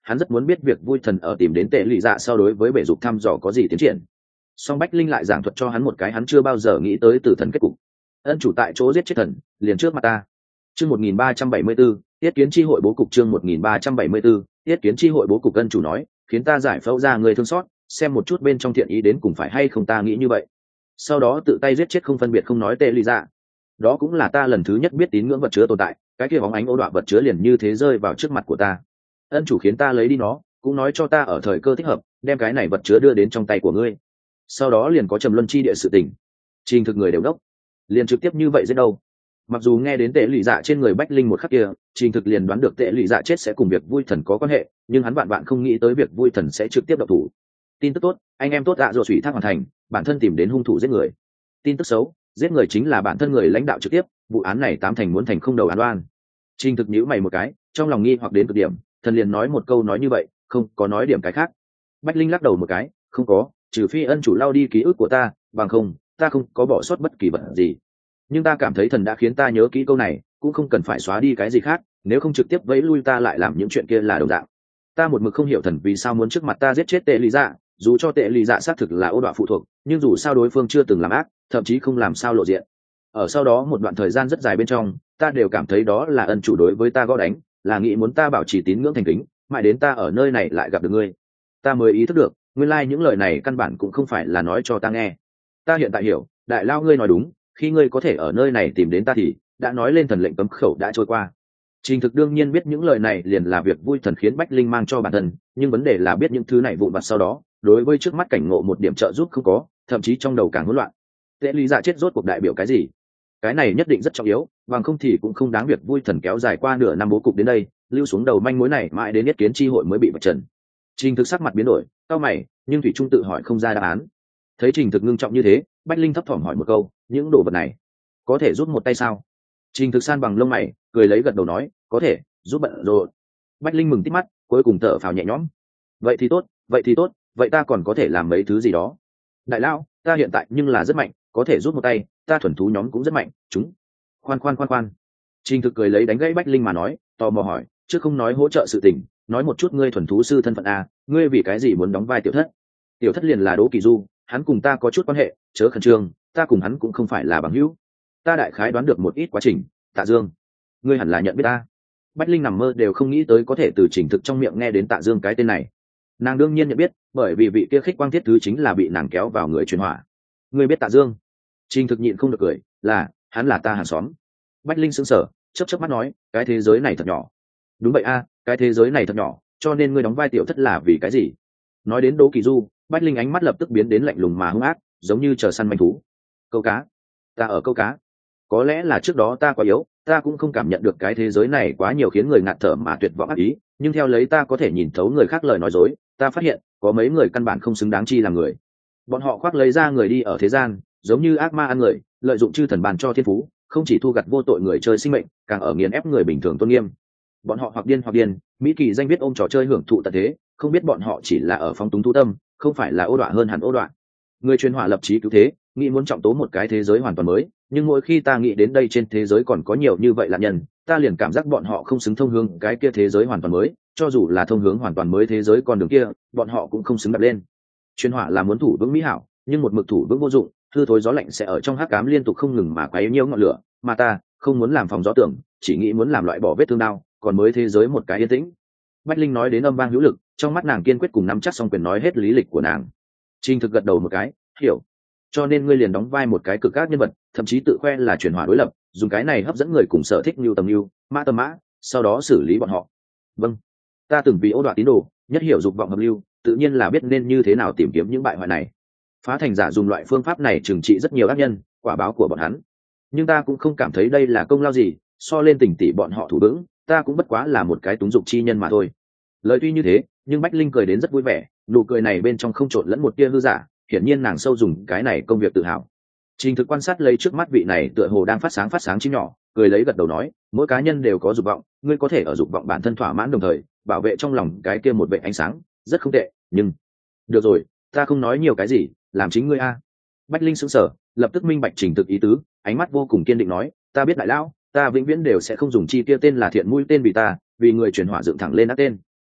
Speaker 1: hắn rất muốn biết việc vui thần ở tìm đến tệ lì dạ sau đối với bể dục thăm dò có gì tiến triển. Song Bách Linh lại giảng thuật cho hắn một cái hắn chưa bao giờ nghĩ tới tử thần kết cục. Ân chủ tại chỗ giết chết thần, liền trước mặt ta. Chương một nghìn ba trăm bảy mươi tư, Tiết kiến chi hội bố cục. Chương một nghìn ba trăm bảy mươi tư, Tiết kiến chi hội bố cục. Ân chủ nói, khiến ta giải phẫu ra người thương xót, xem một chút bên trong thiện ý đến cùng phải hay không ta nghĩ như vậy. Sau đó tự tay giết chết không phân biệt không nói tệ lì dạ. Đó cũng là ta lần thứ nhất biết tín ngưỡng vật chứa tồn tại, cái kia bóng ánh ô đoạ vật chứa liền như thế rơi vào trước mặt của ta. Ân chủ khiến ta lấy đi nó, cũng nói cho ta ở thời cơ thích hợp đem cái này vật chứa đưa đến trong tay của ngươi. Sau đó liền có trầm luân chi địa sự tình. Trình thực người đều đốc, liền trực tiếp như vậy giết đâu. Mặc dù nghe đến tệ lụy dạ trên người Bách Linh một khắc kia, Trình thực liền đoán được tệ lụy dạ chết sẽ cùng việc vui thần có quan hệ, nhưng hắn vạn vạn không nghĩ tới việc vui thần sẽ trực tiếp độc thủ. Tin tức tốt, anh em tốt dạ rồi thủy thác hoàn thành, bản thân tìm đến hung thủ giết người. Tin tức xấu, giết người chính là bản thân người lãnh đạo trực tiếp, vụ án này tám thành muốn thành không đầu án oan. Trình thực nhíu mày một cái, trong lòng nghi hoặc đến cực điểm, thần liền nói một câu nói như vậy, không có nói điểm cái khác. Bách Linh lắc đầu một cái, không có, trừ phi ân chủ lao đi ký ức của ta, bằng không ta không có bỏ sót bất kỳ vật gì. Nhưng ta cảm thấy thần đã khiến ta nhớ kỹ câu này, cũng không cần phải xóa đi cái gì khác, nếu không trực tiếp vẫy lui ta lại làm những chuyện kia là đồng dạng. Ta một mực không hiểu thần vì sao muốn trước mặt ta giết chết tệ lý dạ, dù cho tệ lý dạ xác thực là ô đọa phụ thuộc, nhưng dù sao đối phương chưa từng làm ác, thậm chí không làm sao lộ diện. Ở sau đó một đoạn thời gian rất dài bên trong, ta đều cảm thấy đó là ân chủ đối với ta gõ đánh, là nghĩ muốn ta bảo trì tín ngưỡng thành kính, mãi đến ta ở nơi này lại gặp được ngươi, ta mới ý thức được nguyên lai like những lời này căn bản cũng không phải là nói cho ta nghe. Ta hiện tại hiểu, đại lao ngươi nói đúng, khi ngươi có thể ở nơi này tìm đến ta thì đã nói lên thần lệnh cấm khẩu đã trôi qua. Trình thực đương nhiên biết những lời này liền là việc vui thần khiến Bách Linh mang cho bản thân, nhưng vấn đề là biết những thứ này vụn vặt sau đó đối với trước mắt cảnh ngộ một điểm trợ giúp không có, thậm chí trong đầu càng hỗn loạn. Tệ lý dạ chết rốt cuộc đại biểu cái gì? Cái này nhất định rất trọng yếu, bằng không thì cũng không đáng việc vui thần kéo dài qua nửa năm bố cục đến đây, lưu xuống đầu manh mối này mãi đến nhất kiến chi hội mới bị vạch trần. Trình thực sắc mặt biến đổi, cau mày, nhưng thủy trung tự hỏi không ra đáp án. Thấy Trình thực ngưng trọng như thế, Bách Linh thấp thỏm hỏi một câu, những đồ vật này có thể giúp một tay sao? Trình thực san bằng lông mày, cười lấy gật đầu nói, có thể giúp bận rồi. Bách Linh mừng tít mắt, cuối cùng thở phào nhẹ nhõm. Vậy thì tốt, vậy thì tốt, vậy ta còn có thể làm mấy thứ gì đó. Đại lão, ta hiện tại nhưng là rất mạnh, có thể giúp một tay, ta thuần thú nhóm cũng rất mạnh, chúng. Khoan khoan khoan khoan. Trình thực cười lấy đánh gãy Bách Linh mà nói, tò mò hỏi, chứ không nói hỗ trợ sự tình, nói một chút ngươi thuần thú sư thân phận a, ngươi vì cái gì muốn đóng vai tiểu thất? Tiểu thất liền là Đỗ Kỳ Du, hắn cùng ta có chút quan hệ, chớ khẩn trương, ta cùng hắn cũng không phải là bằng hữu. Ta đại khái đoán được một ít quá trình. Tạ Dương, ngươi hẳn là nhận biết ta. Bách Linh nằm mơ đều không nghĩ tới có thể từ Trình thực trong miệng nghe đến Tạ Dương cái tên này. Nàng đương nhiên nhận biết, bởi vì vị kia khích quang thiết thứ chính là bị nàng kéo vào người truyền hỏa. Ngươi biết Tạ Dương? Trình thực nhịn không được cười, là, hắn là ta hàng xóm. Bách Linh sững sờ, chớp chớp mắt nói, cái thế giới này thật nhỏ. Đúng vậy a, cái thế giới này thật nhỏ, cho nên ngươi đóng vai tiểu thất là vì cái gì? Nói đến Đỗ Kỳ Du, Bách Linh ánh mắt lập tức biến đến lạnh lùng mà hung ác, giống như chờ săn manh thú. Câu cá? Ta ở câu cá. Có lẽ là trước đó ta quá yếu, ta cũng không cảm nhận được cái thế giới này quá nhiều khiến người ngạt thở mà tuyệt vọng ác ý, nhưng theo lấy ta có thể nhìn thấu người khác lời nói dối, ta phát hiện có mấy người căn bản không xứng đáng chi làm người. Bọn họ khoác lấy ra người đi ở thế gian, giống như ác ma ăn người, lợi dụng chư thần bàn cho thiên phú, không chỉ thu gặt vô tội người chơi sinh mệnh, càng ở nghiền ép người bình thường tôn nghiêm. Bọn họ hoặc điên hoặc điên, mỹ kỳ danh viết ôm trò chơi hưởng thụ tận thế, không biết bọn họ chỉ là ở phóng túng thu tâm, không phải là ô đọa hơn hẳn ô đọa. Người truyền hỏa lập chí cứu thế, nghĩ muốn trọng tố một cái thế giới hoàn toàn mới, nhưng mỗi khi ta nghĩ đến đây trên thế giới còn có nhiều như vậy là nhân, ta liền cảm giác bọn họ không xứng thông hướng cái kia thế giới hoàn toàn mới, cho dù là thông hướng hoàn toàn mới thế giới con đường kia, bọn họ cũng không xứng đặt lên. Truyền hỏa là muốn thủ vững mỹ hảo, nhưng một mực thủ vững vô dụng, hư thối gió lạnh sẽ ở trong hắc ám liên tục không ngừng mà quấy nhiễu ngọn lửa, mà ta không muốn làm phòng gió tưởng, chỉ nghĩ muốn làm loại bỏ vết thương đau, còn mới thế giới một cái yên tĩnh. Bách Linh nói đến âm vang hữu lực, trong mắt nàng kiên quyết cùng nắm chắc song quyền nói hết lý lịch của nàng. Trình thực gật đầu một cái, hiểu. Cho nên ngươi liền đóng vai một cái cực ác nhân vật, thậm chí tự khoe là truyền hỏa đối lập, dùng cái này hấp dẫn người cùng sở thích như tầm như mã tầm mã, sau đó xử lý bọn họ. Vâng, ta từng vì ô đoạt tín đồ, nhất hiểu dục vọng hợp lưu, tự nhiên là biết nên như thế nào tìm kiếm những bại hoại này. Phá thành giả dùng loại phương pháp này trừng trị rất nhiều ác nhân, quả báo của bọn hắn. Nhưng ta cũng không cảm thấy đây là công lao gì, so lên tình tỷ bọn họ thủ vững, ta cũng bất quá là một cái túng dục chi nhân mà thôi. Lời tuy như thế, nhưng Bách Linh cười đến rất vui vẻ, nụ cười này bên trong không trộn lẫn một tia hư giả, hiển nhiên nàng sâu dùng cái này công việc tự hào. Trình thực quan sát lấy trước mắt vị này tựa hồ đang phát sáng phát sáng chim nhỏ, cười lấy gật đầu nói, mỗi cá nhân đều có dục vọng, ngươi có thể ở dục vọng bản thân thỏa mãn đồng thời bảo vệ trong lòng cái kia một vệ ánh sáng, rất không tệ, nhưng được rồi, ta không nói nhiều cái gì, làm chính ngươi a. Bách Linh sững sờ, lập tức minh bạch Trình thực ý tứ, ánh mắt vô cùng kiên định nói, ta biết đại lão, ta vĩnh viễn đều sẽ không dùng chi kia tên là thiện mũi tên vì ta, vì người truyền hỏa dựng thẳng lên ác tên.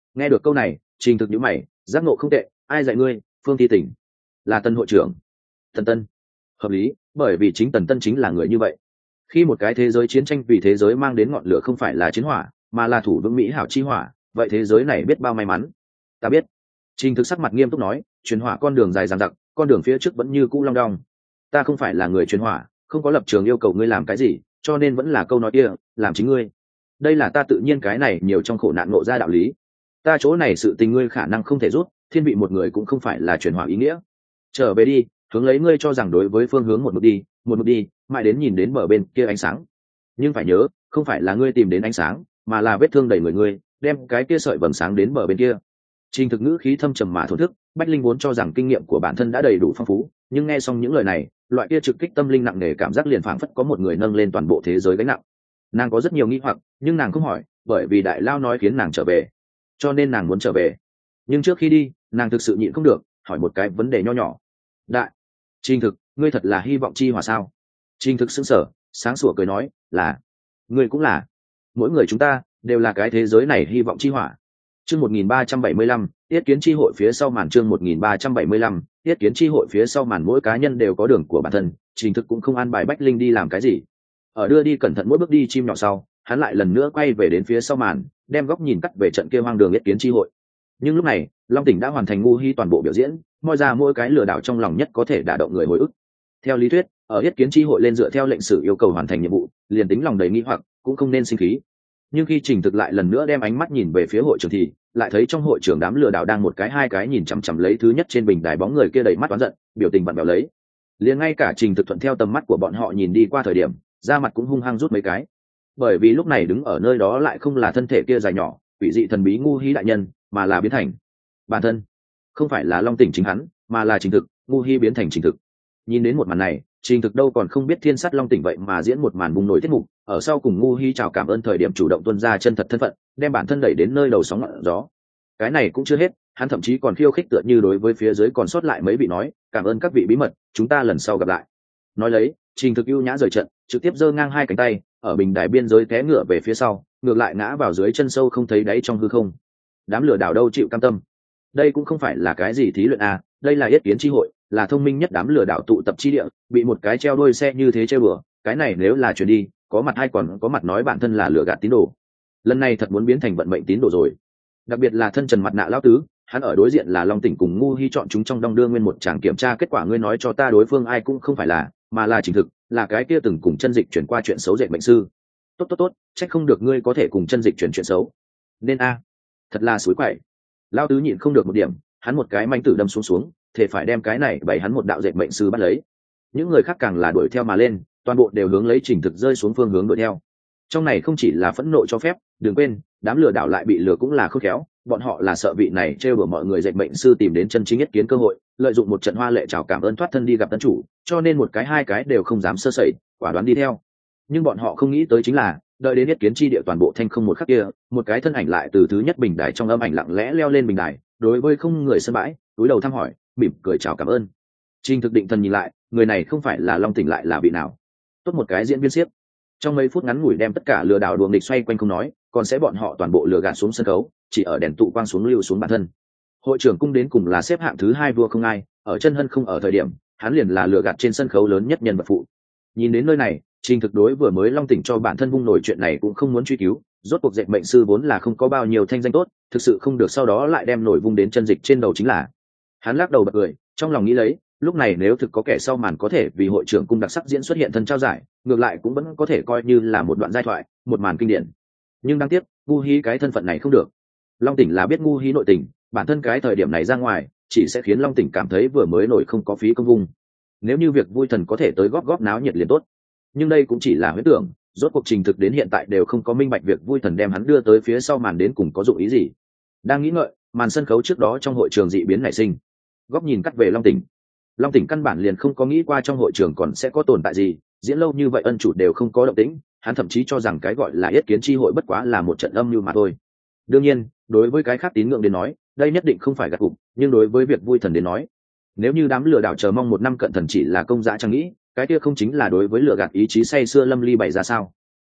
Speaker 1: Nghe được câu này, Trình Thực nhíu mày, giác ngộ không tệ, ai dạy ngươi? Phương Thi Tỉnh là Tân hội trưởng. Tần Tân. Hợp lý, bởi vì chính Tần Tân chính là người như vậy. Khi một cái thế giới chiến tranh vì thế giới mang đến ngọn lửa không phải là chiến hỏa, mà là thủ vững mỹ hảo chi hỏa, vậy thế giới này biết bao may mắn. Ta biết. Trình Thực sắc mặt nghiêm túc nói, truyền hỏa con đường dài dằng dặc, con đường phía trước vẫn như cũ long đong. Ta không phải là người truyền hỏa, không có lập trường yêu cầu ngươi làm cái gì, cho nên vẫn là câu nói kia, làm chính ngươi. Đây là ta tự nhiên cái này nhiều trong khổ nạn ngộ ra đạo lý. Ta chỗ này sự tình ngươi khả năng không thể rút, thiên vị một người cũng không phải là truyền hỏa ý nghĩa. Trở về đi, hướng lấy ngươi cho rằng đối với phương hướng một mực đi, một mực đi, mãi đến nhìn đến bờ bên kia ánh sáng. Nhưng phải nhớ, không phải là ngươi tìm đến ánh sáng, mà là vết thương đầy người ngươi, đem cái kia sợi vầng sáng đến bờ bên kia. Trình Thực ngữ khí thâm trầm mà thổn thức, Bách Linh vốn cho rằng kinh nghiệm của bản thân đã đầy đủ phong phú, nhưng nghe xong những lời này, loại kia trực kích tâm linh nặng nề cảm giác liền phảng phất có một người nâng lên toàn bộ thế giới gánh nặng. Nàng có rất nhiều nghi hoặc, nhưng nàng không hỏi, bởi vì đại lao nói khiến nàng trở về, cho nên nàng muốn trở về. Nhưng trước khi đi, nàng thực sự nhịn không được, hỏi một cái vấn đề nho nhỏ. Đại, Trình Thực, ngươi thật là hy vọng chi hỏa sao? Trình Thực sững sờ, sáng sủa cười nói, là, ngươi cũng là, mỗi người chúng ta đều là cái thế giới này hy vọng chi hỏa. Chương một nghìn ba trăm bảy mươi lăm, Tiết kiến chi hội phía sau màn. Chương một nghìn ba trăm bảy mươi lăm, Tiết kiến chi hội phía sau màn. Mỗi cá nhân đều có đường của bản thân, Trình Thực cũng không an bài Bách Linh đi làm cái gì. Ở đưa đi cẩn thận mỗi bước đi chim nhỏ sau, hắn lại lần nữa quay về đến phía sau màn, đem góc nhìn cắt về trận kia hoang đường Tiết kiến chi hội. Nhưng lúc này, Long Tỉnh đã hoàn thành ngu hi toàn bộ biểu diễn, moi ra mỗi cái lừa đảo trong lòng nhất có thể đả động người hồi ức. Theo lý thuyết, ở Tiết kiến chi hội lên dựa theo lệnh sử yêu cầu hoàn thành nhiệm vụ, liền tính lòng đầy nghi hoặc, cũng không nên sinh khí. Nhưng khi Trình Thực lại lần nữa đem ánh mắt nhìn về phía hội trường thì lại thấy trong hội trường đám lừa đảo đang một cái hai cái nhìn chằm chằm lấy thứ nhất trên bình đài bóng người kia đầy mắt oán giận, biểu tình vặn vẹo lấy. Liền ngay cả Trình Thực thuận theo tầm mắt của bọn họ nhìn đi qua thời điểm, da mặt cũng hung hăng rút mấy cái. Bởi vì lúc này đứng ở nơi đó lại không là thân thể kia dài nhỏ, quỷ dị thần bí ngu hi đại nhân, mà là biến thành bản thân. Không phải là Long Tỉnh chính hắn, mà là Trình Thực, ngu hi biến thành Trình Thực. Nhìn đến một màn này, Trình Thực đâu còn không biết Thiên Sắt Long Tỉnh vậy mà diễn một màn bùng nổi tiết mục, ở sau cùng ngu hi chào cảm ơn thời điểm chủ động tuân ra chân thật thân phận, đem bản thân đẩy đến nơi đầu sóng ngọn gió. Cái này cũng chưa hết, hắn thậm chí còn khiêu khích tựa như đối với phía dưới còn sót lại mấy vị nói, cảm ơn các vị bí mật, chúng ta lần sau gặp lại. Nói lấy, Trình Thực ưu nhã rời trận, trực tiếp giơ ngang hai cánh tay, ở bình đài biên giới té ngựa về phía sau, ngược lại ngã vào dưới chân sâu không thấy đáy trong hư không. Đám lừa đảo đâu chịu cam tâm. Đây cũng không phải là cái gì thí luyện à, đây là yết kiến chi hội, là thông minh nhất đám lừa đảo tụ tập chi địa, bị một cái treo đuôi xe như thế treo bừa, cái này nếu là chuyển đi, có mặt hay còn có mặt nói bản thân là lừa gạt tín đồ. Lần này thật muốn biến thành vận mệnh tín đồ rồi. Đặc biệt là thân trần mặt nạ lão tứ, hắn ở đối diện là Long Tỉnh cùng ngu hi chọn chúng trong đong đưa nguyên một tràng kiểm tra kết quả, ngươi nói cho ta đối phương ai cũng không phải là, mà là Trình Thực, là cái kia từng cùng chân dịch chuyển qua chuyện xấu dệt mệnh sư. Tốt tốt tốt, trách không được ngươi có thể cùng chân dịch chuyển chuyện xấu. Nên a, thật là suối quậy. Lão tứ nhịn không được một điểm, hắn một cái manh tử đâm xuống xuống, thể phải đem cái này bày hắn một đạo dệt mệnh sư bắt lấy. Những người khác càng là đuổi theo mà lên, toàn bộ đều hướng lấy Trình Thực rơi xuống phương hướng đuổi theo. Trong này không chỉ là phẫn nộ cho phép, đừng quên, đám lừa đảo lại bị lừa cũng là khôn khéo, bọn họ là sợ vị này trêu đùa mọi người dệt mệnh sư tìm đến chân chính nhất kiến cơ hội, lợi dụng một trận hoa lệ chào cảm ơn thoát thân đi gặp tấn chủ, cho nên một cái hai cái đều không dám sơ sẩy, quả đoán đi theo. Nhưng bọn họ không nghĩ tới chính là, đợi đến nhất kiến chi địa toàn bộ thanh không một khắc kia, một cái thân ảnh lại từ thứ nhất bình đài trong âm ảnh lặng lẽ leo lên bình đài, đối với không người sân bãi, túi đầu thăm hỏi, mỉm cười chào cảm ơn. Trình Thực định thần nhìn lại, người này không phải là Long Tỉnh lại là vị nào? Tốt một cái diễn viên xiếc. Trong mấy phút ngắn ngủi đem tất cả lừa đảo đuồng địch xoay quanh không nói, còn sẽ bọn họ toàn bộ lừa gạt xuống sân khấu, chỉ ở đèn tụ quang xuống lưu xuống bản thân. Hội trưởng cung đến cùng là xếp hạng thứ hai vua không ai, ở chân hân không ở thời điểm, hắn liền là lừa gạt trên sân khấu lớn nhất nhân vật phụ. Nhìn đến nơi này, Trình Thực đối vừa mới Long Tỉnh cho bản thân vung nổi chuyện này cũng không muốn truy cứu, rốt cuộc dệt mệnh sư vốn là không có bao nhiêu thanh danh tốt, thực sự không được sau đó lại đem nổi vung đến chân dịch trên đầu chính là. Hắn lắc đầu bật cười, trong lòng nghĩ lấy, lúc này nếu thực có kẻ sau màn có thể vì hội trưởng cung đặc sắc diễn xuất hiện thân trao giải, ngược lại cũng vẫn có thể coi như là một đoạn giai thoại, một màn kinh điển. Nhưng đáng tiếc, ngu hi cái thân phận này không được. Long Tỉnh là biết ngu hi nội tình, bản thân cái thời điểm này ra ngoài chỉ sẽ khiến Long Tỉnh cảm thấy vừa mới nổi không có phí công vung. Nếu như việc vui thần có thể tới góp góp náo nhiệt liền tốt, nhưng đây cũng chỉ là huyễn tưởng, rốt cuộc Trình Thực đến hiện tại đều không có minh bạch việc vui thần đem hắn đưa tới phía sau màn đến cùng có dụng ý gì. Đang nghĩ ngợi, màn sân khấu trước đó trong hội trường dị biến nảy sinh, góc nhìn cắt về Long Tỉnh. Long Tỉnh căn bản liền không có nghĩ qua trong hội trường còn sẽ có tồn tại gì, diễn lâu như vậy ân chủ đều không có động tĩnh, hắn thậm chí cho rằng cái gọi là yết kiến chi hội bất quá là một trận âm mưu mà thôi. Đương nhiên, đối với cái khác tín ngưỡng đến nói, đây nhất định không phải gạt gục, nhưng đối với việc vui thần đến nói, nếu như đám lừa đảo chờ mong một năm cận thần chỉ là công dã chẳng nghĩ, cái kia không chính là đối với lừa gạt ý chí say xưa lâm ly bày ra sao?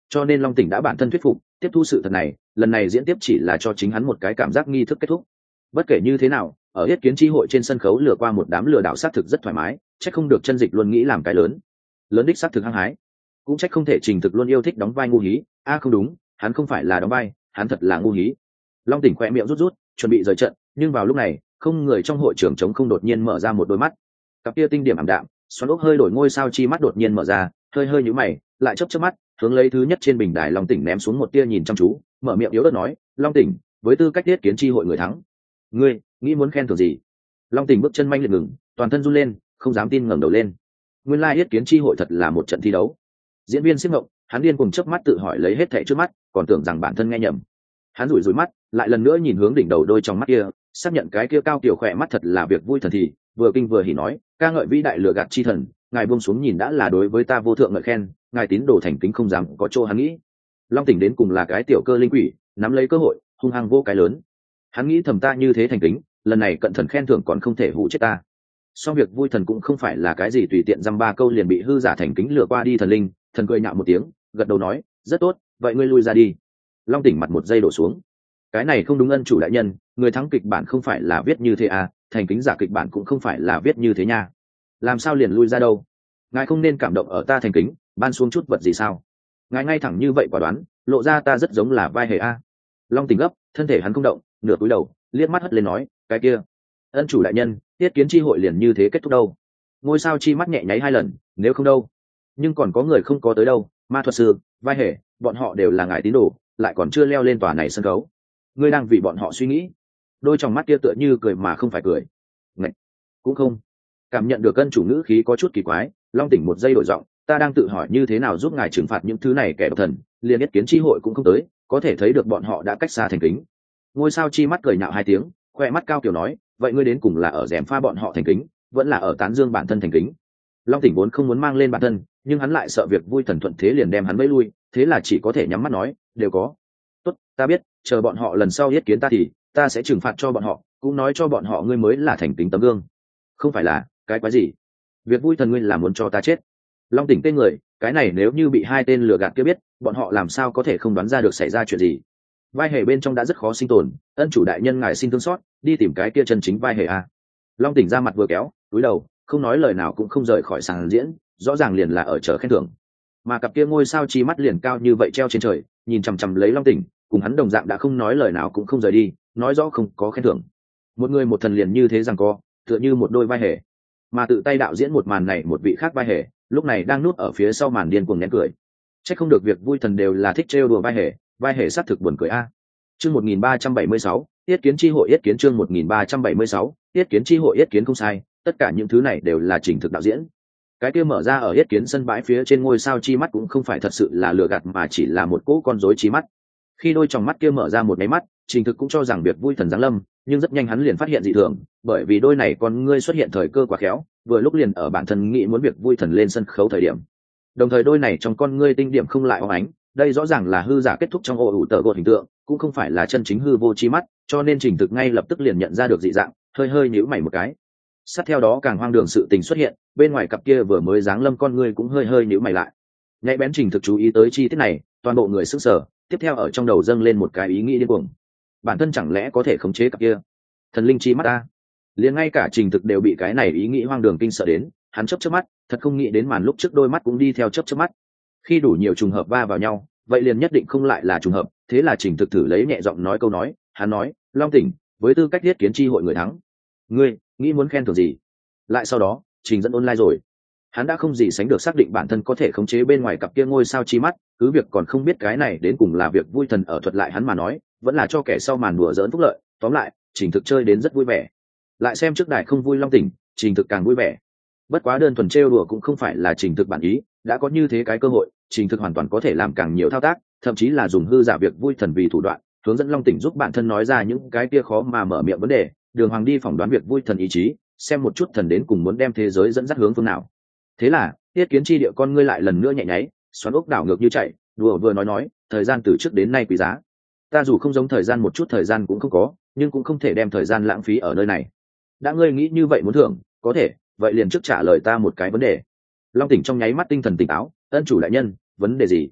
Speaker 1: cho nên Long Tỉnh đã bản thân thuyết phục tiếp thu sự thật này. Lần này diễn tiếp chỉ là cho chính hắn một cái cảm giác nghi thức kết thúc. Bất kể như thế nào, ở Yết Kiến chi hội trên sân khấu lừa qua một đám lừa đảo sát thực rất thoải mái, chắc không được chân dịch luôn nghĩ làm cái lớn lớn đích sát thực hăng hái, cũng trách không thể Trình Thực luôn yêu thích đóng vai ngu hí. A à không đúng, hắn không phải là đóng vai, hắn thật là ngu hí. Long Tỉnh khỏe miệng rút rút chuẩn bị rời trận, nhưng vào lúc này không người trong hội trường trống không đột nhiên mở ra một đôi mắt, cặp kia tinh điểm ảm đạm xoắn ốc hơi đổi ngôi sao chi mắt đột nhiên mở ra, hơi hơi nhíu mày lại chớp chớp mắt hướng lấy thứ nhất trên bình đài Long Tỉnh ném xuống một tia nhìn chăm chú, mở miệng yếu ớt nói: Long Tỉnh, với tư cách Yết Kiến chi hội người thắng, ngươi nghĩ muốn khen thưởng gì? Long Tỉnh bước chân manh liệt ngừng, toàn thân run lên, không dám tin ngẩng đầu lên. Nguyên lai Yết Kiến chi hội thật là một trận thi đấu. Diễn viên siết ngộng, hắn điên cùng chớp mắt tự hỏi lấy hết thảy trước mắt, còn tưởng rằng bản thân nghe nhầm. Hắn rủi rủi mắt, lại lần nữa nhìn hướng đỉnh đầu đôi trong mắt kia, xác nhận cái kia cao tiểu khỏe mắt thật là việc vui thần thì, vừa kinh vừa hỉ nói: ca ngợi vĩ đại lừa gạt chi thần, ngài buông xuống nhìn đã là đối với ta vô thượng ngợi khen, ngài tín đồ thành kính không dám có chỗ hắn nghĩ. Long Tỉnh đến cùng là cái tiểu cơ linh quỷ, nắm lấy cơ hội hung hăng vô cái lớn. Hắn nghĩ thầm ta như thế thành kính, lần này cận thần khen thưởng còn không thể hụ chết ta. Song việc vui thần cũng không phải là cái gì tùy tiện dăm ba câu liền bị hư giả thành kính lừa qua đi. Thần linh thần cười nhạo một tiếng, gật đầu nói: rất tốt, vậy ngươi lui ra đi. Long Tỉnh mặt một giây đổ xuống. Cái này không đúng ân chủ đại nhân, người thắng kịch bản không phải là viết như thế à, thành kính giả kịch bản cũng không phải là viết như thế nha, làm sao liền lui ra đâu? Ngài không nên cảm động ở ta thành kính, ban xuống chút vật gì sao? Ngài ngay thẳng như vậy quả đoán, lộ ra ta rất giống là vai hề a. Long Tỉnh gấp, thân thể hắn không động, nửa cúi đầu liếc mắt hất lên nói: cái kia ân chủ đại nhân, Yết Kiến chi hội liền như thế kết thúc đâu? Ngôi sao chi mắt nhẹ nháy hai lần, nếu không đâu. Nhưng còn có người không có tới đâu, ma thuật sư, vai hề, bọn họ đều là ngài tín đồ, lại còn chưa leo lên tòa này sân khấu. Ngươi đang vì bọn họ suy nghĩ. Đôi trong mắt kia tựa như cười mà không phải cười. Ngậy, cũng không. Cảm nhận được ân chủ ngữ khí có chút kỳ quái, Long Tỉnh một giây đổi giọng: ta đang tự hỏi như thế nào giúp ngài trừng phạt những thứ này kẻ độc thần, liền Yết Kiến chi hội cũng không tới, có thể thấy được bọn họ đã cách xa thành kính. Ngôi sao chi mắt cười nhạo hai tiếng, khoe mắt cao kiểu nói: vậy ngươi đến cùng là ở rèm pha bọn họ thành kính, vẫn là ở tán dương bản thân thành kính? Long Tỉnh vốn không muốn mang lên bản thân, nhưng hắn lại sợ việc vui thần thuận thế liền đem hắn vẫy lui, thế là chỉ có thể nhắm mắt nói: đều có. Tốt, ta biết, chờ bọn họ lần sau yết kiến ta thì ta sẽ trừng phạt cho bọn họ, cũng nói cho bọn họ ngươi mới là thành kính tấm gương. Không phải là cái quái gì? Việc vui thần ngươi là muốn cho ta chết? Long Tỉnh tên người, cái này nếu như bị hai tên lừa gạt kia biết, bọn họ làm sao có thể không đoán ra được xảy ra chuyện gì? Vai hề bên trong đã rất khó sinh tồn, ân chủ đại nhân ngài xin thương xót, đi tìm cái kia chân chính vai hề a. Long Tỉnh ra mặt vừa kéo, cúi đầu, không nói lời nào cũng không rời khỏi sàn diễn, rõ ràng liền là ở chờ khen thưởng. Mà cặp kia ngôi sao chi mắt liền cao như vậy treo trên trời, nhìn chằm chằm lấy Long Tỉnh, cùng hắn đồng dạng đã không nói lời nào cũng không rời đi, nói rõ không có khen thưởng. Một người một thần liền như thế rằng co, tựa như một đôi vai hề. Mà tự tay đạo diễn một màn này một vị khác vai hề, lúc này đang núp ở phía sau màn điên cuồng nén cười. Chắc không được việc vui thần đều là thích trêu đùa vai hề, vai hề sát thực buồn cười a. Chương một nghìn ba trăm bảy mươi sáu, Yết Kiến chi hội Yết Kiến chương một nghìn ba trăm bảy mươi sáu, Yết Kiến chi hội Yết Kiến không sai, tất cả những thứ này đều là trình thực đạo diễn. Cái kia mở ra ở Yết Kiến sân bãi phía trên ngôi sao chi mắt cũng không phải thật sự là lừa gạt mà chỉ là một cỗ con rối chi mắt. Khi đôi tròng mắt kia mở ra một cái mắt, trình thực cũng cho rằng việc vui thần giáng lâm, nhưng rất nhanh hắn liền phát hiện dị thường, bởi vì đôi này con ngươi xuất hiện thời cơ quá khéo, vừa lúc liền ở bản thân nghĩ muốn việc vui thần lên sân khấu thời điểm. Đồng thời đôi này trong con ngươi tinh điểm không lại óng ánh, đây rõ ràng là hư giả kết thúc trong ổ ủ tờ gột hình tượng, cũng không phải là chân chính hư vô chi mắt, cho nên trình thực ngay lập tức liền nhận ra được dị dạng, hơi hơi nhíu mày một cái. Sát theo đó càng hoang đường sự tình xuất hiện, bên ngoài cặp kia vừa mới giáng lâm con ngươi cũng hơi hơi nhíu mày lại. Nhạy bén trình thực chú ý tới chi tiết này, toàn bộ người sững sờ, tiếp theo ở trong đầu dâng lên một cái ý nghĩ điên cuồng. Bản thân chẳng lẽ có thể khống chế cặp kia thần linh chi mắt ta? Liền ngay cả trình thực đều bị cái này ý nghĩ hoang đường kinh sợ đến, hắn chớp chớp mắt, thật không nghĩ đến màn lúc trước đôi mắt cũng đi theo chớp chớp mắt. Khi đủ nhiều trùng hợp va vào nhau, vậy liền nhất định không lại là trùng hợp, thế là trình thực thử lấy nhẹ giọng nói câu nói, hắn nói: Long Tỉnh, với tư cách Yết Kiến chi hội người thắng, ngươi nghĩ muốn khen thưởng gì? Lại sau đó trình dẫn online rồi, hắn đã không gì sánh được xác định bản thân có thể khống chế bên ngoài cặp kia ngôi sao chi mắt, cứ việc còn không biết cái này đến cùng là việc vui thần ở thuật lại hắn mà nói, vẫn là cho kẻ sau màn đùa giỡn phúc lợi. Tóm lại trình thực chơi đến rất vui vẻ. Lại xem trước đài không vui Long Tỉnh, trình thực càng vui vẻ. Bất quá đơn thuần trêu đùa cũng không phải là trình thực bản ý, đã có như thế cái cơ hội, trình thực hoàn toàn có thể làm càng nhiều thao tác, thậm chí là dùng hư giả việc vui thần vì thủ đoạn, hướng dẫn Long Tỉnh giúp bản thân nói ra những cái kia khó mà mở miệng vấn đề, đường hoàng đi phỏng đoán việc vui thần ý chí, xem một chút thần đến cùng muốn đem thế giới dẫn dắt hướng phương nào. Thế là Yết Kiến chi địa con ngươi lại lần nữa nhẹ nháy, xoắn ốc đảo ngược như chạy, đùa vừa nói nói, thời gian từ trước đến nay quý giá, ta dù không giống thời gian một chút thời gian cũng không có, nhưng cũng không thể đem thời gian lãng phí ở nơi này. Đã ngươi nghĩ như vậy muốn thưởng, có thể, vậy liền trước trả lời ta một cái vấn đề. Long Tỉnh trong nháy mắt tinh thần tỉnh táo, ân chủ đại nhân, vấn đề gì?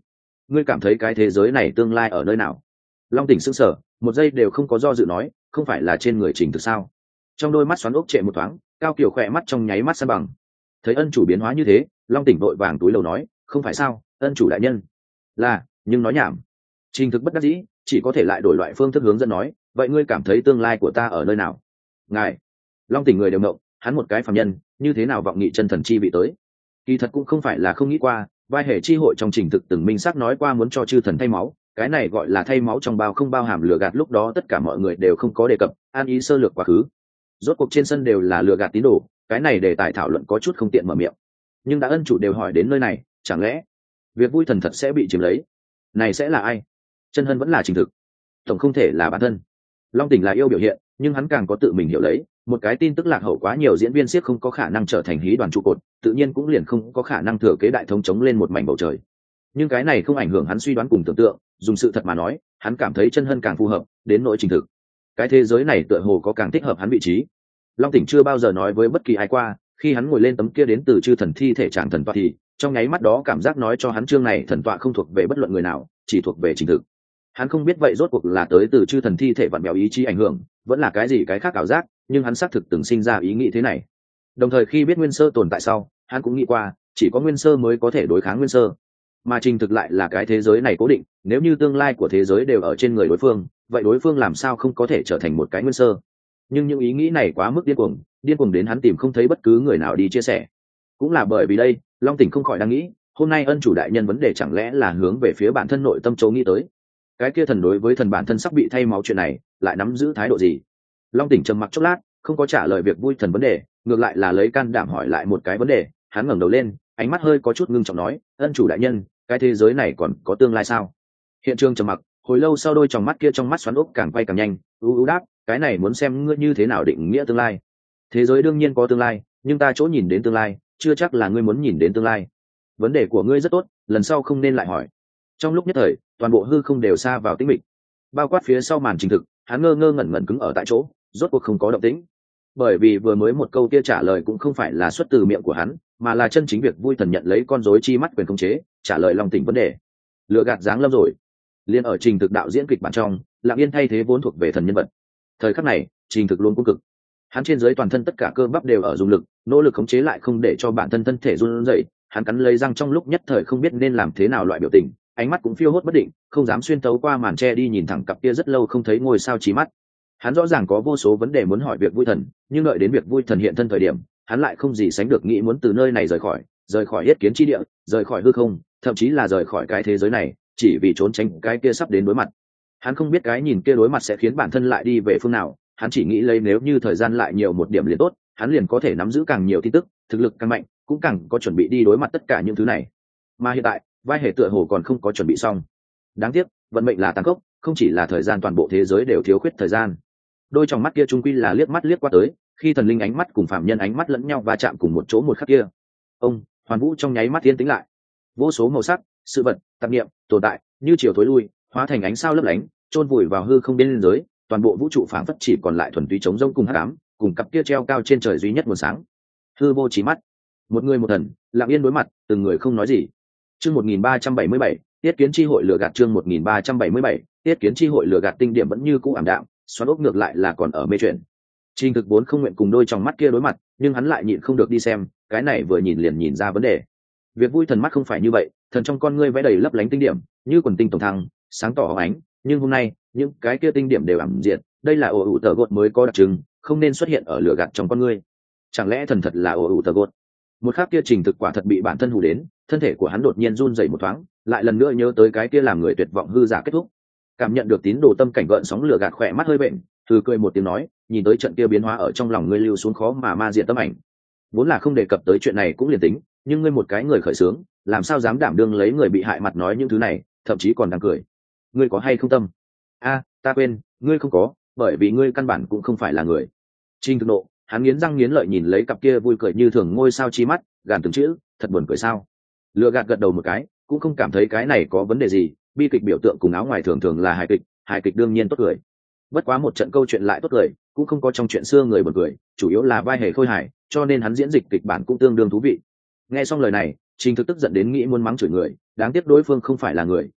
Speaker 1: ngươi cảm thấy cái thế giới này tương lai ở nơi nào? Long Tỉnh sững sờ, một giây đều không có do dự nói, không phải là trên người Trình Thực sao? Trong đôi mắt xoắn ốc trệ một thoáng, Cao Kiều khỏe mắt trong nháy mắt san bằng. Thấy ân chủ biến hóa như thế, Long Tỉnh vội vàng túi lầu nói, không phải sao, ân chủ đại nhân. Là, nhưng nói nhảm. Trình Thực bất đắc dĩ, chỉ có thể lại đổi loại phương thức hướng dẫn nói, vậy ngươi cảm thấy tương lai của ta ở nơi nào? Ngài. Long Tỉnh người đều ngộng, hắn một cái phàm nhân, như thế nào vọng nghị chân thần chi vị tới? Kỳ thật cũng không phải là không nghĩ qua, vai hệ chi hội trong Trình Thực từng minh xác nói qua muốn cho chư thần thay máu, cái này gọi là thay máu trong bao không bao hàm lừa gạt, lúc đó tất cả mọi người đều không có đề cập, an ý sơ lược quá khứ. Rốt cuộc trên sân đều là lừa gạt tín đồ, cái này để tài thảo luận có chút không tiện mở miệng. Nhưng đã ân chủ đều hỏi đến nơi này, chẳng lẽ việc vui thần thật sẽ bị chiếm lấy? Này sẽ là ai? Chân Hân vẫn là Trình Thực, tổng không thể là bản thân. Long Tỉnh là yêu biểu hiện, nhưng hắn càng có tự mình hiểu lấy, một cái tin tức lạc hậu quá nhiều diễn viên siết không có khả năng trở thành hí đoàn trụ cột, tự nhiên cũng liền không có khả năng thừa kế đại thống chống lên một mảnh bầu trời. Nhưng cái này không ảnh hưởng hắn suy đoán cùng tưởng tượng, dùng sự thật mà nói, hắn cảm thấy Chân Hân càng phù hợp, đến nỗi Trình Thực, cái thế giới này tựa hồ có càng thích hợp hắn vị trí. Long Tỉnh chưa bao giờ nói với bất kỳ ai qua, khi hắn ngồi lên tấm kia đến từ chư thần thi thể trạng thần tọa thì, trong nháy mắt đó cảm giác nói cho hắn chương này thần tọa không thuộc về bất luận người nào, chỉ thuộc về Trình Thực. Hắn không biết vậy rốt cuộc là tới từ chư thần thi thể vặn bèo ý chí ảnh hưởng, vẫn là cái gì cái khác ảo giác, nhưng hắn xác thực từng sinh ra ý nghĩ thế này. Đồng thời khi biết Nguyên Sơ tồn tại sau, hắn cũng nghĩ qua, chỉ có Nguyên Sơ mới có thể đối kháng Nguyên Sơ. Mà Trình Thực lại là cái thế giới này cố định, nếu như tương lai của thế giới đều ở trên người đối phương, vậy đối phương làm sao không có thể trở thành một cái Nguyên Sơ? Nhưng những ý nghĩ này quá mức điên cuồng, điên cuồng đến hắn tìm không thấy bất cứ người nào đi chia sẻ. Cũng là bởi vì đây, Long Tỉnh không khỏi đang nghĩ, hôm nay ân chủ đại nhân vấn đề chẳng lẽ là hướng về phía bản thân nội tâm châu nghĩ tới. Cái kia thần đối với thần bản thân sắp bị thay máu chuyện này, lại nắm giữ thái độ gì? Long Tỉnh trầm mặc chốc lát, không có trả lời việc vui thần vấn đề, ngược lại là lấy can đảm hỏi lại một cái vấn đề. Hắn ngẩng đầu lên, ánh mắt hơi có chút ngưng trọng nói, ân chủ đại nhân, cái thế giới này còn có tương lai sao? Hiện trường trầm mặc, hồi lâu sau đôi tròng mắt kia trong mắt xoắn ốc càng quay càng nhanh, u u đáp, cái này muốn xem ngươi như thế nào định nghĩa tương lai. Thế giới đương nhiên có tương lai, nhưng ta chỗ nhìn đến tương lai, chưa chắc là ngươi muốn nhìn đến tương lai. Vấn đề của ngươi rất tốt, lần sau không nên lại hỏi. Trong lúc nhất thời, toàn bộ hư không đều xa vào tĩnh mịch, bao quát phía sau màn Trình Thực, hắn ngơ ngơ ngẩn ngẩn cứng ở tại chỗ, rốt cuộc không có động tĩnh. Bởi vì vừa mới một câu kia trả lời cũng không phải là xuất từ miệng của hắn, mà là chân chính việc vui thần nhận lấy con rối chi mắt quyền khống chế, trả lời Long Tỉnh vấn đề. Lựa gạt dáng lâm rồi. Liên ở Trình Thực đạo diễn kịch bản trong, Lặng Yên thay thế vốn thuộc về thần nhân vật. Thời khắc này, Trình Thực luôn cung cực. Hắn trên dưới toàn thân tất cả cơ bắp đều ở dùng lực, nỗ lực khống chế lại không để cho bản thân thân thể run rẩy. Hắn cắn lấy răng trong lúc nhất thời không biết nên làm thế nào loại biểu tình, ánh mắt cũng phiêu hốt bất định, không dám xuyên tấu qua màn che đi nhìn thẳng cặp kia rất lâu không thấy ngôi sao chí mắt. Hắn rõ ràng có vô số vấn đề muốn hỏi việc vui thần, nhưng đợi đến việc vui thần hiện thân thời điểm, hắn lại không gì sánh được nghĩ muốn từ nơi này rời khỏi, rời khỏi yết kiến chi địa, rời khỏi hư không, thậm chí là rời khỏi cái thế giới này, chỉ vì trốn tránh cái kia sắp đến đối mặt. Hắn không biết cái nhìn kia đối mặt sẽ khiến bản thân lại đi về phương nào, hắn chỉ nghĩ lấy nếu như thời gian lại nhiều một điểm liền tốt, hắn liền có thể nắm giữ càng nhiều tin tức, thực lực càng mạnh, cũng càng có chuẩn bị đi đối mặt tất cả những thứ này. Mà hiện tại, vai hệ tựa hồ còn không có chuẩn bị xong. Đáng tiếc, vận mệnh là tàn khốc, không chỉ là thời gian, toàn bộ thế giới đều thiếu khuyết thời gian. Đôi trong mắt kia trung quy là liếc mắt liếc qua tới, khi thần linh ánh mắt cùng phạm nhân ánh mắt lẫn nhau va chạm cùng một chỗ một khắc kia, ông hoàn vũ trong nháy mắt yên tĩnh lại. Vô số màu sắc, sự vật, tạp niệm tồn tại như chiều thối lui, hóa thành ánh sao lấp lánh, chôn vùi vào hư không biên giới, toàn bộ vũ trụ phảng phất chỉ còn lại thuần túy trống rỗng cùng hắc ám, cùng cặp kia treo cao trên trời duy nhất nguồn sáng. Hư vô chỉ mắt, một người một thần, lặng yên đối mặt, từng người không nói gì. Chương một nghìn ba trăm bảy mươi bảy, Tiết Kiến chi hội lừa gạt. Chương một nghìn ba trăm bảy mươi bảy, Tiết Kiến chi hội lừa gạt. Tinh điểm vẫn như cũ ảm đạm, xoắn ốc ngược lại là còn ở mê chuyện. Trình Thực vốn không nguyện cùng đôi trong mắt kia đối mặt, nhưng hắn lại nhịn không được đi xem, cái này vừa nhìn liền nhìn ra vấn đề. Việc vui thần mắt không phải như vậy, thần trong con ngươi vẽ đầy lấp lánh tinh điểm, như quần tinh tổng thăng, sáng tỏ hóng ánh, nhưng hôm nay, những cái kia tinh điểm đều ảm diệt, đây là ổ ủ tờ gột mới có đặc trưng, không nên xuất hiện ở lừa gạt trong con ngươi. Chẳng lẽ thần thật là ổ ủ tờ gột? Một khắc kia Trình Thực quả thật bị bản thân hù đến, thân thể của hắn đột nhiên run rẩy một thoáng, lại lần nữa nhớ tới cái kia làm người tuyệt vọng hư giả kết thúc. Cảm nhận được tín đồ tâm cảnh gợn sóng lừa gạt, khỏe mắt hơi bệnh, thử cười một tiếng nói, nhìn tới trận kia biến hóa ở trong lòng ngươi lưu xuống khó mà ma diện tâm ảnh. Vốn là không đề cập tới chuyện này cũng liền tính, nhưng ngươi một cái người khởi sướng, làm sao dám đảm đương lấy người bị hại mặt nói những thứ này, thậm chí còn đang cười. Ngươi có hay không tâm? A, ta quên, ngươi không có, bởi vì ngươi căn bản cũng không phải là người. Trình Thực nộ, hắn nghiến răng nghiến lợi nhìn lấy cặp kia vui cười như thường ngôi sao chi mắt, gàn từng chữ, thật buồn cười sao? Lừa gạt gật đầu một cái, cũng không cảm thấy cái này có vấn đề gì, bi kịch biểu tượng cùng áo ngoài thường thường là hài kịch, hài kịch đương nhiên tốt cười. Bất quá một trận câu chuyện lại tốt cười, cũng không có trong chuyện xưa người buồn cười, chủ yếu là vai hề khôi hài, cho nên hắn diễn dịch kịch bản cũng tương đương thú vị. Nghe xong lời này, Trình Thực tức giận đến nghĩ muốn mắng chửi người, đáng tiếc đối phương không phải là người,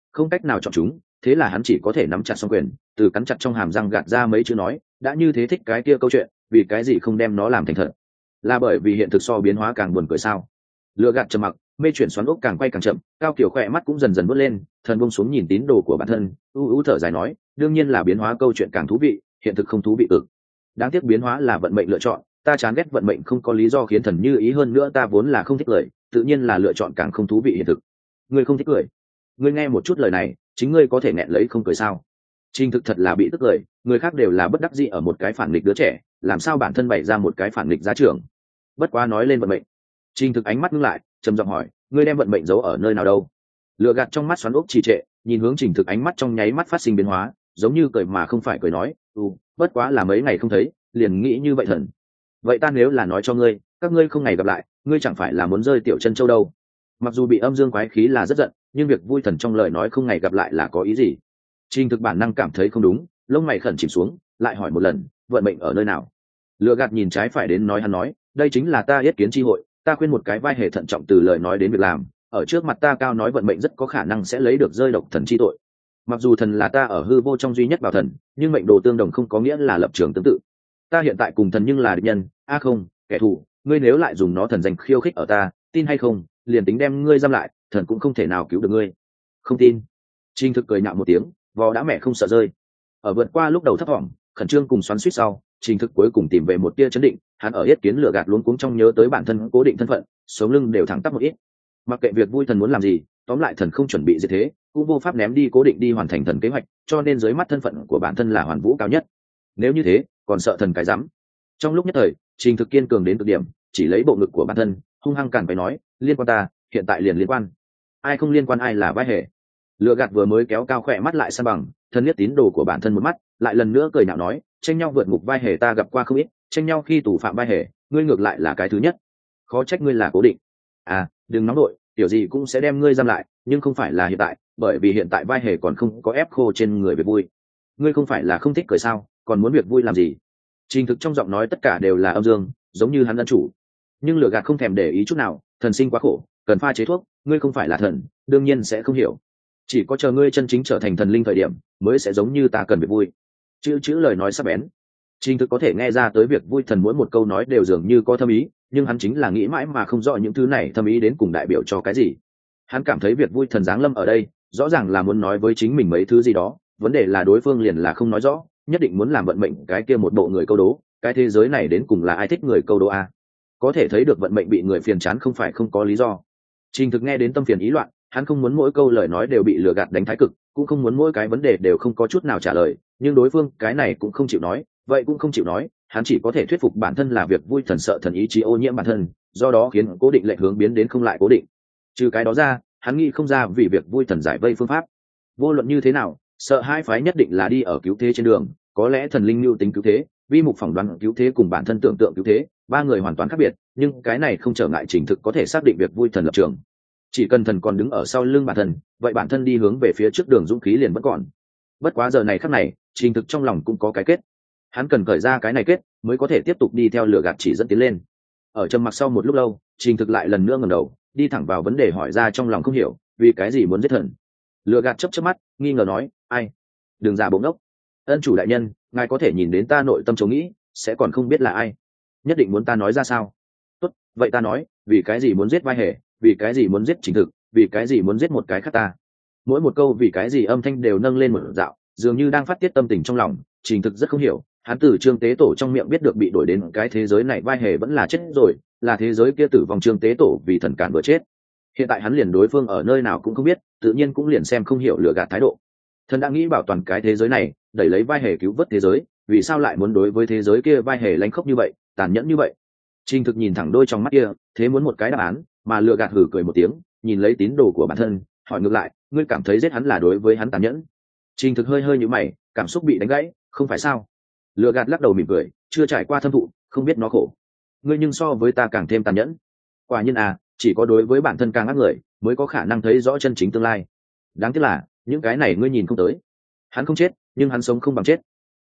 Speaker 1: không cách nào chọn chúng, thế là hắn chỉ có thể nắm chặt song quyền, từ cắn chặt trong hàm răng gạt ra mấy chữ nói, đã như thế thích cái kia câu chuyện, vì cái gì không đem nó làm thành thật? Là bởi vì hiện thực so biến hóa càng buồn cười sao? Lừa gạt trầm mặc, mê chuyển xoắn ốc càng quay càng chậm, Cao Kiều khỏe mắt cũng dần dần vút lên, thần buông xuống nhìn tín đồ của bản thân, u u thở dài nói, đương nhiên là biến hóa câu chuyện càng thú vị, hiện thực không thú vị cực. Đáng tiếc biến hóa là vận mệnh lựa chọn, ta chán ghét vận mệnh không có lý do khiến thần như ý hơn nữa ta vốn là không thích cười, tự nhiên là lựa chọn càng không thú vị hiện thực. Ngươi không thích cười? Ngươi nghe một chút lời này, chính ngươi có thể nghẹn lấy không cười sao? Trình Thực thật là bị tức cười, người khác đều là bất đắc dĩ ở một cái phản nghịch đứa trẻ, làm sao bản thân bày ra một cái phản nghịch gia trưởng? Bất quá nói lên vận mệnh, Trình Thực ánh mắt ngưng lại, trầm giọng hỏi, ngươi đem vận mệnh giấu ở nơi nào đâu? Lựa gạt trong mắt xoắn ốc trì trệ, nhìn hướng Trình Thực ánh mắt trong nháy mắt phát sinh biến hóa, giống như cười mà không phải cười nói, "Ừ, bất quá là mấy ngày không thấy, liền nghĩ như vậy thần. Vậy ta nếu là nói cho ngươi, các ngươi không ngày gặp lại, ngươi chẳng phải là muốn rơi tiểu chân châu đâu?" Mặc dù bị âm dương quái khí là rất giận, nhưng việc vui thần trong lời nói không ngày gặp lại là có ý gì? Trình Thực bản năng cảm thấy không đúng, lông mày khẩn chìm xuống, lại hỏi một lần, vận mệnh ở nơi nào? Lựa gạt nhìn trái phải đến nói hắn nói, đây chính là ta yết kiến chi hội, ta khuyên một cái vai hề thận trọng từ lời nói đến việc làm, ở trước mặt ta cao nói vận mệnh rất có khả năng sẽ lấy được rơi độc thần chi tội. Mặc dù thần là ta ở hư vô trong duy nhất bảo thần, nhưng mệnh đồ tương đồng không có nghĩa là lập trường tương tự. Ta hiện tại cùng thần nhưng là địch nhân, a à không, kẻ thù, ngươi nếu lại dùng nó thần danh khiêu khích ở ta, tin hay không, liền tính đem ngươi giam lại, thần cũng không thể nào cứu được ngươi. Không tin. Trình Thực cười nhạo một tiếng, vò đã mẹ không sợ rơi. Ở vượt qua lúc đầu thấp vọng, khẩn trương cùng xoắn xuýt sau, Trình Thực cuối cùng tìm về một tia chấn định, hắn ở yết kiến lựa gạt luống cuống trong nhớ tới bản thân cố định thân phận, sống lưng đều thẳng tắp một ít. Mặc kệ việc vui thần muốn làm gì, tóm lại thần không chuẩn bị gì thế, cũng vô pháp ném đi cố định đi hoàn thành thần kế hoạch, cho nên dưới mắt thân phận của bản thân là hoàn vũ cao nhất. Nếu như thế, còn sợ thần cái rắm. Trong lúc nhất thời, Trình Thực kiên cường đến cực điểm, chỉ lấy bộ ngực của bản thân, hung hăng cản phải nói, liên quan ta, hiện tại liền liên quan. Ai không liên quan ai là vai hề. Lựa gạt vừa mới kéo cao khỏe mắt lại san bằng, thân nhất tín đồ của bản thân một mắt, lại lần nữa cười nhạo nói, tranh nhau vượt ngục vai hề ta gặp qua không ít, tranh nhau khi tù phạm vai hề, ngươi ngược lại là cái thứ nhất. Khó trách ngươi là cố định. À, đừng nóng đội, tiểu gì cũng sẽ đem ngươi giam lại, nhưng không phải là hiện tại, bởi vì hiện tại vai hề còn không có ép khô trên người việc vui. Ngươi không phải là không thích cười sao, còn muốn việc vui làm gì? Trình Thực trong giọng nói tất cả đều là âm dương, giống như hắn ân chủ. Nhưng lựa gạt không thèm để ý chút nào, thần sinh quá khổ, cần pha chế thuốc, ngươi không phải là thần, đương nhiên sẽ không hiểu. Chỉ có chờ ngươi chân chính trở thành thần linh thời điểm, mới sẽ giống như ta cần việc vui. Chữ chữ lời nói sắc bén. Trình Thực có thể nghe ra tới việc vui thần mỗi một câu nói đều dường như có thâm ý, nhưng hắn chính là nghĩ mãi mà không rõ những thứ này thâm ý đến cùng đại biểu cho cái gì. Hắn cảm thấy việc vui thần giáng lâm ở đây, rõ ràng là muốn nói với chính mình mấy thứ gì đó, vấn đề là đối phương liền là không nói rõ, nhất định muốn làm vận mệnh cái kia một bộ người câu đố, cái thế giới này đến cùng là ai thích người câu đố a? Có thể thấy được vận mệnh bị người phiền chán không phải không có lý do. Trình Thực nghe đến tâm phiền ý loạn, hắn không muốn mỗi câu lời nói đều bị lừa gạt đánh thái cực, cũng không muốn mỗi cái vấn đề đều không có chút nào trả lời, nhưng đối phương cái này cũng không chịu nói, vậy cũng không chịu nói, hắn chỉ có thể thuyết phục bản thân là việc vui thần sợ thần ý chí ô nhiễm bản thân, do đó khiến cố định lệnh hướng biến đến không lại cố định. Trừ cái đó ra, hắn nghĩ không ra vì việc vui thần giải vây phương pháp. Vô luận như thế nào, sợ hai phái nhất định là đi ở cứu thế trên đường, có lẽ thần linh lưu tính cứu thế, vi mục phỏng đoán cứu thế cùng bản thân tưởng tượng cứu thế, ba người hoàn toàn khác biệt, nhưng cái này không trở ngại Trình Thực có thể xác định việc vui thần lập trường. Chỉ cần thần còn đứng ở sau lưng bản thân, vậy bản thân đi hướng về phía trước đường dũng khí liền vẫn còn. Bất quá giờ này khắc này, Trình Thực trong lòng cũng có cái kết. Hắn cần khởi ra cái này kết, mới có thể tiếp tục đi theo lửa gạt chỉ dẫn tiến lên. Ở trầm mặc sau một lúc lâu, Trình Thực lại lần nữa ngẩng đầu, đi thẳng vào vấn đề hỏi ra trong lòng không hiểu, vì cái gì muốn giết thần? Lửa gạt chớp chớp mắt, nghi ngờ nói, ai? Đừng giả bộ ngốc. Ân chủ đại nhân, ngài có thể nhìn đến ta nội tâm chỗ nghĩ, sẽ còn không biết là ai. Nhất định muốn ta nói ra sao? Tốt, vậy ta nói, vì cái gì muốn giết vai hề, vì cái gì muốn giết Trình Thực, vì cái gì muốn giết một cái khác ta? Mỗi một câu vì cái gì âm thanh đều nâng lên một dạo, dường như đang phát tiết tâm tình trong lòng. Trình Thực rất không hiểu, hắn từ Trương Tế Tổ trong miệng biết được bị đổi đến cái thế giới này vai hề vẫn là chết rồi, là thế giới kia tử vong Trương Tế Tổ vì thần cản vừa chết. Hiện tại hắn liền đối phương ở nơi nào cũng không biết, tự nhiên cũng liền xem không hiểu lừa gạt thái độ. Thần đã nghĩ bảo toàn cái thế giới này, đẩy lấy vai hề cứu vớt thế giới, vì sao lại muốn đối với thế giới kia vai hề lánh khóc như vậy, tàn nhẫn như vậy? Trình Thực nhìn thẳng đôi trong mắt kia, thế muốn một cái đáp án, mà lừa gạt hử cười một tiếng, nhìn lấy tín đồ của bản thân, hỏi ngược lại, ngươi cảm thấy giết hắn là đối với hắn tàn nhẫn? Trình Thực hơi hơi nhíu mày, cảm xúc bị đánh gãy, không phải sao? Lừa gạt lắc đầu mỉm cười, chưa trải qua thâm thụ, không biết nó khổ. Ngươi nhưng so với ta càng thêm tàn nhẫn. Quả nhiên à, chỉ có đối với bản thân càng ác người, mới có khả năng thấy rõ chân chính tương lai. Đáng tiếc là, những cái này ngươi nhìn không tới. Hắn không chết, nhưng hắn sống không bằng chết,